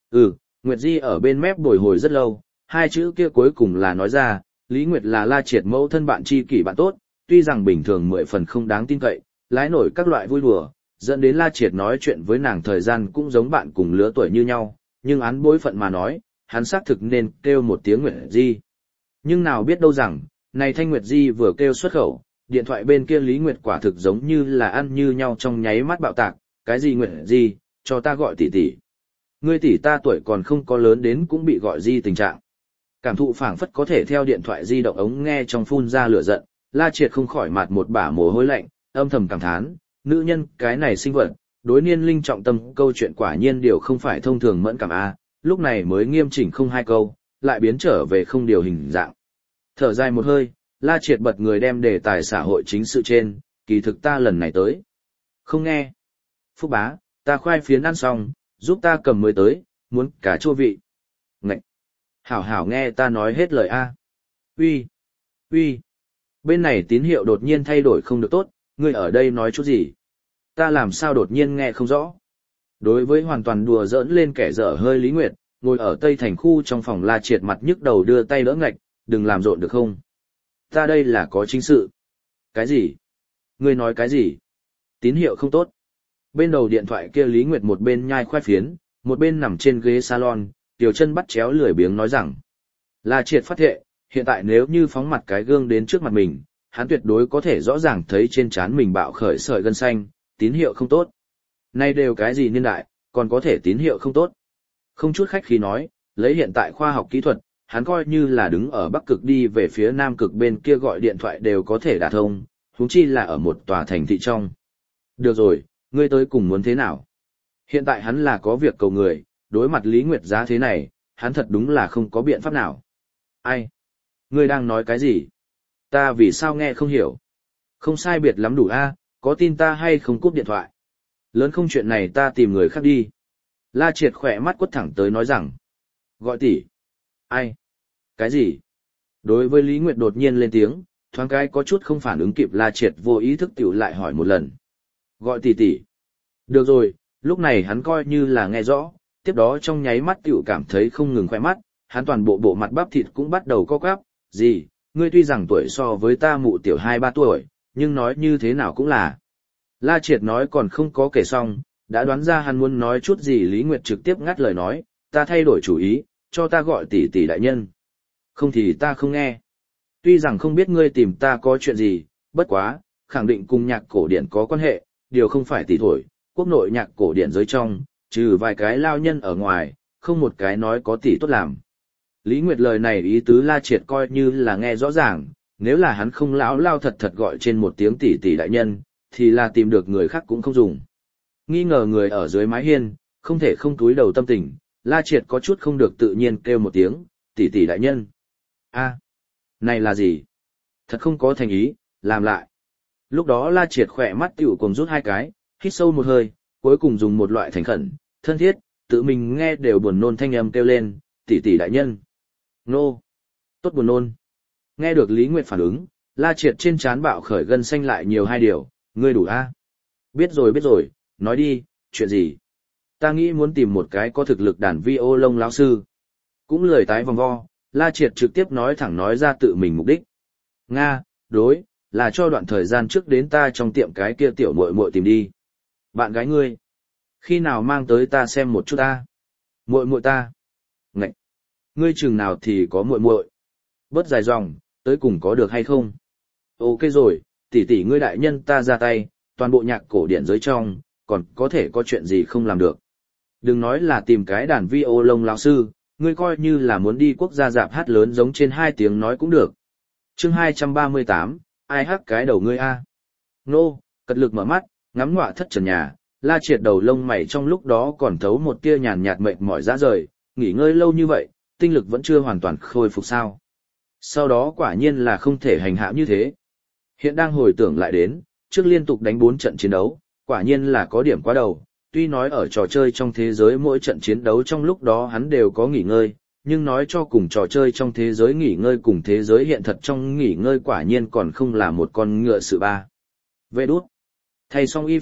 Nguyệt Di ở bên mép bồi hồi rất lâu, hai chữ kia cuối cùng là nói ra, Lý Nguyệt là La Triệt mẫu thân bạn tri kỷ bạn tốt, tuy rằng bình thường 10 phần không đáng tin cậy, lái nổi các loại vui đùa, dẫn đến La Triệt nói chuyện với nàng thời gian cũng giống bạn cùng lứa tuổi như nhau, nhưng án bối phận mà nói, hắn xác thực nên kêu một tiếng Nguyệt Di. Nhưng nào biết đâu rằng, này thanh Nguyệt Di vừa kêu xuất khẩu, điện thoại bên kia Lý Nguyệt quả thực giống như là ăn như nhau trong nháy mắt bạo tạc, cái gì Nguyệt Di, cho ta gọi tỷ tỷ. Ngươi tỷ ta tuổi còn không có lớn đến cũng bị gọi Di tình trạng. Cảm thụ phảng phất có thể theo điện thoại di động ống nghe trong phun ra lửa giận, La Triệt không khỏi mặt một bả mồ hôi lạnh, âm thầm cảm thán, nữ nhân cái này sinh vật, đối niên linh trọng tâm câu chuyện quả nhiên điều không phải thông thường mẫn cảm a, lúc này mới nghiêm chỉnh không hai câu, lại biến trở về không điều hình dạng. Thở dài một hơi, La Triệt bật người đem đề tài xã hội chính sự trên, kỳ thực ta lần này tới. Không nghe. Phúc bá, ta khoai phiến ăn xong, giúp ta cầm mới tới, muốn cả chua vị. Ngậy. Hảo hảo nghe ta nói hết lời a. Uy, uy. Bên này tín hiệu đột nhiên thay đổi không được tốt, ngươi ở đây nói chút gì? Ta làm sao đột nhiên nghe không rõ? Đối với hoàn toàn đùa giỡn lên kẻ dở hơi Lý Nguyệt, ngồi ở Tây Thành khu trong phòng La Triệt mặt nhức đầu đưa tay đỡ ngạch, đừng làm rộn được không? Ta đây là có chính sự. Cái gì? Ngươi nói cái gì? Tín hiệu không tốt. Bên đầu điện thoại kia Lý Nguyệt một bên nhai khoai phiến, một bên nằm trên ghế salon, tiểu chân bắt chéo lười biếng nói rằng. La Triệt phát hiện, hiện tại nếu như phóng mặt cái gương đến trước mặt mình, hắn tuyệt đối có thể rõ ràng thấy trên trán mình bạo khởi sợi gân xanh, tín hiệu không tốt. Nay đều cái gì niên đại, còn có thể tín hiệu không tốt. Không chút khách khí nói, lấy hiện tại khoa học kỹ thuật, hắn coi như là đứng ở Bắc Cực đi về phía Nam Cực bên kia gọi điện thoại đều có thể đả thông, huống chi là ở một tòa thành thị trong. Được rồi, ngươi tới cùng muốn thế nào? Hiện tại hắn là có việc cầu người, đối mặt Lý Nguyệt giá thế này, hắn thật đúng là không có biện pháp nào. Ai? Ngươi đang nói cái gì? Ta vì sao nghe không hiểu? Không sai biệt lắm đủ a, có tin ta hay không cúp điện thoại? Lớn không chuyện này ta tìm người khác đi. La Triệt khỏe mắt quất thẳng tới nói rằng. Gọi tỷ. Ai? Cái gì? Đối với Lý Nguyệt đột nhiên lên tiếng, thoáng cái có chút không phản ứng kịp La Triệt vô ý thức tiểu lại hỏi một lần. Gọi tỷ tỷ. Được rồi, lúc này hắn coi như là nghe rõ, tiếp đó trong nháy mắt tiểu cảm thấy không ngừng khoe mắt, hắn toàn bộ bộ mặt bắp thịt cũng bắt đầu co quắp. Gì, ngươi tuy rằng tuổi so với ta mụ tiểu 2-3 tuổi, nhưng nói như thế nào cũng là. La Triệt nói còn không có kể xong, đã đoán ra hắn muốn nói chút gì Lý Nguyệt trực tiếp ngắt lời nói, ta thay đổi chủ ý, cho ta gọi tỷ tỷ đại nhân. Không thì ta không nghe. Tuy rằng không biết ngươi tìm ta có chuyện gì, bất quá, khẳng định cùng nhạc cổ điển có quan hệ, điều không phải tỷ thổi, quốc nội nhạc cổ điển giới trong, trừ vài cái lao nhân ở ngoài, không một cái nói có tỷ tốt làm. Lý Nguyệt lời này ý tứ La Triệt coi như là nghe rõ ràng, nếu là hắn không lão lao thật thật gọi trên một tiếng tỷ tỷ đại nhân, thì là tìm được người khác cũng không dùng. Nghi ngờ người ở dưới mái hiên, không thể không túi đầu tâm tình, La Triệt có chút không được tự nhiên kêu một tiếng, tỷ tỷ đại nhân. A, này là gì? Thật không có thành ý, làm lại. Lúc đó La Triệt khỏe mắt tiểu cùng rút hai cái, hít sâu một hơi, cuối cùng dùng một loại thành khẩn, thân thiết, tự mình nghe đều buồn nôn thanh âm kêu lên, tỷ tỷ đại nhân. Nô! Tốt buồn nôn. Nghe được Lý Nguyệt phản ứng, La Triệt trên trán bạo khởi gân xanh lại nhiều hai điều, ngươi đủ a? Biết rồi, nói đi, chuyện gì? Ta nghĩ muốn tìm một cái có thực lực đàn vi ô lông lão sư. Cũng lười tái vòng vo, La Triệt trực tiếp nói thẳng nói ra tự mình mục đích. Nga, đối, là cho đoạn thời gian trước đến ta trong tiệm cái kia tiểu muội muội tìm đi. Bạn gái ngươi, khi nào mang tới ta xem một chút ta? Muội muội ta. Ngậy. Ngươi chừng nào thì có muội muội? Bớt dài dòng, tới cùng có được hay không? Ok rồi, tỷ tỷ ngươi đại nhân ta ra tay, toàn bộ nhạc cổ điển giới trong, còn có thể có chuyện gì không làm được. Đừng nói là tìm cái đàn vi ô lông lão sư, ngươi coi như là muốn đi quốc gia dạp hát lớn giống trên 2 tiếng nói cũng được. Chương 238, ai hát cái đầu ngươi a? Nô, cật lực mở mắt, ngắm ngọa thất trần nhà, La Triệt đầu lông mày trong lúc đó còn thấu một tia nhàn nhạt mệt mỏi ra rời, nghỉ ngơi lâu như vậy, tinh lực vẫn chưa hoàn toàn khôi phục sao. Sau đó quả nhiên là không thể hành hạ như thế. Hiện đang hồi tưởng lại đến, trước liên tục đánh 4 trận chiến đấu, quả nhiên là có điểm quá đầu. Tuy nói ở trò chơi trong thế giới mỗi trận chiến đấu trong lúc đó hắn đều có nghỉ ngơi, nhưng nói cho cùng trò chơi trong thế giới nghỉ ngơi cùng thế giới hiện thật trong nghỉ ngơi quả nhiên còn không là một con ngựa sự ba. Vệ đút. Thay xong y phục,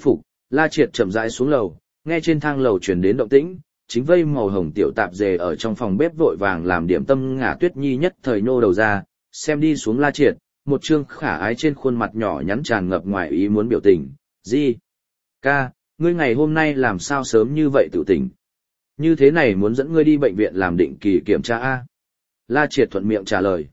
La Triệt chậm rãi xuống lầu, nghe trên thang lầu truyền đến động tĩnh, chính vây màu hồng tiểu tạp dề ở trong phòng bếp vội vàng làm điểm tâm Ngả Tuyết Nhi nhất thời nô đầu ra, xem đi xuống La Triệt, một trương khả ái trên khuôn mặt nhỏ nhắn tràn ngập ngoài ý muốn biểu tình. Gì? Ca, ngươi ngày hôm nay làm sao sớm như vậy tự tỉnh? Như thế này muốn dẫn ngươi đi bệnh viện làm định kỳ kiểm tra a? La Triệt thuận miệng trả lời.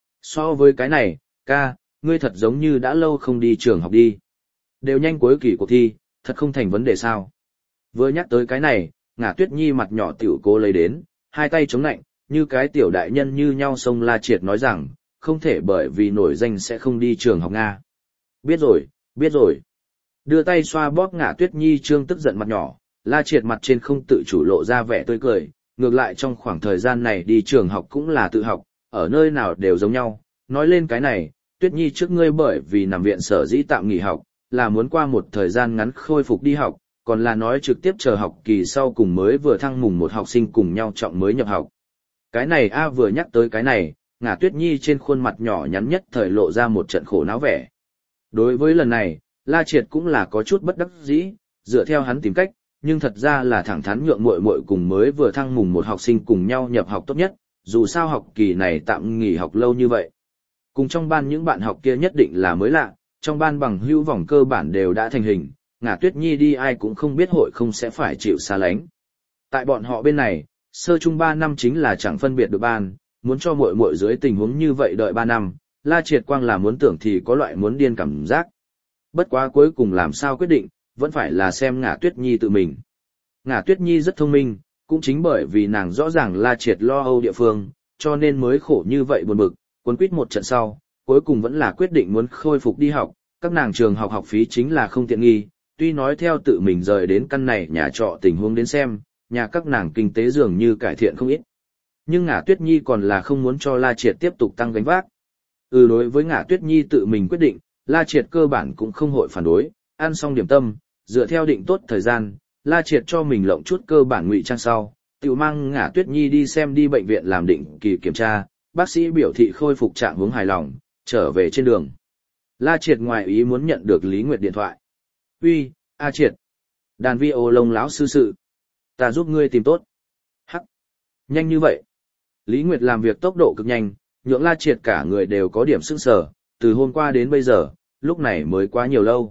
So với cái này, ca, ngươi thật giống như đã lâu không đi trường học đi. Đều nhanh cuối kỳ cuộc thi, thật không thành vấn đề sao? Vừa nhắc tới cái này, Ngả Tuyết Nhi mặt nhỏ tiểu cô lấy đến, hai tay chống nạnh, như cái tiểu đại nhân như nhau xông La Triệt nói rằng, không thể bởi vì nổi danh sẽ không đi trường học Nga. Biết rồi, biết rồi. Đưa tay xoa bóp Ngả Tuyết Nhi trương tức giận mặt nhỏ, La Triệt mặt trên không tự chủ lộ ra vẻ tươi cười, ngược lại trong khoảng thời gian này đi trường học cũng là tự học, ở nơi nào đều giống nhau. Nói lên cái này, Tuyết Nhi trước ngươi bởi vì nằm viện sở dĩ tạm nghỉ học, là muốn qua một thời gian ngắn khôi phục đi học, còn là nói trực tiếp chờ học kỳ sau cùng mới vừa thăng mùng một học sinh cùng nhau chọn mới nhập học. Cái này a vừa nhắc tới cái này, Ngả Tuyết Nhi trên khuôn mặt nhỏ nhắn nhất thời lộ ra một trận khổ não vẻ. Đối với lần này, La Triệt cũng là có chút bất đắc dĩ, dựa theo hắn tìm cách, nhưng thật ra là thẳng thắn nhượng muội muội cùng mới vừa thăng mùng một học sinh cùng nhau nhập học tốt nhất, dù sao học kỳ này tạm nghỉ học lâu như vậy. Cùng trong ban những bạn học kia nhất định là mới lạ, trong ban bằng hữu vòng cơ bản đều đã thành hình, Ngả Tuyết Nhi đi ai cũng không biết hội không sẽ phải chịu xa lánh. Tại bọn họ bên này, sơ trung 3 năm chính là chẳng phân biệt được ban, muốn cho muội muội dưới tình huống như vậy đợi 3 năm, La Triệt quang là muốn tưởng thì có loại muốn điên cảm giác. Bất quá cuối cùng làm sao quyết định, vẫn phải là xem Ngả Tuyết Nhi tự mình. Ngả Tuyết Nhi rất thông minh, cũng chính bởi vì nàng rõ ràng La Triệt lo âu địa phương, cho nên mới khổ như vậy buồn bực, cuốn quýt một trận sau, cuối cùng vẫn là quyết định muốn khôi phục đi học, các nàng trường học học phí chính là không tiện nghi, tuy nói theo tự mình rời đến căn này nhà trọ tình huống đến xem, nhà các nàng kinh tế dường như cải thiện không ít. Nhưng Ngả Tuyết Nhi còn là không muốn cho La Triệt tiếp tục tăng gánh vác. Đối với Ngả Tuyết Nhi tự mình quyết định, La Triệt cơ bản cũng không hội phản đối, ăn xong điểm tâm, dựa theo định tốt thời gian, La Triệt cho mình lộng chút cơ bản ngụy trang sau, tiểu mang Ngả Tuyết Nhi đi xem đi bệnh viện làm định kỳ kiểm tra, bác sĩ biểu thị khôi phục trạng huống hài lòng, trở về trên đường. La Triệt ngoài ý muốn nhận được Lý Nguyệt điện thoại. Uy, A Triệt. Đàn vi ô lông lão sư sự. Ta giúp ngươi tìm tốt. Hắc. Nhanh như vậy. Lý Nguyệt làm việc tốc độ cực nhanh, nhượng La Triệt cả người đều có điểm sững sờ, từ hôm qua đến bây giờ, lúc này mới quá nhiều lâu.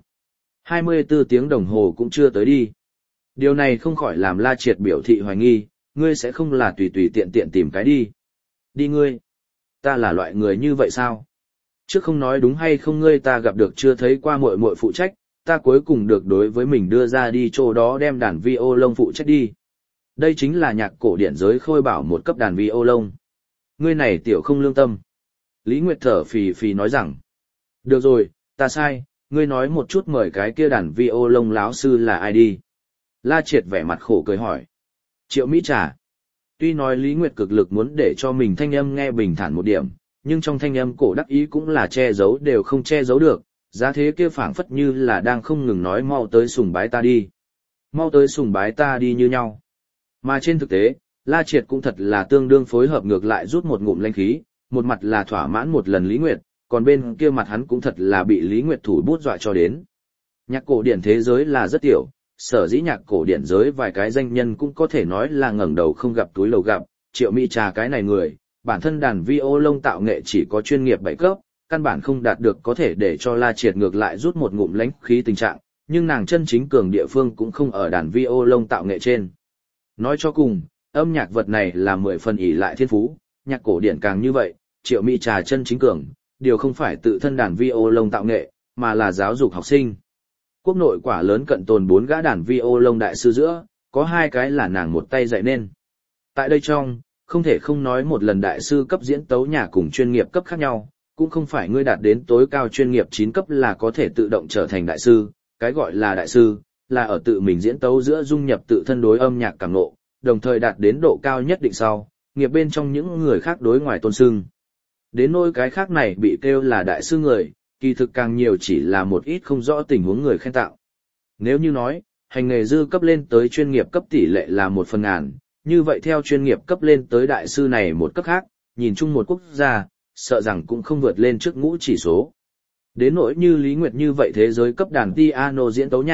24 tiếng đồng hồ cũng chưa tới đi. Điều này không khỏi làm La Triệt biểu thị hoài nghi, ngươi sẽ không là tùy tùy tiện tiện tìm cái đi. Đi ngươi. Ta là loại người như vậy sao? Trước không nói đúng hay không ngươi ta gặp được chưa thấy qua muội muội phụ trách, ta cuối cùng được đối với mình đưa ra đi chỗ đó đem đàn vi ô lông phụ trách đi. Đây chính là nhạc cổ điển giới khôi bảo một cấp đàn vi ô lông. Ngươi này tiểu không lương tâm. Lý Nguyệt thở phì phì nói rằng. Được rồi, ta sai, ngươi nói một chút mời cái kia đàn vi ô lông láo sư là ai đi. La Triệt vẻ mặt khổ cười hỏi. Triệu Mỹ Trà. Tuy nói Lý Nguyệt cực lực muốn để cho mình thanh âm nghe bình thản một điểm, nhưng trong thanh âm cổ đắc ý cũng là che giấu đều không che giấu được, giá thế kia phảng phất như là đang không ngừng nói mau tới sùng bái ta đi. Mau tới sùng bái ta đi như nhau. Mà trên thực tế, La Triệt cũng thật là tương đương phối hợp ngược lại rút một ngụm lanh khí, một mặt là thỏa mãn một lần Lý Nguyệt, còn bên kia mặt hắn cũng thật là bị Lý Nguyệt thủ bút dọa cho đến. Nhạc cổ điển thế giới là rất tiểu, sở dĩ nhạc cổ điển giới vài cái danh nhân cũng có thể nói là ngẩng đầu không gặp túi lầu gặp, Triệu Mỹ Trà cái này người, bản thân đàn vi ô lông tạo nghệ chỉ có chuyên nghiệp 7 cấp, căn bản không đạt được có thể để cho La Triệt ngược lại rút một ngụm lãnh khí tình trạng, nhưng nàng chân chính cường địa phương cũng không ở đàn vi ô lông tạo nghệ trên. Nói cho cùng, âm nhạc vật này là 10 phần ỷ lại thiên phú, nhạc cổ điển càng như vậy, Triệu Mỹ Trà chân chính cường, điều không phải tự thân đàn vi ô lông tạo nghệ, mà là giáo dục học sinh. Quốc nội quả lớn cận tồn 4 gã đàn vi ô lông đại sư giữa, có 2 cái là nàng một tay dạy nên. Tại đây trong, không thể không nói một lần đại sư cấp diễn tấu nhà cùng chuyên nghiệp cấp khác nhau, cũng không phải ngươi đạt đến tối cao chuyên nghiệp 9 cấp là có thể tự động trở thành đại sư, cái gọi là đại sư, là ở tự mình diễn tấu giữa dung nhập tự thân đối âm nhạc cảm ngộ, đồng thời đạt đến độ cao nhất định sau, nghiệp bên trong những người khác đối ngoài tôn sưng. Đến nỗi cái khác này bị kêu là đại sư người, kỳ thực càng nhiều chỉ là một ít không rõ tình huống người khen tạo. Nếu như nói, hành nghề dư cấp lên tới chuyên nghiệp cấp tỷ lệ là 1/1000, như vậy theo chuyên nghiệp cấp lên tới đại sư này một cấp khác, nhìn chung một quốc gia, sợ rằng cũng không vượt lên trước ngũ chỉ số. Đến nỗi như Lý Nguyệt như vậy thế giới cấp đàn piano diễn tấu nhà,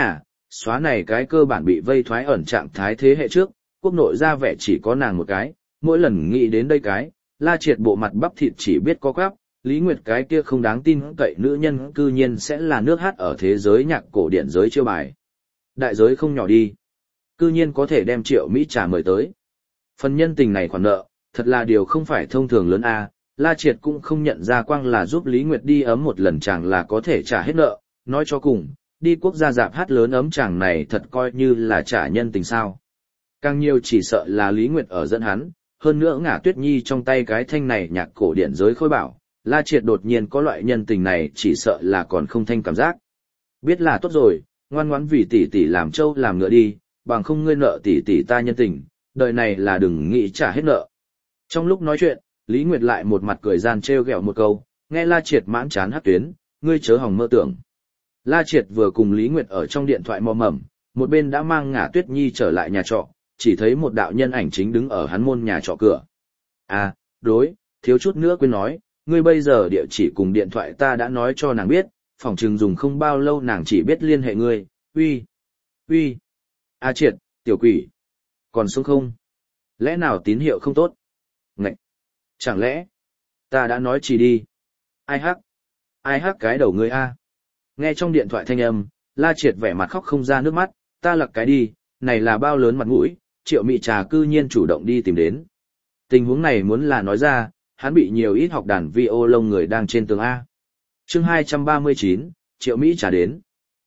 Xóa này cái cơ bản bị vây thoái ẩn trạng thái thế hệ trước, quốc nội ra vẻ chỉ có nàng một cái, mỗi lần nghĩ đến đây cái, La Triệt bộ mặt bắp thịt chỉ biết có quắp, Lý Nguyệt cái kia không đáng tin cậy nữ nhân cư nhiên sẽ là nước hát ở thế giới nhạc cổ điển giới chiêu bài. Đại giới không nhỏ đi. Cư nhiên có thể đem Triệu Mỹ Trà mời tới. Phần nhân tình này khoản nợ, thật là điều không phải thông thường lớn a. La Triệt cũng không nhận ra quang là giúp Lý Nguyệt đi ấm một lần chàng là có thể trả hết nợ, nói cho cùng, đi quốc gia dạp hát lớn ấm chàng này thật coi như là trả nhân tình sao. Càng nhiều chỉ sợ là Lý Nguyệt ở dẫn hắn, hơn nữa Ngả Tuyết Nhi trong tay cái thanh này nhạc cổ điển giới khôi bảo, La Triệt đột nhiên có loại nhân tình này chỉ sợ là còn không thanh cảm giác. Biết là tốt rồi, ngoan ngoãn vì tỷ tỷ làm trâu làm ngựa đi, bằng không ngươi nợ tỷ tỷ ta nhân tình, đời này là đừng nghĩ trả hết nợ. Trong lúc nói chuyện, Lý Nguyệt lại một mặt cười gian trêu ghẹo một câu, nghe La Triệt mãn chán hắc tuyến, ngươi chớ hòng mơ tưởng. La Triệt vừa cùng Lý Nguyệt ở trong điện thoại mò mẫm, một bên đã mang Ngả Tuyết Nhi trở lại nhà trọ, chỉ thấy một đạo nhân ảnh chính đứng ở hắn môn nhà trọ cửa. À, đối, thiếu chút nữa quên nói, ngươi bây giờ địa chỉ cùng điện thoại ta đã nói cho nàng biết, phỏng chừng dùng không bao lâu nàng chỉ biết liên hệ ngươi, uy. A Triệt, tiểu quỷ, còn sống không? Lẽ nào tín hiệu không tốt? Ngậy! Chẳng lẽ, ta đã nói chỉ đi? Ai hắc cái đầu ngươi a? Nghe trong điện thoại thanh âm, La Triệt vẻ mặt khóc không ra nước mắt, ta lặc cái đi, này là bao lớn mặt mũi, Triệu Mỹ Trà cư nhiên chủ động đi tìm đến. Tình huống này muốn là nói ra, hắn bị nhiều ít học đàn vi ô lông người đang trên tường A. Chương 239, Triệu Mỹ Trà đến.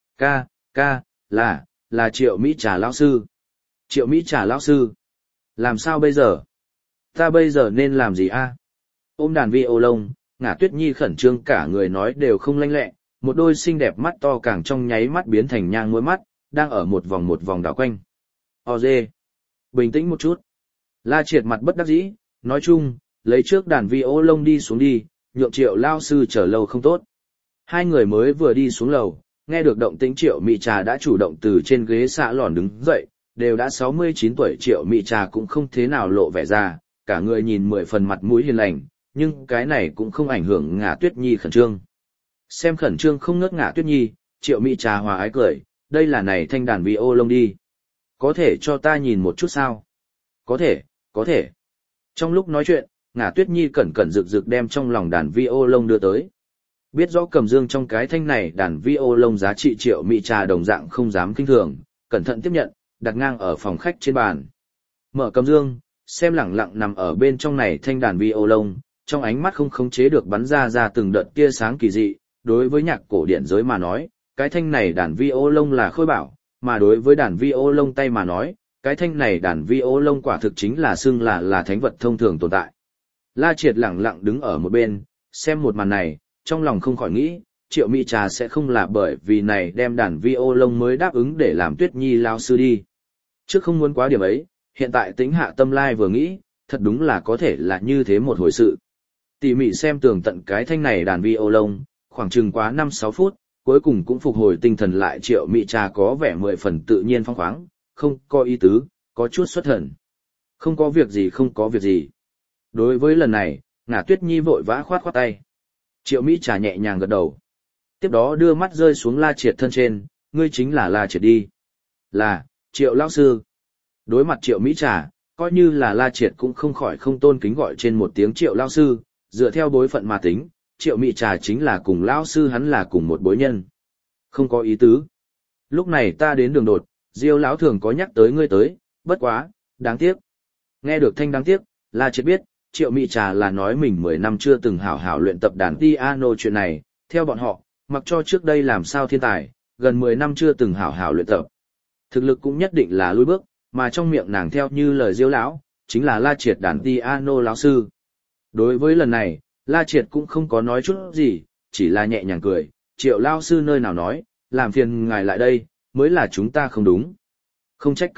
Là Triệu Mỹ Trà lão sư. Triệu Mỹ Trà lão sư. Làm sao bây giờ? Ta bây giờ nên làm gì a? Ôm đàn vi ô lông, Ngả Tuyết Nhi khẩn trương cả người nói đều không lanh lẹ, một đôi xinh đẹp mắt to càng trong nháy mắt biến thành nhang mũi mắt, đang ở một vòng đảo quanh. Dê. Bình tĩnh một chút. La Triệt mặt bất đắc dĩ, nói chung, lấy trước đàn vi ô lông đi xuống đi, nhượng Triệu lao sư chờ lâu không tốt. Hai người mới vừa đi xuống lầu, nghe được động tĩnh Triệu Mỹ Trà đã chủ động từ trên ghế xạ lòn đứng dậy, đều đã 69 tuổi Triệu Mỹ Trà cũng không thế nào lộ vẻ già, cả người nhìn 10 phần mặt mũi hiền lành, nhưng cái này cũng không ảnh hưởng Ngả Tuyết Nhi khẩn trương. Xem khẩn trương không ngớt Ngả Tuyết Nhi, Triệu Mỹ Trà hòa ái cười, đây là này thanh đàn vi ô lông đi. Có thể cho ta nhìn một chút sao? Có thể. Trong lúc nói chuyện, Ngả Tuyết Nhi cẩn cẩn rực rực đem trong lòng đàn vi ô lông đưa tới. Biết rõ cầm dương trong cái thanh này đàn vi ô lông giá trị Triệu Mỹ Trà đồng dạng không dám kinh thường, cẩn thận tiếp nhận, đặt ngang ở phòng khách trên bàn. Mở cầm dương, xem lẳng lặng nằm ở bên trong này thanh đàn vi ô lông, trong ánh mắt không khống chế được bắn ra từng đợt tia sáng kỳ dị. Đối với nhạc cổ điển giới mà nói, cái thanh này đàn vi ô lông là khôi bảo, mà đối với đàn vi ô lông tay mà nói, cái thanh này đàn vi ô lông quả thực chính là xưng là thánh vật thông thường tồn tại. La Triệt lẳng lặng đứng ở một bên, xem một màn này, trong lòng không khỏi nghĩ, Triệu Mỹ Trà sẽ không là bởi vì này đem đàn vi ô lông mới đáp ứng để làm Tuyết Nhi lao sư đi. Trước không muốn quá điểm ấy, hiện tại tính hạ tâm lai vừa nghĩ, thật đúng là có thể là như thế một hồi sự. Tỉ mỉ xem tường tận cái thanh này đàn vi ô lông, khoảng chừng quá 5-6 phút, cuối cùng cũng phục hồi tinh thần lại. Triệu Mỹ Trà có vẻ 10 phần tự nhiên phong khoáng, không có ý tứ, có chút xuất thần. Không có việc gì. Đối với lần này, Ngả Tuyết Nhi vội vã khoát tay. Triệu Mỹ Trà nhẹ nhàng gật đầu. Tiếp đó đưa mắt rơi xuống La Triệt thân trên, ngươi chính là La Triệt đi. Là, Triệu lão sư. Đối mặt Triệu Mỹ Trà, coi như là La Triệt cũng không khỏi không tôn kính gọi trên một tiếng Triệu lão sư, dựa theo bối phận mà tính, Triệu Mỹ Trà chính là cùng lão sư hắn là cùng một bối nhân. Không có ý tứ. Lúc này ta đến đường đột, Diêu lão thường có nhắc tới ngươi tới, bất quá, đáng tiếc. Nghe được thanh đáng tiếc, La Triệt biết, Triệu Mỹ Trà là nói mình 10 năm chưa từng hảo hảo luyện tập đàn piano chuyện này, theo bọn họ, mặc cho trước đây làm sao thiên tài, gần 10 năm chưa từng hảo hảo luyện tập. Thực lực cũng nhất định là lùi bước, mà trong miệng nàng theo như lời Diêu lão, chính là La Triệt đàn piano lão sư. Đối với lần này, La Triệt cũng không có nói chút gì, chỉ là nhẹ nhàng cười, Triệu lão sư nơi nào nói, làm phiền ngài lại đây, mới là chúng ta không đúng. Không trách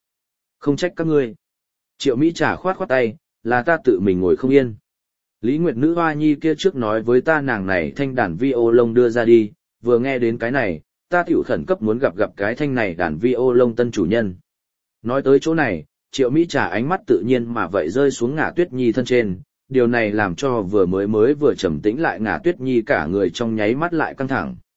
các ngươi. Triệu Mỹ Trà khoát tay, là ta tự mình ngồi không yên. Lý Nguyệt nữ hoa nhi kia trước nói với ta nàng này thanh đàn vi ô lông đưa ra đi, vừa nghe đến cái này, ta tiểu khẩn cấp muốn gặp cái thanh này đàn vi ô lông tân chủ nhân. Nói tới chỗ này, Triệu Mỹ Trà ánh mắt tự nhiên mà vậy rơi xuống Ngả Tuyết Nhi thân trên, điều này làm cho vừa mới vừa trầm tĩnh lại Ngả Tuyết Nhi cả người trong nháy mắt lại căng thẳng.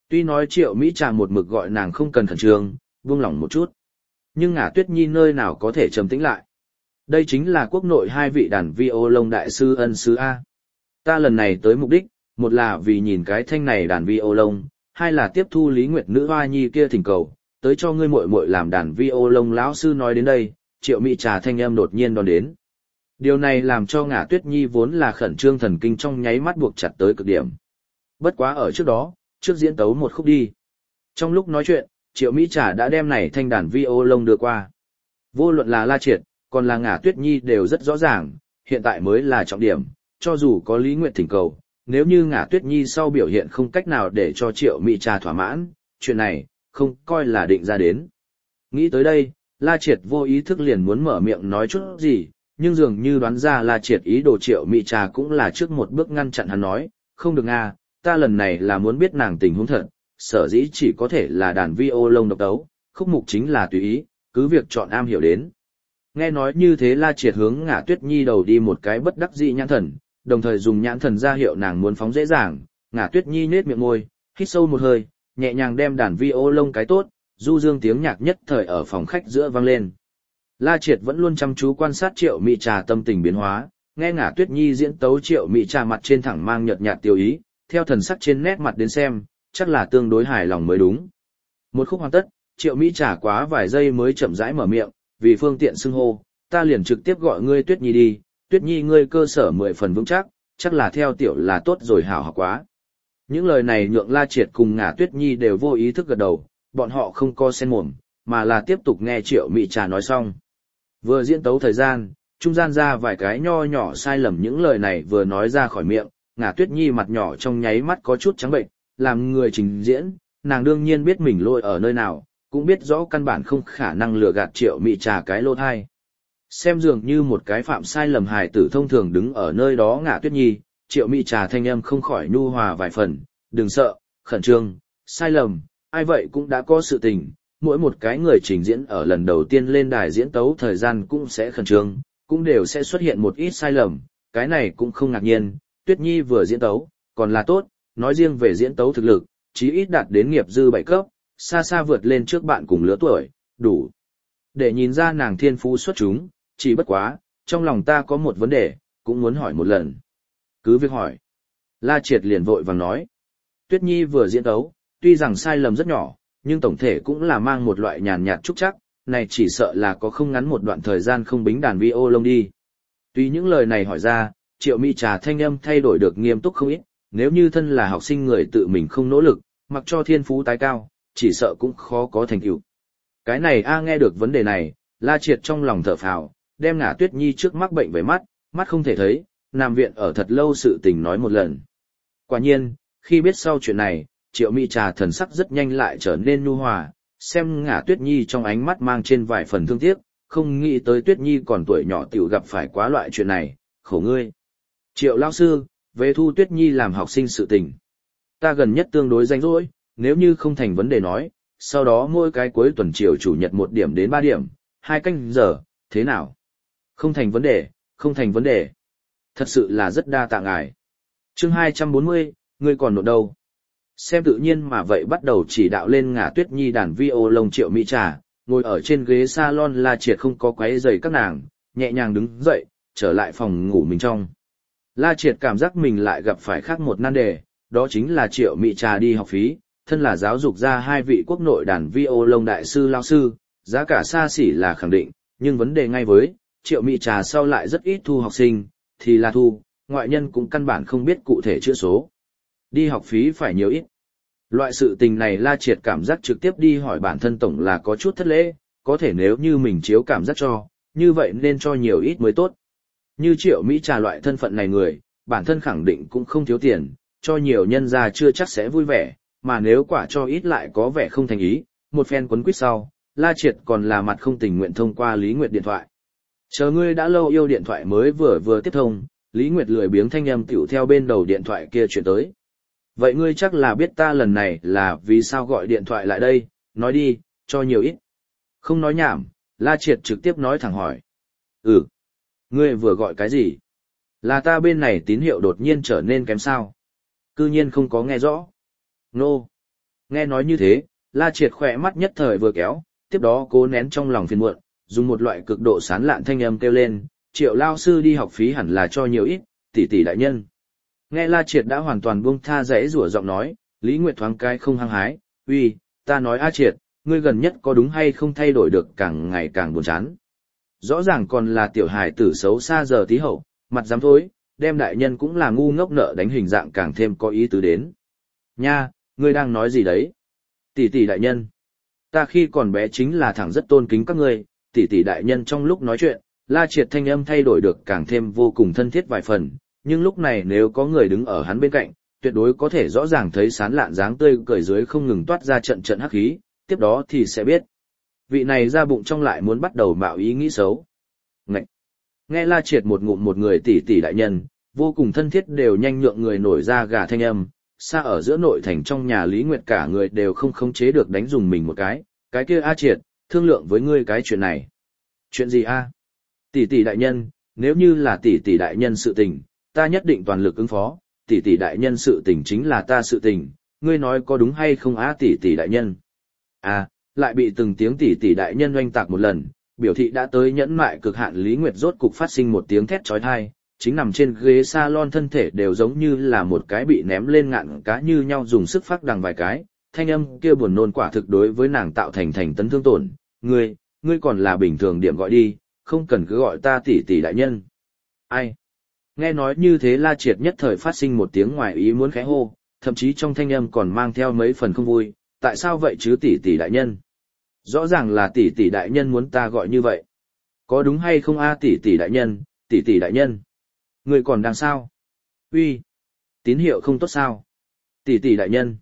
Tuy nói Triệu Mỹ Trà một mực gọi nàng không cần khẩn trương, buông lỏng một chút. Nhưng Ngả Tuyết Nhi nơi nào có thể trầm tĩnh lại. Đây chính là quốc nội hai vị đàn vi ô lông đại sư ân sư A. Ta lần này tới mục đích, một là vì nhìn cái thanh này đàn vi ô lông, hai là tiếp thu Lý Nguyệt nữ hoa nhi kia thỉnh cầu, tới cho ngươi muội muội làm đàn vi ô lông. Lão sư nói đến đây, Triệu Mỹ Trà thanh âm đột nhiên đón đến. Điều này làm cho Ngả Tuyết Nhi vốn là khẩn trương thần kinh trong nháy mắt buộc chặt tới cực điểm. Bất quá ở trước đó, trước diễn tấu một khúc đi. Trong lúc nói chuyện, Triệu Mỹ Trà đã đem này thanh đàn vi ô lông đưa qua. Vô luận là La Triệt, còn là Ngả Tuyết Nhi đều rất rõ ràng, hiện tại mới là trọng điểm, cho dù có Lý Nguyệt thỉnh cầu, nếu như Ngả Tuyết Nhi sau biểu hiện không cách nào để cho Triệu Mỹ Trà thỏa mãn, chuyện này, không coi là định ra đến. Nghĩ tới đây, La Triệt vô ý thức liền muốn mở miệng nói chút gì, nhưng dường như đoán ra La Triệt ý đồ Triệu Mỹ Trà cũng là trước một bước ngăn chặn hắn nói, không được à, ta lần này là muốn biết nàng tình huống thật, sở dĩ chỉ có thể là đàn vi ô lông độc tấu, khúc mục chính là tùy ý, cứ việc chọn am hiểu đến. Nghe nói như thế La Triệt hướng Ngả Tuyết Nhi đầu đi một cái bất đắc dĩ nhãn thần, đồng thời dùng nhãn thần ra hiệu nàng muốn phóng dễ dàng. Ngả Tuyết Nhi nhếch miệng môi, hít sâu một hơi, nhẹ nhàng đem đàn vi ô lông cái tốt, du dương tiếng nhạc nhất thời ở phòng khách giữa vang lên. La Triệt vẫn luôn chăm chú quan sát Triệu Mỹ Trà tâm tình biến hóa, nghe Ngả Tuyết Nhi diễn tấu Triệu Mỹ Trà mặt trên thẳng mang nhợt nhạt tiêu ý, theo thần sắc trên nét mặt đến xem, chắc là tương đối hài lòng mới đúng. Một khúc hoàn tất, Triệu Mỹ Trà quá vài giây mới chậm rãi mở miệng, vì phương tiện xưng hô, ta liền trực tiếp gọi ngươi Tuyết Nhi đi, Tuyết Nhi ngươi cơ sở 10 phần vững chắc, chắc là theo tiểu là tốt rồi hảo học quá. Những lời này nhượng La Triệt cùng Ngả Tuyết Nhi đều vô ý thức gật đầu, bọn họ không co sen mồm, mà là tiếp tục nghe Triệu Mỹ Trà nói xong. Vừa diễn tấu thời gian, trung gian ra vài cái nho nhỏ sai lầm, những lời này vừa nói ra khỏi miệng, Ngả Tuyết Nhi mặt nhỏ trong nháy mắt có chút trắng bệnh, làm người trình diễn, nàng đương nhiên biết mình lỗi ở nơi nào, cũng biết rõ căn bản không khả năng lừa gạt Triệu Mỹ Trà cái lỗ thai. Xem dường như một cái phạm sai lầm hài tử thông thường đứng ở nơi đó Ngả Tuyết Nhi, Triệu Mỹ Trà thanh âm không khỏi nhu hòa vài phần, đừng sợ, khẩn trương, sai lầm, ai vậy cũng đã có sự tình, mỗi một cái người trình diễn ở lần đầu tiên lên đài diễn tấu thời gian cũng sẽ khẩn trương, cũng đều sẽ xuất hiện một ít sai lầm, cái này cũng không ngạc nhiên, Tuyết Nhi vừa diễn tấu, còn là tốt, nói riêng về diễn tấu thực lực, chí ít đạt đến nghiệp dư 7 cấp, xa xa vượt lên trước bạn cùng lứa tuổi, đủ để nhìn ra nàng thiên phú xuất chúng, chỉ bất quá, trong lòng ta có một vấn đề, cũng muốn hỏi một lần. Cứ việc hỏi. La Triệt liền vội vàng nói. Tuyết Nhi vừa diễn tấu, tuy rằng sai lầm rất nhỏ, nhưng tổng thể cũng là mang một loại nhàn nhạt trúc chắc, này chỉ sợ là có không ngắn một đoạn thời gian không bính đàn vi ô lông đi. Tuy những lời này hỏi ra, Triệu Mỹ Trà thanh âm thay đổi được nghiêm túc không ít, nếu như thân là học sinh người tự mình không nỗ lực, mặc cho thiên phú tái cao, chỉ sợ cũng khó có thành tựu. Cái này nghe được vấn đề này, La Triệt trong lòng thở phào, đem Ngả Tuyết Nhi trước mắc bệnh về mắt, mắt không thể thấy, nằm viện ở thật lâu sự tình nói một lần. Quả nhiên, khi biết sau chuyện này, Triệu Mỹ Trà thần sắc rất nhanh lại trở nên nhu hòa, xem Ngả Tuyết Nhi trong ánh mắt mang trên vài phần thương tiếc, không nghĩ tới Tuyết Nhi còn tuổi nhỏ tiểu gặp phải quá loại chuyện này, khổ ngươi. Triệu lão sư, về thu Tuyết Nhi làm học sinh sự tình. Ta gần nhất tương đối rảnh rỗi, nếu như không thành vấn đề nói, sau đó mỗi cái cuối tuần chiều chủ nhật 1 điểm đến 3 điểm, 2 canh giờ, thế nào? Không thành vấn đề, không thành vấn đề. Thật sự là rất đa tạ ngài. Chương 240, ngươi còn nộp đâu? Xem tự nhiên mà vậy bắt đầu chỉ đạo lên Ngả Tuyết Nhi đàn vi ô lông Triệu Mỹ Trà, ngồi ở trên ghế salon La Triệt không có quấy rầy các nàng, nhẹ nhàng đứng dậy, trở lại phòng ngủ mình trong. La Triệt cảm giác mình lại gặp phải khác một nan đề, đó chính là Triệu Mỹ Trà đi học phí, thân là giáo dục ra 2 vị quốc nội đàn vi ô lông đại sư lao sư, giá cả xa xỉ là khẳng định, nhưng vấn đề ngay với, Triệu Mỹ Trà sau lại rất ít thu học sinh, thì là thu, ngoại nhân cũng căn bản không biết cụ thể chữ số. Đi học phí phải nhiều ít. Loại sự tình này La Triệt cảm giác trực tiếp đi hỏi bản thân tổng là có chút thất lễ, có thể nếu như mình chiếu cảm giác cho, như vậy nên cho nhiều ít mới tốt. Như Triệu Mỹ Trà loại thân phận này người, bản thân khẳng định cũng không thiếu tiền, cho nhiều nhân ra chưa chắc sẽ vui vẻ, mà nếu quả cho ít lại có vẻ không thành ý, một phen quấn quýt sau, La Triệt còn là mặt không tình nguyện thông qua Lý Nguyệt điện thoại. Chờ ngươi đã lâu yêu điện thoại mới vừa tiếp thông, Lý Nguyệt lười biếng thanh âm tiểu theo bên đầu điện thoại kia chuyển tới. Vậy ngươi chắc là biết ta lần này là vì sao gọi điện thoại lại đây, nói đi, cho nhiều ít. Không nói nhảm, La Triệt trực tiếp nói thẳng hỏi. Ngươi vừa gọi cái gì? Là ta bên này tín hiệu đột nhiên trở nên kém sao? Cư nhiên không có nghe rõ. Nô. Nghe nói như thế, La Triệt khỏe mắt nhất thời vừa kéo, tiếp đó cố nén trong lòng phiền muộn, dùng một loại cực độ sán lạn thanh âm kêu lên, Triệu lao sư đi học phí hẳn là cho nhiều ít, tỷ tỷ đại nhân. Nghe La Triệt đã hoàn toàn buông tha rẽ rủa giọng nói, Lý Nguyệt thoáng cái không hăng hái, uy, ta nói A Triệt, ngươi gần nhất có đúng hay không thay đổi được càng ngày càng buồn chán. Rõ ràng còn là tiểu hài tử xấu xa giờ tí hậu, mặt dám thối, đem đại nhân cũng là ngu ngốc nợ đánh hình dạng càng thêm có ý tứ đến. Nha, ngươi đang nói gì đấy? Tỷ tỷ đại nhân. Ta khi còn bé chính là thẳng rất tôn kính các ngươi, tỷ tỷ đại nhân trong lúc nói chuyện, La Triệt thanh âm thay đổi được càng thêm vô cùng thân thiết vài phần, nhưng lúc này nếu có người đứng ở hắn bên cạnh, tuyệt đối có thể rõ ràng thấy sán lạn dáng tươi cười dưới không ngừng toát ra trận trận hắc khí, tiếp đó thì sẽ biết. Vị này ra bụng trong lại muốn bắt đầu mạo ý nghĩ xấu. Ngậy! Nghe La Triệt một ngụm một người tỷ tỷ đại nhân, vô cùng thân thiết đều nhanh nhượng người nổi ra gà thanh âm, xa ở giữa nội thành trong nhà Lý Nguyệt cả người đều không khống chế được đánh dùng mình một cái kia A Triệt, thương lượng với ngươi cái chuyện này. Chuyện gì a? Tỷ tỷ đại nhân, nếu như là tỷ tỷ đại nhân sự tình, ta nhất định toàn lực ứng phó, tỷ tỷ đại nhân sự tình chính là ta sự tình, ngươi nói có đúng hay không á tỷ tỷ đại nhân? À, lại bị từng tiếng tỷ tỷ đại nhân oanh tạc một lần, biểu thị đã tới nhẫn mại cực hạn Lý Nguyệt rốt cục phát sinh một tiếng thét chói tai, chính nằm trên ghế salon thân thể đều giống như là một cái bị ném lên ngạn cá như nhau dùng sức phát đằng vài cái, thanh âm kia buồn nôn quả thực đối với nàng tạo thành tấn thương tổn, ngươi còn là bình thường điểm gọi đi, không cần cứ gọi ta tỷ tỷ đại nhân. Ai? Nghe nói như thế La Triệt nhất thời phát sinh một tiếng ngoài ý muốn khẽ hô, thậm chí trong thanh âm còn mang theo mấy phần không vui, tại sao vậy chứ tỷ tỷ đại nhân? Rõ ràng là tỷ tỷ đại nhân muốn ta gọi như vậy. Có đúng hay không a tỷ tỷ đại nhân, tỷ tỷ đại nhân? Người còn đang sao? Uy, tín hiệu không tốt sao? Tỷ tỷ đại nhân.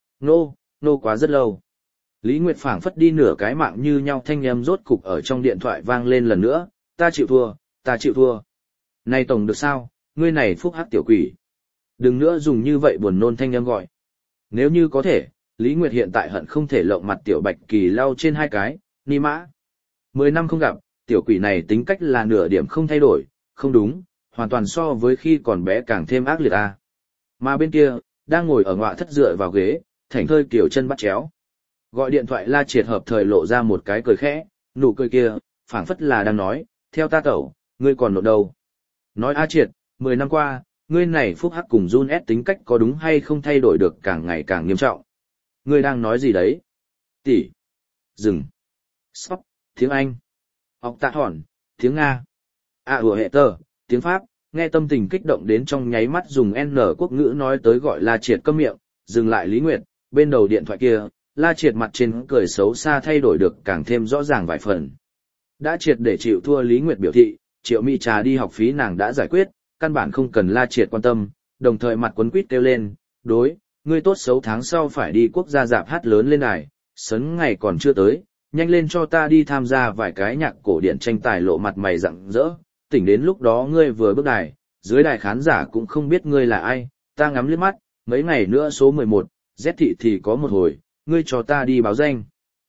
Nô quá rất lâu. Lý Nguyệt phảng phất đi nửa cái mạng như nhau thanh âm rốt cục ở trong điện thoại vang lên lần nữa, ta chịu thua. Này tổng được sao, ngươi này phúc hắc tiểu quỷ. Đừng nữa dùng như vậy buồn nôn thanh âm gọi. Nếu như có thể, Lý Nguyệt hiện tại hận không thể lộng mặt tiểu bạch kỳ lau trên hai cái, ni mã. 10 năm không gặp, tiểu quỷ này tính cách là nửa điểm không thay đổi, không đúng, hoàn toàn so với khi còn bé càng thêm ác liệt a. Mà bên kia, đang ngồi ở ngọa thất dựa vào ghế, thảnh thơi kiểu chân bắt chéo. Gọi điện thoại La Triệt hợp thời lộ ra một cái cười khẽ, nụ cười kia, phảng phất là đang nói, theo ta tẩu, ngươi còn nộp đâu. Nói A Triệt, 10 năm qua, ngươi này phúc hắc cùng Jun S tính cách có đúng hay không thay đổi được càng ngày càng nghiêm trọng. Ngươi đang nói gì đấy? Tỷ. Dừng. Stop. Tiếng Anh. Học tạ hòn. Tiếng Nga. Hệ tờ. Tiếng Pháp. Nghe tâm tình kích động đến trong nháy mắt dùng N quốc ngữ nói tới gọi La Triệt câm miệng, dừng lại Lý Nguyệt, bên đầu điện thoại kia, La Triệt mặt trên cười xấu xa thay đổi được càng thêm rõ ràng vài phần. Đã triệt để chịu thua Lý Nguyệt biểu thị, Triệu Mỹ Trà đi học phí nàng đã giải quyết, căn bản không cần La Triệt quan tâm, đồng thời mặt quấn quýt kêu lên, đối, ngươi tốt xấu tháng sau phải đi quốc gia dạp hát lớn lên đài, sấn ngày còn chưa tới, nhanh lên cho ta đi tham gia vài cái nhạc cổ điển tranh tài lộ mặt mày rạng rỡ, tỉnh đến lúc đó ngươi vừa bước đài, dưới đài khán giả cũng không biết ngươi là ai, ta ngắm liếc mắt, mấy ngày nữa số 11, Z thị thì có một hồi, ngươi cho ta đi báo danh.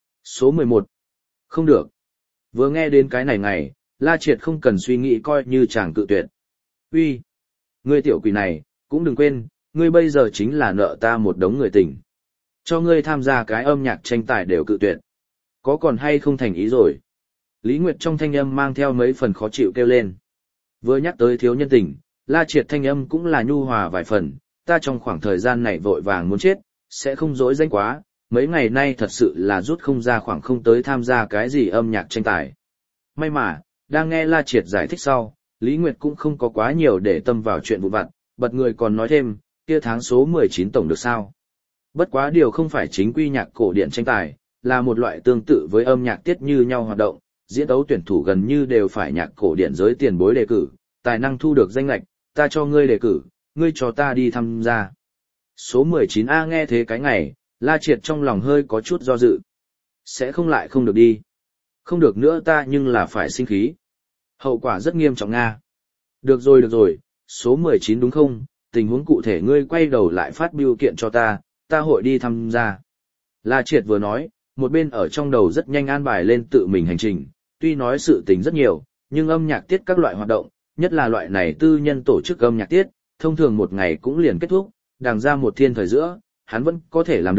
Số 11. Không được. Vừa nghe đến cái này ngày, La Triệt không cần suy nghĩ coi như chàng cự tuyệt. Uy, ngươi tiểu quỷ này, cũng đừng quên, ngươi bây giờ chính là nợ ta một đống người tình. Cho ngươi tham gia cái âm nhạc tranh tài đều cự tuyệt. Có còn hay không thành ý rồi? Lý Nguyệt trong thanh âm mang theo mấy phần khó chịu kêu lên. Vừa nhắc tới thiếu nhân tình, La Triệt thanh âm cũng là nhu hòa vài phần, ta trong khoảng thời gian này vội vàng muốn chết, sẽ không dối danh quá, mấy ngày nay thật sự là rút không ra khoảng không tới tham gia cái gì âm nhạc tranh tài. May mà, đang nghe La Triệt giải thích sau, Lý Nguyệt cũng không có quá nhiều để tâm vào chuyện vụn vặt, bật người còn nói thêm, kia tháng số 19 tổng được sao. Bất quá điều không phải chính quy nhạc cổ điển tranh tài, là một loại tương tự với âm nhạc tiết như nhau hoạt động, diễn đấu tuyển thủ gần như đều phải nhạc cổ điển giới tiền bối đề cử, tài năng thu được danh lệch, ta cho ngươi đề cử, ngươi cho ta đi tham gia. Số 19A nghe thế cái ngày, La Triệt trong lòng hơi có chút do dự. Sẽ không lại không được đi. Không được nữa ta nhưng là phải sinh khí. Hậu quả rất nghiêm trọng Nga. Được rồi, số 19 đúng không, tình huống cụ thể ngươi quay đầu lại phát biểu kiện cho ta hội đi tham gia. La Triệt vừa nói, một bên ở trong đầu rất nhanh an bài lên tự mình hành trình, tuy nói sự tình rất nhiều, nhưng âm nhạc tiết các loại hoạt động, nhất là loại này tư nhân tổ chức âm nhạc tiết, thông thường một ngày cũng liền kết thúc, đằng ra một thiên thời giữa, hắn vẫn có thể làm được,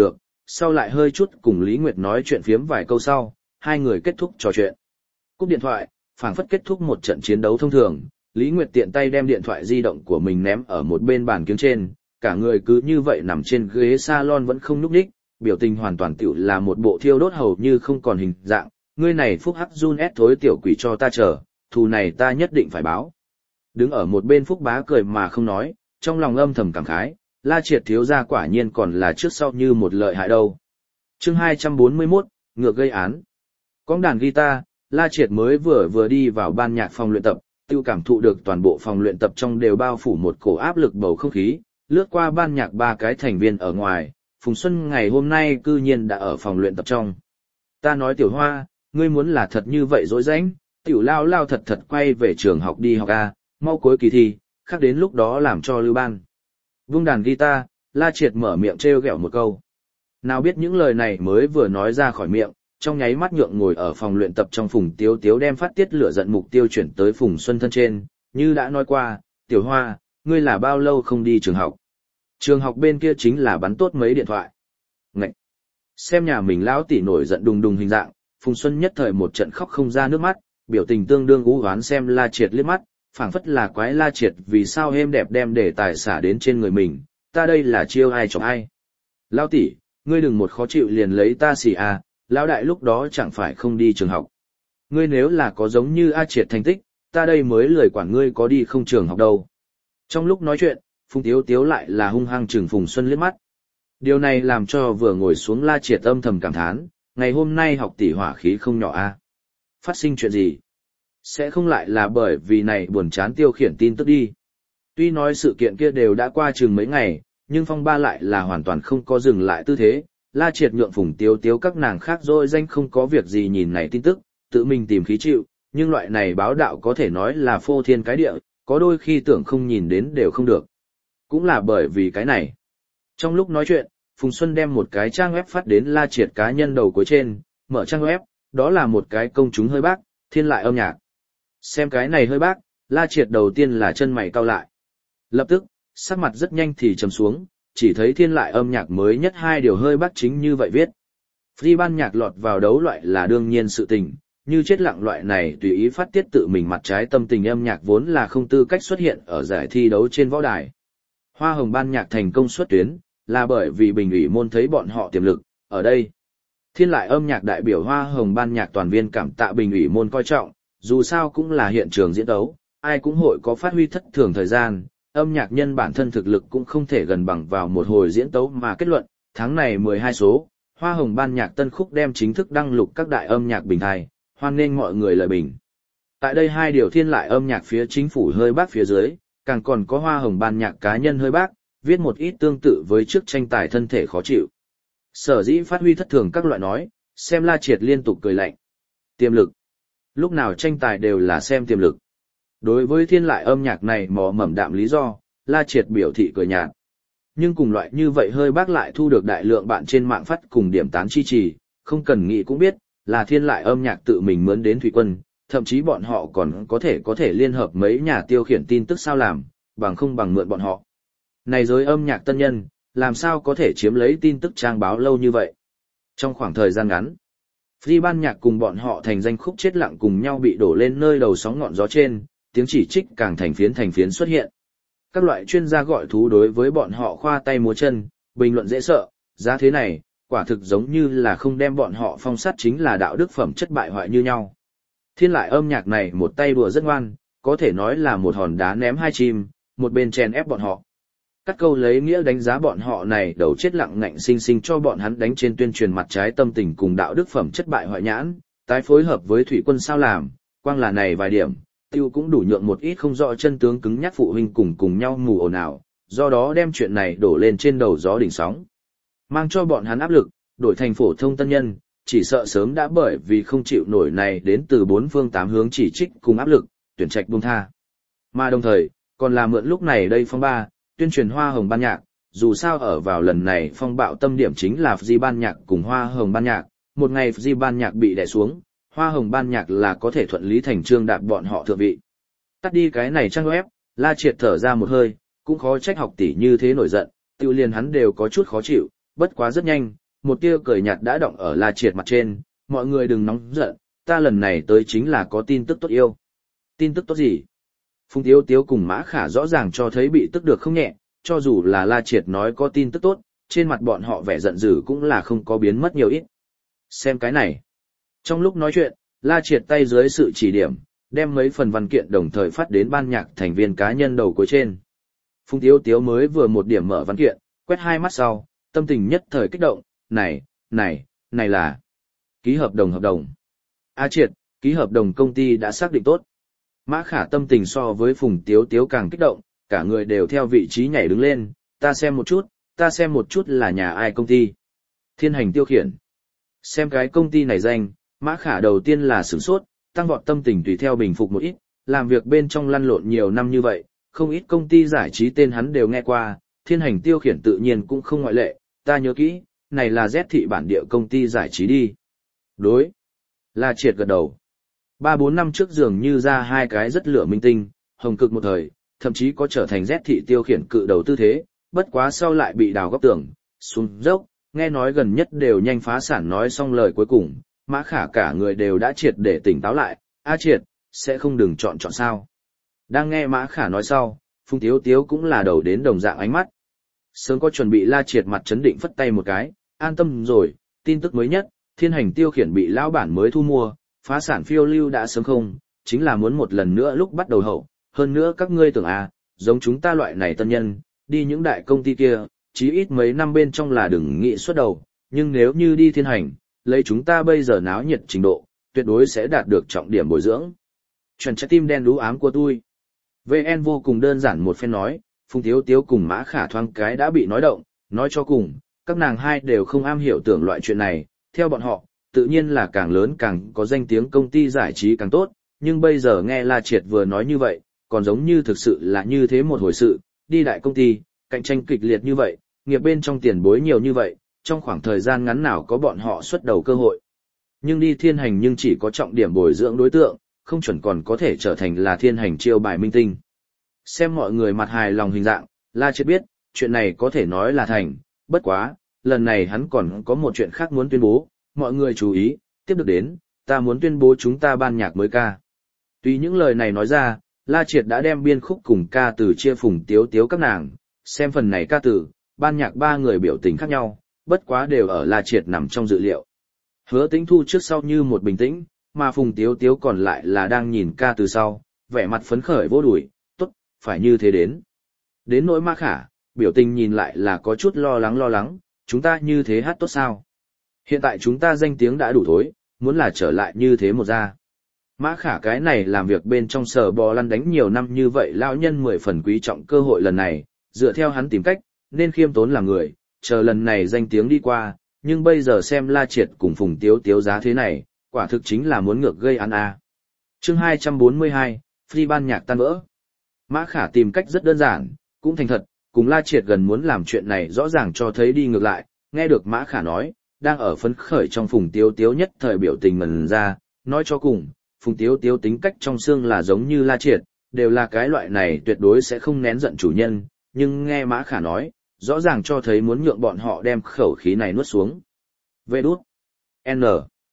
sau lại hơi chút cùng Lý Nguyệt nói chuyện phiếm vài câu sau, hai người kết thúc trò chuyện. Cúp điện thoại, phảng phất kết thúc một trận chiến đấu thông thường, Lý Nguyệt tiện tay đem điện thoại di động của mình ném ở một bên bàn kiếng trên, cả người cứ như vậy nằm trên ghế salon vẫn không nhúc nhích, biểu tình hoàn toàn tựu là một bộ thiêu đốt hầu như không còn hình dạng, ngươi này Phúc Hắc Jun ép thối tiểu quỷ cho ta chờ, thù này ta nhất định phải báo. Đứng ở một bên Phúc Bá cười mà không nói, trong lòng âm thầm cảm khái, La Triệt thiếu gia quả nhiên còn là trước sau như một lợi hại đâu. Chương 241, ngược gây án. Cõng đàn guitar, La Triệt mới vừa đi vào ban nhạc phòng luyện tập, tiêu cảm thụ được toàn bộ phòng luyện tập trong đều bao phủ một cổ áp lực bầu không khí, lướt qua ban nhạc ba cái thành viên ở ngoài, Phùng Xuân ngày hôm nay cư nhiên đã ở phòng luyện tập trong. Ta nói Tiểu Hoa, ngươi muốn là thật như vậy dối rãnh, Tiểu lao thật quay về trường học đi học a, mau cuối kỳ thi, khác đến lúc đó làm cho lưu ban. Vung đàn guitar, La Triệt mở miệng trêu ghẹo một câu. Nào biết những lời này mới vừa nói ra khỏi miệng, trong nháy mắt nhượng ngồi ở phòng luyện tập trong Phùng Tiếu Tiếu đem phát tiết lửa giận mục tiêu chuyển tới Phùng Xuân thân trên, như đã nói qua, Tiểu Hoa, ngươi là bao lâu không đi trường học? Trường học bên kia chính là bắn tốt mấy điện thoại. Ngậy! Xem nhà mình lão tỷ nổi giận đùng đùng hình dạng, Phùng Xuân nhất thời một trận khóc không ra nước mắt, biểu tình tương đương u hoán xem La Triệt liếc mắt, phảng phất là quái La Triệt vì sao êm đẹp đem để tài xả đến trên người mình, ta đây là chiêu ai chọc ai. Lão tỷ, ngươi đừng một khó chịu liền lấy ta xỉ à, lão đại lúc đó chẳng phải không đi trường học. Ngươi nếu là có giống như A Triệt thành tích, ta đây mới lười quản ngươi có đi không trường học đâu. Trong lúc nói chuyện, Phùng Tiếu Tiếu lại là hung hăng trừng Phùng Xuân liếc mắt. Điều này làm cho vừa ngồi xuống La Triệt âm thầm cảm thán, ngày hôm nay học tỷ hỏa khí không nhỏ a. Phát sinh chuyện gì? Sẽ không lại là bởi vì này buồn chán tiêu khiển tin tức đi. Tuy nói sự kiện kia đều đã qua chừng mấy ngày, nhưng phong ba lại là hoàn toàn không có dừng lại tư thế. La Triệt nhượng Phùng Tiếu Tiếu các nàng khác rồi danh không có việc gì nhìn này tin tức, tự mình tìm khí chịu, nhưng loại này báo đạo có thể nói là phô thiên cái địa, có đôi khi tưởng không nhìn đến đều không được. Cũng là bởi vì cái này. Trong lúc nói chuyện, Phùng Xuân đem một cái trang web phát đến La Triệt cá nhân đầu cuối trên, mở trang web, đó là một cái công chúng hơi bác, thiên lại âm nhạc. Xem cái này hơi bác, La Triệt đầu tiên là chân mày cau lại. Lập tức, sắc mặt rất nhanh thì trầm xuống, chỉ thấy thiên lại âm nhạc mới nhất hai điều hơi bác chính như vậy viết. Free ban nhạc lọt vào đấu loại là đương nhiên sự tình, như chết lặng loại này tùy ý phát tiết tự mình mặt trái tâm tình âm nhạc vốn là không tư cách xuất hiện ở giải thi đấu trên võ đài. Hoa hồng ban nhạc thành công xuất tuyến, là bởi vì bình ủy môn thấy bọn họ tiềm lực, ở đây. Thiên lại âm nhạc đại biểu Hoa hồng ban nhạc toàn viên cảm tạ bình ủy môn coi trọng, dù sao cũng là hiện trường diễn đấu, ai cũng hội có phát huy thất thường thời gian, âm nhạc nhân bản thân thực lực cũng không thể gần bằng vào một hồi diễn tấu mà kết luận, tháng này 12 số, Hoa hồng ban nhạc tân khúc đem chính thức đăng lục các đại âm nhạc bình台, hoan nghênh mọi người lời bình. Tại đây hai điều thiên lại âm nhạc phía chính phủ hơi bác phía dưới, càng còn có Hoa hồng ban nhạc cá nhân hơi bác, viết một ít tương tự với trước tranh tài thân thể khó chịu. Sở dĩ phát huy thất thường các loại nói, xem La Triệt liên tục cười lạnh. Tiềm lực. Lúc nào tranh tài đều là xem tiềm lực. Đối với thiên lại âm nhạc này mò mẩm đạm lý do, La Triệt biểu thị cười nhạt. Nhưng cùng loại như vậy hơi bác lại thu được đại lượng bạn trên mạng phát cùng điểm tán chi trì, không cần nghĩ cũng biết, là thiên lại âm nhạc tự mình mướn đến Thủy Quân, thậm chí bọn họ còn có thể liên hợp mấy nhà tiêu khiển tin tức sao làm, bằng không bằng mượn bọn họ. Này giới âm nhạc tân nhân, làm sao có thể chiếm lấy tin tức trang báo lâu như vậy? Trong khoảng thời gian ngắn, Free ban nhạc cùng bọn họ thành danh khúc chết lặng cùng nhau bị đổ lên nơi đầu sóng ngọn gió trên, tiếng chỉ trích càng thành phiến xuất hiện. Các loại chuyên gia gọi thú đối với bọn họ khoa tay múa chân, bình luận dễ sợ, giá thế này, quả thực giống như là không đem bọn họ phong sát chính là đạo đức phẩm chất bại hoại như nhau. Thiên lại âm nhạc này một tay đùa rất ngoan, có thể nói là một hòn đá ném hai chim, một bên chèn ép bọn họ. Cắt câu lấy nghĩa đánh giá bọn họ này đầu chết lặng ngạnh sinh sinh cho bọn hắn đánh trên tuyên truyền mặt trái tâm tình cùng đạo đức phẩm chất bại hoại nhãn, tái phối hợp với Thủy Quân sao làm, quang là này vài điểm, tiêu cũng đủ nhượng một ít không rõ chân tướng cứng nhắc phụ huynh cùng nhau mù ồn ào, do đó đem chuyện này đổ lên trên đầu gió đỉnh sóng. Mang cho bọn hắn áp lực, đổi thành phổ thông tân nhân, chỉ sợ sớm đã bởi vì không chịu nổi này đến từ bốn phương tám hướng chỉ trích cùng áp lực, tuyển trạch buông tha. Mà đồng thời, còn là mượn lúc này đây phong ba, tuyên truyền Hoa hồng ban nhạc, dù sao ở vào lần này phong bạo tâm điểm chính là Di ban nhạc cùng Hoa hồng ban nhạc, một ngày Di ban nhạc bị đè xuống, Hoa hồng ban nhạc là có thể thuận lý thành trương đạp bọn họ thượng vị. Tắt đi cái này trang web, La Triệt thở ra một hơi, cũng khó trách học tỷ như thế nổi giận, tiêu liền hắn đều có chút khó chịu, bất quá rất nhanh, một tia cười nhạt đã đọng ở La Triệt mặt trên, mọi người đừng nóng giận, ta lần này tới chính là có tin tức tốt yêu. Tin tức tốt gì? Phùng Tiếu Tiếu cùng Mã Khả rõ ràng cho thấy bị tức được không nhẹ, cho dù là La Triệt nói có tin tức tốt, trên mặt bọn họ vẻ giận dữ cũng là không có biến mất nhiều ít. Xem cái này. Trong lúc nói chuyện, La Triệt tay dưới sự chỉ điểm, đem mấy phần văn kiện đồng thời phát đến ban nhạc thành viên cá nhân đầu cuối trên. Phùng Tiếu Tiếu mới vừa một điểm mở văn kiện, quét hai mắt sau, tâm tình nhất thời kích động, này là ký hợp đồng. A Triệt, ký hợp đồng công ty đã xác định tốt. Mã Khả tâm tình so với Phùng Tiếu Tiếu càng kích động, cả người đều theo vị trí nhảy đứng lên, ta xem một chút là nhà ai công ty. Thiên Hành Tiêu Khiển. Xem cái công ty này danh, Mã Khả đầu tiên là sửng sốt, tăng vọt tâm tình tùy theo bình phục một ít, làm việc bên trong lăn lộn nhiều năm như vậy, không ít công ty giải trí tên hắn đều nghe qua, Thiên Hành Tiêu Khiển tự nhiên cũng không ngoại lệ, ta nhớ kỹ, này là Z thị bản địa công ty giải trí đi. Đối. La Triệt gật đầu. 3-4 năm trước dường như ra hai cái rất lửa minh tinh, hồng cực một thời, thậm chí có trở thành Z thị Tiêu Khiển cự đầu tư thế, bất quá sau lại bị đào góc tường, xuống dốc, nghe nói gần nhất đều nhanh phá sản nói xong lời cuối cùng, Mã Khả cả người đều đã triệt để tỉnh táo lại, A Triệt, sẽ không đừng chọn sao. Đang nghe Mã Khả nói sau, Phùng Tiếu Tiếu cũng là đầu đến đồng dạng ánh mắt. Sớm có chuẩn bị La Triệt mặt chấn định phất tay một cái, an tâm rồi, tin tức mới nhất, Thiên Hành Tiêu Khiển bị lão bản mới thu mua, phá sản phiêu lưu đã sớm không, chính là muốn một lần nữa lúc bắt đầu hậu, hơn nữa các ngươi tưởng giống chúng ta loại này tân nhân, đi những đại công ty kia, chí ít mấy năm bên trong là đừng nghĩ xuất đầu, nhưng nếu như đi Thiên Hành, lấy chúng ta bây giờ náo nhiệt trình độ, tuyệt đối sẽ đạt được trọng điểm bồi dưỡng. Chuẩn trái tim đen đú ám của tôi. VN vô cùng đơn giản một phen nói, Phùng Tiếu Tiếu cùng Mã Khả thoáng cái đã bị nói động, nói cho cùng, các nàng hai đều không am hiểu tưởng loại chuyện này, theo bọn họ, tự nhiên là càng lớn càng có danh tiếng công ty giải trí càng tốt, nhưng bây giờ nghe La Triệt vừa nói như vậy, còn giống như thực sự là như thế một hồi sự, đi đại công ty, cạnh tranh kịch liệt như vậy, nghiệp bên trong tiền bối nhiều như vậy, trong khoảng thời gian ngắn nào có bọn họ xuất đầu cơ hội. Nhưng đi Thiên Hành nhưng chỉ có trọng điểm bồi dưỡng đối tượng, không chuẩn còn có thể trở thành là Thiên Hành chiêu bài minh tinh. Xem mọi người mặt hài lòng hình dạng, La Triệt biết, chuyện này có thể nói là thành, bất quá, lần này hắn còn có một chuyện khác muốn tuyên bố, mọi người chú ý, tiếp được đến, ta muốn tuyên bố chúng ta ban nhạc mới ca. Tuy những lời này nói ra, La Triệt đã đem biên khúc cùng ca từ chia Phùng Tiếu Tiếu các nàng, xem phần này ca từ, ban nhạc ba người biểu tình khác nhau, bất quá đều ở La Triệt nằm trong dự liệu. Hứa Tĩnh Thu trước sau như một bình tĩnh, mà Phùng Tiếu Tiếu còn lại là đang nhìn ca từ sau, vẻ mặt phấn khởi vô đuổi, tốt, phải như thế đến. Đến nỗi Mã Khả, biểu tình nhìn lại là có chút lo lắng, chúng ta như thế hát tốt sao? Hiện tại chúng ta danh tiếng đã đủ thối, muốn là trở lại như thế một ra. Mã Khả cái này làm việc bên trong sở bò lăn đánh nhiều năm như vậy lão nhân 10 phần quý trọng cơ hội lần này, dựa theo hắn tìm cách, nên khiêm tốn làm người, chờ lần này danh tiếng đi qua, nhưng bây giờ xem La Triệt cùng Phùng Tiếu Tiếu giá thế này, quả thực chính là muốn ngược gây ăn Chương 242, Free ban nhạc tan vỡ. Mã Khả tìm cách rất đơn giản, cũng thành thật, cùng La Triệt gần muốn làm chuyện này rõ ràng cho thấy đi ngược lại, nghe được Mã Khả nói, đang ở phấn khởi trong Phùng Tiếu Tiếu nhất thời biểu tình ngần ra, nói cho cùng, Phùng Tiếu Tiếu tính cách trong xương là giống như La Triệt, đều là cái loại này tuyệt đối sẽ không nén giận chủ nhân, nhưng nghe Mã Khả nói, rõ ràng cho thấy muốn nhượng bọn họ đem khẩu khí này nuốt xuống. Vê đút. N.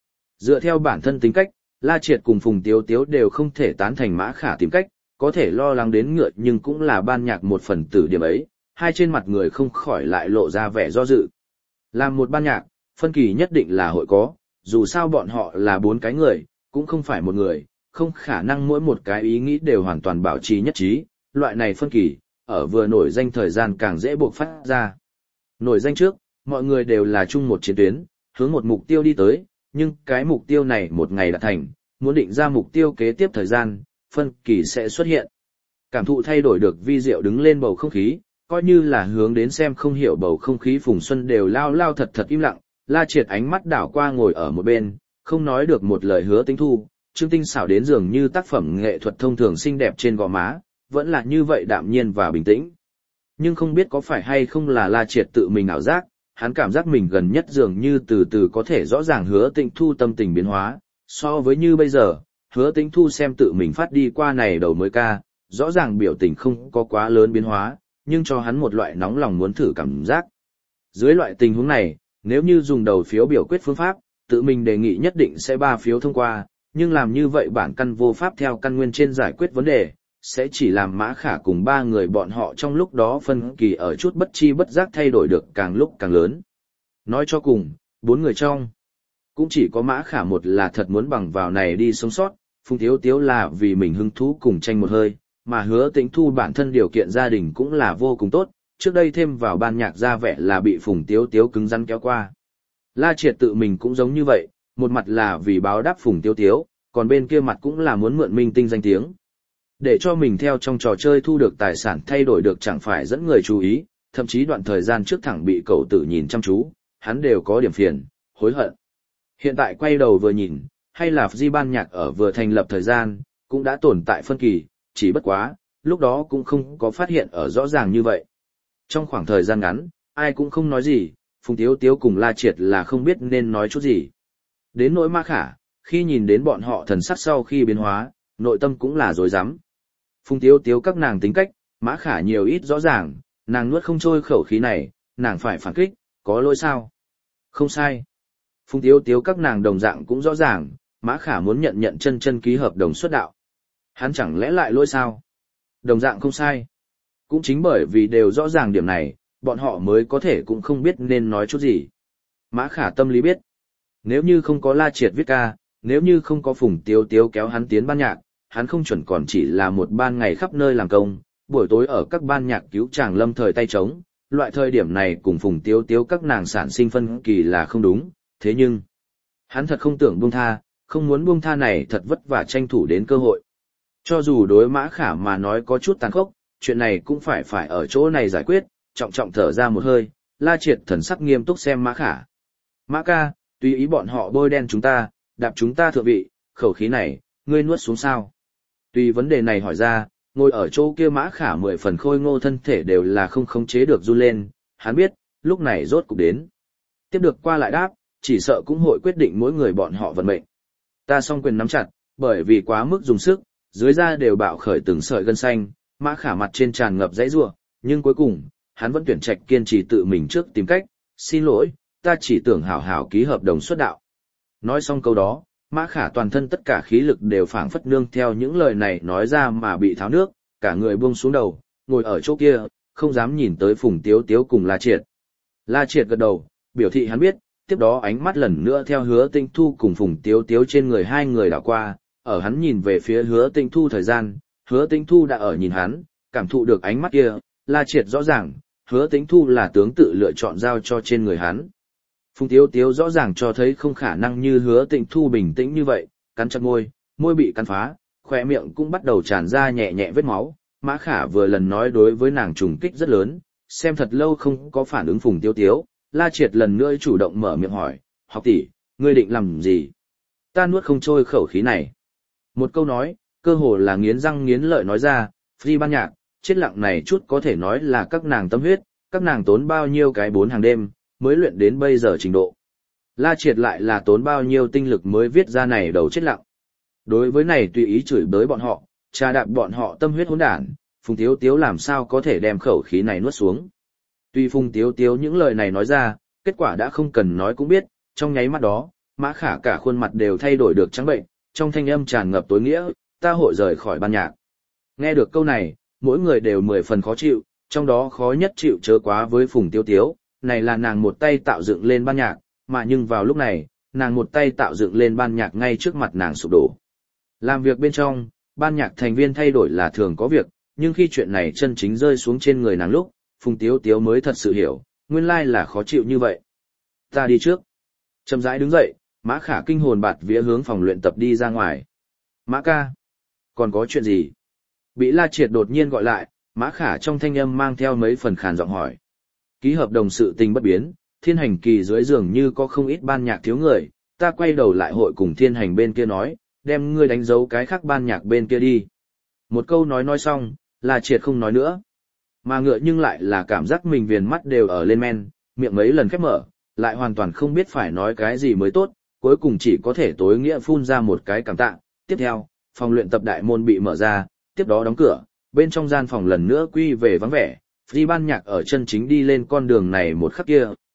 Dựa theo bản thân tính cách, La Triệt cùng Phùng Tiếu Tiếu đều không thể tán thành Mã Khả tìm cách, có thể lo lắng đến ngựa nhưng cũng là ban nhạc một phần tử điểm ấy, hai trên mặt người không khỏi lại lộ ra vẻ do dự. Làm một ban nhạc, phân kỳ nhất định là hội có, dù sao bọn họ là 4 cái người, cũng không phải một người, không khả năng mỗi một cái ý nghĩ đều hoàn toàn bảo trì nhất trí, loại này phân kỳ, ở vừa nổi danh thời gian càng dễ buộc phát ra. Nổi danh trước, mọi người đều là chung một chiến tuyến, hướng một mục tiêu đi tới, nhưng cái mục tiêu này một ngày đã thành, muốn định ra mục tiêu kế tiếp thời gian, phân kỳ sẽ xuất hiện. Cảm thụ thay đổi được vi diệu đứng lên bầu không khí, coi như là hướng đến xem không hiểu bầu không khí Phùng Xuân đều lao thật im lặng, La Triệt ánh mắt đảo qua ngồi ở một bên, không nói được một lời Hứa Tĩnh Thu, Trương Tinh xảo đến dường như tác phẩm nghệ thuật thông thường xinh đẹp trên gò má, vẫn là như vậy đạm nhiên và bình tĩnh. Nhưng không biết có phải hay không là La Triệt tự mình ảo giác, hắn cảm giác mình gần nhất dường như từ từ có thể rõ ràng Hứa Tĩnh Thu tâm tình biến hóa, so với như bây giờ, Hứa Tĩnh Thu xem tự mình phát đi qua này đầu mới ca, rõ ràng biểu tình không có quá lớn biến hóa, nhưng cho hắn một loại nóng lòng muốn thử cảm giác. Dưới loại tình huống này, Nếu như dùng đầu phiếu biểu quyết phương pháp, tự mình đề nghị nhất định sẽ 3 phiếu thông qua, nhưng làm như vậy bản căn vô pháp theo căn nguyên trên giải quyết vấn đề, sẽ chỉ làm Mã Khả cùng 3 người bọn họ trong lúc đó phân kỳ ở chút bất chi bất giác thay đổi được càng lúc càng lớn. Nói cho cùng, 4 người trong, cũng chỉ có Mã Khả một là thật muốn bằng vào này đi sống sót, Phùng Tiếu Tiếu là vì mình hứng thú cùng tranh một hơi, mà Hứa Tĩnh Thu bản thân điều kiện gia đình cũng là vô cùng tốt, trước đây thêm vào ban nhạc ra vẻ là bị Phùng Tiếu Tiếu cứng rắn kéo qua. La Triệt tự mình cũng giống như vậy, một mặt là vì báo đáp Phùng Tiếu Tiếu, còn bên kia mặt cũng là muốn mượn minh tinh danh tiếng. Để cho mình theo trong trò chơi thu được tài sản thay đổi được chẳng phải dẫn người chú ý, thậm chí đoạn thời gian trước thẳng bị cậu tử nhìn chăm chú, hắn đều có điểm phiền, hối hận. Hiện tại quay đầu vừa nhìn, hay là Di ban nhạc ở vừa thành lập thời gian, cũng đã tồn tại phân kỳ, chỉ bất quá, lúc đó cũng không có phát hiện ở rõ ràng như vậy. Trong khoảng thời gian ngắn, ai cũng không nói gì, Phùng Tiếu Tiếu cùng La Triệt là không biết nên nói chút gì. Đến nỗi Mã Khả, khi nhìn đến bọn họ thần sắc sau khi biến hóa, nội tâm cũng là rối rắm. Phùng Tiếu Tiếu các nàng tính cách, Mã Khả nhiều ít rõ ràng, nàng nuốt không trôi khẩu khí này, nàng phải phản kích, có lỗi sao? Không sai. Phùng Tiếu Tiếu các nàng đồng dạng cũng rõ ràng, Mã Khả muốn nhận chân ký hợp đồng xuất đạo. Hắn chẳng lẽ lại lỗi sao? Đồng dạng không sai. Cũng chính bởi vì đều rõ ràng điểm này, bọn họ mới có thể cũng không biết nên nói chút gì. Mã Khả tâm lý biết. Nếu như không có La Triệt viết ca, nếu như không có Phùng Tiếu Tiếu kéo hắn tiến ban nhạc, hắn không chuẩn còn chỉ là một ban ngày khắp nơi làm công, buổi tối ở các ban nhạc cứu chàng lâm thời tay trống. Loại thời điểm này cùng Phùng Tiếu Tiếu các nàng sản sinh phân kỳ là không đúng, thế nhưng, hắn thật không tưởng buông tha, không muốn buông tha này thật vất vả tranh thủ đến cơ hội. Cho dù đối Mã Khả mà nói có chút tàn khốc, chuyện này cũng phải ở chỗ này giải quyết, trọng trọng thở ra một hơi, La Triệt thần sắc nghiêm túc xem Mã Khả. Mã ca, tùy ý bọn họ bôi đen chúng ta, đạp chúng ta thượng vị, khẩu khí này, ngươi nuốt xuống sao? Tùy vấn đề này hỏi ra, ngồi ở chỗ kia Mã Khả 10 phần khôi ngô thân thể đều là không khống chế được run lên, hắn biết, lúc này rốt cục đến. Tiếp được qua lại đáp, chỉ sợ cũng hội quyết định mỗi người bọn họ vận mệnh. Ta song quyền nắm chặt, bởi vì quá mức dùng sức, dưới da đều bạo khởi từng sợi gân xanh, Mã Khả mặt trên tràn ngập dãy rủa, nhưng cuối cùng, hắn vẫn tuyển trạch kiên trì tự mình trước tìm cách, xin lỗi, ta chỉ tưởng hảo hảo ký hợp đồng xuất đạo. Nói xong câu đó, Mã Khả toàn thân tất cả khí lực đều phảng phất nương theo những lời này nói ra mà bị tháo nước, cả người buông xuống đầu, ngồi ở chỗ kia, không dám nhìn tới Phùng Tiếu Tiếu cùng La Triệt. La Triệt gật đầu, biểu thị hắn biết, tiếp đó ánh mắt lần nữa theo Hứa Tĩnh Thu cùng Phùng Tiếu Tiếu trên người hai người đảo qua, ở hắn nhìn về phía Hứa Tĩnh Thu thời gian, Hứa Tĩnh Thu đã ở nhìn hắn, cảm thụ được ánh mắt kia, La Triệt rõ ràng, Hứa Tĩnh Thu là tướng tự lựa chọn giao cho trên người hắn. Phùng Tiếu Tiếu rõ ràng cho thấy không khả năng như Hứa Tĩnh Thu bình tĩnh như vậy, cắn chặt môi, môi bị cắn phá, khóe miệng cũng bắt đầu tràn ra nhẹ nhẹ vết máu. Mã Khả vừa lần nói đối với nàng trùng kích rất lớn, xem thật lâu không có phản ứng Phùng Tiếu Tiếu, La Triệt lần nữa chủ động mở miệng hỏi, học tỷ, ngươi định làm gì? Ta nuốt không trôi khẩu khí này. Một câu nói, cơ hồ là nghiến răng nghiến lợi nói ra, Phi ban nhạc, chết lặng này chút có thể nói là các nàng tâm huyết, các nàng tốn bao nhiêu cái 4 hàng đêm, mới luyện đến bây giờ trình độ. La Triệt lại là tốn bao nhiêu tinh lực mới viết ra này đầu chết lặng. Đối với này tùy ý chửi bới bọn họ, trà đạp bọn họ tâm huyết hỗn đản, Phùng Tiếu Tiếu làm sao có thể đem khẩu khí này nuốt xuống. Tuy Phùng Tiếu Tiếu những lời này nói ra, kết quả đã không cần nói cũng biết, trong nháy mắt đó, Mã Khả cả khuôn mặt đều thay đổi được trắng bệnh, trong thanh âm tràn ngập tối nghĩa, ta hội rời khỏi ban nhạc. Nghe được câu này, mỗi người đều 10 phần khó chịu, trong đó khó nhất chịu chớ quá với Phùng Tiếu Tiếu, này là nàng một tay tạo dựng lên ban nhạc, mà nhưng vào lúc này, nàng một tay tạo dựng lên ban nhạc ngay trước mặt nàng sụp đổ. Làm việc bên trong, ban nhạc thành viên thay đổi là thường có việc, nhưng khi chuyện này chân chính rơi xuống trên người nàng lúc, Phùng Tiếu Tiếu mới thật sự hiểu, nguyên lai là khó chịu như vậy. Ta đi trước. Chậm rãi đứng dậy, Mã Khả kinh hồn bạt vía hướng phòng luyện tập đi ra ngoài. Mã ca, còn có chuyện gì? Bị La Triệt đột nhiên gọi lại, Mã Khả trong thanh âm mang theo mấy phần khàn giọng hỏi. Ký hợp đồng sự tình bất biến, Thiên Hành kỳ dưới giường như có không ít ban nhạc thiếu người, ta quay đầu lại hội cùng Thiên Hành bên kia nói, đem ngươi đánh dấu cái khác ban nhạc bên kia đi. Một câu nói xong, La Triệt không nói nữa. Mà ngựa nhưng lại là cảm giác mình viền mắt đều ở lên men, miệng mấy lần khép mở, lại hoàn toàn không biết phải nói cái gì mới tốt, cuối cùng chỉ có thể tối nghĩa phun ra một cái cảm tạ. Tiếp theo, phòng luyện tập đại môn bị mở ra, tiếp đó đóng cửa, bên trong gian phòng lần nữa quy về vắng vẻ. Phi ban nhạc ở chân chính đi lên con đường này một khắc kia,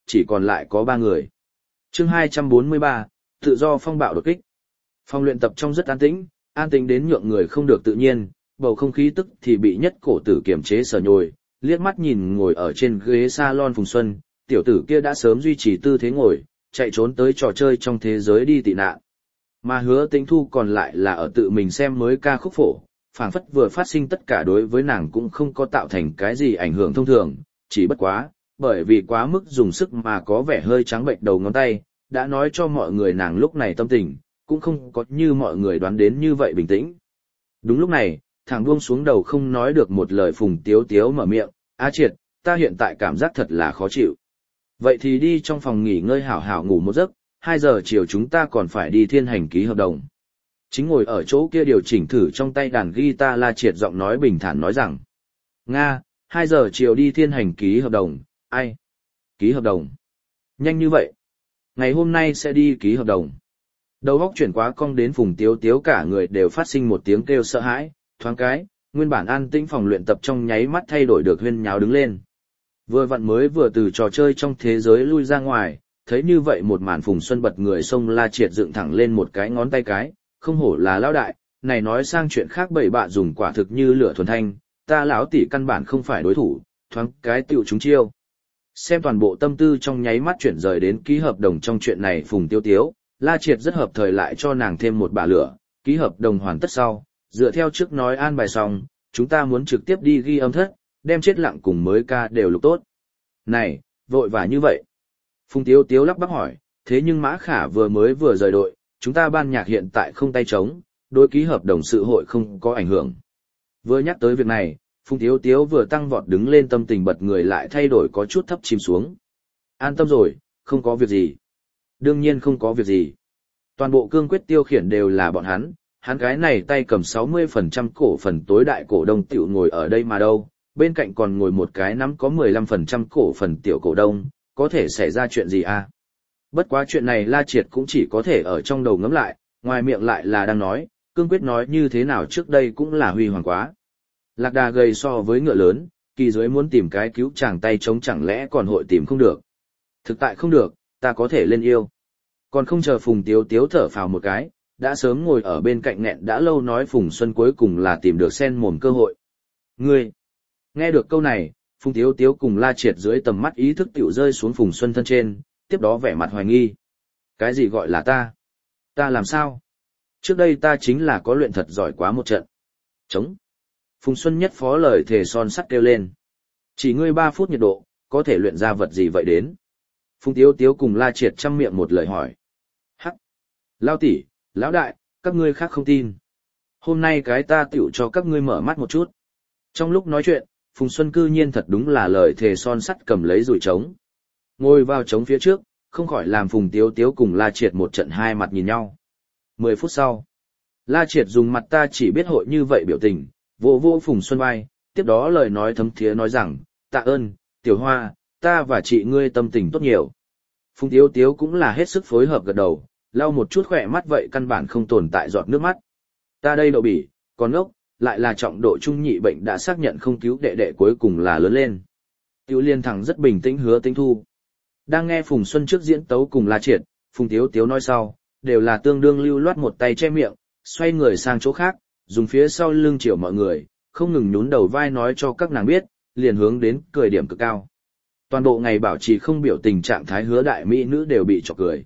chỉ còn lại có 3 người. Chương 243, tự do phong bạo đột kích. Phòng luyện tập trong rất an tĩnh đến nhượng người không được tự nhiên, bầu không khí tức thì bị Nhất Cổ Tử kiềm chế sờ nhồi, liếc mắt nhìn ngồi ở trên ghế salon Phùng Xuân, tiểu tử kia đã sớm duy trì tư thế ngồi, chạy trốn tới trò chơi trong thế giới đi tị nạn. Mà Hứa Tĩnh Thu còn lại là ở tự mình xem mới ca khúc phổ, phảng phất vừa phát sinh tất cả đối với nàng cũng không có tạo thành cái gì ảnh hưởng thông thường, chỉ bất quá, bởi vì quá mức dùng sức mà có vẻ hơi trắng bệnh đầu ngón tay, đã nói cho mọi người nàng lúc này tâm tình, cũng không có như mọi người đoán đến như vậy bình tĩnh. Đúng lúc này, thằng buông xuống đầu không nói được một lời Phùng Tiếu Tiếu mở miệng, "A Triệt, ta hiện tại cảm giác thật là khó chịu. Vậy thì đi trong phòng nghỉ ngơi hảo hảo ngủ một giấc, 2 giờ chiều chúng ta còn phải đi Thiên Hành ký hợp đồng." Chính ngồi ở chỗ kia điều chỉnh thử trong tay đàn guitar La Triệt giọng nói bình thản nói rằng, "Nga, 2 giờ chiều đi Thiên Hành ký hợp đồng, ai? Ký hợp đồng? Nhanh như vậy? Ngày hôm nay sẽ đi ký hợp đồng." Đầu óc chuyển quá cong đến Phùng Tiếu Tiếu cả người đều phát sinh một tiếng kêu sợ hãi, thoáng cái, nguyên bản an tĩnh phòng luyện tập trong nháy mắt thay đổi được huyên nháo đứng lên. Vừa vặn mới vừa từ trò chơi trong thế giới lui ra ngoài, thấy như vậy một màn Phùng Xuân bật người xông La Triệt dựng thẳng lên một cái ngón tay cái, không hổ là lão đại, này nói sang chuyện khác bậy bạ dùng quả thực như lửa thuần thanh, ta lão tỷ căn bản không phải đối thủ, thoáng cái tiểu chúng chiêu. Xem toàn bộ tâm tư trong nháy mắt chuyển rời đến ký hợp đồng trong chuyện này Phùng Tiêu Tiếu, La Triệt rất hợp thời lại cho nàng thêm một bả lửa, ký hợp đồng hoàn tất sau, dựa theo trước nói an bài xong, chúng ta muốn trực tiếp đi ghi âm thất, đem chết lặng cùng mới ca đều lục tốt. Này, vội vã như vậy. Phùng Tiếu Tiếu lắp bắp hỏi, thế nhưng Mã Khả vừa rời đội, chúng ta ban nhạc hiện tại không tay trống, đối ký hợp đồng sự hội không có ảnh hưởng. Vừa nhắc tới việc này, Phùng Tiếu Tiếu vừa tăng vọt đứng lên tâm tình bật người lại thay đổi có chút thấp chìm xuống. An tâm rồi, không có việc gì. Đương nhiên không có việc gì. Toàn bộ cương quyết tiêu khiển đều là bọn hắn cái này tay cầm 60% cổ phần tối đại cổ đông tiểu ngồi ở đây mà đâu, bên cạnh còn ngồi một cái nắm có 15% cổ phần tiểu cổ đông, có thể xảy ra chuyện gì à? Bất quá chuyện này La Triệt cũng chỉ có thể ở trong đầu ngẫm lại, ngoài miệng lại là đang nói, cương quyết nói như thế nào trước đây cũng là huy hoàng quá. Lạc đà gầy so với ngựa lớn, kỳ dưới muốn tìm cái cứu chàng tay chống chẳng lẽ còn hội tìm không được. Thực tại không được, ta có thể lên yêu. Còn không chờ Phùng Tiếu Tiếu thở phào một cái, đã sớm ngồi ở bên cạnh nghẹn đã lâu nói Phùng Xuân cuối cùng là tìm được sen mồm cơ hội. Ngươi! Nghe được câu này, Phùng Tiếu Tiếu cùng La Triệt dưới tầm mắt ý thức tiểu rơi xuống Phùng Xuân thân trên, tiếp đó vẻ mặt hoài nghi. Cái gì gọi là ta? Ta làm sao? Trước đây ta chính là có luyện thật giỏi quá một trận. Chống! Phùng Xuân nhất phó lời thề son sắt kêu lên. Chỉ ngươi 3 phút nhiệt độ, có thể luyện ra vật gì vậy đến? Phùng Tiếu Tiếu cùng La Triệt chăm miệng một lời hỏi. Hắc! Lao tỷ, lão đại, các ngươi khác không tin. Hôm nay cái ta tiểu cho các ngươi mở mắt một chút. Trong lúc nói chuyện, Phùng Xuân cư nhiên thật đúng là lời thề son sắt cầm lấy rủi trống. Ngồi vào trống phía trước, không khỏi làm Phùng Tiếu Tiếu cùng La Triệt một trận hai mặt nhìn nhau. 10 phút sau, La Triệt dùng mặt ta chỉ biết hội như vậy biểu tình, vô vô Phùng Xuân vai, tiếp đó lời nói thấm thía nói rằng, tạ ơn, Tiểu Hoa, ta và chị ngươi tâm tình tốt nhiều. Phùng Tiếu Tiếu cũng là hết sức phối hợp gật đầu, lau một chút khỏe mắt vậy căn bản không tồn tại giọt nước mắt. Ta đây đậu bỉ, còn ngốc, lại là trọng độ trung nhị bệnh đã xác nhận không cứu đệ đệ cuối cùng là lớn lên. Tiêu Liên thẳng rất bình tĩnh Hứa Tĩnh Thu. Đang nghe Phùng Xuân trước diễn tấu cùng La Triệt, Phùng Tiếu Tiếu nói sau, đều là tương đương lưu loát một tay che miệng, xoay người sang chỗ khác, dùng phía sau lưng chiều mọi người, không ngừng nhún đầu vai nói cho các nàng biết, liền hướng đến cười điểm cực cao. Toàn bộ ngày bảo trì không biểu tình trạng thái Hứa đại mỹ nữ đều bị chọc cười.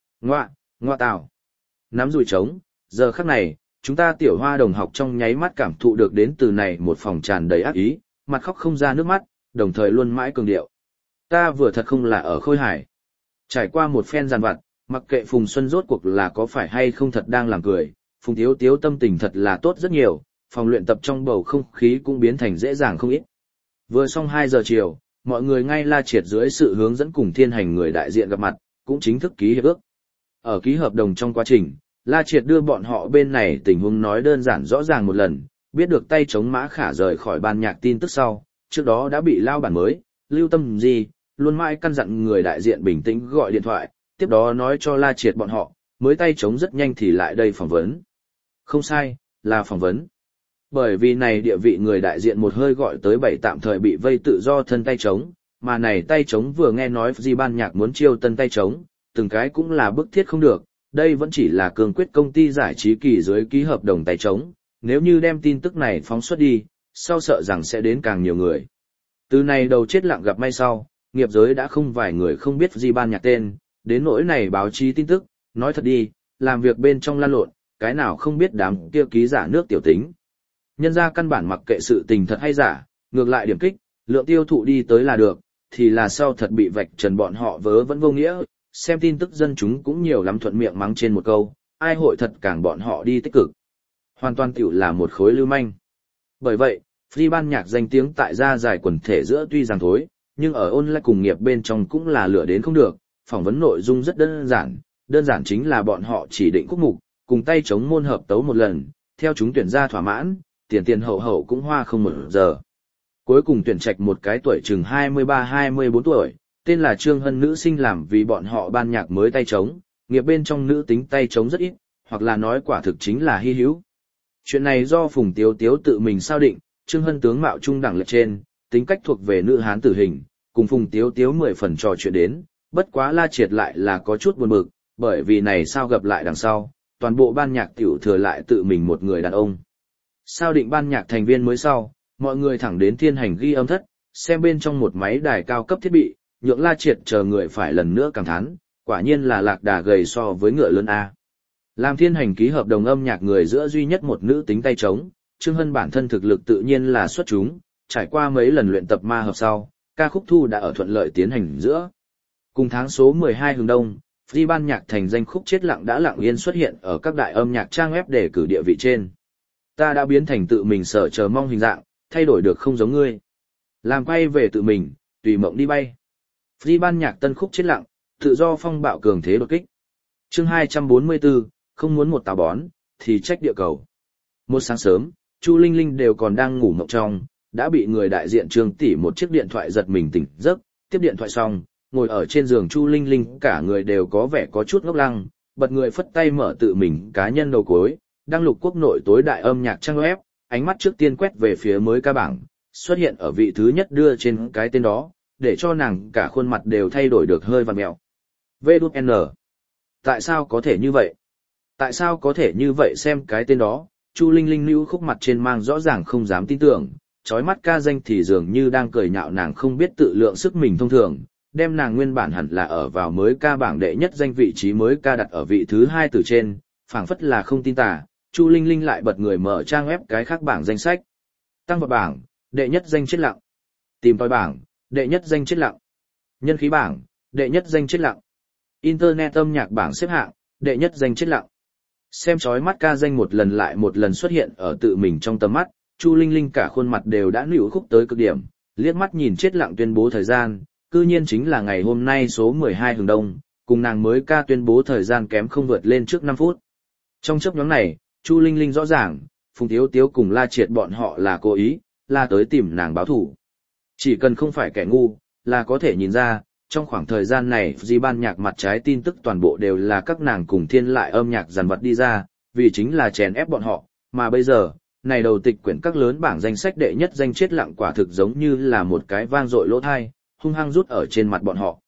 Ngoa tào. Nắm dùi trống, giờ khắc này, chúng ta Tiểu Hoa đồng học trong nháy mắt cảm thụ được đến từ này một phòng tràn đầy ác ý, mặt khóc không ra nước mắt, đồng thời luôn mãi cường điệu. Ta vừa thật không là ở Khôi Hải. Trải qua một phen giàn vặt, mặc kệ Phùng Xuân rốt cuộc là có phải hay không thật đang làm cười, Phùng Tiếu Tiếu tâm tình thật là tốt rất nhiều, phòng luyện tập trong bầu không khí cũng biến thành dễ dàng không ít. Vừa xong 2 giờ chiều, mọi người ngay La Triệt dưới sự hướng dẫn cùng Thiên Hành người đại diện gặp mặt, cũng chính thức ký hiệp ước. Ở ký hợp đồng trong quá trình, La Triệt đưa bọn họ bên này tình huống nói đơn giản rõ ràng một lần, biết được tay chống Mã Khả rời khỏi ban nhạc tin tức sau, trước đó đã bị lao bản mới, Lưu Tâm gì, luôn mãi căn dặn người đại diện bình tĩnh gọi điện thoại, tiếp đó nói cho La Triệt bọn họ, mới tay chống rất nhanh thì lại đây phỏng vấn. Không sai, là phỏng vấn. Bởi vì này địa vị người đại diện một hơi gọi tới 7 tạm thời bị vây tự do thân tay chống, mà này tay trống vừa nghe nói Di ban nhạc muốn chiêu tân tay trống, từng cái cũng là bức thiết không được, đây vẫn chỉ là cương quyết công ty giải trí kỳ dưới ký hợp đồng tay trống, nếu như đem tin tức này phóng xuất đi, sau sợ rằng sẽ đến càng nhiều người. Từ này đầu chết lặng gặp may sau, nghiệp giới đã không vài người không biết Di ban nhạc tên, đến nỗi này báo chí tin tức, nói thật đi, làm việc bên trong lan lộn, cái nào không biết đám kia ký giả nước tiểu tính. Nhân ra căn bản mặc kệ sự tình thật hay giả, ngược lại điểm kích, lượng tiêu thụ đi tới là được, thì là sau thật bị vạch trần bọn họ vớ vẫn vô nghĩa, xem tin tức dân chúng cũng nhiều lắm thuận miệng mắng trên một câu, ai hội thật càng bọn họ đi tích cực. Hoàn toàn tiểu là một khối lưu manh. Bởi vậy, Free ban nhạc danh tiếng tại gia giải quần thể giữa tuy rằng thối, nhưng ở online cùng nghiệp bên trong cũng là lửa đến không được, phỏng vấn nội dung rất đơn giản chính là bọn họ chỉ định khúc mục, cùng tay chống môn hợp tấu một lần, theo chúng tuyển ra thỏa mãn, tiền hậu cũng hoa không một giờ. Cuối cùng tuyển trạch một cái tuổi chừng 23-24 tuổi, tên là Trương Hân nữ sinh làm vì bọn họ ban nhạc mới tay trống, nghiệp bên trong nữ tính tay trống rất ít, hoặc là nói quả thực chính là hy hữu. Chuyện này do Phùng Tiếu Tiếu tự mình sao định, Trương Hân tướng mạo trung đẳng lệch trên, tính cách thuộc về nữ hán tử hình, cùng Phùng Tiếu Tiếu 10 phần trò chuyện đến, bất quá La Triệt lại là có chút buồn bực, bởi vì này sao gặp lại đằng sau, toàn bộ ban nhạc tiểu thừa lại tự mình một người đàn ông. Sao định ban nhạc thành viên mới sau, mọi người thẳng đến thiên hành ghi âm thất, xem bên trong một máy đài cao cấp thiết bị, nhượng La Triệt chờ người phải lần nữa cảm thán, quả nhiên là lạc đà gầy so với ngựa lớn A. Làm thiên hành ký hợp đồng âm nhạc người giữa duy nhất một nữ tính tay trống, Trương Hân bản thân thực lực tự nhiên là xuất chúng, trải qua mấy lần luyện tập ma hợp sau, ca khúc thu đã ở thuận lợi tiến hành giữa. Cùng tháng số 12 hướng đông, Free ban nhạc thành danh khúc chết lặng đã lặng yên xuất hiện ở các đại âm nhạc trang web để cử địa vị trên. Ta đã biến thành tự mình sợ chờ mong hình dạng, thay đổi được không giống ngươi. Làm quay về tự mình, tùy mộng đi bay. Free ban nhạc tân khúc chết lặng, tự do phong bạo cường thế đột kích. Chương 244, không muốn một táo bón, thì trách địa cầu. Một sáng sớm, Chu Linh Linh đều còn đang ngủ mộng trong, đã bị người đại diện Trương tỷ một chiếc điện thoại giật mình tỉnh giấc, tiếp điện thoại xong, ngồi ở trên giường Chu Linh Linh cả người đều có vẻ có chút ngốc lăng, bật người phất tay mở tự mình cá nhân đầu cuối, đăng lục quốc nội tối đại âm nhạc trang web, ánh mắt trước tiên quét về phía mới ca bảng, xuất hiện ở vị thứ nhất đưa trên cái tên đó, để cho nàng cả khuôn mặt đều thay đổi được hơi vặn mẹo. VN. Tại sao có thể như vậy? Tại sao có thể như vậy xem cái tên đó? Chu Linh Linh lưu khúc mặt trên mang rõ ràng không dám tin tưởng, chói mắt ca danh thì dường như đang cười nhạo nàng không biết tự lượng sức mình thông thường, đem nàng nguyên bản hẳn là ở vào mới ca bảng đệ nhất danh vị trí mới ca đặt ở vị thứ hai từ trên, phảng phất là không tin tà. Chu Linh Linh lại bật người mở trang web cái khác bảng danh sách. Tăng vật bảng, đệ nhất danh chết lặng. Tìm tòi bảng, đệ nhất danh chết lặng. Nhân khí bảng, đệ nhất danh chết lặng. Internet âm nhạc bảng xếp hạng, đệ nhất danh chết lặng. Xem chói mắt ca danh một lần lại một lần xuất hiện ở tự mình trong tầm mắt, Chu Linh Linh cả khuôn mặt đều đã nữu khúc tới cực điểm, liếc mắt nhìn chết lặng tuyên bố thời gian, cư nhiên chính là ngày hôm nay số 12 hướng đông, cùng nàng mới ca tuyên bố thời gian kém không vượt lên trước 5 phút. Trong chốc nhóm này, Chu Linh Linh rõ ràng, Phùng Tiếu Tiếu cùng La Triệt bọn họ là cố ý, là tới tìm nàng báo thủ. Chỉ cần không phải kẻ ngu, là có thể nhìn ra, trong khoảng thời gian này Di ban nhạc mặt trái tin tức toàn bộ đều là các nàng cùng thiên lại âm nhạc dàn vật đi ra, vì chính là chèn ép bọn họ, mà bây giờ, này đầu tịch quyển các lớn bảng danh sách đệ nhất danh chết lặng quả thực giống như là một cái vang dội lỗ thai, hung hăng rút ở trên mặt bọn họ.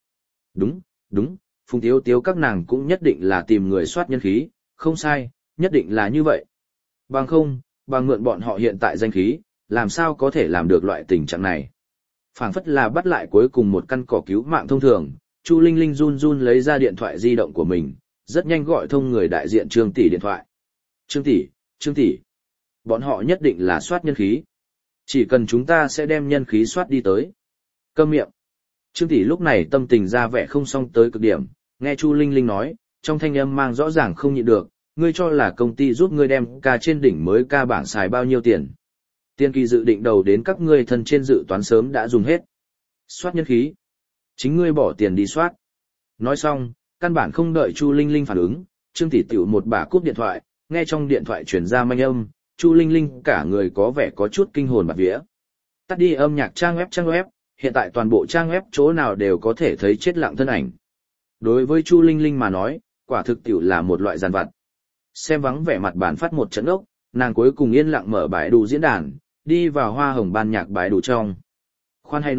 Đúng, Phùng Tiếu Tiếu các nàng cũng nhất định là tìm người soát nhân khí, không sai, nhất định là như vậy. Bằng không, bằng mượn bọn họ hiện tại danh khí, làm sao có thể làm được loại tình trạng này. Phảng phất là bắt lại cuối cùng một căn cỏ cứu mạng thông thường, Chu Linh Linh run run lấy ra điện thoại di động của mình, rất nhanh gọi thông người đại diện Trương tỷ điện thoại. Trương tỷ, bọn họ nhất định là soát nhân khí. Chỉ cần chúng ta sẽ đem nhân khí soát đi tới. Câm miệng. Trương tỷ lúc này tâm tình ra vẻ không xong tới cực điểm, nghe Chu Linh Linh nói, trong thanh âm mang rõ ràng không nhịn được, ngươi cho là công ty giúp ngươi đem ca trên đỉnh mới ca bảng xài bao nhiêu tiền. Tiền kỳ dự định đầu đến các ngươi thân trên dự toán sớm đã dùng hết. Soát nhân khí. Chính ngươi bỏ tiền đi soát. Nói xong, căn bản không đợi Chu Linh Linh phản ứng, Trương tỷ tiểu một bà cúp điện thoại, nghe trong điện thoại truyền ra manh âm, Chu Linh Linh cả người có vẻ có chút kinh hồn bạt vía. Tắt đi âm nhạc trang web, hiện tại toàn bộ trang web chỗ nào đều có thể thấy chết lặng thân ảnh. Đối với Chu Linh Linh mà nói, quả thực tiểu là một loại giàn vặt. Xem vắng vẻ mặt bản phát một trận ốc, nàng cuối cùng yên lặng mở bài đủ diễn đàn, đi vào hoa hồng ban nhạc bài đủ trong. Khoan hay nói,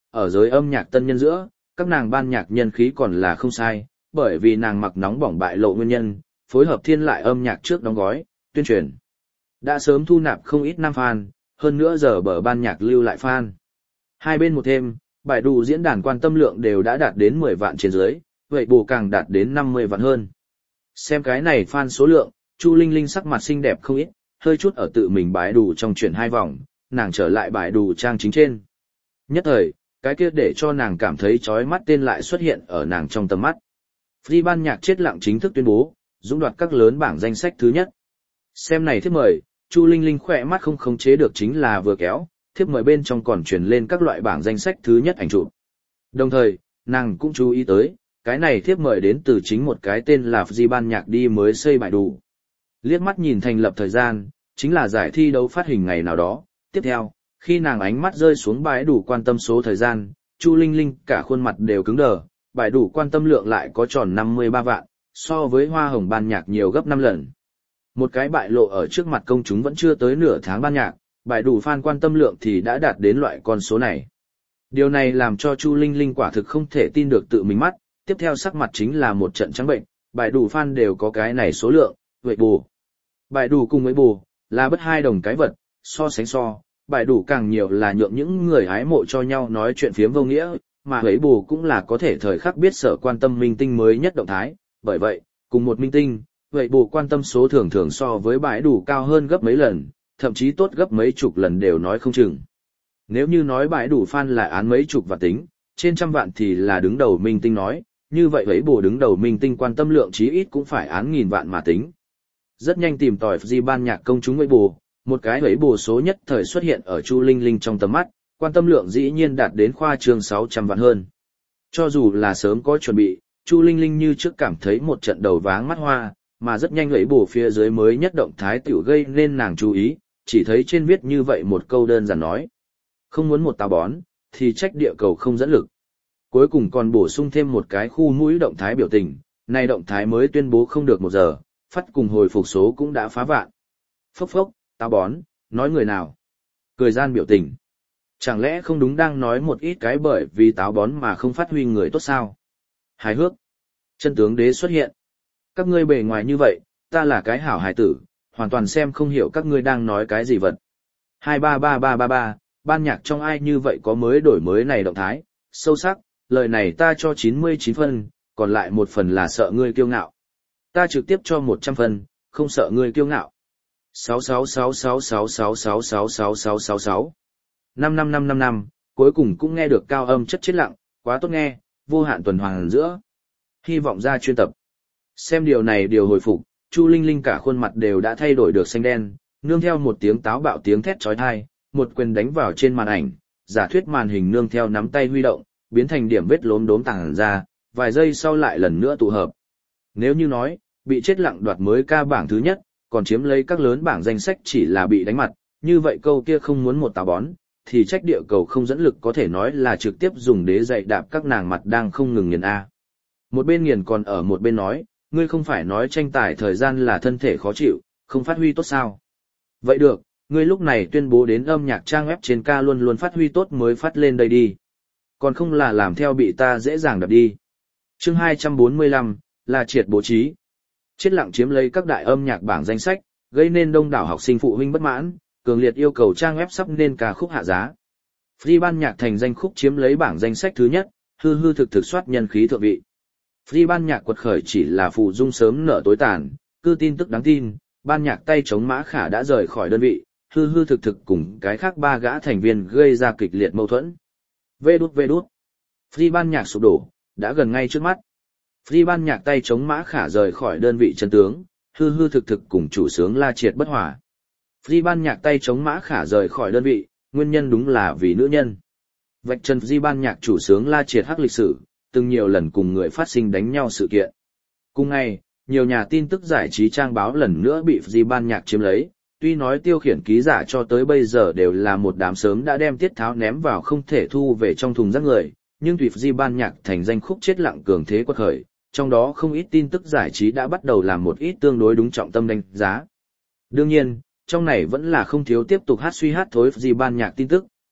ở giới âm nhạc tân nhân giữa, các nàng ban nhạc nhân khí còn là không sai, bởi vì nàng mặc nóng bỏng bại lộ nguyên nhân, phối hợp thiên lại âm nhạc trước đóng gói, tuyên truyền. Đã sớm thu nạp không ít nam fan, hơn nữa giờ bở ban nhạc lưu lại fan. Hai bên một thêm, bài đủ diễn đàn quan tâm lượng đều đã đạt đến 10 vạn trên dưới, vậy bù càng đạt đến 50 vạn hơn. Xem cái này fan số lượng, Chu Linh Linh sắc mặt xinh đẹp không ít, hơi chút ở tự mình bái đủ trong chuyển 2 vòng, nàng trở lại bài đủ trang chính trên. Nhất thời, cái kia để cho nàng cảm thấy chói mắt tên lại xuất hiện ở nàng trong tầm mắt. Free ban nhạc chết lặng chính thức tuyên bố, dũng đoạt các lớn bảng danh sách thứ nhất. Xem này thiếp mời, Chu Linh Linh khỏe mắt không khống chế được chính là vừa kéo, thiếp mời bên trong còn truyền lên các loại bảng danh sách thứ nhất ảnh chụp. Đồng thời, nàng cũng chú ý tới, cái này thiếp mời đến từ chính một cái tên là Free ban nhạc đi mới xây bài đủ. Liếc mắt nhìn thành lập thời gian, chính là giải thi đấu phát hình ngày nào đó. Tiếp theo, khi nàng ánh mắt rơi xuống bài đủ quan tâm số thời gian, Chu Linh Linh cả khuôn mặt đều cứng đờ, bài đủ quan tâm lượng lại có tròn 53 vạn, so với hoa hồng ban nhạc nhiều gấp 5 lần. Một cái bại lộ ở trước mặt công chúng vẫn chưa tới nửa tháng ban nhạc, bài đủ fan quan tâm lượng thì đã đạt đến loại con số này. Điều này làm cho Chu Linh Linh quả thực không thể tin được tự mình mắt, tiếp theo sắc mặt chính là một trận trắng bệnh, bài đủ fan đều có cái này số lượng, vậy bù. Bài đủ cùng với bù, là bất hai đồng cái vật, so sánh so, bài đủ càng nhiều là nhượng những người hái mộ cho nhau nói chuyện phiếm vô nghĩa, mà ấy bù cũng là có thể thời khắc biết sở quan tâm minh tinh mới nhất động thái, bởi vậy, cùng một minh tinh, vậy bù quan tâm số thường thường so với bài đủ cao hơn gấp mấy lần, thậm chí tốt gấp mấy chục lần đều nói không chừng. Nếu như nói bài đủ fan là án mấy chục và tính, trên trăm vạn thì là đứng đầu minh tinh nói, như vậy ấy bù đứng đầu minh tinh quan tâm lượng chí ít cũng phải án nghìn vạn mà tính. Rất nhanh tìm tòi Free ban nhạc công chúng ấy bù, một cái ấy bù số nhất thời xuất hiện ở Chu Linh Linh trong tầm mắt, quan tâm lượng dĩ nhiên đạt đến khoa trương 600 vạn hơn. Cho dù là sớm có chuẩn bị, Chu Linh Linh như trước cảm thấy một trận đầu váng mắt hoa, mà rất nhanh ấy bù phía dưới mới nhất động thái tiểu gây nên nàng chú ý, chỉ thấy trên viết như vậy một câu đơn giản nói. Không muốn một táo bón, thì trách địa cầu không dẫn lực. Cuối cùng còn bổ sung thêm một cái khu mũi động thái biểu tình, này động thái mới tuyên bố không được 1 giờ, phát cùng hồi phục số cũng đã phá vạn. Phốc phốc, táo bón, nói người nào? Cười gian biểu tình. Chẳng lẽ không đúng đang nói một ít cái bởi vì táo bón mà không phát huy người tốt sao? Hài hước. Chân tướng đế xuất hiện. Các ngươi bề ngoài như vậy, ta là cái hảo hài tử, hoàn toàn xem không hiểu các ngươi đang nói cái gì vật. 233333, ban nhạc trong ai như vậy có mới đổi mới này động thái, sâu sắc, lời này ta cho 99 phân, còn lại 1 phần là sợ ngươi kiêu ngạo. Ta trực tiếp cho 100 phân, không sợ ngươi kiêu ngạo. 6666666666666. 55555, cuối cùng cũng nghe được cao âm chất chết lặng, quá tốt nghe, vô hạn tuần hoàn giữa. Hy vọng ra chuyên tập. Xem điều này điều hồi phục, Chu Linh Linh cả khuôn mặt đều đã thay đổi được xanh đen, nương theo một tiếng táo bạo tiếng thét chói tai, một quyền đánh vào trên màn ảnh, giả thuyết màn hình nương theo nắm tay huy động, biến thành điểm vết lốm đốm tàng ra, vài giây sau lại lần nữa tụ hợp. Nếu như nói, bị chết lặng đoạt mới ca bảng thứ nhất, còn chiếm lấy các lớn bảng danh sách chỉ là bị đánh mặt, như vậy câu kia không muốn một táo bón, thì trách địa cầu không dẫn lực có thể nói là trực tiếp dùng đế dạy đạp các nàng mặt đang không ngừng nghiền A. Một bên nghiền còn ở một bên nói, ngươi không phải nói tranh tài thời gian là thân thể khó chịu, không phát huy tốt sao? Vậy được, ngươi lúc này tuyên bố đến âm nhạc trang web trên ca luôn luôn phát huy tốt mới phát lên đây đi. Còn không là làm theo bị ta dễ dàng đập đi. Chương 245, là triệt bố trí. Chết lặng chiếm lấy các đại âm nhạc bảng danh sách, gây nên đông đảo học sinh phụ huynh bất mãn, cường liệt yêu cầu trang web sắp nên ca khúc hạ giá. Free ban nhạc thành danh khúc chiếm lấy bảng danh sách thứ nhất, hư hư thực thực soát nhân khí thượng vị. Free ban nhạc quật khởi chỉ là phụ dung sớm nở tối tàn, cứ tin tức đáng tin, ban nhạc tay chống Mã Khả đã rời khỏi đơn vị, hư hư thực thực cùng cái khác 3 gã thành viên gây ra kịch liệt mâu thuẫn. Vê đút. Free ban nhạc sụp đổ, đã gần ngay trước mắt. Free ban nhạc tay chống Mã Khả rời khỏi đơn vị chân tướng, hư hư thực thực cùng chủ sướng La Triệt bất hòa. Free ban nhạc tay chống Mã Khả rời khỏi đơn vị, nguyên nhân đúng là vì nữ nhân. Vạch trần Free ban nhạc chủ sướng La Triệt hắc lịch sử, từng nhiều lần cùng người phát sinh đánh nhau sự kiện. Cùng ngày, nhiều nhà tin tức giải trí trang báo lần nữa bị Free ban nhạc chiếm lấy, tuy nói tiêu khiển ký giả cho tới bây giờ đều là một đám sớm đã đem tiết tháo ném vào không thể thu về trong thùng rác người, nhưng tùy Free ban nhạc thành danh khúc chết lặng cường thế quật khởi, trong đó không ít tin tức giải trí đã bắt đầu làm một ít tương đối đúng trọng tâm đánh giá. Đương nhiên, trong này vẫn là không thiếu tiếp tục hát suy hát thối Free ban nhạc tin tức,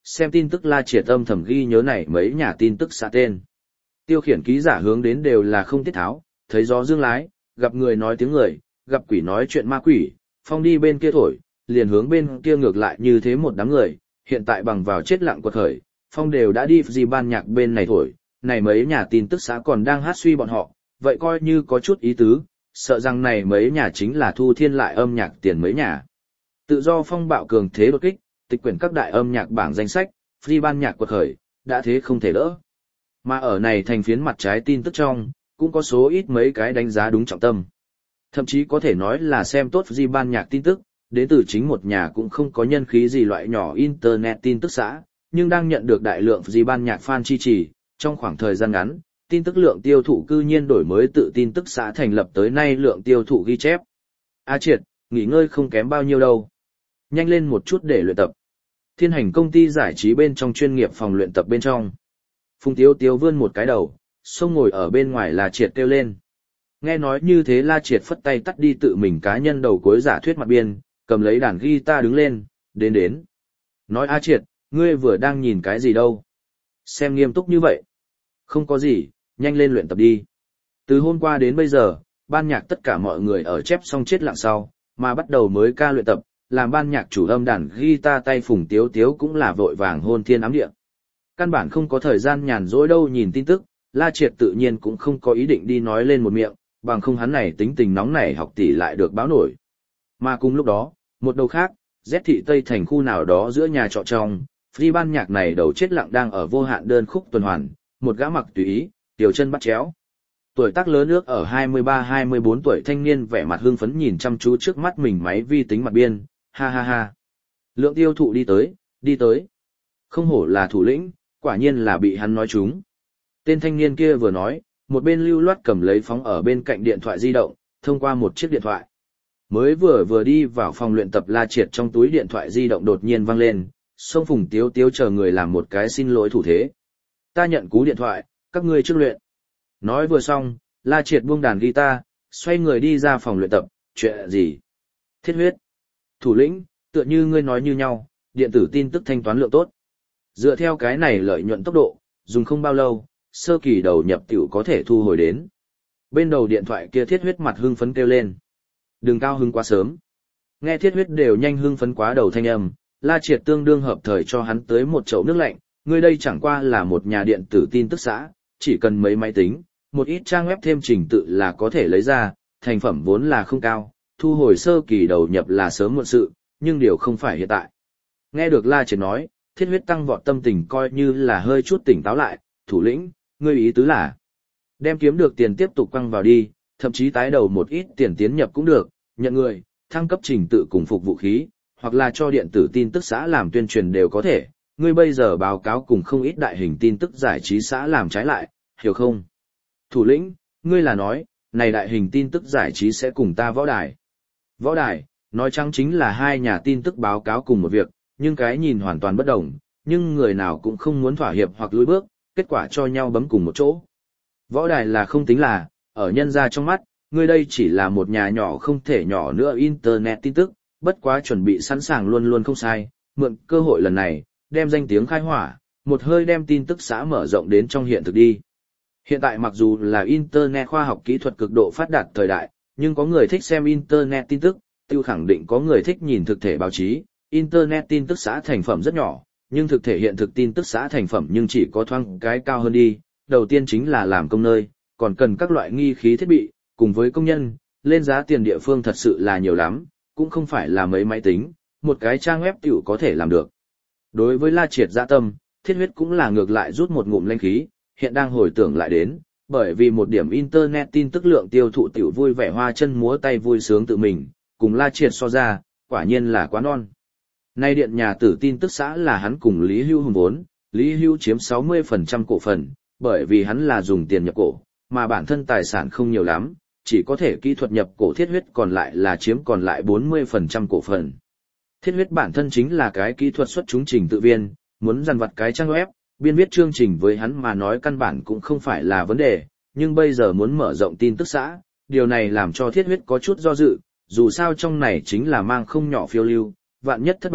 xem tin tức La Triệt âm thầm ghi nhớ này mấy nhà tin tức xã tên. Tiêu khiển ký giả hướng đến đều là không tiết tháo, thấy gió dương lái, gặp người nói tiếng người, gặp quỷ nói chuyện ma quỷ, phong đi bên kia thổi, liền hướng bên kia ngược lại như thế một đám người, hiện tại bằng vào chết lặng quật khởi, phong đều đã đi gì ban nhạc bên này thổi, này mấy nhà tin tức xã còn đang hát suy bọn họ, vậy coi như có chút ý tứ, sợ rằng này mấy nhà chính là thu thiên lại âm nhạc tiền mấy nhà. Tự do phong bạo cường thế đột kích, tịch quyển các đại âm nhạc bảng danh sách, free ban nhạc quật khởi, đã thế không thể đỡ. Mà ở này thành phiến mặt trái tin tức trong, cũng có số ít mấy cái đánh giá đúng trọng tâm. Thậm chí có thể nói là xem tốt free ban nhạc tin tức, đến từ chính một nhà cũng không có nhân khí gì loại nhỏ internet tin tức xã, nhưng đang nhận được đại lượng free ban nhạc fan chi trì, trong khoảng thời gian ngắn, tin tức lượng tiêu thụ cư nhiên đổi mới tự tin tức xã thành lập tới nay lượng tiêu thụ ghi chép. A Triệt, nghỉ ngơi không kém bao nhiêu đâu. Nhanh lên một chút để luyện tập. Thiên Hành công ty giải trí bên trong chuyên nghiệp phòng luyện tập bên trong. Phùng Tiếu Tiếu vươn một cái đầu, xông ngồi ở bên ngoài La Triệt kêu lên. Nghe nói như thế La Triệt phất tay tắt đi tự mình cá nhân đầu cuối giả thuyết mặt biên, cầm lấy đàn guitar đứng lên, đến. Nói A Triệt, ngươi vừa đang nhìn cái gì đâu? Xem nghiêm túc như vậy. Không có gì, nhanh lên luyện tập đi. Từ hôm qua đến bây giờ, ban nhạc tất cả mọi người ở chép xong chết lặng sau, mà bắt đầu mới ca luyện tập, làm ban nhạc chủ âm đàn guitar tay Phùng Tiếu Tiếu cũng là vội vàng hôn thiên ám địa. Căn bản không có thời gian nhàn rỗi đâu nhìn tin tức, La Triệt tự nhiên cũng không có ý định đi nói lên một miệng, bằng không hắn này tính tình nóng nảy học tỷ lại được báo nổi. Mà cùng lúc đó, một đầu khác, Z thị Tây thành khu nào đó giữa nhà trọ trong, free ban nhạc này đầu chết lặng đang ở vô hạn đơn khúc tuần hoàn, một gã mặc tùy ý, tiểu chân bắt chéo. Tuổi tác lớn ước ở 23-24 tuổi thanh niên vẻ mặt hưng phấn nhìn chăm chú trước mắt mình máy vi tính mặt biên, ha ha ha. Lượng tiêu thụ đi tới. Không hổ là thủ lĩnh, quả nhiên là bị hắn nói trúng. Tên thanh niên kia vừa nói, một bên lưu loát cầm lấy phóng ở bên cạnh điện thoại di động, thông qua một chiếc điện thoại. Mới vừa đi vào phòng luyện tập La Triệt trong túi điện thoại di động đột nhiên vang lên, xông Phùng Tiếu Tiếu chờ người làm một cái xin lỗi thủ thế. Ta nhận cú điện thoại, các ngươi trước luyện. Nói vừa xong, La Triệt buông đàn guitar, xoay người đi ra phòng luyện tập, chuyện gì? Thiết huyết. Thủ lĩnh, tựa như ngươi nói như nhau, điện tử tin tức thanh toán lượng tốt. Dựa theo cái này lợi nhuận tốc độ, dùng không bao lâu, sơ kỳ đầu nhập tiểu có thể thu hồi đến. Bên đầu điện thoại kia Thiết huyết mặt hưng phấn kêu lên. Đừng cao hưng quá sớm. Nghe Thiết huyết đều nhanh hưng phấn quá đầu thanh âm, La Triệt tương đương hợp thời cho hắn tới một chậu nước lạnh, ngươi đây chẳng qua là một nhà điện tử tin tức xã, chỉ cần mấy máy tính, một ít trang web thêm trình tự là có thể lấy ra, thành phẩm vốn là không cao, thu hồi sơ kỳ đầu nhập là sớm muộn sự, nhưng điều không phải hiện tại. Nghe được La Triệt nói, Thiết huyết tăng vọt tâm tình coi như là hơi chút tỉnh táo lại, thủ lĩnh, ngươi ý tứ là đem kiếm được tiền tiếp tục quăng vào đi, thậm chí tái đầu một ít tiền tiến nhập cũng được, nhận người, thăng cấp trình tự cùng phục vũ khí, hoặc là cho điện tử tin tức xã làm tuyên truyền đều có thể. Ngươi bây giờ báo cáo cùng không ít đại hình tin tức giải trí xã làm trái lại, hiểu không? Thủ lĩnh, ngươi là nói, này đại hình tin tức giải trí sẽ cùng ta võ đài. Võ đài, nói chăng chính là hai nhà tin tức báo cáo cùng một việc, nhưng cái nhìn hoàn toàn bất đồng, nhưng người nào cũng không muốn thỏa hiệp hoặc lùi bước, kết quả cho nhau bấm cùng một chỗ. Võ đài là không tính là, ở nhân gia trong mắt, ngươi đây chỉ là một nhà nhỏ không thể nhỏ nữa internet tin tức, bất quá chuẩn bị sẵn sàng luôn luôn không sai, mượn cơ hội lần này, đem danh tiếng khai hỏa, một hơi đem tin tức xã mở rộng đến trong hiện thực đi. Hiện tại mặc dù là internet khoa học kỹ thuật cực độ phát đạt thời đại, nhưng có người thích xem internet tin tức, tiêu khẳng định có người thích nhìn thực thể báo chí, internet tin tức xã thành phẩm rất nhỏ, nhưng thực thể hiện thực tin tức xã thành phẩm nhưng chỉ có thoáng cái cao hơn đi, đầu tiên chính là làm công nơi, còn cần các loại nghi khí thiết bị, cùng với công nhân, lên giá tiền địa phương thật sự là nhiều lắm, cũng không phải là mấy máy tính, một cái trang web tiểu có thể làm được. Đối với La Triệt dạ tâm, Thiết huyết cũng là ngược lại rút một ngụm lanh khí, hiện đang hồi tưởng lại đến, bởi vì một điểm internet tin tức lượng tiêu thụ tiểu vui vẻ hoa chân múa tay vui sướng tự mình, cùng La Triệt so ra, quả nhiên là quá non. Nay điện nhà tử tin tức xã là hắn cùng Lý Hưu hùng vốn, Lý Hưu chiếm 60% cổ phần, bởi vì hắn là dùng tiền nhập cổ, mà bản thân tài sản không nhiều lắm, chỉ có thể kỹ thuật nhập cổ Thiết huyết còn lại là chiếm còn lại 40% cổ phần. Thiết huyết bản thân chính là cái kỹ thuật xuất chúng trình tự viên, muốn dằn vặt cái trang web, biên viết chương trình với hắn mà nói căn bản cũng không phải là vấn đề, nhưng bây giờ muốn mở rộng tin tức xã, điều này làm cho Thiết huyết có chút do dự, dù sao trong này chính là mang không nhỏ phiêu lưu, vạn nhất thất bại,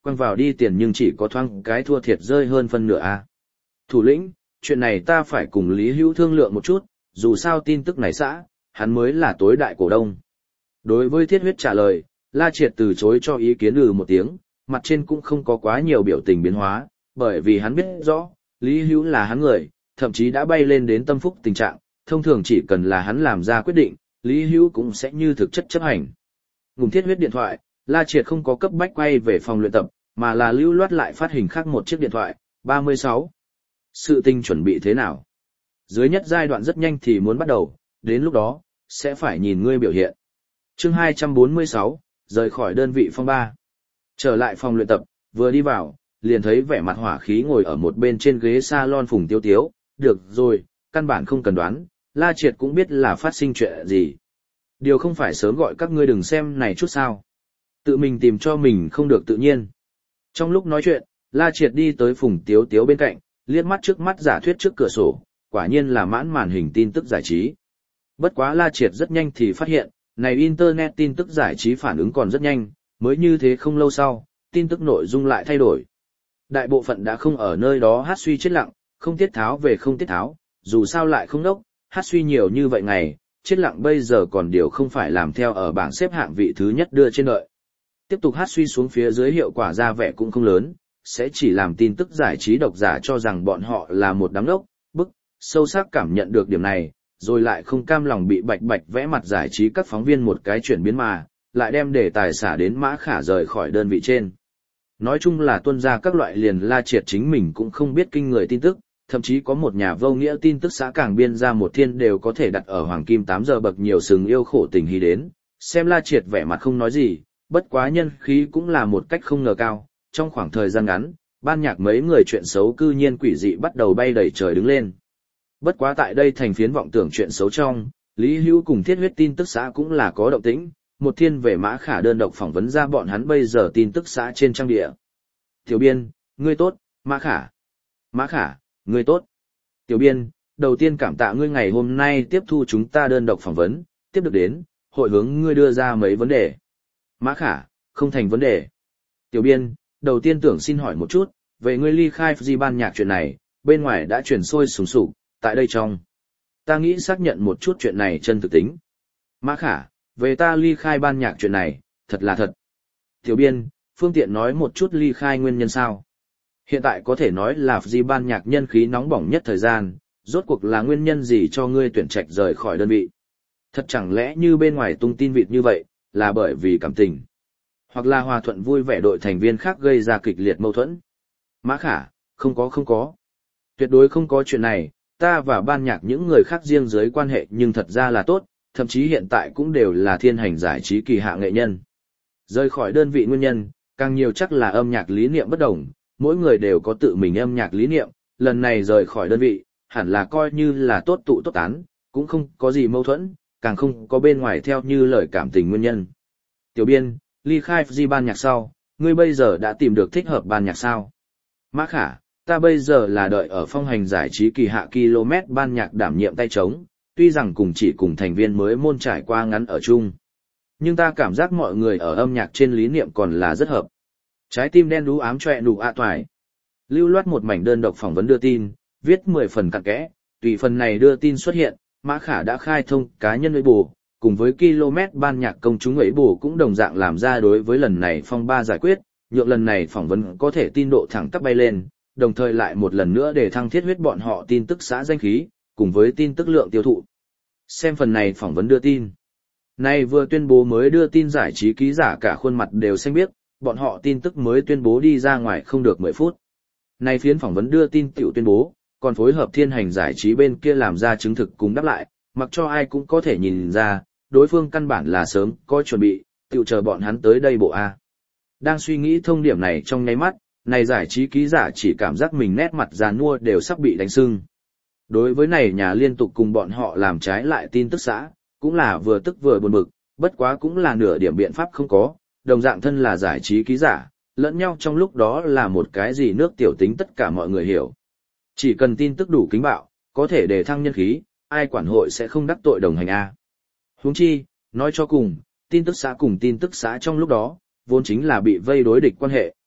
quăng vào đi tiền nhưng chỉ có thoáng cái thua thiệt rơi hơn phân nửa a. Thủ lĩnh, chuyện này ta phải cùng Lý Hữu thương lượng một chút, dù sao tin tức này xã, hắn mới là tối đại cổ đông. Đối với Thiết Huyết trả lời, La Triệt từ chối cho ý kiến một tiếng, mặt trên cũng không có quá nhiều biểu tình biến hóa, bởi vì hắn biết rõ, Lý Hữu là hắn người, thậm chí đã bay lên đến tâm phúc tình trạng, thông thường chỉ cần là hắn làm ra quyết định, Lý Hữu cũng sẽ như thực chất chấp hành. Ngùng Thiết Huyết điện thoại, La Triệt không có cấp bách quay về phòng luyện tập, mà là lưu loát lại phát hình khác một chiếc điện thoại, 36. Sự tình chuẩn bị thế nào? Dưới nhất giai đoạn rất nhanh thì muốn bắt đầu, đến lúc đó, sẽ phải nhìn ngươi biểu hiện. Chương 246, rời khỏi đơn vị phong ba. Trở lại phòng luyện tập, vừa đi vào, liền thấy vẻ mặt hỏa khí ngồi ở một bên trên ghế salon Phùng Tiếu Tiếu, được rồi, căn bản không cần đoán, La Triệt cũng biết là phát sinh chuyện gì. Điều không phải sớm gọi các ngươi đừng xem này chút sao. Tự mình tìm cho mình không được tự nhiên. Trong lúc nói chuyện, La Triệt đi tới Phùng Tiếu Tiếu bên cạnh, liếc mắt trước mắt giả thuyết trước cửa sổ, quả nhiên là mãn màn hình tin tức giải trí. Bất quá La Triệt rất nhanh thì phát hiện, này Internet tin tức giải trí phản ứng còn rất nhanh, mới như thế không lâu sau, tin tức nội dung lại thay đổi. Đại bộ phận đã không ở nơi đó hát suy chết lặng, không tiết tháo về không tiết tháo, dù sao lại không đốc, hát suy nhiều như vậy ngày, chết lặng bây giờ còn điều không phải làm theo ở bảng xếp hạng vị thứ nhất đưa trên đợi. Tiếp tục hát suy xuống phía dưới hiệu quả ra vẻ cũng không lớn, sẽ chỉ làm tin tức giải trí độc giả cho rằng bọn họ là một đám đốc, bức, sâu sắc cảm nhận được điểm này, rồi lại không cam lòng bị bạch bạch vẽ mặt giải trí các phóng viên một cái chuyển biến mà, lại đem đề tài xả đến Mã Khả rời khỏi đơn vị trên. Nói chung là tuân ra các loại liền La Triệt chính mình cũng không biết kinh người tin tức, thậm chí có một nhà vô nghĩa tin tức xã càng biên ra một thiên đều có thể đặt ở hoàng kim 8 giờ bậc nhiều sừng yêu khổ tình hí đến, xem La Triệt vẻ mặt không nói gì, bất quá nhân khí cũng là một cách không ngờ cao, trong khoảng thời gian ngắn, ban nhạc mấy người chuyện xấu cư nhiên quỷ dị bắt đầu bay đầy trời đứng lên. Bất quá tại đây thành phiến vọng tưởng chuyện xấu trong, Lý Hữu cùng Thiết Huyết tin tức xã cũng là có động tĩnh, một thiên về Mã Khả đơn độc phỏng vấn ra bọn hắn bây giờ tin tức xã trên trang địa. Tiểu biên, ngươi tốt, Mã Khả. Mã Khả, ngươi tốt. Tiểu biên, đầu tiên cảm tạ ngươi ngày hôm nay tiếp thu chúng ta đơn độc phỏng vấn, tiếp được đến, hội hướng ngươi đưa ra mấy vấn đề. Mã Khả, không thành vấn đề. Tiểu biên, đầu tiên tưởng xin hỏi một chút, về ngươi ly khai Fuji ban nhạc chuyện này, bên ngoài đã truyền sôi sùng sục, tại đây trong. Ta nghĩ xác nhận một chút chuyện này chân thực tính. Mã Khả, về ta ly khai ban nhạc chuyện này, thật là thật. Tiểu biên, phương tiện nói một chút ly khai nguyên nhân sao. Hiện tại có thể nói là Fuji ban nhạc nhân khí nóng bỏng nhất thời gian, rốt cuộc là nguyên nhân gì cho ngươi tuyển trạch rời khỏi đơn vị. Thật chẳng lẽ như bên ngoài tung tin vịt như vậy, là bởi vì cảm tình. Hoặc là hòa thuận vui vẻ đội thành viên khác gây ra kịch liệt mâu thuẫn. Mã Khả, không có. Tuyệt đối không có chuyện này, ta và ban nhạc những người khác riêng dưới quan hệ nhưng thật ra là tốt, thậm chí hiện tại cũng đều là thiên hành giải trí kỳ hạ nghệ nhân. Rời khỏi đơn vị nguyên nhân, càng nhiều chắc là âm nhạc lý niệm bất đồng, mỗi người đều có tự mình âm nhạc lý niệm, lần này rời khỏi đơn vị, hẳn là coi như là tốt tụ tốt tán, cũng không có gì mâu thuẫn, càng không có bên ngoài theo như lời cảm tình nguyên nhân. Tiểu biên, ly khai Fuji ban nhạc sau, ngươi bây giờ đã tìm được thích hợp ban nhạc sao? Mã Khả, ta bây giờ là đợi ở phong hành giải trí kỳ hạ km ban nhạc đảm nhiệm tay trống, tuy rằng chỉ cùng thành viên mới môn trải qua ngắn ở chung. Nhưng ta cảm giác mọi người ở âm nhạc trên lý niệm còn là rất hợp. Trái tim đen đú ám choẹ đủ toài. Lưu loát một mảnh đơn độc phỏng vấn đưa tin, viết 10 phần cặn kẽ, tùy phần này đưa tin xuất hiện, Mã Khả đã khai thông cá nhân ấy bù, cùng với km ban nhạc công chúng ấy bù cũng đồng dạng làm ra đối với lần này phong ba giải quyết, nhượng lần này phỏng vấn có thể tin độ thẳng tắp bay lên, đồng thời lại một lần nữa để thăng thiết huyết bọn họ tin tức xã danh khí, cùng với tin tức lượng tiêu thụ. Xem phần này phỏng vấn đưa tin. Này vừa tuyên bố mới đưa tin giải trí ký giả cả khuôn mặt đều xanh biếc, bọn họ tin tức mới tuyên bố đi ra ngoài không được 10 phút. Này phiến phỏng vấn đưa tin tiểu tuyên bố, còn phối hợp thiên hành giải trí bên kia làm ra chứng thực cùng đáp lại, mặc cho ai cũng có thể nhìn ra, đối phương căn bản là sớm có chuẩn bị, tiểu chờ bọn hắn tới đây bộ A. Đang suy nghĩ thông điểm này trong nháy mắt, này giải trí ký giả chỉ cảm giác mình nét mặt già nua đều sắp bị đánh sưng. Đối với này nhà liên tục cùng bọn họ làm trái lại tin tức xã, cũng là vừa tức vừa buồn bực, bất quá cũng là nửa điểm biện pháp không có, đồng dạng thân là giải trí ký giả, lẫn nhau trong lúc đó là một cái gì nước tiểu tính tất cả mọi người hiểu. Chỉ cần tin tức đủ kính bạo, có thể để thăng nhân khí, ai quản hội sẽ không đắc tội đồng hành A. Huống chi, nói cho cùng, tin tức xã cùng tin tức xã trong lúc đó, vốn chính là bị vây đối địch quan hệ.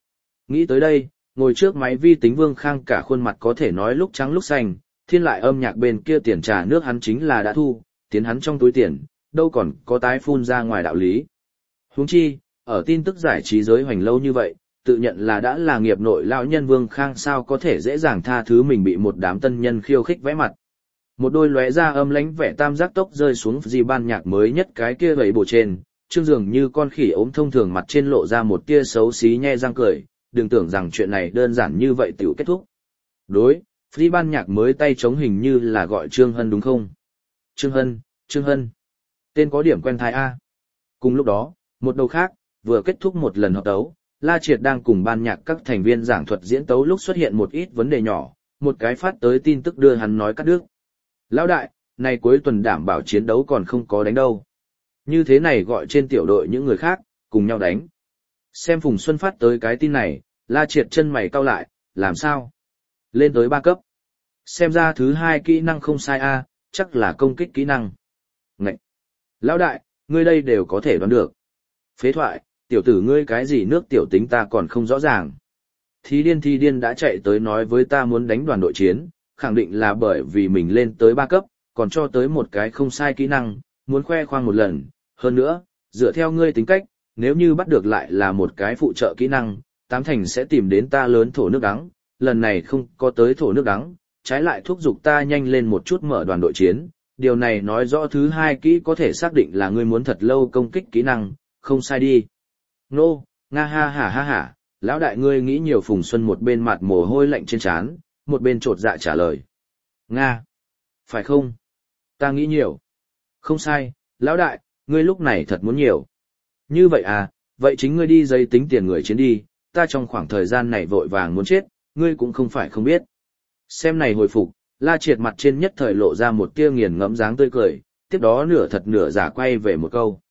Nghĩ tới đây, ngồi trước máy vi tính Vương Khang cả khuôn mặt có thể nói lúc trắng lúc xanh, thiên lại âm nhạc bên kia tiền trà nước hắn chính là đã thu, tiến hắn trong túi tiền, đâu còn có tái phun ra ngoài đạo lý. Huống chi, ở tin tức giải trí giới hoành lâu như vậy, tự nhận là đã là nghiệp nội lão nhân Vương Khang sao có thể dễ dàng tha thứ mình bị một đám tân nhân khiêu khích vẽ mặt. Một đôi lóe ra âm lãnh vẻ tam giác tốc rơi xuống gì ban nhạc mới nhất cái kia gầy bổ trên, trương dường như con khỉ ốm thông thường mặt trên lộ ra một tia xấu xí nhe răng cười, đừng tưởng rằng chuyện này đơn giản như vậy tiểu kết thúc. Đối, Phi ban nhạc mới tay chống hình như là gọi Trương Hân đúng không? Trương Hân. Tên có điểm quen thai A. Cùng lúc đó, một đầu khác, vừa kết thúc một lần hợp tấu, La Triệt đang cùng ban nhạc các thành viên giảng thuật diễn tấu lúc xuất hiện một ít vấn đề nhỏ, một cái phát tới tin tức đưa hắn nói cắt đứt. Lão đại, này cuối tuần đảm bảo chiến đấu còn không có đánh đâu. Như thế này gọi trên tiểu đội những người khác, cùng nhau đánh. Xem Phùng Xuân phát tới cái tin này, La Triệt chân mày cau lại, làm sao? Lên tới 3 cấp. Xem ra thứ 2 kỹ năng không sai a, chắc là công kích kỹ năng. Ngậy! Lão đại, ngươi đây đều có thể đoán được. Phế thoại, tiểu tử ngươi cái gì nước tiểu tính ta còn không rõ ràng. Thi điên đã chạy tới nói với ta muốn đánh đoàn đội chiến, khẳng định là bởi vì mình lên tới 3 cấp, còn cho tới một cái không sai kỹ năng, muốn khoe khoang một lần. Hơn nữa, dựa theo ngươi tính cách, nếu như bắt được lại là một cái phụ trợ kỹ năng, tám thành sẽ tìm đến ta lớn thổ nước đắng, lần này không có tới thổ nước đắng, trái lại thúc giục ta nhanh lên một chút mở đoàn đội chiến, điều này nói rõ thứ 2 kỹ có thể xác định là ngươi muốn thật lâu công kích kỹ năng, không sai đi. Nô, nga ha hả, lão đại ngươi nghĩ nhiều. Phùng Xuân một bên mặt mồ hôi lạnh trên trán, một bên trột dạ trả lời. Nga, phải không? Ta nghĩ nhiều. Không sai, lão đại, ngươi lúc này thật muốn nhiều. Như vậy à, vậy chính ngươi đi giấy tính tiền người chiến đi, ta trong khoảng thời gian này vội vàng muốn chết, ngươi cũng không phải không biết. Xem này hồi phục, La Triệt mặt trên nhất thời lộ ra một tia nghiền ngẫm dáng tươi cười, tiếp đó nửa thật nửa giả quay về một câu.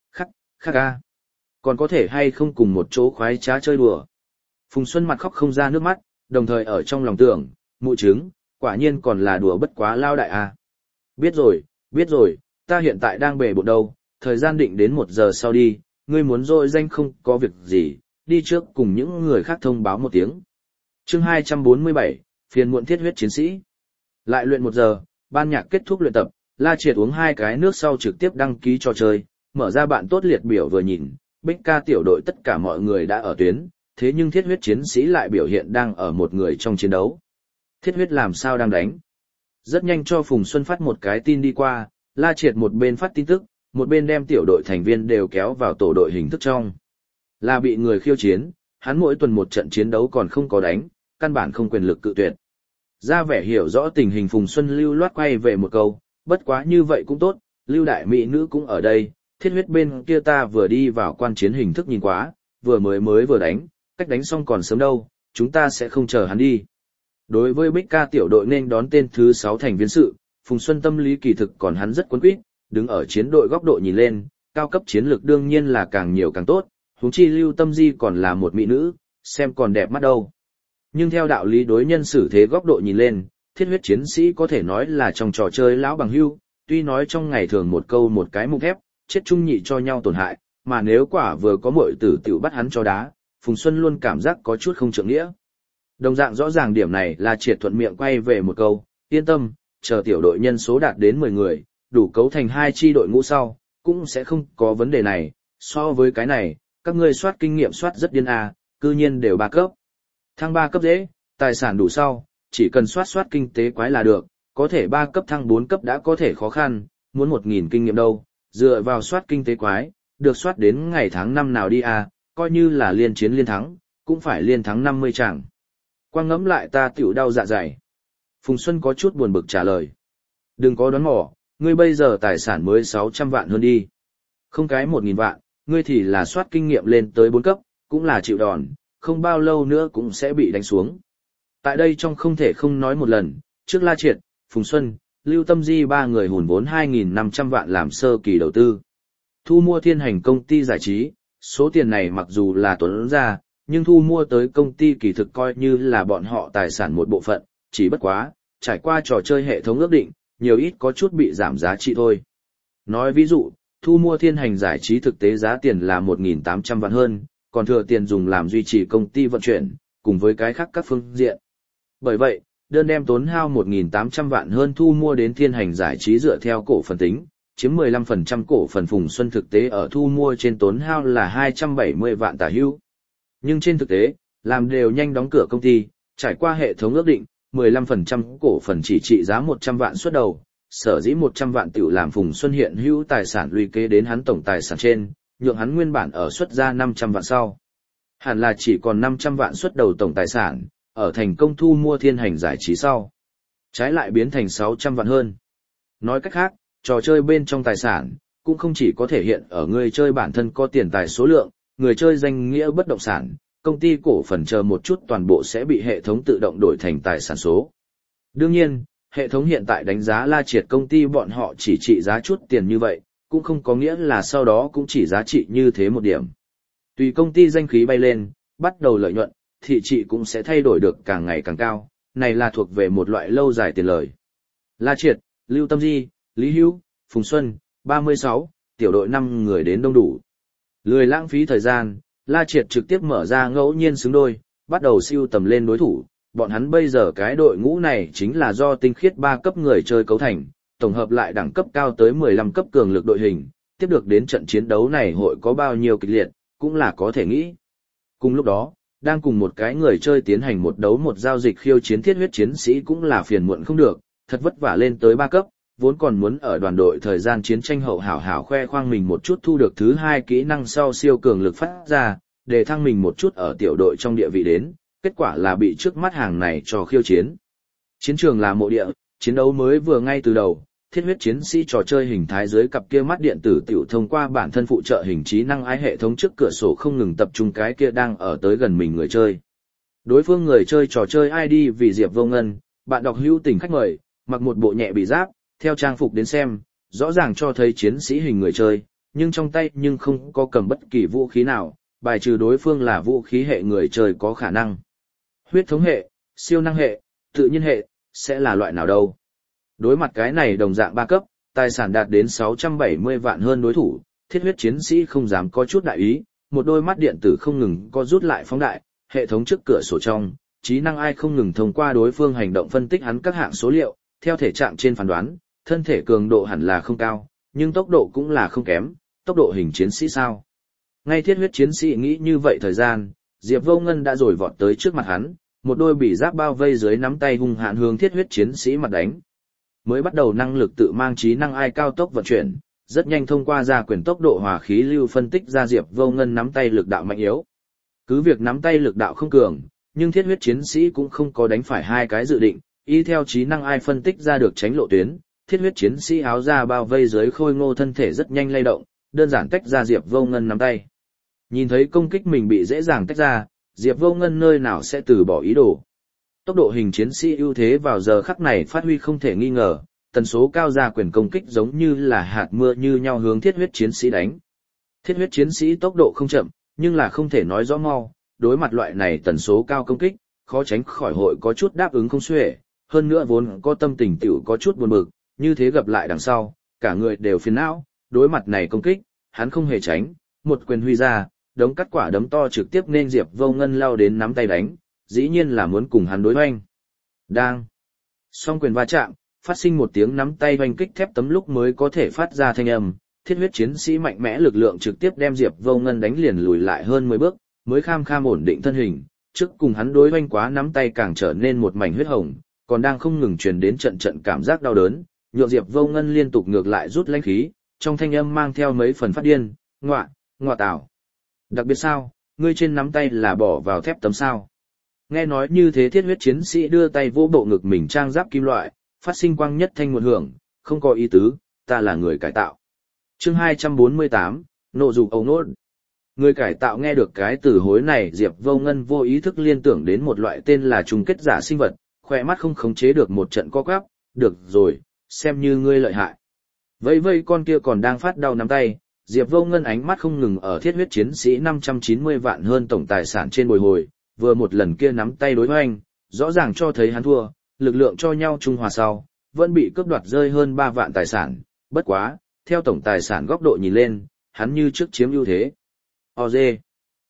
Khắc a. Còn có thể hay không cùng một chỗ khoái trá chơi đùa. Phùng Xuân mặt khóc không ra nước mắt, đồng thời ở trong lòng tưởng, mụ trứng, quả nhiên còn là đùa bất quá lao đại a. Biết rồi, ta hiện tại đang bể bộn đâu, thời gian định đến 1 giờ sau đi, ngươi muốn dội danh không có việc gì, đi trước cùng những người khác thông báo một tiếng. Chương 247, phiền muộn thiết huyết chiến sĩ. Lại luyện 1 giờ, ban nhạc kết thúc luyện tập, La Triệt uống 2 cái nước sau trực tiếp đăng ký trò chơi, mở ra bạn tốt liệt biểu vừa nhìn, Bích Ca tiểu đội tất cả mọi người đã ở tuyến, thế nhưng thiết huyết chiến sĩ lại biểu hiện đang ở một người trong chiến đấu. Thiết huyết làm sao đang đánh? Rất nhanh cho Phùng Xuân phát một cái tin đi qua, La Triệt một bên phát tin tức, một bên đem tiểu đội thành viên đều kéo vào tổ đội hình thức trong. Là bị người khiêu chiến, hắn mỗi tuần một trận chiến đấu còn không có đánh, căn bản không quyền lực cự tuyệt. Ra vẻ hiểu rõ tình hình Phùng Xuân lưu loát quay về một câu, bất quá như vậy cũng tốt, Lưu đại mỹ nữ cũng ở đây, thiết huyết bên kia ta vừa đi vào quan chiến hình thức nhìn quá, vừa vừa đánh, cách đánh xong còn sớm đâu, chúng ta sẽ không chờ hắn đi. Đối với Bích Ca tiểu đội nên đón tên thứ 6 thành viên sự, Phùng Xuân tâm lý kỳ thực còn hắn rất quấn quýt, đứng ở chiến đội góc độ nhìn lên, cao cấp chiến lược đương nhiên là càng nhiều càng tốt, huống chi Lưu Tâm Di còn là một mỹ nữ, xem còn đẹp mắt đâu. Nhưng theo đạo lý đối nhân xử thế góc độ nhìn lên, thiết huyết chiến sĩ có thể nói là trong trò chơi lão bằng hưu, tuy nói trong ngày thường một câu một cái mục thép, chết chung nhị cho nhau tổn hại, mà nếu quả vừa có muội tử tiểu bắt hắn cho đá, Phùng Xuân luôn cảm giác có chút không trượng nghĩa. Đồng dạng rõ ràng điểm này là Triệt thuận miệng quay về một câu, yên tâm, chờ tiểu đội nhân số đạt đến 10 người, đủ cấu thành 2 chi đội ngũ sau, cũng sẽ không có vấn đề này, so với cái này, các ngươi soát kinh nghiệm soát rất điên cư nhiên đều 3 cấp. Thăng 3 cấp dễ, tài sản đủ sau, chỉ cần soát kinh tế quái là được, có thể 3 cấp thăng 4 cấp đã có thể khó khăn, muốn 1000 kinh nghiệm đâu, dựa vào soát kinh tế quái, được soát đến ngày tháng năm nào đi coi như là liên chiến liên thắng, cũng phải liên thắng 50 chẳng. Quang ngẫm lại ta tiểu đau dạ dày. Phùng Xuân có chút buồn bực trả lời. Đừng có đoán mò, ngươi bây giờ tài sản mới 600 vạn hơn đi. Không cái 1000 vạn, ngươi thì là soát kinh nghiệm lên tới 4 cấp, cũng là chịu đòn, không bao lâu nữa cũng sẽ bị đánh xuống. Tại đây trong không thể không nói một lần, trước La Triệt, Phùng Xuân, Lưu Tâm Di 3 người hùn vốn 2.500 vạn làm sơ kỳ đầu tư. Thu mua Thiên Hành công ty giải trí, số tiền này mặc dù là tuấn ra, nhưng thu mua tới công ty kỳ thực coi như là bọn họ tài sản một bộ phận, chỉ bất quá, trải qua trò chơi hệ thống ước định, nhiều ít có chút bị giảm giá trị thôi. Nói ví dụ, thu mua Thiên Hành giải trí thực tế giá tiền là 1.800 vạn hơn, còn thừa tiền dùng làm duy trì công ty vận chuyển, cùng với cái khác các phương diện. Bởi vậy, đơn đem tốn hao 1.800 vạn hơn thu mua đến Thiên Hành Giải Trí dựa theo cổ phần tính, chiếm 15% cổ phần Phùng Xuân thực tế ở thu mua trên tốn hao là 270 vạn tả hữu. Nhưng trên thực tế, làm đều nhanh đóng cửa công ty, trải qua hệ thống ước định, 15% cổ phần chỉ trị giá 100 vạn xuất đầu, sở dĩ 100 vạn tiểu làm Phùng Xuân hiện hữu tài sản lũy kế đến hắn tổng tài sản trên, nhượng hắn nguyên bản ở xuất ra 500 vạn sau. Hẳn là chỉ còn 500 vạn xuất đầu tổng tài sản, ở thành công thu mua Thiên Hành Giải Trí sau. Trái lại biến thành 600 vạn hơn. Nói cách khác, trò chơi bên trong tài sản, cũng không chỉ có thể hiện ở người chơi bản thân có tiền tài số lượng, người chơi danh nghĩa bất động sản, công ty cổ phần chờ một chút toàn bộ sẽ bị hệ thống tự động đổi thành tài sản số. Đương nhiên, hệ thống hiện tại đánh giá La Triệt công ty bọn họ chỉ trị giá chút tiền như vậy, cũng không có nghĩa là sau đó cũng chỉ giá trị như thế một điểm. Tùy công ty danh khí bay lên, bắt đầu lợi nhuận, thị trị cũng sẽ thay đổi được càng ngày càng cao, này là thuộc về một loại lâu dài tiền lời. La Triệt, Lưu Tâm Di, Lý Hữu, Phùng Xuân, 36, tiểu đội 5 người đến đông đủ. Lười lãng phí thời gian, La Triệt trực tiếp mở ra ngẫu nhiên xứng đôi, bắt đầu siêu tầm lên đối thủ. Bọn hắn bây giờ cái đội ngũ này chính là do tinh khiết 3 cấp người chơi cấu thành, tổng hợp lại đẳng cấp cao tới 15 cấp cường lực đội hình, tiếp được đến trận chiến đấu này hội có bao nhiêu kịch liệt, cũng là có thể nghĩ. Cùng lúc đó, đang cùng một cái người chơi tiến hành một đấu một giao dịch khiêu chiến thiết huyết chiến sĩ cũng là phiền muộn không được, thật vất vả lên tới 3 cấp, vốn còn muốn ở đoàn đội thời gian chiến tranh hậu hảo hảo khoe khoang mình một chút thu được thứ 2 kỹ năng sau siêu cường lực phát ra, để thăng mình một chút ở tiểu đội trong địa vị đến, kết quả là bị trước mắt hàng này cho khiêu chiến. Chiến trường là mộ địa, chiến đấu mới vừa ngay từ đầu, thiết huyết chiến sĩ trò chơi hình thái dưới cặp kia mắt điện tử tiểu thông qua bản thân phụ trợ hình trí năng ái hệ thống trước cửa sổ không ngừng tập trung cái kia đang ở tới gần mình người chơi. Đối phương người chơi trò chơi ID vì Diệp Vô Ngân, bạn đọc hữu tình khách mời, mặc một bộ nhẹ bị giáp, theo trang phục đến xem, rõ ràng cho thấy chiến sĩ hình người chơi, nhưng trong tay nhưng không có cầm bất kỳ vũ khí nào, bài trừ đối phương là vũ khí hệ người chơi có khả năng. Huyết thống hệ, siêu năng hệ, tự nhiên hệ, sẽ là loại nào đâu? Đối mặt cái này đồng dạng 3 cấp, tài sản đạt đến 670 vạn hơn đối thủ, thiết huyết chiến sĩ không dám có chút đại ý, một đôi mắt điện tử không ngừng co rút lại phóng đại, hệ thống trước cửa sổ trong, trí năng ai không ngừng thông qua đối phương hành động phân tích hắn các hạng số liệu, theo thể trạng trên phán đoán, thân thể cường độ hẳn là không cao, nhưng tốc độ cũng là không kém, tốc độ hình chiến sĩ sao? Ngay thiết huyết chiến sĩ nghĩ như vậy thời gian, Diệp Vô Ngân đã rồi vọt tới trước mặt hắn, một đôi bỉ giáp bao vây dưới nắm tay hung hãn hướng thiết huyết chiến sĩ mặt đánh. Mới bắt đầu năng lực tự mang trí năng ai cao tốc vận chuyển, rất nhanh thông qua ra quyền tốc độ hòa khí lưu phân tích ra Diệp Vô Ngân nắm tay lực đạo mạnh yếu. Cứ việc nắm tay lực đạo không cường, nhưng thiết huyết chiến sĩ cũng không có đánh phải hai cái dự định, y theo trí năng ai phân tích ra được tránh lộ tuyến, thiết huyết chiến sĩ áo da bao vây dưới khôi ngô thân thể rất nhanh lay động, đơn giản tách ra Diệp Vô Ngân nắm tay. Nhìn thấy công kích mình bị dễ dàng tách ra, Diệp Vô Ngân nơi nào sẽ từ bỏ ý đồ. Tốc độ hình chiến sĩ ưu thế vào giờ khắc này phát huy không thể nghi ngờ, tần số cao ra quyền công kích giống như là hạt mưa như nhau hướng thiết huyết chiến sĩ đánh. Thiết huyết chiến sĩ tốc độ không chậm, nhưng là không thể nói rõ mau, đối mặt loại này tần số cao công kích, khó tránh khỏi hội có chút đáp ứng không xuể, hơn nữa vốn có tâm tình tiểu có chút buồn bực, như thế gặp lại đằng sau, cả người đều phiền não, đối mặt này công kích, hắn không hề tránh, một quyền huy ra, đống cắt quả đấm to trực tiếp nên Diệp Vô Ngân lao đến nắm tay đánh, dĩ nhiên là muốn cùng hắn đối hoành. Đang song quyền va chạm, phát sinh một tiếng nắm tay hoành kích thép tấm lúc mới có thể phát ra thanh âm, thiết huyết chiến sĩ mạnh mẽ lực lượng trực tiếp đem Diệp Vô Ngân đánh liền lùi lại hơn 10 bước, mới kham kham ổn định thân hình, trước cùng hắn đối hoành quá nắm tay càng trở nên một mảnh huyết hồng, còn đang không ngừng truyền đến trận trận cảm giác đau đớn, nhượng Diệp Vô Ngân liên tục ngược lại rút lãnh khí, trong thanh âm mang theo mấy phần phát điên, ngoạ tảo. Đặc biệt sao, ngươi trên nắm tay là bỏ vào thép tấm sao. Nghe nói như thế thiết huyết chiến sĩ đưa tay vỗ bộ ngực mình trang giáp kim loại, phát sinh quang nhất thanh nguồn hưởng, không có ý tứ, ta là người cải tạo. Chương 248, nộ dục ấu nốt. Người cải tạo nghe được cái từ hối này Diệp Vô Ngân vô ý thức liên tưởng đến một loại tên là trùng kết giả sinh vật, khỏe mắt không khống chế được một trận co quắp, được rồi, xem như ngươi lợi hại. Vây con kia còn đang phát đau nắm tay, Diệp Vô Ngân ánh mắt không ngừng ở thiết huyết chiến sĩ 590 vạn hơn tổng tài sản trên bồi hồi, vừa một lần kia nắm tay đối hoành, rõ ràng cho thấy hắn thua, lực lượng cho nhau trung hòa sau, vẫn bị cướp đoạt rơi hơn 3 vạn tài sản, bất quá, theo tổng tài sản góc độ nhìn lên, hắn như trước chiếm ưu thế. Oz.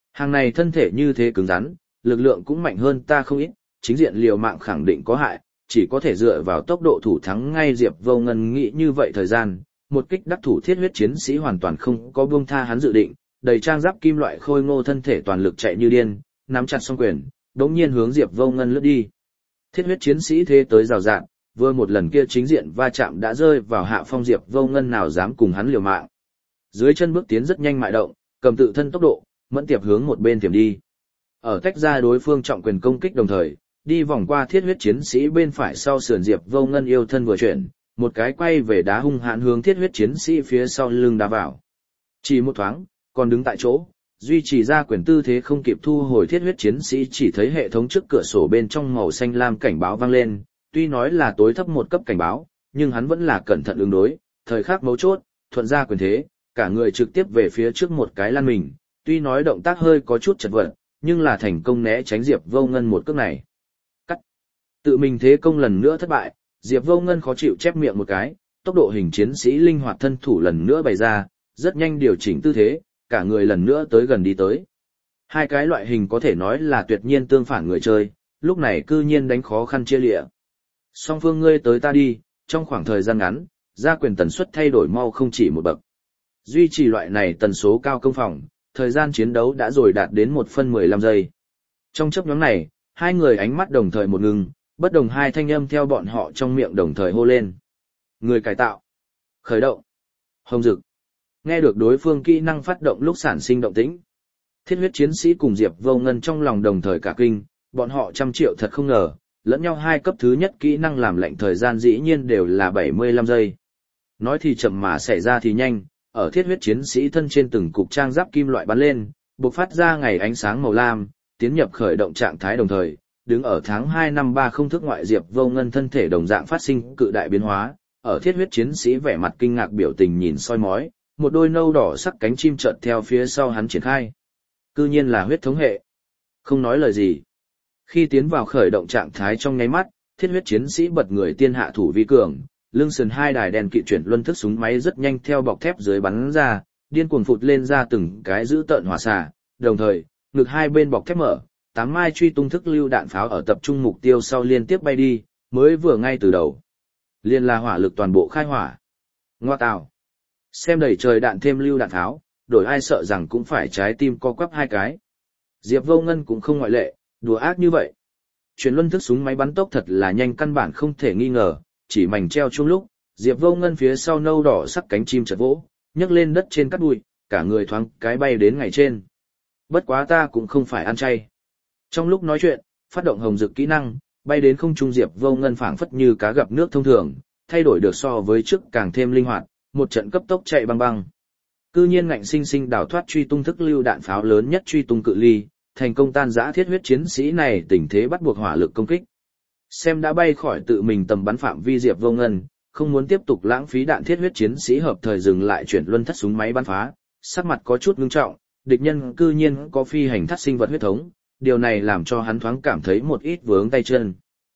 Hàng này thân thể như thế cứng rắn, lực lượng cũng mạnh hơn ta không ít, chính diện liều mạng khẳng định có hại, chỉ có thể dựa vào tốc độ thủ thắng ngay. Diệp Vô Ngân nghĩ như vậy thời gian, một kích đắc thủ thiết huyết chiến sĩ hoàn toàn không có buông tha hắn dự định, đầy trang giáp kim loại khôi ngô thân thể toàn lực chạy như điên, nắm chặt song quyền, đống nhiên hướng Diệp Vô Ngân lướt đi. Thiết huyết chiến sĩ thế tới rào rạt, vừa một lần kia chính diện va chạm đã rơi vào hạ phong. Diệp Vô Ngân nào dám cùng hắn liều mạng. Dưới chân bước tiến rất nhanh mại động, cầm tự thân tốc độ, mẫn tiệp hướng một bên tiềm đi. Ở tách ra đối phương trọng quyền công kích đồng thời, đi vòng qua thiết huyết chiến sĩ bên phải sau sườn. Diệp Vô Ngân yêu thân vừa chuyển, một cái quay về đá hung hãn hướng thiết huyết chiến sĩ phía sau lưng đá vào. Chỉ một thoáng, còn đứng tại chỗ, duy trì ra quyền tư thế không kịp thu hồi thiết huyết chiến sĩ chỉ thấy hệ thống trước cửa sổ bên trong màu xanh lam cảnh báo vang lên, tuy nói là tối thấp một cấp cảnh báo, nhưng hắn vẫn là cẩn thận ứng đối, thời khắc mấu chốt, thuận ra quyền thế, cả người trực tiếp về phía trước một cái lăn mình, tuy nói động tác hơi có chút chật vật, nhưng là thành công né tránh Diệp Vô Ngân một cước này. Cắt. Tự mình thế công lần nữa thất bại, Diệp Vô Ngân khó chịu chép miệng một cái, tốc độ hình chiến sĩ linh hoạt thân thủ lần nữa bày ra, rất nhanh điều chỉnh tư thế, cả người lần nữa tới gần đi tới. Hai cái loại hình có thể nói là tuyệt nhiên tương phản người chơi, lúc này cư nhiên đánh khó khăn chia lịa. Song phương ngươi tới ta đi, trong khoảng thời gian ngắn, ra quyền tần suất thay đổi mau không chỉ một bậc. Duy trì loại này tần số cao công phòng, thời gian chiến đấu đã rồi đạt đến 1 phân 15 giây. Trong chốc ngắn này, hai người ánh mắt đồng thời một ngừng, bất đồng hai thanh âm theo bọn họ trong miệng đồng thời hô lên. Người cải tạo. Khởi động. Hồng Dực. Nghe được đối phương kỹ năng phát động lúc sản sinh động tĩnh. Thiết huyết chiến sĩ cùng Diệp Vô Ngân trong lòng đồng thời cả kinh, bọn họ trăm triệu thật không ngờ, lẫn nhau hai cấp thứ nhất kỹ năng làm lệnh thời gian dĩ nhiên đều là 75 giây. Nói thì chậm mà xảy ra thì nhanh, ở thiết huyết chiến sĩ thân trên từng cục trang giáp kim loại bắn lên, bộc phát ra ngày ánh sáng màu lam, tiến nhập khởi động trạng thái đồng thời, đứng ở tháng 2 năm 30 thước ngoại Diệp Vô Ngân thân thể đồng dạng phát sinh cự đại biến hóa, ở thiết huyết chiến sĩ vẻ mặt kinh ngạc biểu tình nhìn soi mói, một đôi nâu đỏ sắc cánh chim chợt theo phía sau hắn triển khai. Cư nhiên là huyết thống hệ. Không nói lời gì. Khi tiến vào khởi động trạng thái trong nháy mắt, thiết huyết chiến sĩ bật người tiên hạ thủ vi cường, lưng sườn hai đài đèn kỵ chuyển luân thức súng máy rất nhanh theo bọc thép dưới bắn ra, điên cuồng phụt lên ra từng cái giữ tợn hỏa xạ, đồng thời, ngực hai bên bọc thép mở, 8 mai truy tung thức lưu đạn pháo ở tập trung mục tiêu sau liên tiếp bay đi, mới vừa ngay từ đầu. Liên là hỏa lực toàn bộ khai hỏa. Ngoa tào. Xem đầy trời đạn thêm lưu đạn pháo, đổi ai sợ rằng cũng phải trái tim co quắp hai cái. Diệp Vô Ngân cũng không ngoại lệ, đùa ác như vậy. Chuyển luân thức súng máy bắn tốc thật là nhanh căn bản không thể nghi ngờ, chỉ mảnh treo chung lúc, Diệp Vô Ngân phía sau nâu đỏ sắc cánh chim chợt vỗ, nhấc lên đất trên cát bụi, cả người thoáng cái bay đến ngày trên. Bất quá ta cũng không phải ăn chay. Trong lúc nói chuyện, phát động Hồng Dực kỹ năng, bay đến không trung. Diệp Vô Ngân phảng phất như cá gặp nước thông thường, thay đổi được so với trước càng thêm linh hoạt, một trận cấp tốc chạy băng băng. Cư nhiên ngạnh sinh sinh đào thoát truy tung thức lưu đạn pháo lớn nhất truy tung cự ly, thành công tan rã thiết huyết chiến sĩ này tình thế bắt buộc hỏa lực công kích. Xem đã bay khỏi tự mình tầm bắn phạm vi Diệp Vô Ngân, không muốn tiếp tục lãng phí đạn thiết huyết chiến sĩ hợp thời dừng lại chuyển luân thất súng máy bắn phá, sắc mặt có chút ngưng trọng, địch nhân cư nhiên có phi hành thất sinh vật huyết thống, điều này làm cho hắn thoáng cảm thấy một ít vướng tay chân.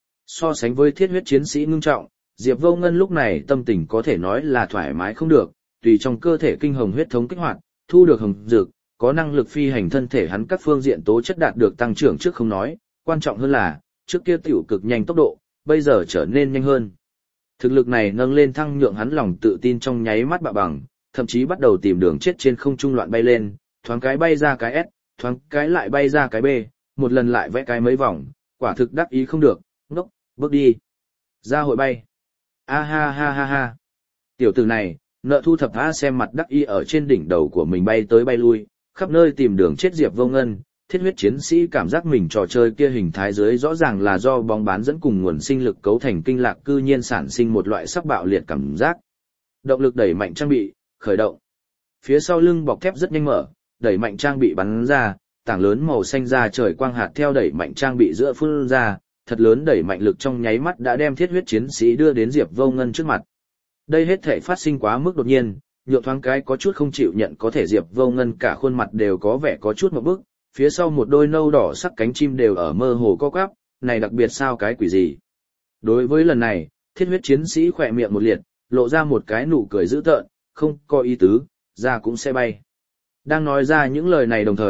So sánh với thiết huyết chiến sĩ ngưng trọng, Diệp Vô Ngân lúc này tâm tình có thể nói là thoải mái không được, tùy trong cơ thể kinh hồng huyết thống kích hoạt, thu được hồng dược, có năng lực phi hành thân thể hắn các phương diện tố chất đạt được tăng trưởng trước không nói, quan trọng hơn là, trước kia tiểu cực nhanh tốc độ, bây giờ trở nên nhanh hơn. Thực lực này nâng lên thăng nhượng hắn lòng tự tin trong nháy mắt bạo bằng, thậm chí bắt đầu tìm đường chết trên không trung loạn bay lên, thoáng cái bay ra cái S, thoáng cái lại bay ra cái B, một lần lại vẽ cái mấy vòng, quả thực đắc ý không được, ngốc, bước đi. Ra hội bay. A ha ha ha ha. Tiểu tử này, nợ thu thập A xem mặt đắc ý ở trên đỉnh đầu của mình bay tới bay lui, khắp nơi tìm đường chết Diệp Vô Ngân. Thiết huyết chiến sĩ cảm giác mình trò chơi kia hình thái dưới rõ ràng là do bóng bán dẫn cùng nguồn sinh lực cấu thành kinh lạc cư nhiên sản sinh một loại sắc bạo liệt cảm giác. Động lực đẩy mạnh trang bị, khởi động. Phía sau lưng bọc thép rất nhanh mở, đẩy mạnh trang bị bắn ra, tảng lớn màu xanh ra trời quang hạt theo đẩy mạnh trang bị giữa phun ra, thật lớn đẩy mạnh lực trong nháy mắt đã đem thiết huyết chiến sĩ đưa đến Diệp Vô Ngân trước mặt. Đây hết thể phát sinh quá mức đột nhiên, nhượng thoáng cái có chút không chịu nhận có thể Diệp Vô Ngân cả khuôn mặt đều có vẻ có chút một bức, phía sau một đôi nâu đỏ sắc cánh chim đều ở mơ hồ co quắp, này đặc biệt sao cái quỷ gì. Đối với lần này, thiết huyết chiến sĩ khỏe miệng một liệt, lộ ra một cái nụ cười dữ tợn, không có ý tứ, ra cũng sẽ bay. Đang nói ra những lời này đồng thời,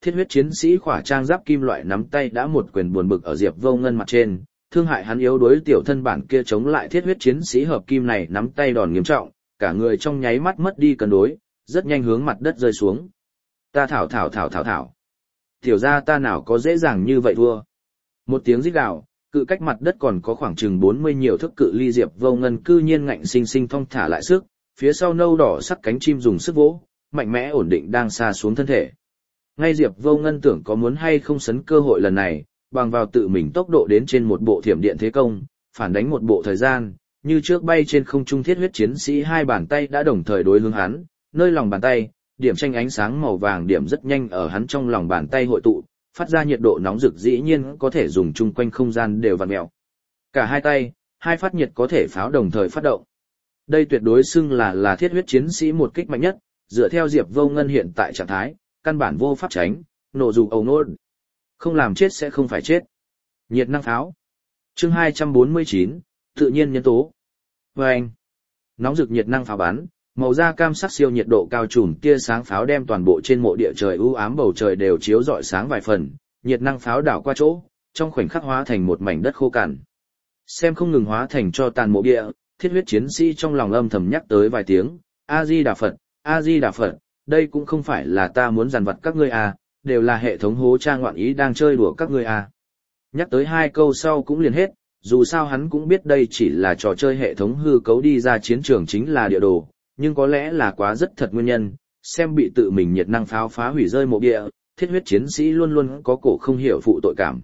thiết huyết chiến sĩ khỏa trang giáp kim loại nắm tay đã một quyền buồn bực ở Diệp Vô Ngân mặt trên, thương hại hắn yếu đuối tiểu thân bản kia chống lại thiết huyết chiến sĩ hợp kim này nắm tay đòn nghiêm trọng, cả người trong nháy mắt mất đi cân đối, rất nhanh hướng mặt đất rơi xuống. Ta thảo. Tiểu gia ta nào có dễ dàng như vậy thua. Một tiếng rít gào, cự cách mặt đất còn có khoảng chừng 40 nhiều thước cự ly Diệp Vô Ngân cư nhiên ngạnh sinh sinh thong thả lại sức, phía sau nâu đỏ sắc cánh chim dùng sức vỗ, mạnh mẽ ổn định đang xa xuống thân thể. Ngay Diệp Vô Ngân tưởng có muốn hay không sấn cơ hội lần này, bằng vào tự mình tốc độ đến trên một bộ thiểm điện thế công, phản đánh một bộ thời gian, như trước bay trên không trung thiết huyết chiến sĩ hai bàn tay đã đồng thời đối hướng hắn, nơi lòng bàn tay, điểm tranh ánh sáng màu vàng điểm rất nhanh ở hắn trong lòng bàn tay hội tụ, phát ra nhiệt độ nóng rực dĩ nhiên có thể dùng chung quanh không gian đều vặn mèo. Cả hai tay, hai phát nhiệt có thể pháo đồng thời phát động. Đây tuyệt đối xưng là thiết huyết chiến sĩ một kích mạnh nhất, dựa theo Diệp Vô Ngân hiện tại trạng thái, căn bản vô pháp tránh, nổ dù ầu nốt. Không làm chết sẽ không phải chết. Nhiệt năng pháo. Chương 249, tự nhiên nhân tố. Vâng. Nóng rực nhiệt năng pháo bắn, màu da cam sắc siêu nhiệt độ cao trùm tia sáng pháo đem toàn bộ trên mộ địa trời u ám bầu trời đều chiếu rọi sáng vài phần, nhiệt năng pháo đảo qua chỗ, trong khoảnh khắc hóa thành một mảnh đất khô cằn. Xem không ngừng hóa thành cho tàn mộ địa, thiết huyết chiến sĩ trong lòng âm thầm nhắc tới vài tiếng, A-di-đà Phật, A-di-đà Phật, đây cũng không phải là ta muốn dằn vặt các ngươi à, đều là hệ thống hố tra ngoạn ý đang chơi đùa các ngươi à. Nhắc tới hai câu sau cũng liền hết, dù sao hắn cũng biết đây chỉ là trò chơi hệ thống hư cấu đi ra chiến trường chính là địa đồ, nhưng có lẽ là quá rất thật nguyên nhân, xem bị tự mình nhiệt năng pháo phá hủy rơi mộ địa, thiết huyết chiến sĩ luôn luôn có cổ không hiểu phụ tội cảm.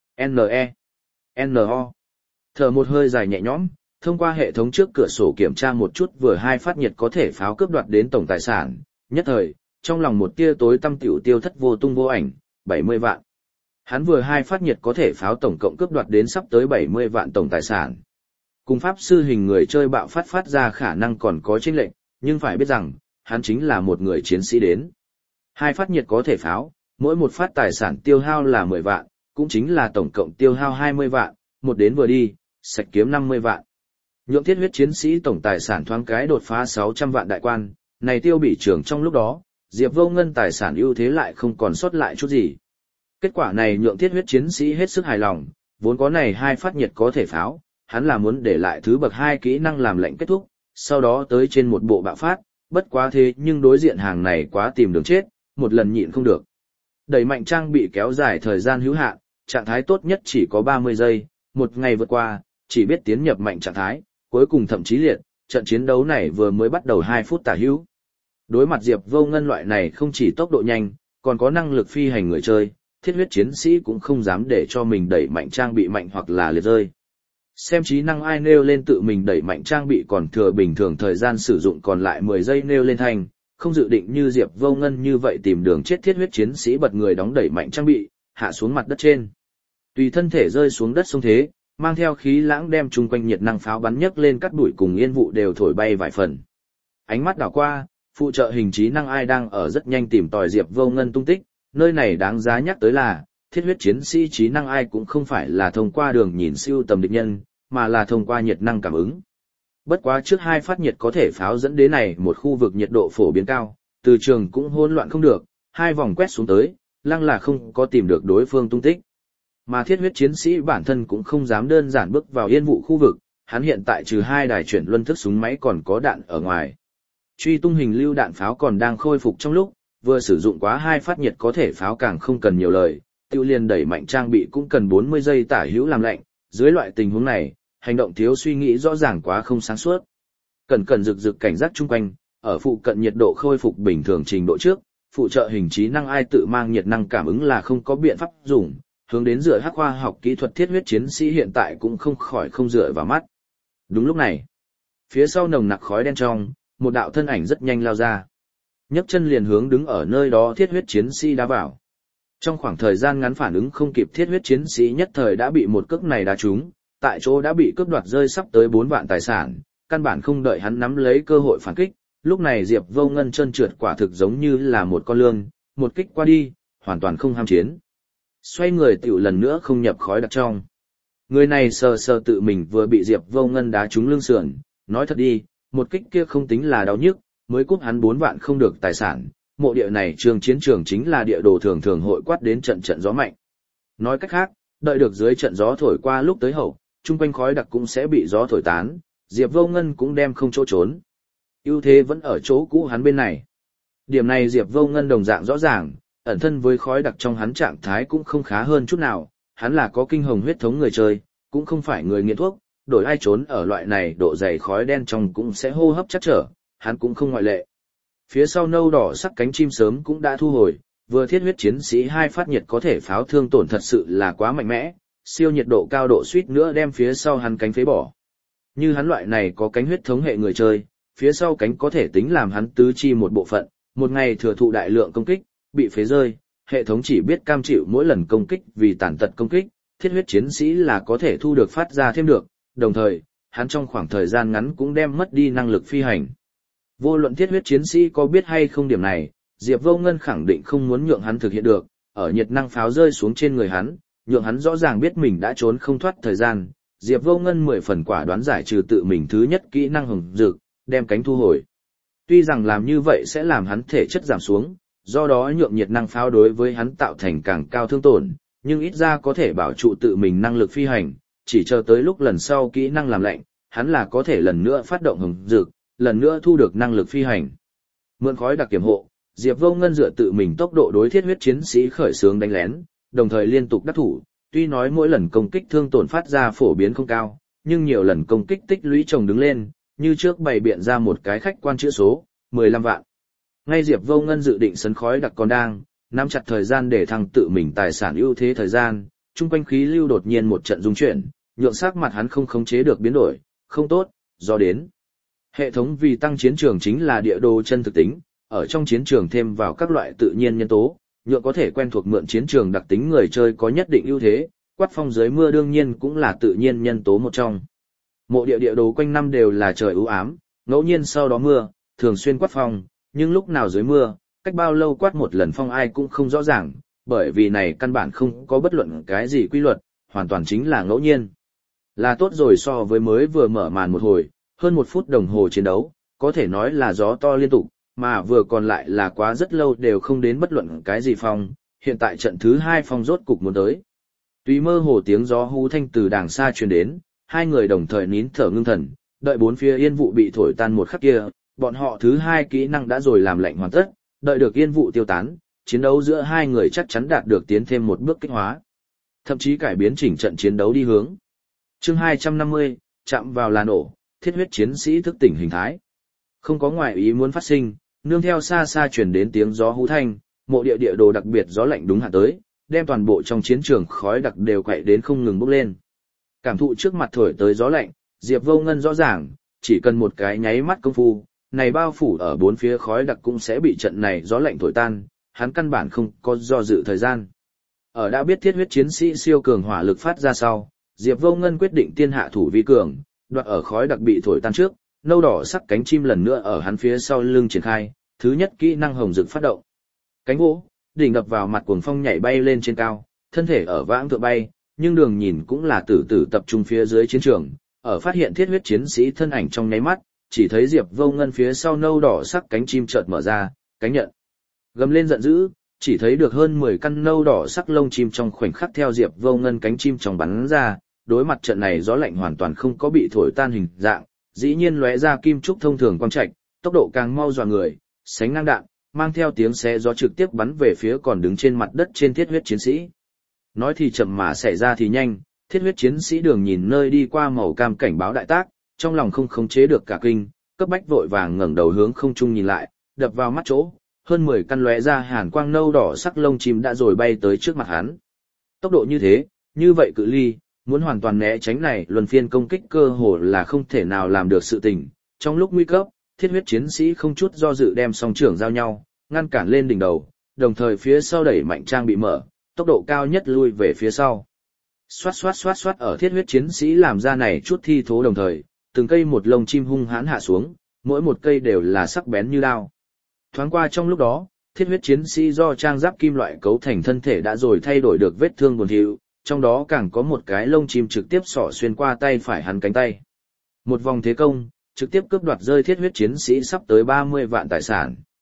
N.E. N.O. Thở một hơi dài nhẹ nhõm, thông qua hệ thống trước cửa sổ kiểm tra một chút vừa hai phát nhiệt có thể pháo cướp đoạt đến tổng tài sản, nhất thời, trong lòng một tia tối tăm tiểu tiêu thất vô tung vô ảnh, 70 vạn. Hắn vừa hai phát nhiệt có thể pháo tổng cộng cướp đoạt đến sắp tới 70 vạn tổng tài sản. Cùng pháp sư hình người chơi bạo phát ra khả năng còn có chênh lệch, nhưng phải biết rằng, hắn chính là một người chiến sĩ đến. Hai phát nhiệt có thể pháo, mỗi một phát tài sản tiêu hao là 10 vạn, cũng chính là tổng cộng tiêu hao 20 vạn, một đến vừa đi, sạch kiếm 50 vạn. Nhượng thiết huyết chiến sĩ tổng tài sản thoáng cái đột phá 600 vạn đại quan, này tiêu bị trưởng trong lúc đó, Diệp Vô Ngân tài sản ưu thế lại không còn sót lại chút gì. Kết quả này nhượng thiết huyết chiến sĩ hết sức hài lòng, vốn có này hai phát nhiệt có thể pháo, hắn là muốn để lại thứ bậc 2 kỹ năng làm lệnh kết thúc, sau đó tới trên một bộ bạo phát, bất quá thế nhưng đối diện hàng này quá tìm đường chết, một lần nhịn không được. Đẩy mạnh trang bị kéo dài thời gian hữu hạn, trạng thái tốt nhất chỉ có 30 giây, một ngày vượt qua, chỉ biết tiến nhập mạnh trạng thái, cuối cùng thậm chí liệt, trận chiến đấu này vừa mới bắt đầu 2 phút tả hữu. Đối mặt Diệp Vô Ngân loại này không chỉ tốc độ nhanh, còn có năng lực phi hành người chơi, thiết huyết chiến sĩ cũng không dám để cho mình đẩy mạnh trang bị mạnh hoặc là liệt rơi. Xem trí năng ai nêu lên tự mình đẩy mạnh trang bị còn thừa bình thường thời gian sử dụng còn lại 10 giây nêu lên thành, không dự định như Diệp Vô Ngân như vậy tìm đường chết thiết huyết chiến sĩ bật người đóng đẩy mạnh trang bị, hạ xuống mặt đất trên. Tùy thân thể rơi xuống đất sông thế, mang theo khí lãng đem chung quanh nhiệt năng pháo bắn nhấc lên cắt bụi cùng yên vụ đều thổi bay vài phần. Ánh mắt đảo qua, phụ trợ hình trí năng ai đang ở rất nhanh tìm tòi Diệp Vô Ngân tung tích, nơi này đáng giá nhắc tới là, thiết huyết chiến sĩ trí năng ai cũng không phải là thông qua đường nhìn siêu tầm địch nhân, mà là thông qua nhiệt năng cảm ứng. Bất quá trước hai phát nhiệt có thể pháo dẫn đến này một khu vực nhiệt độ phổ biến cao, từ trường cũng hỗn loạn không được, hai vòng quét xuống tới, lăng là không có tìm được đối phương tung tích. Mà thiết huyết chiến sĩ bản thân cũng không dám đơn giản bước vào yên vụ khu vực, hắn hiện tại trừ 2 đài chuyển luân thức súng máy còn có đạn ở ngoài. Truy tung hình lưu đạn pháo còn đang khôi phục trong lúc, vừa sử dụng quá 2 phát nhiệt có thể pháo càng không cần nhiều lời, tiêu liền đẩy mạnh trang bị cũng cần 40 giây tả hữu làm lạnh, dưới loại tình huống này, hành động thiếu suy nghĩ rõ ràng quá không sáng suốt. Cần rực rực cảnh giác chung quanh, ở phụ cận nhiệt độ khôi phục bình thường trình độ trước, phụ trợ hình trí năng ai tự mang nhiệt năng cảm ứng là không có biện pháp dùng, hướng đến dựa hắc khoa học kỹ thuật thiết huyết chiến sĩ hiện tại cũng không khỏi không dựa vào mắt. Đúng lúc này, phía sau nồng nặc khói đen trong, một đạo thân ảnh rất nhanh lao ra. Nhấc chân liền hướng đứng ở nơi đó thiết huyết chiến sĩ đá vào. Trong khoảng thời gian ngắn phản ứng không kịp thiết huyết chiến sĩ nhất thời đã bị một cước này đá trúng, tại chỗ đã bị cướp đoạt rơi sắp tới 4 vạn tài sản, căn bản không đợi hắn nắm lấy cơ hội phản kích, lúc này Diệp Vô Ngân chân trượt quả thực giống như là một con lươn, một kích qua đi, hoàn toàn không ham chiến. Xoay người tiểu lần nữa không nhập khói đặc trong. Người này sờ sờ tự mình vừa bị Diệp Vô Ngân đá trúng lưng sườn, nói thật đi, một kích kia không tính là đau nhức, mới cúp hắn 4 vạn không được tài sản, mộ địa này trường chiến trường chính là địa đồ thường thường hội quát đến trận trận gió mạnh. Nói cách khác, đợi được dưới trận gió thổi qua lúc tới hậu, chung quanh khói đặc cũng sẽ bị gió thổi tán, Diệp Vô Ngân cũng đem không chỗ trốn. Ưu thế vẫn ở chỗ cũ hắn bên này. Điểm này Diệp Vô Ngân đồng dạng rõ ràng, ẩn thân với khói đặc trong hắn trạng thái cũng không khá hơn chút nào, hắn là có kinh hồng huyết thống người chơi, cũng không phải người nghiện thuốc, đổi ai trốn ở loại này độ dày khói đen trong cũng sẽ hô hấp chắc trở, hắn cũng không ngoại lệ. Phía sau nâu đỏ sắc cánh chim sớm cũng đã thu hồi, vừa thiết huyết chiến sĩ 2 phát nhiệt có thể pháo thương tổn thật sự là quá mạnh mẽ, siêu nhiệt độ cao độ suýt nữa đem phía sau hắn cánh phế bỏ. Như hắn loại này có cánh huyết thống hệ người chơi, phía sau cánh có thể tính làm hắn tứ chi một bộ phận, một ngày thừa thụ đại lượng công kích, bị phế rơi, hệ thống chỉ biết cam chịu mỗi lần công kích vì tàn tật công kích, thiết huyết chiến sĩ là có thể thu được phát ra thêm được, đồng thời, hắn trong khoảng thời gian ngắn cũng đem mất đi năng lực phi hành. Vô luận thiết huyết chiến sĩ có biết hay không điểm này, Diệp Vô Ngân khẳng định không muốn nhượng hắn thực hiện được, ở nhiệt năng pháo rơi xuống trên người hắn, nhượng hắn rõ ràng biết mình đã trốn không thoát thời gian. Diệp Vô Ngân 10 phần quả đoán giải trừ tự mình thứ nhất kỹ năng hồng dược, đem cánh thu hồi. Tuy rằng làm như vậy sẽ làm hắn thể chất giảm xuống, do đó nhượng nhiệt năng pháo đối với hắn tạo thành càng cao thương tổn, nhưng ít ra có thể bảo trụ tự mình năng lực phi hành, chỉ chờ tới lúc lần sau kỹ năng làm lạnh, hắn là có thể lần nữa phát động hồng dược, lần nữa thu được năng lực phi hành. Mượn khói đặc kiểm hộ, Diệp Vô Ngân dựa tự mình tốc độ đối thiết huyết chiến sĩ khởi xướng đánh lén, đồng thời liên tục đắc thủ, tuy nói mỗi lần công kích thương tổn phát ra phổ biến không cao, nhưng nhiều lần công kích tích lũy chồng đứng lên, như trước bày biện ra một cái khách quan chữ số, 15 vạn. Ngay Diệp Vô Ngân dự định sấn khói đặc còn đang, nắm chặt thời gian để thăng tự mình tài sản ưu thế thời gian, trung quanh khí lưu đột nhiên một trận rung chuyển, nhượng sắc mặt hắn không khống chế được biến đổi, không tốt, do đến. Hệ thống vì tăng chiến trường chính là địa đồ chân thực tính, ở trong chiến trường thêm vào các loại tự nhiên nhân tố, nhượng có thể quen thuộc mượn chiến trường đặc tính người chơi có nhất định ưu thế, quát phong dưới mưa đương nhiên cũng là tự nhiên nhân tố một trong. Mộ địa đồ quanh năm đều là trời u ám, ngẫu nhiên sau đó mưa, thường xuyên quát phong, nhưng lúc nào dưới mưa, cách bao lâu quát một lần phong ai cũng không rõ ràng, bởi vì này căn bản không có bất luận cái gì quy luật, hoàn toàn chính là ngẫu nhiên. Là tốt rồi so với mới vừa mở màn một hồi, hơn 1 phút đồng hồ chiến đấu, có thể nói là gió to liên tục, mà vừa còn lại là quá rất lâu đều không đến bất luận cái gì phong, hiện tại trận thứ 2 phong rốt cục muốn tới. Tuy mơ hồ tiếng gió hú thanh từ đàng xa truyền đến, hai người đồng thời nín thở ngưng thần, đợi bốn phía yên vụ bị thổi tan một khắc kia, bọn họ thứ 2 kỹ năng đã rồi làm lạnh hoàn tất, đợi được yên vụ tiêu tán, chiến đấu giữa hai người chắc chắn đạt được tiến thêm một bước kích hóa, thậm chí cải biến chỉnh trận chiến đấu đi hướng. Chương 250, chạm vào là nổ, thiết huyết chiến sĩ thức tỉnh hình thái. Không có ngoại ý muốn phát sinh, nương theo xa xa truyền đến tiếng gió hú thanh, mộ địa đồ đặc biệt gió lạnh đúng hạn tới, đem toàn bộ trong chiến trường khói đặc đều quậy đến không ngừng bốc lên. Cảm thụ trước mặt thổi tới gió lạnh, Diệp Vô Ngân rõ ràng, chỉ cần một cái nháy mắt công phu, này bao phủ ở bốn phía khói đặc cũng sẽ bị trận này gió lạnh thổi tan, hắn căn bản không có do dự thời gian. Ở đã biết thiết huyết chiến sĩ siêu cường hỏa lực phát ra sau, Diệp Vô Ngân quyết định tiên hạ thủ vi cường, đoạt ở khói đặc bị thổi tan trước, nâu đỏ sắc cánh chim lần nữa ở hắn phía sau lưng triển khai, thứ nhất kỹ năng hồng dực phát động. Cánh vỗ, đỉnh đập vào mặt cuồng phong nhảy bay lên trên cao, thân thể ở vãng thượng bay, nhưng đường nhìn cũng là tử tử tập trung phía dưới chiến trường, ở phát hiện thiết huyết chiến sĩ thân ảnh trong nháy mắt, chỉ thấy Diệp Vô Ngân phía sau nâu đỏ sắc cánh chim chợt mở ra, cánh nhận. Gầm lên giận dữ, chỉ thấy được hơn 10 căn nâu đỏ sắc lông chim trong khoảnh khắc theo Diệp Vô Ngân cánh chim trong bắn ra, đối mặt trận này gió lạnh hoàn toàn không có bị thổi tan hình dạng, dĩ nhiên lóe ra kim trúc thông thường quang trạch, tốc độ càng mau dọa người, sánh ngang đạn, mang theo tiếng xé gió trực tiếp bắn về phía còn đứng trên mặt đất trên thiết huyết chiến sĩ. Nói thì chậm mà xảy ra thì nhanh, thiết huyết chiến sĩ đường nhìn nơi đi qua màu cam cảnh báo đại tác, trong lòng không khống chế được cả kinh, cấp bách vội vàng ngẩng đầu hướng không trung nhìn lại, đập vào mắt chỗ, hơn 10 căn lóe ra hàn quang nâu đỏ sắc lông chim đã rồi bay tới trước mặt hắn. Tốc độ như thế, như vậy cự ly, muốn hoàn toàn né tránh này luân phiên công kích cơ hồ là không thể nào làm được sự tình. Trong lúc nguy cấp, thiết huyết chiến sĩ không chút do dự đem song trưởng giao nhau, ngăn cản lên đỉnh đầu, đồng thời phía sau đẩy mạnh trang bị mở, tốc độ cao nhất lui về phía sau. Xoát xoát xoát xoát ở thiết huyết chiến sĩ làm ra này chút thi thố đồng thời, từng cây một lông chim hung hãn hạ xuống, mỗi một cây đều là sắc bén như đao. Thoáng qua trong lúc đó, thiết huyết chiến sĩ do trang giáp kim loại cấu thành thân thể đã rồi thay đổi được vết thương buồn thiu, trong đó càng có một cái lông chim trực tiếp xỏ xuyên qua tay phải hắn cánh tay. Một vòng thế công, trực tiếp cướp đoạt rơi thiết huyết chiến sĩ sắp tới 30 vạn tài sản.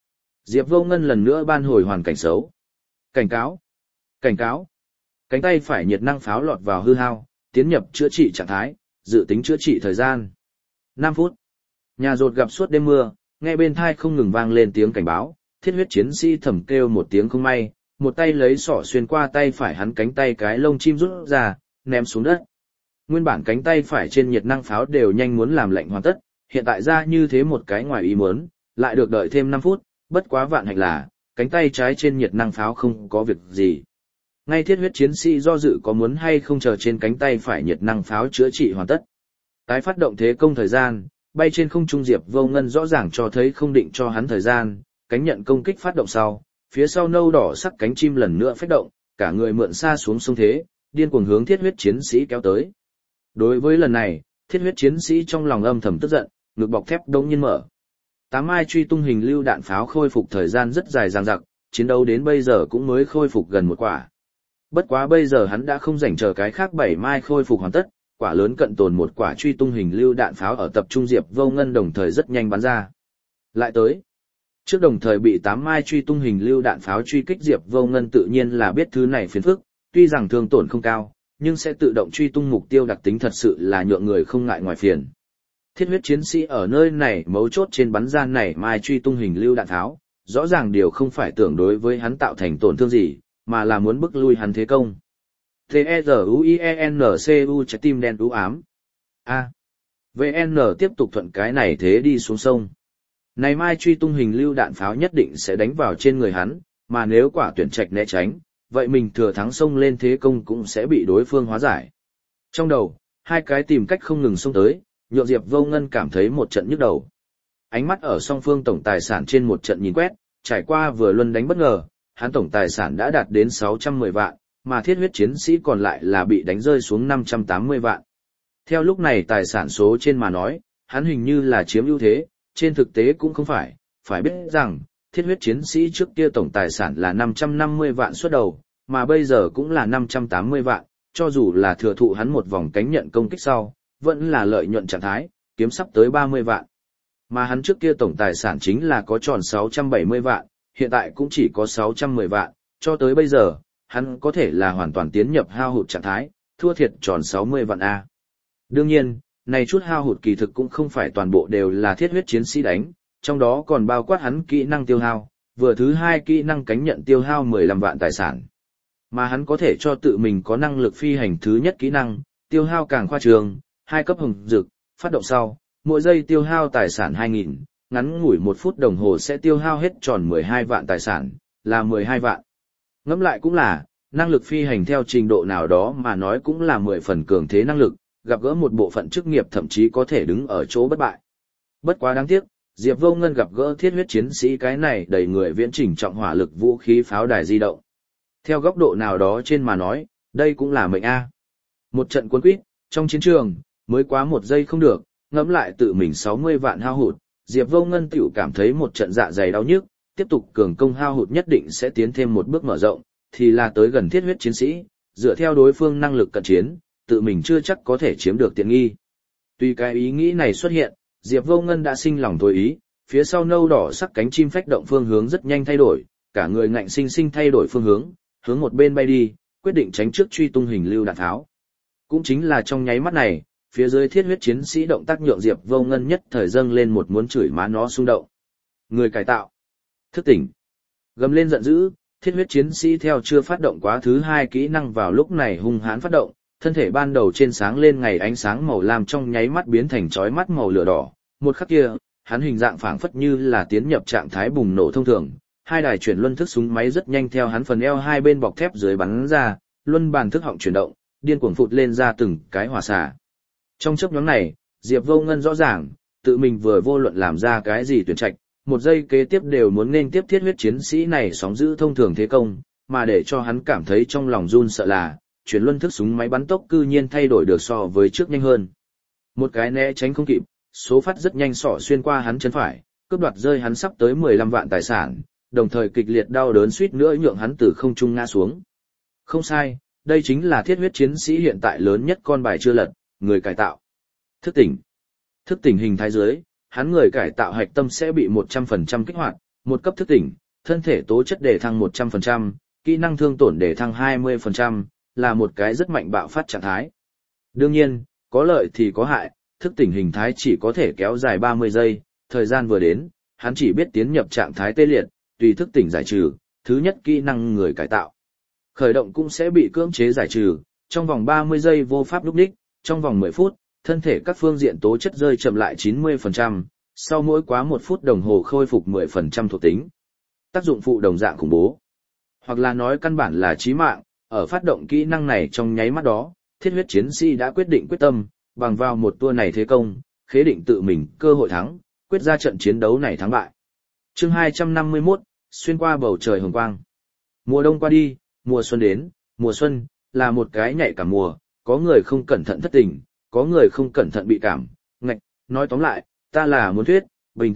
Diệp Vô Ngân lần nữa ban hồi hoàn cảnh xấu. Cảnh cáo! Cảnh cáo! Cánh tay phải nhiệt năng pháo lọt vào hư hao, tiến nhập chữa trị trạng thái, dự tính chữa trị thời gian 5 phút. Nhà rột gặp suốt đêm mưa, nghe bên thai không ngừng vang lên tiếng cảnh báo, thiết huyết chiến sĩ thầm kêu một tiếng không may, một tay lấy sọ xuyên qua tay phải hắn cánh tay cái lông chim rút ra, ném xuống đất. Nguyên bản cánh tay phải trên nhiệt năng pháo đều nhanh muốn làm lạnh hoàn tất, hiện tại ra như thế một cái ngoài ý muốn, lại được đợi thêm 5 phút, bất quá vạn hạnh là, cánh tay trái trên nhiệt năng pháo không có việc gì. Ngay thiết huyết chiến sĩ do dự có muốn hay không chờ trên cánh tay phải nhiệt năng pháo chữa trị hoàn tất. Tái phát động thế công thời gian, bay trên không trung Diệp Vô Ngân rõ ràng cho thấy không định cho hắn thời gian, cánh nhận công kích phát động sau, phía sau nâu đỏ sắc cánh chim lần nữa phách động, cả người mượn xa xuống sông thế, điên cuồng hướng thiết huyết chiến sĩ kéo tới. Đối với lần này, thiết huyết chiến sĩ trong lòng âm thầm tức giận, ngực bọc thép đống nhiên mở. 8 mai truy tung hình lưu đạn pháo khôi phục thời gian rất dài dằng dặc, chiến đấu đến bây giờ cũng mới khôi phục gần một quả. Bất quá bây giờ hắn đã không rảnh chờ cái khác 7 mai khôi phục hoàn tất, quả lớn cận tồn một quả truy tung hình lưu đạn pháo ở tập trung Diệp Vô Ngân đồng thời rất nhanh bắn ra. Lại tới. Trước đồng thời bị 8 mai truy tung hình lưu đạn pháo truy kích Diệp Vô Ngân tự nhiên là biết thứ này phiền phức, tuy rằng thương tổn không cao, nhưng sẽ tự động truy tung mục tiêu đặc tính thật sự là nhượng người không ngại ngoài phiền. Thiết huyết chiến sĩ ở nơi này mấu chốt trên bắn ra này mai truy tung hình lưu đạn pháo, rõ ràng điều không phải tưởng đối với hắn tạo thành tổn thương gì, mà là muốn bức lui hắn thế công. T-E-Z-U-I-E-N-C-U trái tim đen u ám. A. VN tiếp tục thuận cái này thế đi xuống sông. Này mai truy tung hình lưu đạn pháo nhất định sẽ đánh vào trên người hắn, mà nếu quả tuyển trạch né tránh, vậy mình thừa thắng xông lên thế công cũng sẽ bị đối phương hóa giải. Trong đầu, hai cái tìm cách không ngừng xông tới, nhượng Diệp Vô Ngân cảm thấy một trận nhức đầu. Ánh mắt ở song phương tổng tài sản trên một trận nhìn quét, trải qua vừa luân đánh bất ngờ, hắn tổng tài sản đã đạt đến 610 vạn, mà thiết huyết chiến sĩ còn lại là bị đánh rơi xuống 580 vạn. Theo lúc này tài sản số trên mà nói, hắn hình như là chiếm ưu thế, trên thực tế cũng không phải biết rằng, thiết huyết chiến sĩ trước kia tổng tài sản là 550 vạn xuất đầu, mà bây giờ cũng là 580 vạn, cho dù là thừa thụ hắn một vòng cánh nhận công kích sau, vẫn là lợi nhuận trạng thái, kiếm sắp tới 30 vạn. Mà hắn trước kia tổng tài sản chính là có tròn 670 vạn, hiện tại cũng chỉ có 610 vạn, cho tới bây giờ, hắn có thể là hoàn toàn tiến nhập hao hụt trạng thái, thua thiệt tròn 60 vạn A. Đương nhiên, này chút hao hụt kỳ thực cũng không phải toàn bộ đều là thiết huyết chiến sĩ đánh, trong đó còn bao quát hắn kỹ năng tiêu hao, vừa thứ hai kỹ năng cánh nhận tiêu hao 15 vạn tài sản. Mà hắn có thể cho tự mình có năng lực phi hành thứ nhất kỹ năng, tiêu hao càng khoa trường, 2 cấp hồng dực, phát động sau, mỗi giây tiêu hao tài sản 2.000, ngắn ngủi 1 phút đồng hồ sẽ tiêu hao hết tròn 12 vạn tài sản, là 12 vạn. Ngẫm lại cũng là, năng lực phi hành theo trình độ nào đó mà nói cũng là 10 phần cường thế năng lực, gặp gỡ một bộ phận chức nghiệp thậm chí có thể đứng ở chỗ bất bại. Bất quá đáng tiếc, Diệp Vô Ngân gặp gỡ thiết huyết chiến sĩ cái này đầy người viễn trình trọng hỏa lực vũ khí pháo đài di động. Theo góc độ nào đó trên mà nói, đây cũng là mệnh A. Một trận cuốn quýt, trong chiến trường, mới quá 1 giây không được, ngẫm lại tự mình 60 vạn hao hụt, Diệp Vô Ngân tiểu cảm thấy một trận dạ dày đau nhức, tiếp tục cường công hao hụt nhất định sẽ tiến thêm một bước mở rộng, thì là tới gần thiết huyết chiến sĩ, dựa theo đối phương năng lực cận chiến, tự mình chưa chắc có thể chiếm được tiện nghi. Tuy cái ý nghĩ này xuất hiện, Diệp Vô Ngân đã sinh lòng thôi ý, phía sau nâu đỏ sắc cánh chim phách động phương hướng rất nhanh thay đổi, cả người ngạnh sinh sinh thay đổi phương hướng một bên bay đi, quyết định tránh trước truy tung hình lưu đạn tháo. Cũng chính là trong nháy mắt này, phía dưới thiết huyết chiến sĩ động tác nhượng Diệp Vô Ngân nhất thời dâng lên một muốn chửi má nó xung động. Người cải tạo. Thức tỉnh. Gầm lên giận dữ, thiết huyết chiến sĩ theo chưa phát động quá thứ hai kỹ năng vào lúc này hung hãn phát động, thân thể ban đầu trên sáng lên ngày ánh sáng màu lam trong nháy mắt biến thành chói mắt màu lửa đỏ, một khắc kia, hắn hình dạng phảng phất như là tiến nhập trạng thái bùng nổ thông thường, hai đài chuyển luân thức súng máy rất nhanh theo hắn phần eo hai bên bọc thép dưới bắn ra, luân bàn thức họng chuyển động, điên cuồng phụt lên ra từng cái hỏa xạ. Trong chốc ngắn này, Diệp Vô Ngân rõ ràng, tự mình vừa vô luận làm ra cái gì tuyển trạch, một giây kế tiếp đều muốn nên tiếp thiết huyết chiến sĩ này sóng giữ thông thường thế công, mà để cho hắn cảm thấy trong lòng run sợ là, chuyển luân thức súng máy bắn tốc cư nhiên thay đổi được so với trước nhanh hơn. Một cái né tránh không kịp, số phát rất nhanh xỏ xuyên qua hắn chân phải, cướp đoạt rơi hắn sắp tới 15 vạn tài sản, đồng thời kịch liệt đau đớn suýt nữa nhượng hắn từ không trung ngã xuống. Không sai, đây chính là thiết huyết chiến sĩ hiện tại lớn nhất con bài chưa lật, người cải tạo. Thức tỉnh. Thức tỉnh hình thái dưới, hắn người cải tạo hạch tâm sẽ bị 100% kích hoạt, Một cấp thức tỉnh, thân thể tố chất đề thăng 100%, kỹ năng thương tổn đề thăng 20%, là một cái rất mạnh bạo phát trạng thái. Đương nhiên, có lợi thì có hại, thức tỉnh hình thái chỉ có thể kéo dài 30 giây, thời gian vừa đến, hắn chỉ biết tiến nhập trạng thái tê liệt, tùy thức tỉnh giải trừ, thứ nhất kỹ năng người cải tạo. Khởi động cũng sẽ bị cưỡng chế giải trừ, trong vòng 30 giây vô pháp lúc đích, trong vòng 10 phút, thân thể các phương diện tố chất rơi chậm lại 90%, sau mỗi quá 1 phút đồng hồ khôi phục 10% thuộc tính. Tác dụng phụ đồng dạng khủng bố. Hoặc là nói căn bản là chí mạng, ở phát động kỹ năng này trong nháy mắt đó, thiết huyết chiến sĩ đã quyết định quyết tâm, bằng vào một tour này thế công, khế định tự mình cơ hội thắng, quyết ra trận chiến đấu này thắng bại. Chương 251, xuyên qua bầu trời hồng quang. Mùa đông qua đi, mùa xuân đến, mùa xuân là một cái nhạy cảm mùa, có người không cẩn thận thất tình, có người không cẩn thận bị cảm, ngạch, nói tóm lại, ta là muốn thuyết,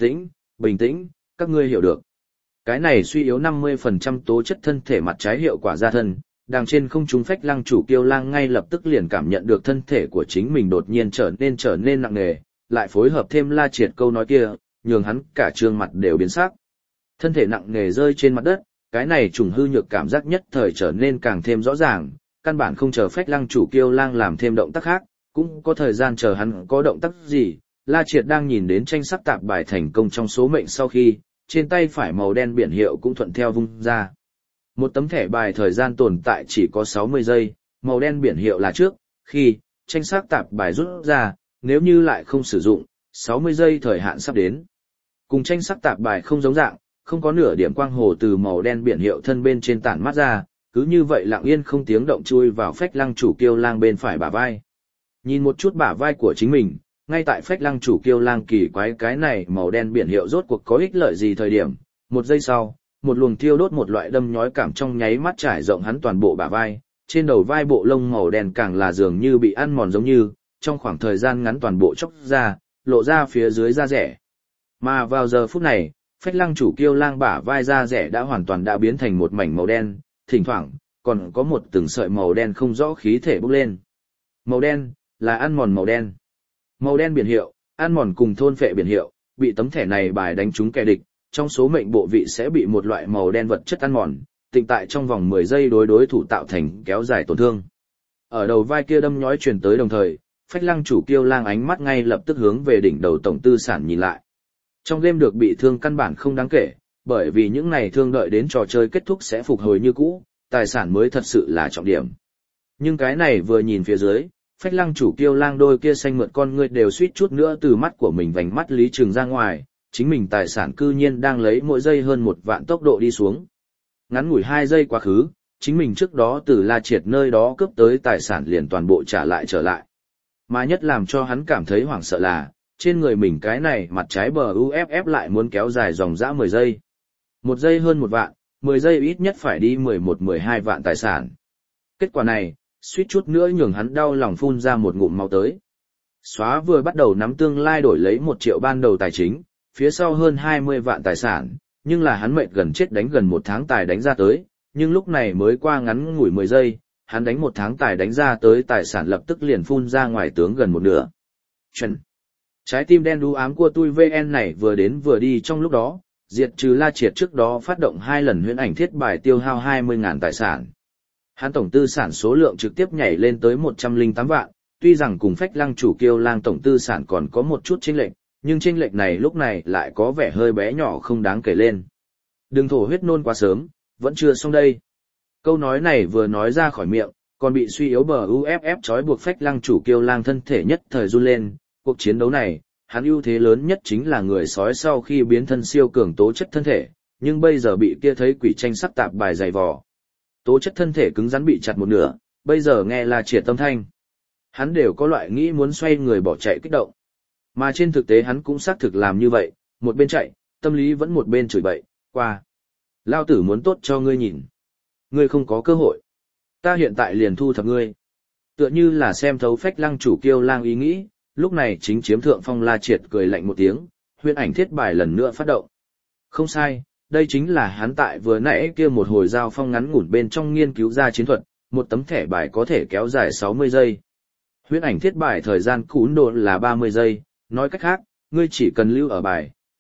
bình tĩnh, các ngươi hiểu được. Cái này suy yếu 50% tố chất thân thể mặt trái hiệu quả ra thân, đằng trên không trung Phách Lăng chủ Kiêu Lang ngay lập tức liền cảm nhận được thân thể của chính mình đột nhiên trở nên nặng nề, lại phối hợp thêm La Triệt câu nói kia, nhường hắn cả trương mặt đều biến sắc. Thân thể nặng nề rơi trên mặt đất, cái này trùng hư nhược cảm giác nhất thời trở nên càng thêm rõ ràng, căn bản không chờ Phách Lăng chủ Kiêu Lang làm thêm động tác khác, cũng có thời gian chờ hắn có động tác gì. La Triệt đang nhìn đến tranh sắc tạp bài thành công trong số mệnh sau khi, trên tay phải màu đen biển hiệu cũng thuận theo vung ra. Một tấm thẻ bài thời gian tồn tại chỉ có 60 giây, màu đen biển hiệu là trước, khi, tranh sắc tạp bài rút ra, nếu như lại không sử dụng, 60 giây thời hạn sắp đến. Cùng tranh sắc tạp bài không giống dạng, không có nửa điểm quang hồ từ màu đen biển hiệu thân bên trên tản mắt ra, cứ như vậy lặng yên không tiếng động chui vào Phách Lăng chủ Kiêu Lang bên phải bả vai. Nhìn một chút bả vai của chính mình, ngay tại Phách Lăng chủ Kiêu Lang kỳ quái cái này màu đen biển hiệu rốt cuộc có ích lợi gì thời điểm, một giây sau, một luồng thiêu đốt một loại đâm nhói cảm trong nháy mắt trải rộng hắn toàn bộ bả vai, trên đầu vai bộ lông màu đen càng là dường như bị ăn mòn giống như, trong khoảng thời gian ngắn toàn bộ chóc ra, lộ ra phía dưới da rẻ. Mà vào giờ phút này, Phách Lăng chủ Kiêu Lang bả vai da rẻ đã hoàn toàn đã biến thành một mảnh màu đen, thỉnh thoảng còn có một từng sợi màu đen không rõ khí thể bốc lên. Màu đen là ăn mòn màu đen. Màu đen biển hiệu, ăn mòn cùng thôn phệ biển hiệu, bị tấm thẻ này bài đánh trúng kẻ địch, trong số mệnh bộ vị sẽ bị một loại màu đen vật chất ăn mòn, tịnh tại trong vòng 10 giây đối thủ tạo thành kéo dài tổn thương. Ở đầu vai kia đâm nhói truyền tới đồng thời, Phách Lăng chủ Kiêu Lang ánh mắt ngay lập tức hướng về đỉnh đầu tổng tư sản nhìn lại. Trong game được bị thương căn bản không đáng kể, bởi vì những này thương đợi đến trò chơi kết thúc sẽ phục hồi như cũ, tài sản mới thật sự là trọng điểm. Nhưng cái này vừa nhìn phía dưới, Phách Lăng chủ Kiêu Lang đôi kia xanh mượt con ngươi đều suýt chút nữa từ mắt của mình vành mắt lý trừng ra ngoài, chính mình tài sản cư nhiên đang lấy mỗi giây hơn 1 vạn tốc độ đi xuống. Ngắn ngủi 2 giây quá khứ, chính mình trước đó từ La Triệt nơi đó cướp tới tài sản liền toàn bộ trả lại. Mà nhất làm cho hắn cảm thấy hoảng sợ là, trên người mình cái này mặt trái bờ UFF lại muốn kéo dài dòng dã 10 giây. 1 giây hơn 1 vạn, 10 giây ít nhất phải đi 11-12 vạn tài sản. Kết quả này, suýt chút nữa nhường hắn đau lòng phun ra một ngụm máu tới. Xóa vừa bắt đầu nắm tương lai đổi lấy 1 triệu ban đầu tài chính, phía sau hơn 20 vạn tài sản, nhưng là hắn mệt gần chết đánh gần 1 tháng tài đánh ra tới, nhưng lúc này mới qua ngắn ngủi 10 giây, hắn đánh 1 tháng tài đánh ra tới tài sản lập tức liền phun ra ngoài tướng gần một nửa. Chuẩn. Trái tim đen đú ám của tôi VN này vừa đến vừa đi trong lúc đó, diệt trừ La Triệt trước đó phát động 2 lần huyễn ảnh thiết bài tiêu hao 20.000 tài sản. Hắn tổng tư sản số lượng trực tiếp nhảy lên tới 108 vạn, tuy rằng cùng Phách Lăng chủ Kiêu Lang tổng tư sản còn có một chút chênh lệch, nhưng chênh lệch này lúc này lại có vẻ hơi bé nhỏ không đáng kể lên. Đừng thổ huyết nôn quá sớm, vẫn chưa xong đây. Câu nói này vừa nói ra khỏi miệng, còn bị suy yếu bờ UFF trói buộc Phách Lăng chủ Kiêu Lang thân thể nhất thời run lên. Cuộc chiến đấu này, hắn ưu thế lớn nhất chính là người sói sau khi biến thân siêu cường tố chất thân thể, nhưng bây giờ bị kia thấy quỷ tranh sắc tạp bài dày vò. Tố chất thân thể cứng rắn bị chặt một nửa, bây giờ nghe La Triệt tâm thanh. Hắn đều có loại nghĩ muốn xoay người bỏ chạy kích động. Mà trên thực tế hắn cũng xác thực làm như vậy, một bên chạy, tâm lý vẫn một bên chửi bậy, qua. Lao tử muốn tốt cho ngươi nhìn. Ngươi không có cơ hội. Ta hiện tại liền thu thập ngươi. Tựa như là xem thấu Phách Lăng chủ Kiêu Lang ý nghĩ, lúc này chính chiếm thượng phong La Triệt cười lạnh một tiếng, huyễn ảnh thiết bài lần nữa phát động. Không sai, đây chính là hắn tại vừa nãy kia một hồi giao phong ngắn ngủn bên trong nghiên cứu ra chiến thuật, một tấm thẻ bài có thể kéo dài 60 giây. Huyễn ảnh thiết bài thời gian cún độ là 30 giây, nói cách khác, ngươi chỉ cần lưu ở bài,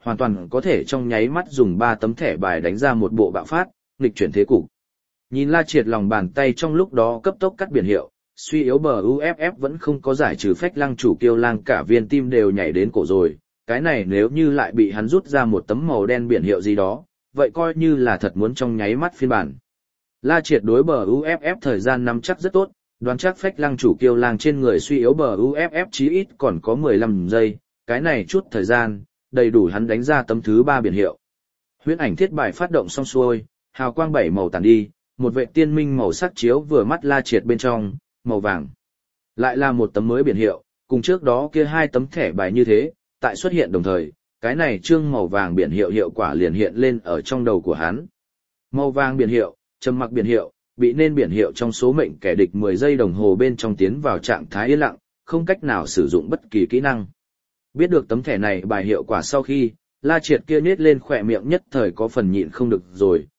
hoàn toàn có thể trong nháy mắt dùng 3 tấm thẻ bài đánh ra một bộ bạo phát, nghịch chuyển thế cục. Nhìn La Triệt lòng bàn tay trong lúc đó cấp tốc cắt biển hiệu, suy yếu bờ UFF vẫn không có giải trừ Phách Lăng Chủ Kiêu Lang, cả viên tim đều nhảy đến cổ rồi, cái này nếu như lại bị hắn rút ra một tấm màu đen biển hiệu gì đó, vậy coi như là thật muốn trong nháy mắt phiên bản. La Triệt đối bờ UFF thời gian nắm chắc rất tốt, đoán chắc Phách Lăng Chủ Kiêu Lang trên người suy yếu bờ UFF chí ít còn có 15 giây, cái này chút thời gian, đầy đủ hắn đánh ra tấm thứ 3 biển hiệu. Huyễn ảnh thiết bài phát động xong xuôi, hào quang 7 màu tàn đi, một vệ tiên minh màu sắc chiếu vừa mắt La Triệt bên trong, màu vàng. Lại là một tấm mới biển hiệu, cùng trước đó kia 2 tấm thẻ bài như thế, tại xuất hiện đồng thời, cái này trương màu vàng biển hiệu hiệu quả liền hiện lên ở trong đầu của hắn. Màu vàng biển hiệu, trầm mặc biển hiệu, bị nên biển hiệu trong số mệnh kẻ địch 10 giây đồng hồ bên trong tiến vào trạng thái yên lặng, không cách nào sử dụng bất kỳ kỹ năng. Biết được tấm thẻ này bài hiệu quả sau khi, La Triệt kia nết lên khỏe miệng nhất thời có phần nhịn không được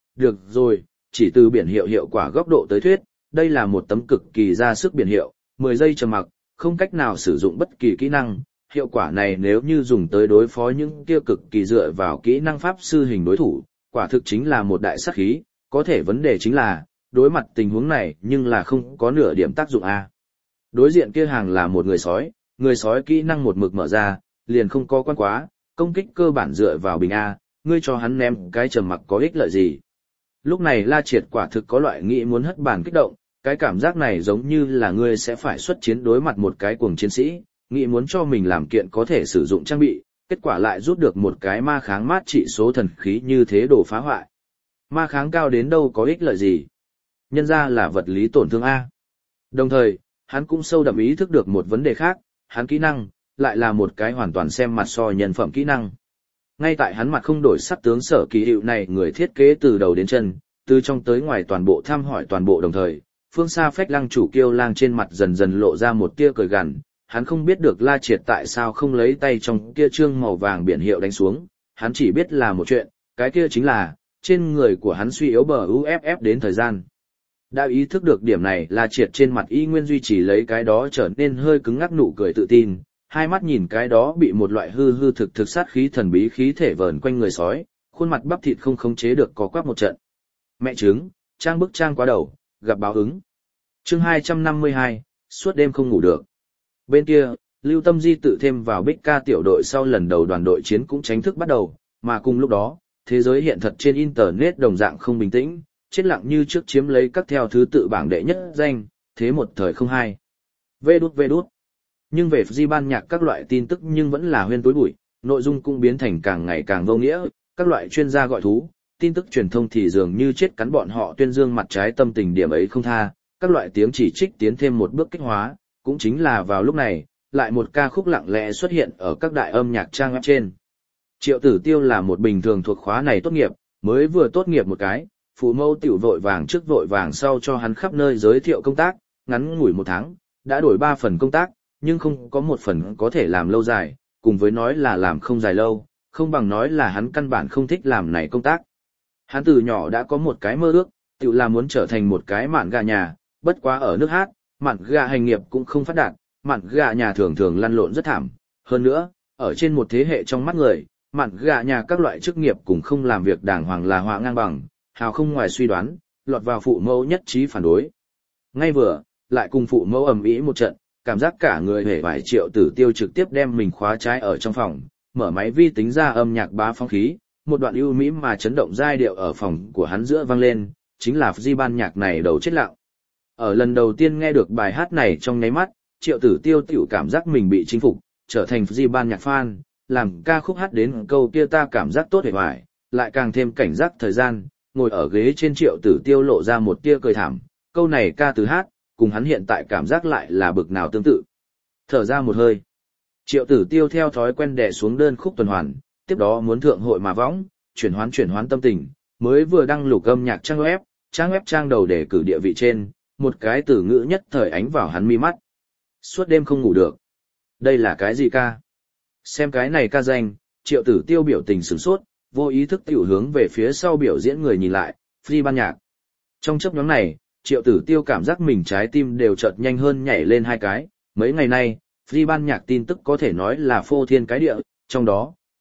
rồi, chỉ từ biển hiệu hiệu quả góc độ tới thuyết, đây là một tấm cực kỳ ra sức biển hiệu, 10 giây trầm mặc, không cách nào sử dụng bất kỳ kỹ năng, hiệu quả này nếu như dùng tới đối phó những kia cực kỳ dựa vào kỹ năng pháp sư hình đối thủ, quả thực chính là một đại sát khí, có thể vấn đề chính là, đối mặt tình huống này nhưng là không có nửa điểm tác dụng a. Đối diện kia hàng là một người sói kỹ năng một mực mở ra, liền không có quan quá, công kích cơ bản dựa vào bình A, ngươi cho hắn ném cái trầm mặc có ích lợi gì. Lúc này La Triệt quả thực có loại nghĩ muốn hất bàn kích động, cái cảm giác này giống như là ngươi sẽ phải xuất chiến đối mặt một cái cuồng chiến sĩ, nghĩ muốn cho mình làm kiện có thể sử dụng trang bị, kết quả lại rút được một cái ma kháng mát trị số thần khí như thế đồ phá hoại. Ma kháng cao đến đâu có ích lợi gì. Nhân ra là vật lý tổn thương A. Đồng thời, hắn cũng sâu đậm ý thức được một vấn đề khác, hắn kỹ năng, lại là một cái hoàn toàn xem mặt so nhân phẩm kỹ năng. Ngay tại hắn mặt không đổi sắc tướng Sở Kỳ Hiệu này người thiết kế từ đầu đến chân, từ trong tới ngoài toàn bộ thăm hỏi toàn bộ đồng thời, phương xa Phách Lăng Chủ Kiêu Lang trên mặt dần dần lộ ra một tia cười gằn, hắn không biết được La Triệt tại sao không lấy tay trong kia trương màu vàng biển hiệu đánh xuống, hắn chỉ biết là một chuyện, cái kia chính là, trên người của hắn suy yếu bờ UFF đến thời gian. Đã ý thức được điểm này, La Triệt trên mặt y nguyên duy trì lấy cái đó trở nên hơi cứng ngắc nụ cười tự tin, hai mắt nhìn cái đó bị một loại hư thực sát khí thần bí khí thể vờn quanh người sói, khuôn mặt bắp thịt không khống chế được có quắc một trận. Mẹ trứng, trang bức trang quá đầu, gặp báo ứng. Chương 252, suốt đêm không ngủ được. Bên kia, Lưu Tâm Di tự thêm vào Bích Ca tiểu đội sau lần đầu đoàn đội chiến cũng chính thức bắt đầu, mà cùng lúc đó, thế giới hiện thật trên internet đồng dạng không bình tĩnh, chết lặng như trước chiếm lấy các theo thứ tự bảng đệ nhất danh, thế một thời không hai. Vê đút. Nhưng về di ban nhạc các loại tin tức nhưng vẫn là huyên tối bụi, nội dung cũng biến thành càng ngày càng vô nghĩa, các loại chuyên gia gọi thú, tin tức truyền thông thì dường như chết cắn bọn họ tuyên dương mặt trái tâm tình điểm ấy không tha, các loại tiếng chỉ trích tiến thêm một bước kích hóa, cũng chính là vào lúc này, lại một ca khúc lặng lẽ xuất hiện ở các đại âm nhạc trang web trên. Triệu Tử Tiêu là một bình thường thuộc khóa này tốt nghiệp, mới vừa tốt nghiệp một cái, phụ mẫu tiểu vội vàng trước vội vàng sau cho hắn khắp nơi giới thiệu công tác, ngắn ngủi 1 tháng, đã đổi 3 phần công tác, nhưng không có một phần có thể làm lâu dài, cùng với nói là làm không dài lâu, không bằng nói là hắn căn bản không thích làm này công tác. Hắn từ nhỏ đã có một cái mơ ước, tiểu là muốn trở thành một cái mạn gà nhà, bất quá ở nước hát, mạn gà hành nghiệp cũng không phát đạt, mạn gà nhà thường thường lăn lộn rất thảm. Hơn nữa, ở trên một thế hệ trong mắt người, mạn gà nhà các loại chức nghiệp cũng không làm việc đàng hoàng là họa ngang bằng, hào không ngoài suy đoán, lọt vào phụ mẫu nhất trí phản đối. Ngay vừa, lại cùng phụ mẫu ầm ĩ một trận, cảm giác cả người hề vài Triệu Tử Tiêu trực tiếp đem mình khóa trái ở trong phòng, mở máy vi tính ra âm nhạc bá phong khí, một đoạn ưu mỹ mà chấn động giai điệu ở phòng của hắn giữa vang lên, chính là di ban nhạc này đầu chết lặng. Ở lần đầu tiên nghe được bài hát này trong nháy mắt, Triệu Tử Tiêu tiểu cảm giác mình bị chinh phục, trở thành di ban nhạc fan, làm ca khúc hát đến câu kia ta cảm giác tốt hề hoài, lại càng thêm cảnh giác thời gian, ngồi ở ghế trên Triệu Tử Tiêu lộ ra một tia cười thảm, câu này ca từ hát, cùng hắn hiện tại cảm giác lại là bực nào tương tự. Thở ra một hơi, Triệu Tử Tiêu theo thói quen đè xuống đơn khúc tuần hoàn, tiếp đó muốn thượng hội mà võng, chuyển hoán tâm tình, mới vừa đăng lục âm nhạc trang web trang đầu để cử địa vị trên, một cái từ ngữ nhất thời ánh vào hắn mi mắt. Suốt đêm không ngủ được. Đây là cái gì ca? Xem cái này ca danh, Triệu Tử Tiêu biểu tình sửng sốt, vô ý thức tiểu hướng về phía sau biểu diễn người nhìn lại, Phi ban nhạc. Trong chớp nhoáng này, Triệu Tử Tiêu cảm giác mình trái tim đều chợt nhanh hơn nhảy lên 2 cái, mấy ngày nay, Phi ban nhạc tin tức có thể nói là phô thiên cái địa, trong đó,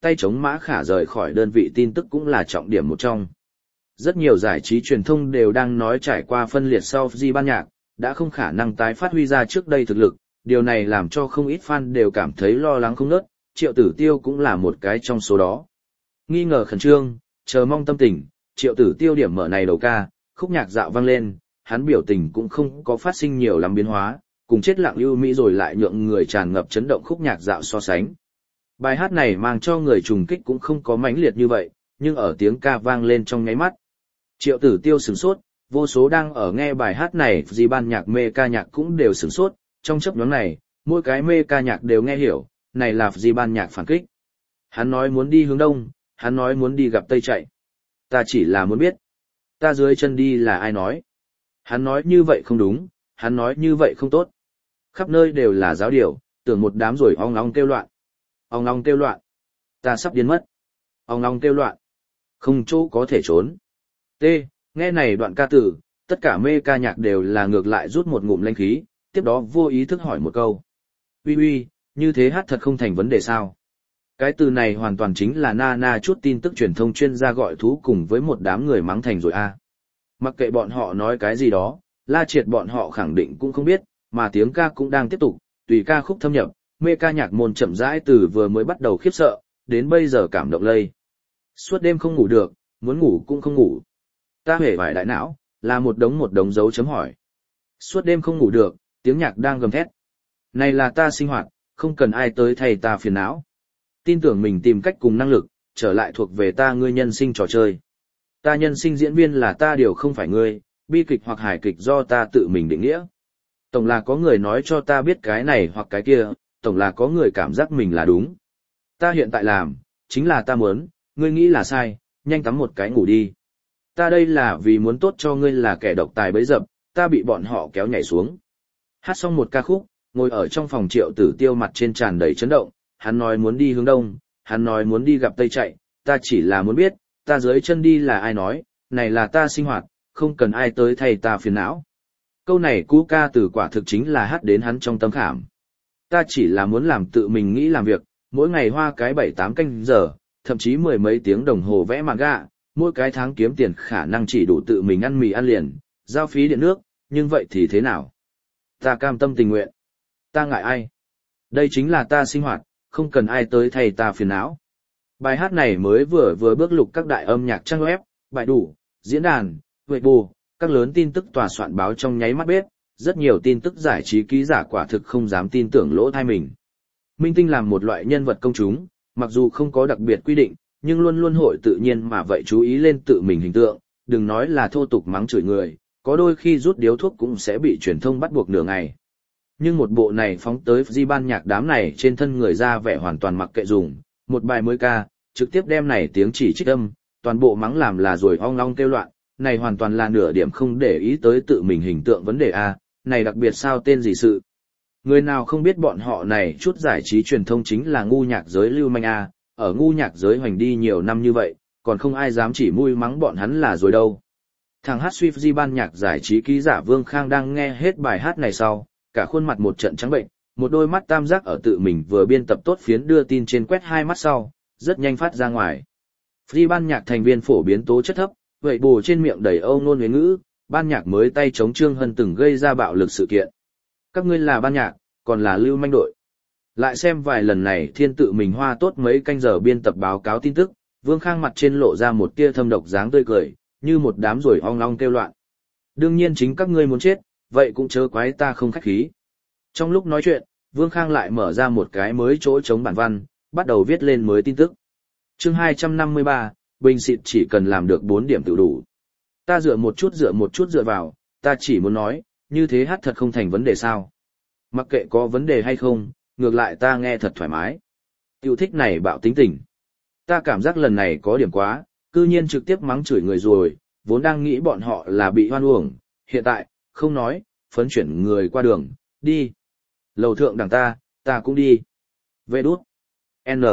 tay chống Mã Khả rời khỏi đơn vị tin tức cũng là trọng điểm một trong. Rất nhiều giải trí truyền thông đều đang nói trải qua phân liệt sau Di Ban Nhạc, đã không khả năng tái phát huy ra trước đây thực lực, điều này làm cho không ít fan đều cảm thấy lo lắng không nớt, Triệu Tử Tiêu cũng là một cái trong số đó. Nghi ngờ khẩn trương, chờ mong tâm tình, Triệu Tử Tiêu điểm mở này đầu ca, khúc nhạc dạo vang lên, hắn biểu tình cũng không có phát sinh nhiều lắm biến hóa, cùng chết lặng ưu mỹ rồi lại nhượng người tràn ngập chấn động khúc nhạc dạo so sánh. Bài hát này mang cho người trùng kích cũng không có mãnh liệt như vậy, nhưng ở tiếng ca vang lên trong nháy mắt. Triệu Tử Tiêu sửng sốt, vô số đang ở nghe bài hát này Di Ban Nhạc mê ca nhạc cũng đều sửng sốt, trong chớp nhoáng này, mỗi cái mê ca nhạc đều nghe hiểu, này là Di Ban Nhạc phản kích. Hắn nói muốn đi hướng đông, hắn nói muốn đi gặp tây chạy. Ta chỉ là muốn biết, ta dưới chân đi là ai nói. Hắn nói như vậy không đúng, hắn nói như vậy không tốt. Khắp nơi đều là giáo điều, tưởng một đám rồi ong ong kêu loạn. Ong ong kêu loạn. Ta sắp điên mất. Ong ong kêu loạn. Không chỗ có thể trốn. T. Nghe này đoạn ca tử, tất cả mê ca nhạc đều là ngược lại rút một ngụm lãnh khí, tiếp đó vô ý thức hỏi một câu. Uy uy, như thế hát thật không thành vấn đề sao? Cái từ này hoàn toàn chính là na chút tin tức truyền thông chuyên gia gọi thú cùng với một đám người mắng thành rồi a. Mặc kệ bọn họ nói cái gì đó, La Triệt bọn họ khẳng định cũng không biết, mà tiếng ca cũng đang tiếp tục, tùy ca khúc thâm nhập, mê ca nhạc môn chậm rãi từ vừa mới bắt đầu khiếp sợ, đến bây giờ cảm động lây. Suốt đêm không ngủ được, muốn ngủ cũng không ngủ. Ta hề vải đại não, là một đống dấu chấm hỏi. Suốt đêm không ngủ được, tiếng nhạc đang gầm thét. Này là ta sinh hoạt, không cần ai tới thay ta phiền não. Tin tưởng mình tìm cách cùng năng lực, trở lại thuộc về ta ngươi nhân sinh trò chơi. Ta nhân sinh diễn viên là ta điều không phải ngươi, bi kịch hoặc hài kịch do ta tự mình định nghĩa. Tổng là có người nói cho ta biết cái này hoặc cái kia, tổng là có người cảm giác mình là đúng. Ta hiện tại làm, chính là ta muốn, ngươi nghĩ là sai, nhanh tắm một cái ngủ đi. Ta đây là vì muốn tốt cho ngươi là kẻ độc tài bấy dập, ta bị bọn họ kéo nhảy xuống. Hát xong một ca khúc, ngồi ở trong phòng Triệu Tử Tiêu mặt trên tràn đầy chấn động, hắn nói muốn đi hướng đông, hắn nói muốn đi gặp tây chạy, ta chỉ là muốn biết, ta dưới chân đi là ai nói, này là ta sinh hoạt, không cần ai tới thay ta phiền não. Câu này cú ca từ quả thực chính là hát đến hắn trong tâm khảm. Ta chỉ là muốn làm tự mình nghĩ làm việc, mỗi ngày hoa cái 7-8 canh giờ, thậm chí mười mấy tiếng đồng hồ vẽ manga, mỗi cái tháng kiếm tiền khả năng chỉ đủ tự mình ăn mì ăn liền, giao phí điện nước, nhưng vậy thì thế nào? Ta cam tâm tình nguyện. Ta ngại ai? Đây chính là ta sinh hoạt, không cần ai tới thay ta phiền não. Bài hát này mới vừa bước lục các đại âm nhạc trang web, bài đủ, diễn đàn, Weibo, các lớn tin tức tòa soạn báo trong nháy mắt bếp, rất nhiều tin tức giải trí ký giả quả thực không dám tin tưởng lỗ tai mình. Minh Tinh làm một loại nhân vật công chúng, mặc dù không có đặc biệt quy định, nhưng luôn luôn hội tự nhiên mà vậy chú ý lên tự mình hình tượng, đừng nói là thô tục mắng chửi người, có đôi khi rút điếu thuốc cũng sẽ bị truyền thông bắt buộc nửa ngày. Nhưng một bộ này phóng tới Di Ban Nhạc đám này trên thân người ra vẻ hoàn toàn mặc kệ dùng, một bài mới ca, trực tiếp đem này tiếng chỉ trích âm, toàn bộ mắng làm là rồi ong long kêu loạn, này hoàn toàn là nửa điểm không để ý tới tự mình hình tượng vấn đề A, này đặc biệt sao tên gì sự. Người nào không biết bọn họ này chút giải trí truyền thông chính là ngu nhạc giới lưu manh A, ở ngu nhạc giới hoành đi nhiều năm như vậy, còn không ai dám chỉ mui mắng bọn hắn là rồi đâu. Thằng hát Swift Di Ban Nhạc giải trí ký giả Vương Khang đang nghe hết bài hát này sau, cả khuôn mặt một trận trắng bệnh, một đôi mắt tam giác ở tự mình vừa biên tập tốt phiến đưa tin trên quét hai mắt sau, rất nhanh phát ra ngoài. Di Ban Nhạc thành viên phổ biến tố chất thấp, vậy bù trên miệng đầy âu nôn huế ngữ, ban nhạc mới tay chống Trương Hân từng gây ra bạo lực sự kiện. Các ngươi là ban nhạc, còn là lưu manh đội. Lại xem vài lần này thiên tự mình hoa tốt mấy canh giờ biên tập báo cáo tin tức, Vương Khang mặt trên lộ ra một tia thâm độc dáng tươi cười, như một đám ruồi ong long kêu loạn. Đương nhiên chính các ngươi muốn chết, vậy cũng chớ quái ta không khách khí. Trong lúc nói chuyện, Vương Khang lại mở ra một cái mới chỗ chống bản văn, bắt đầu viết lên mới tin tức. Chương 253, bình xịt chỉ cần làm được 4 điểm tự đủ. Ta dựa một chút dựa vào, ta chỉ muốn nói, như thế hát thật không thành vấn đề sao. Mặc kệ có vấn đề hay không, ngược lại ta nghe thật thoải mái. Yêu thích này bạo tính tình. Ta cảm giác lần này có điểm quá, cư nhiên trực tiếp mắng chửi người rồi, vốn đang nghĩ bọn họ là bị hoan uổng, hiện tại, không nói, phấn chuyển người qua đường, đi. Lầu thượng đằng ta cũng đi. Vê đút. N.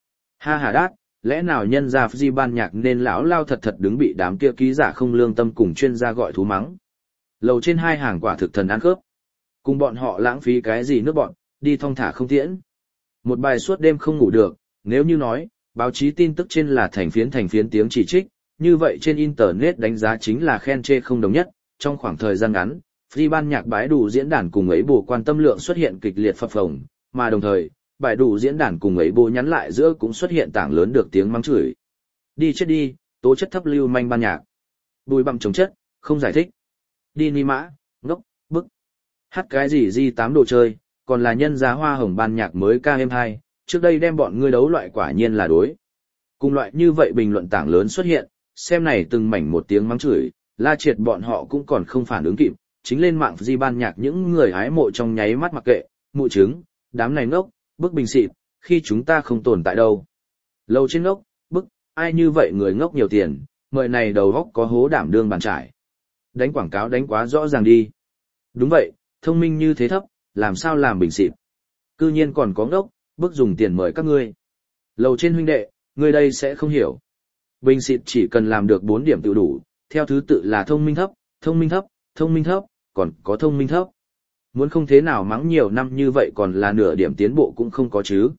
Ha hà đát, lẽ nào nhân gia Di Ban Nhạc nên lão lao thật đứng bị đám kia ký giả không lương tâm cùng chuyên gia gọi thú mắng. Lầu trên hai hàng quả thực thần ăn khớp. Cùng bọn họ lãng phí cái gì nước bọn, đi thong thả không tiễn. Một bài suốt đêm không ngủ được, nếu như nói, Báo chí tin tức trên là thành phiến tiếng chỉ trích, như vậy trên Internet đánh giá chính là khen chê không đồng nhất. Trong khoảng thời gian ngắn, Free ban nhạc bãi đủ diễn đàn cùng ấy bộ quan tâm lượng xuất hiện kịch liệt phập phồng, mà đồng thời, bãi đủ diễn đàn cùng ấy bộ nhắn lại giữa cũng xuất hiện tảng lớn được tiếng mắng chửi. Đi chết đi, tố chất thấp lưu manh ban nhạc. Bùi bặm chống chất, không giải thích. Đi ni mã, ngốc, bức. Hát cái gì di tám đồ chơi, còn là nhân giá hoa hồng ban nhạc mới ca êm hai, trước đây đem bọn ngươi đấu loại quả nhiên là đối. Cùng loại như vậy bình luận tảng lớn xuất hiện, xem này từng mảnh một tiếng mắng chửi, La Triệt bọn họ cũng còn không phản ứng kịp, chính lên mạng di ban nhạc những người hái mộ trong nháy mắt mặc kệ, mụ trứng, đám này ngốc, bức bình xịt, khi chúng ta không tồn tại đâu. Lâu trên ngốc, bức, ai như vậy người ngốc nhiều tiền, mời này đầu góc có hố đảm đương bàn trải. Đánh quảng cáo đánh quá rõ ràng đi. Đúng vậy, thông minh như thế thấp, làm sao làm bình xịt. Cư nhiên còn có ngốc, bức dùng tiền mời các ngươi. Lầu trên huynh đệ, ngươi đây sẽ không hiểu. Bình xịt chỉ cần làm được 4 điểm tự đủ, theo thứ tự là thông minh thấp, thông minh thấp, thông minh thấp, còn có thông minh thấp. Muốn không thế nào mắng nhiều năm như vậy còn là nửa điểm tiến bộ cũng không có chứ.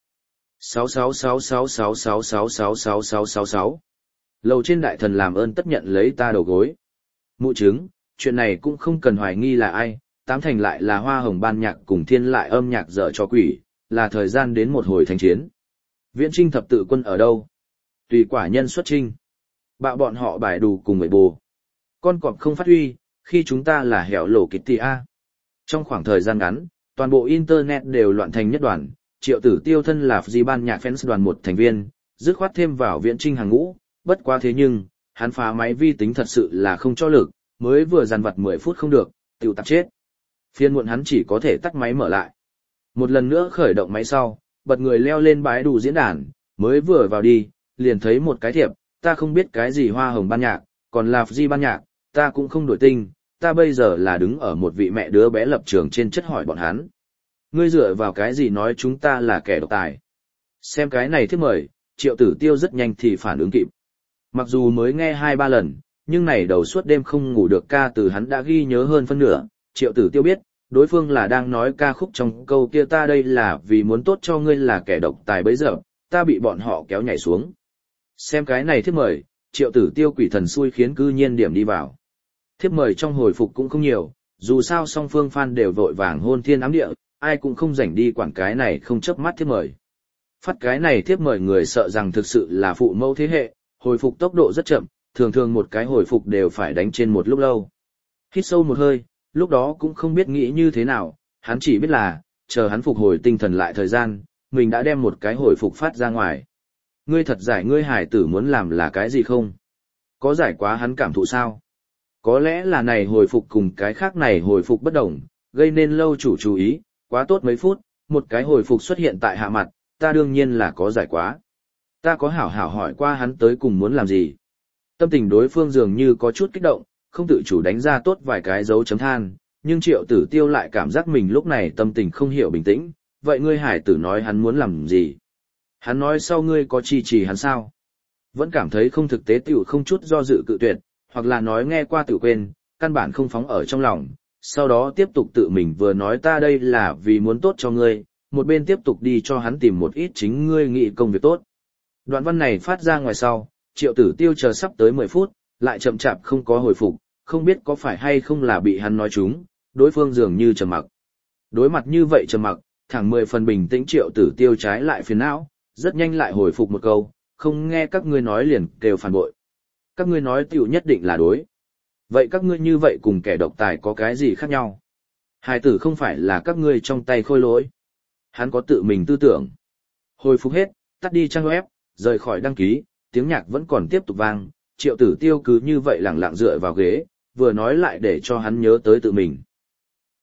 66666666666. Lầu trên đại thần làm ơn tất nhận lấy ta đầu gối. Mụ chứng, chuyện này cũng không cần hoài nghi là ai, tám thành lại là hoa hồng ban nhạc cùng thiên lại âm nhạc dở cho quỷ, là thời gian đến một hồi thanh chiến. Viễn Trinh thập tự quân ở đâu? Tùy quả nhân xuất trinh. Bạo bọn họ bài đủ cùng người bồ. Con cọp không phát huy, khi chúng ta là hẻo lổ Kitty A. Trong khoảng thời gian ngắn, toàn bộ Internet đều loạn thành nhất đoàn, Triệu Tử Tiêu thân là di ban nhạc fans đoàn một thành viên, dứt khoát thêm vào Viễn Trinh hàng ngũ, bất quá thế nhưng, hắn phá máy vi tính thật sự là không cho lực, mới vừa dàn vặt 10 phút không được, tiểu tạp chết. Phiên muộn hắn chỉ có thể tắt máy mở lại. Một lần nữa khởi động máy sau, bật người leo lên bãi đủ diễn đàn, mới vừa vào đi, liền thấy một cái thiệp, ta không biết cái gì hoa hồng ban nhạc, còn là di ban nhạc, ta cũng không đổi tinh, ta bây giờ là đứng ở một vị mẹ đứa bé lập trường trên chất hỏi bọn hắn. Ngươi dựa vào cái gì nói chúng ta là kẻ độc tài? Xem cái này thiếp mời, Triệu Tử Tiêu rất nhanh thì phản ứng kịp. Mặc dù mới nghe 2-3 lần, nhưng này đầu suốt đêm không ngủ được ca từ hắn đã ghi nhớ hơn phân nửa. Triệu Tử Tiêu biết, đối phương là đang nói ca khúc trong câu kia ta đây là vì muốn tốt cho ngươi là kẻ độc tài bấy giờ, ta bị bọn họ kéo nhảy xuống. Xem cái này thiếp mời, Triệu Tử Tiêu quỷ thần xui khiến cư nhiên điểm đi vào. Thiếp mời trong hồi phục cũng không nhiều, dù sao song phương fan đều vội vàng hôn thiên ám địa, ai cũng không rảnh đi quản cái này không chớp mắt thiếp mời. Phát cái này thiếp mời người sợ rằng thực sự là phụ mẫu thế hệ, hồi phục tốc độ rất chậm, thường thường một cái hồi phục đều phải đánh trên một lúc lâu. Hít sâu một hơi, lúc đó cũng không biết nghĩ như thế nào, hắn chỉ biết là, chờ hắn phục hồi tinh thần lại thời gian, mình đã đem một cái hồi phục phát ra ngoài. Ngươi thật giải ngươi hải tử muốn làm là cái gì không? Có giải quá hắn cảm thụ sao? Có lẽ là này hồi phục cùng cái khác này hồi phục bất đồng, gây nên lâu chủ chú ý, quá tốt mấy phút, một cái hồi phục xuất hiện tại hạ mặt, ta đương nhiên là có giải quá. Ta có hảo hảo hỏi qua hắn tới cùng muốn làm gì. Tâm tình đối phương dường như có chút kích động, không tự chủ đánh ra tốt vài cái dấu chấm than, nhưng Triệu Tử Tiêu lại cảm giác mình lúc này tâm tình không hiểu bình tĩnh, vậy ngươi hải tử nói hắn muốn làm gì? Hắn nói sau ngươi có chi trì hắn sao? Vẫn cảm thấy không thực tế tiểu không chút do dự cự tuyệt, hoặc là nói nghe qua tiểu quên, căn bản không phóng ở trong lòng, sau đó tiếp tục tự mình vừa nói ta đây là vì muốn tốt cho ngươi, một bên tiếp tục đi cho hắn tìm một ít chính ngươi nghĩ công việc tốt. Đoạn văn này phát ra ngoài sau, Triệu Tử Tiêu chờ sắp tới 10 phút, lại chậm chạp không có hồi phục, không biết có phải hay không là bị hắn nói trúng, đối phương dường như trầm mặc. Đối mặt như vậy trầm mặc, thẳng 10 phần bình tĩnh Triệu Tử Tiêu trái lại phiền não, rất nhanh lại hồi phục một câu, không nghe các ngươi nói liền kêu phản bội. Các ngươi nói tiểu nhất định là đối. Vậy các ngươi như vậy cùng kẻ độc tài có cái gì khác nhau? Hài tử không phải là các ngươi trong tay khôi lỗi. Hắn có tự mình tư tưởng. Hồi phục hết, tắt đi trang web, rời khỏi đăng ký, tiếng nhạc vẫn còn tiếp tục vang, Triệu Tử Tiêu cứ như vậy lẳng lặng dựa vào ghế, vừa nói lại để cho hắn nhớ tới tự mình.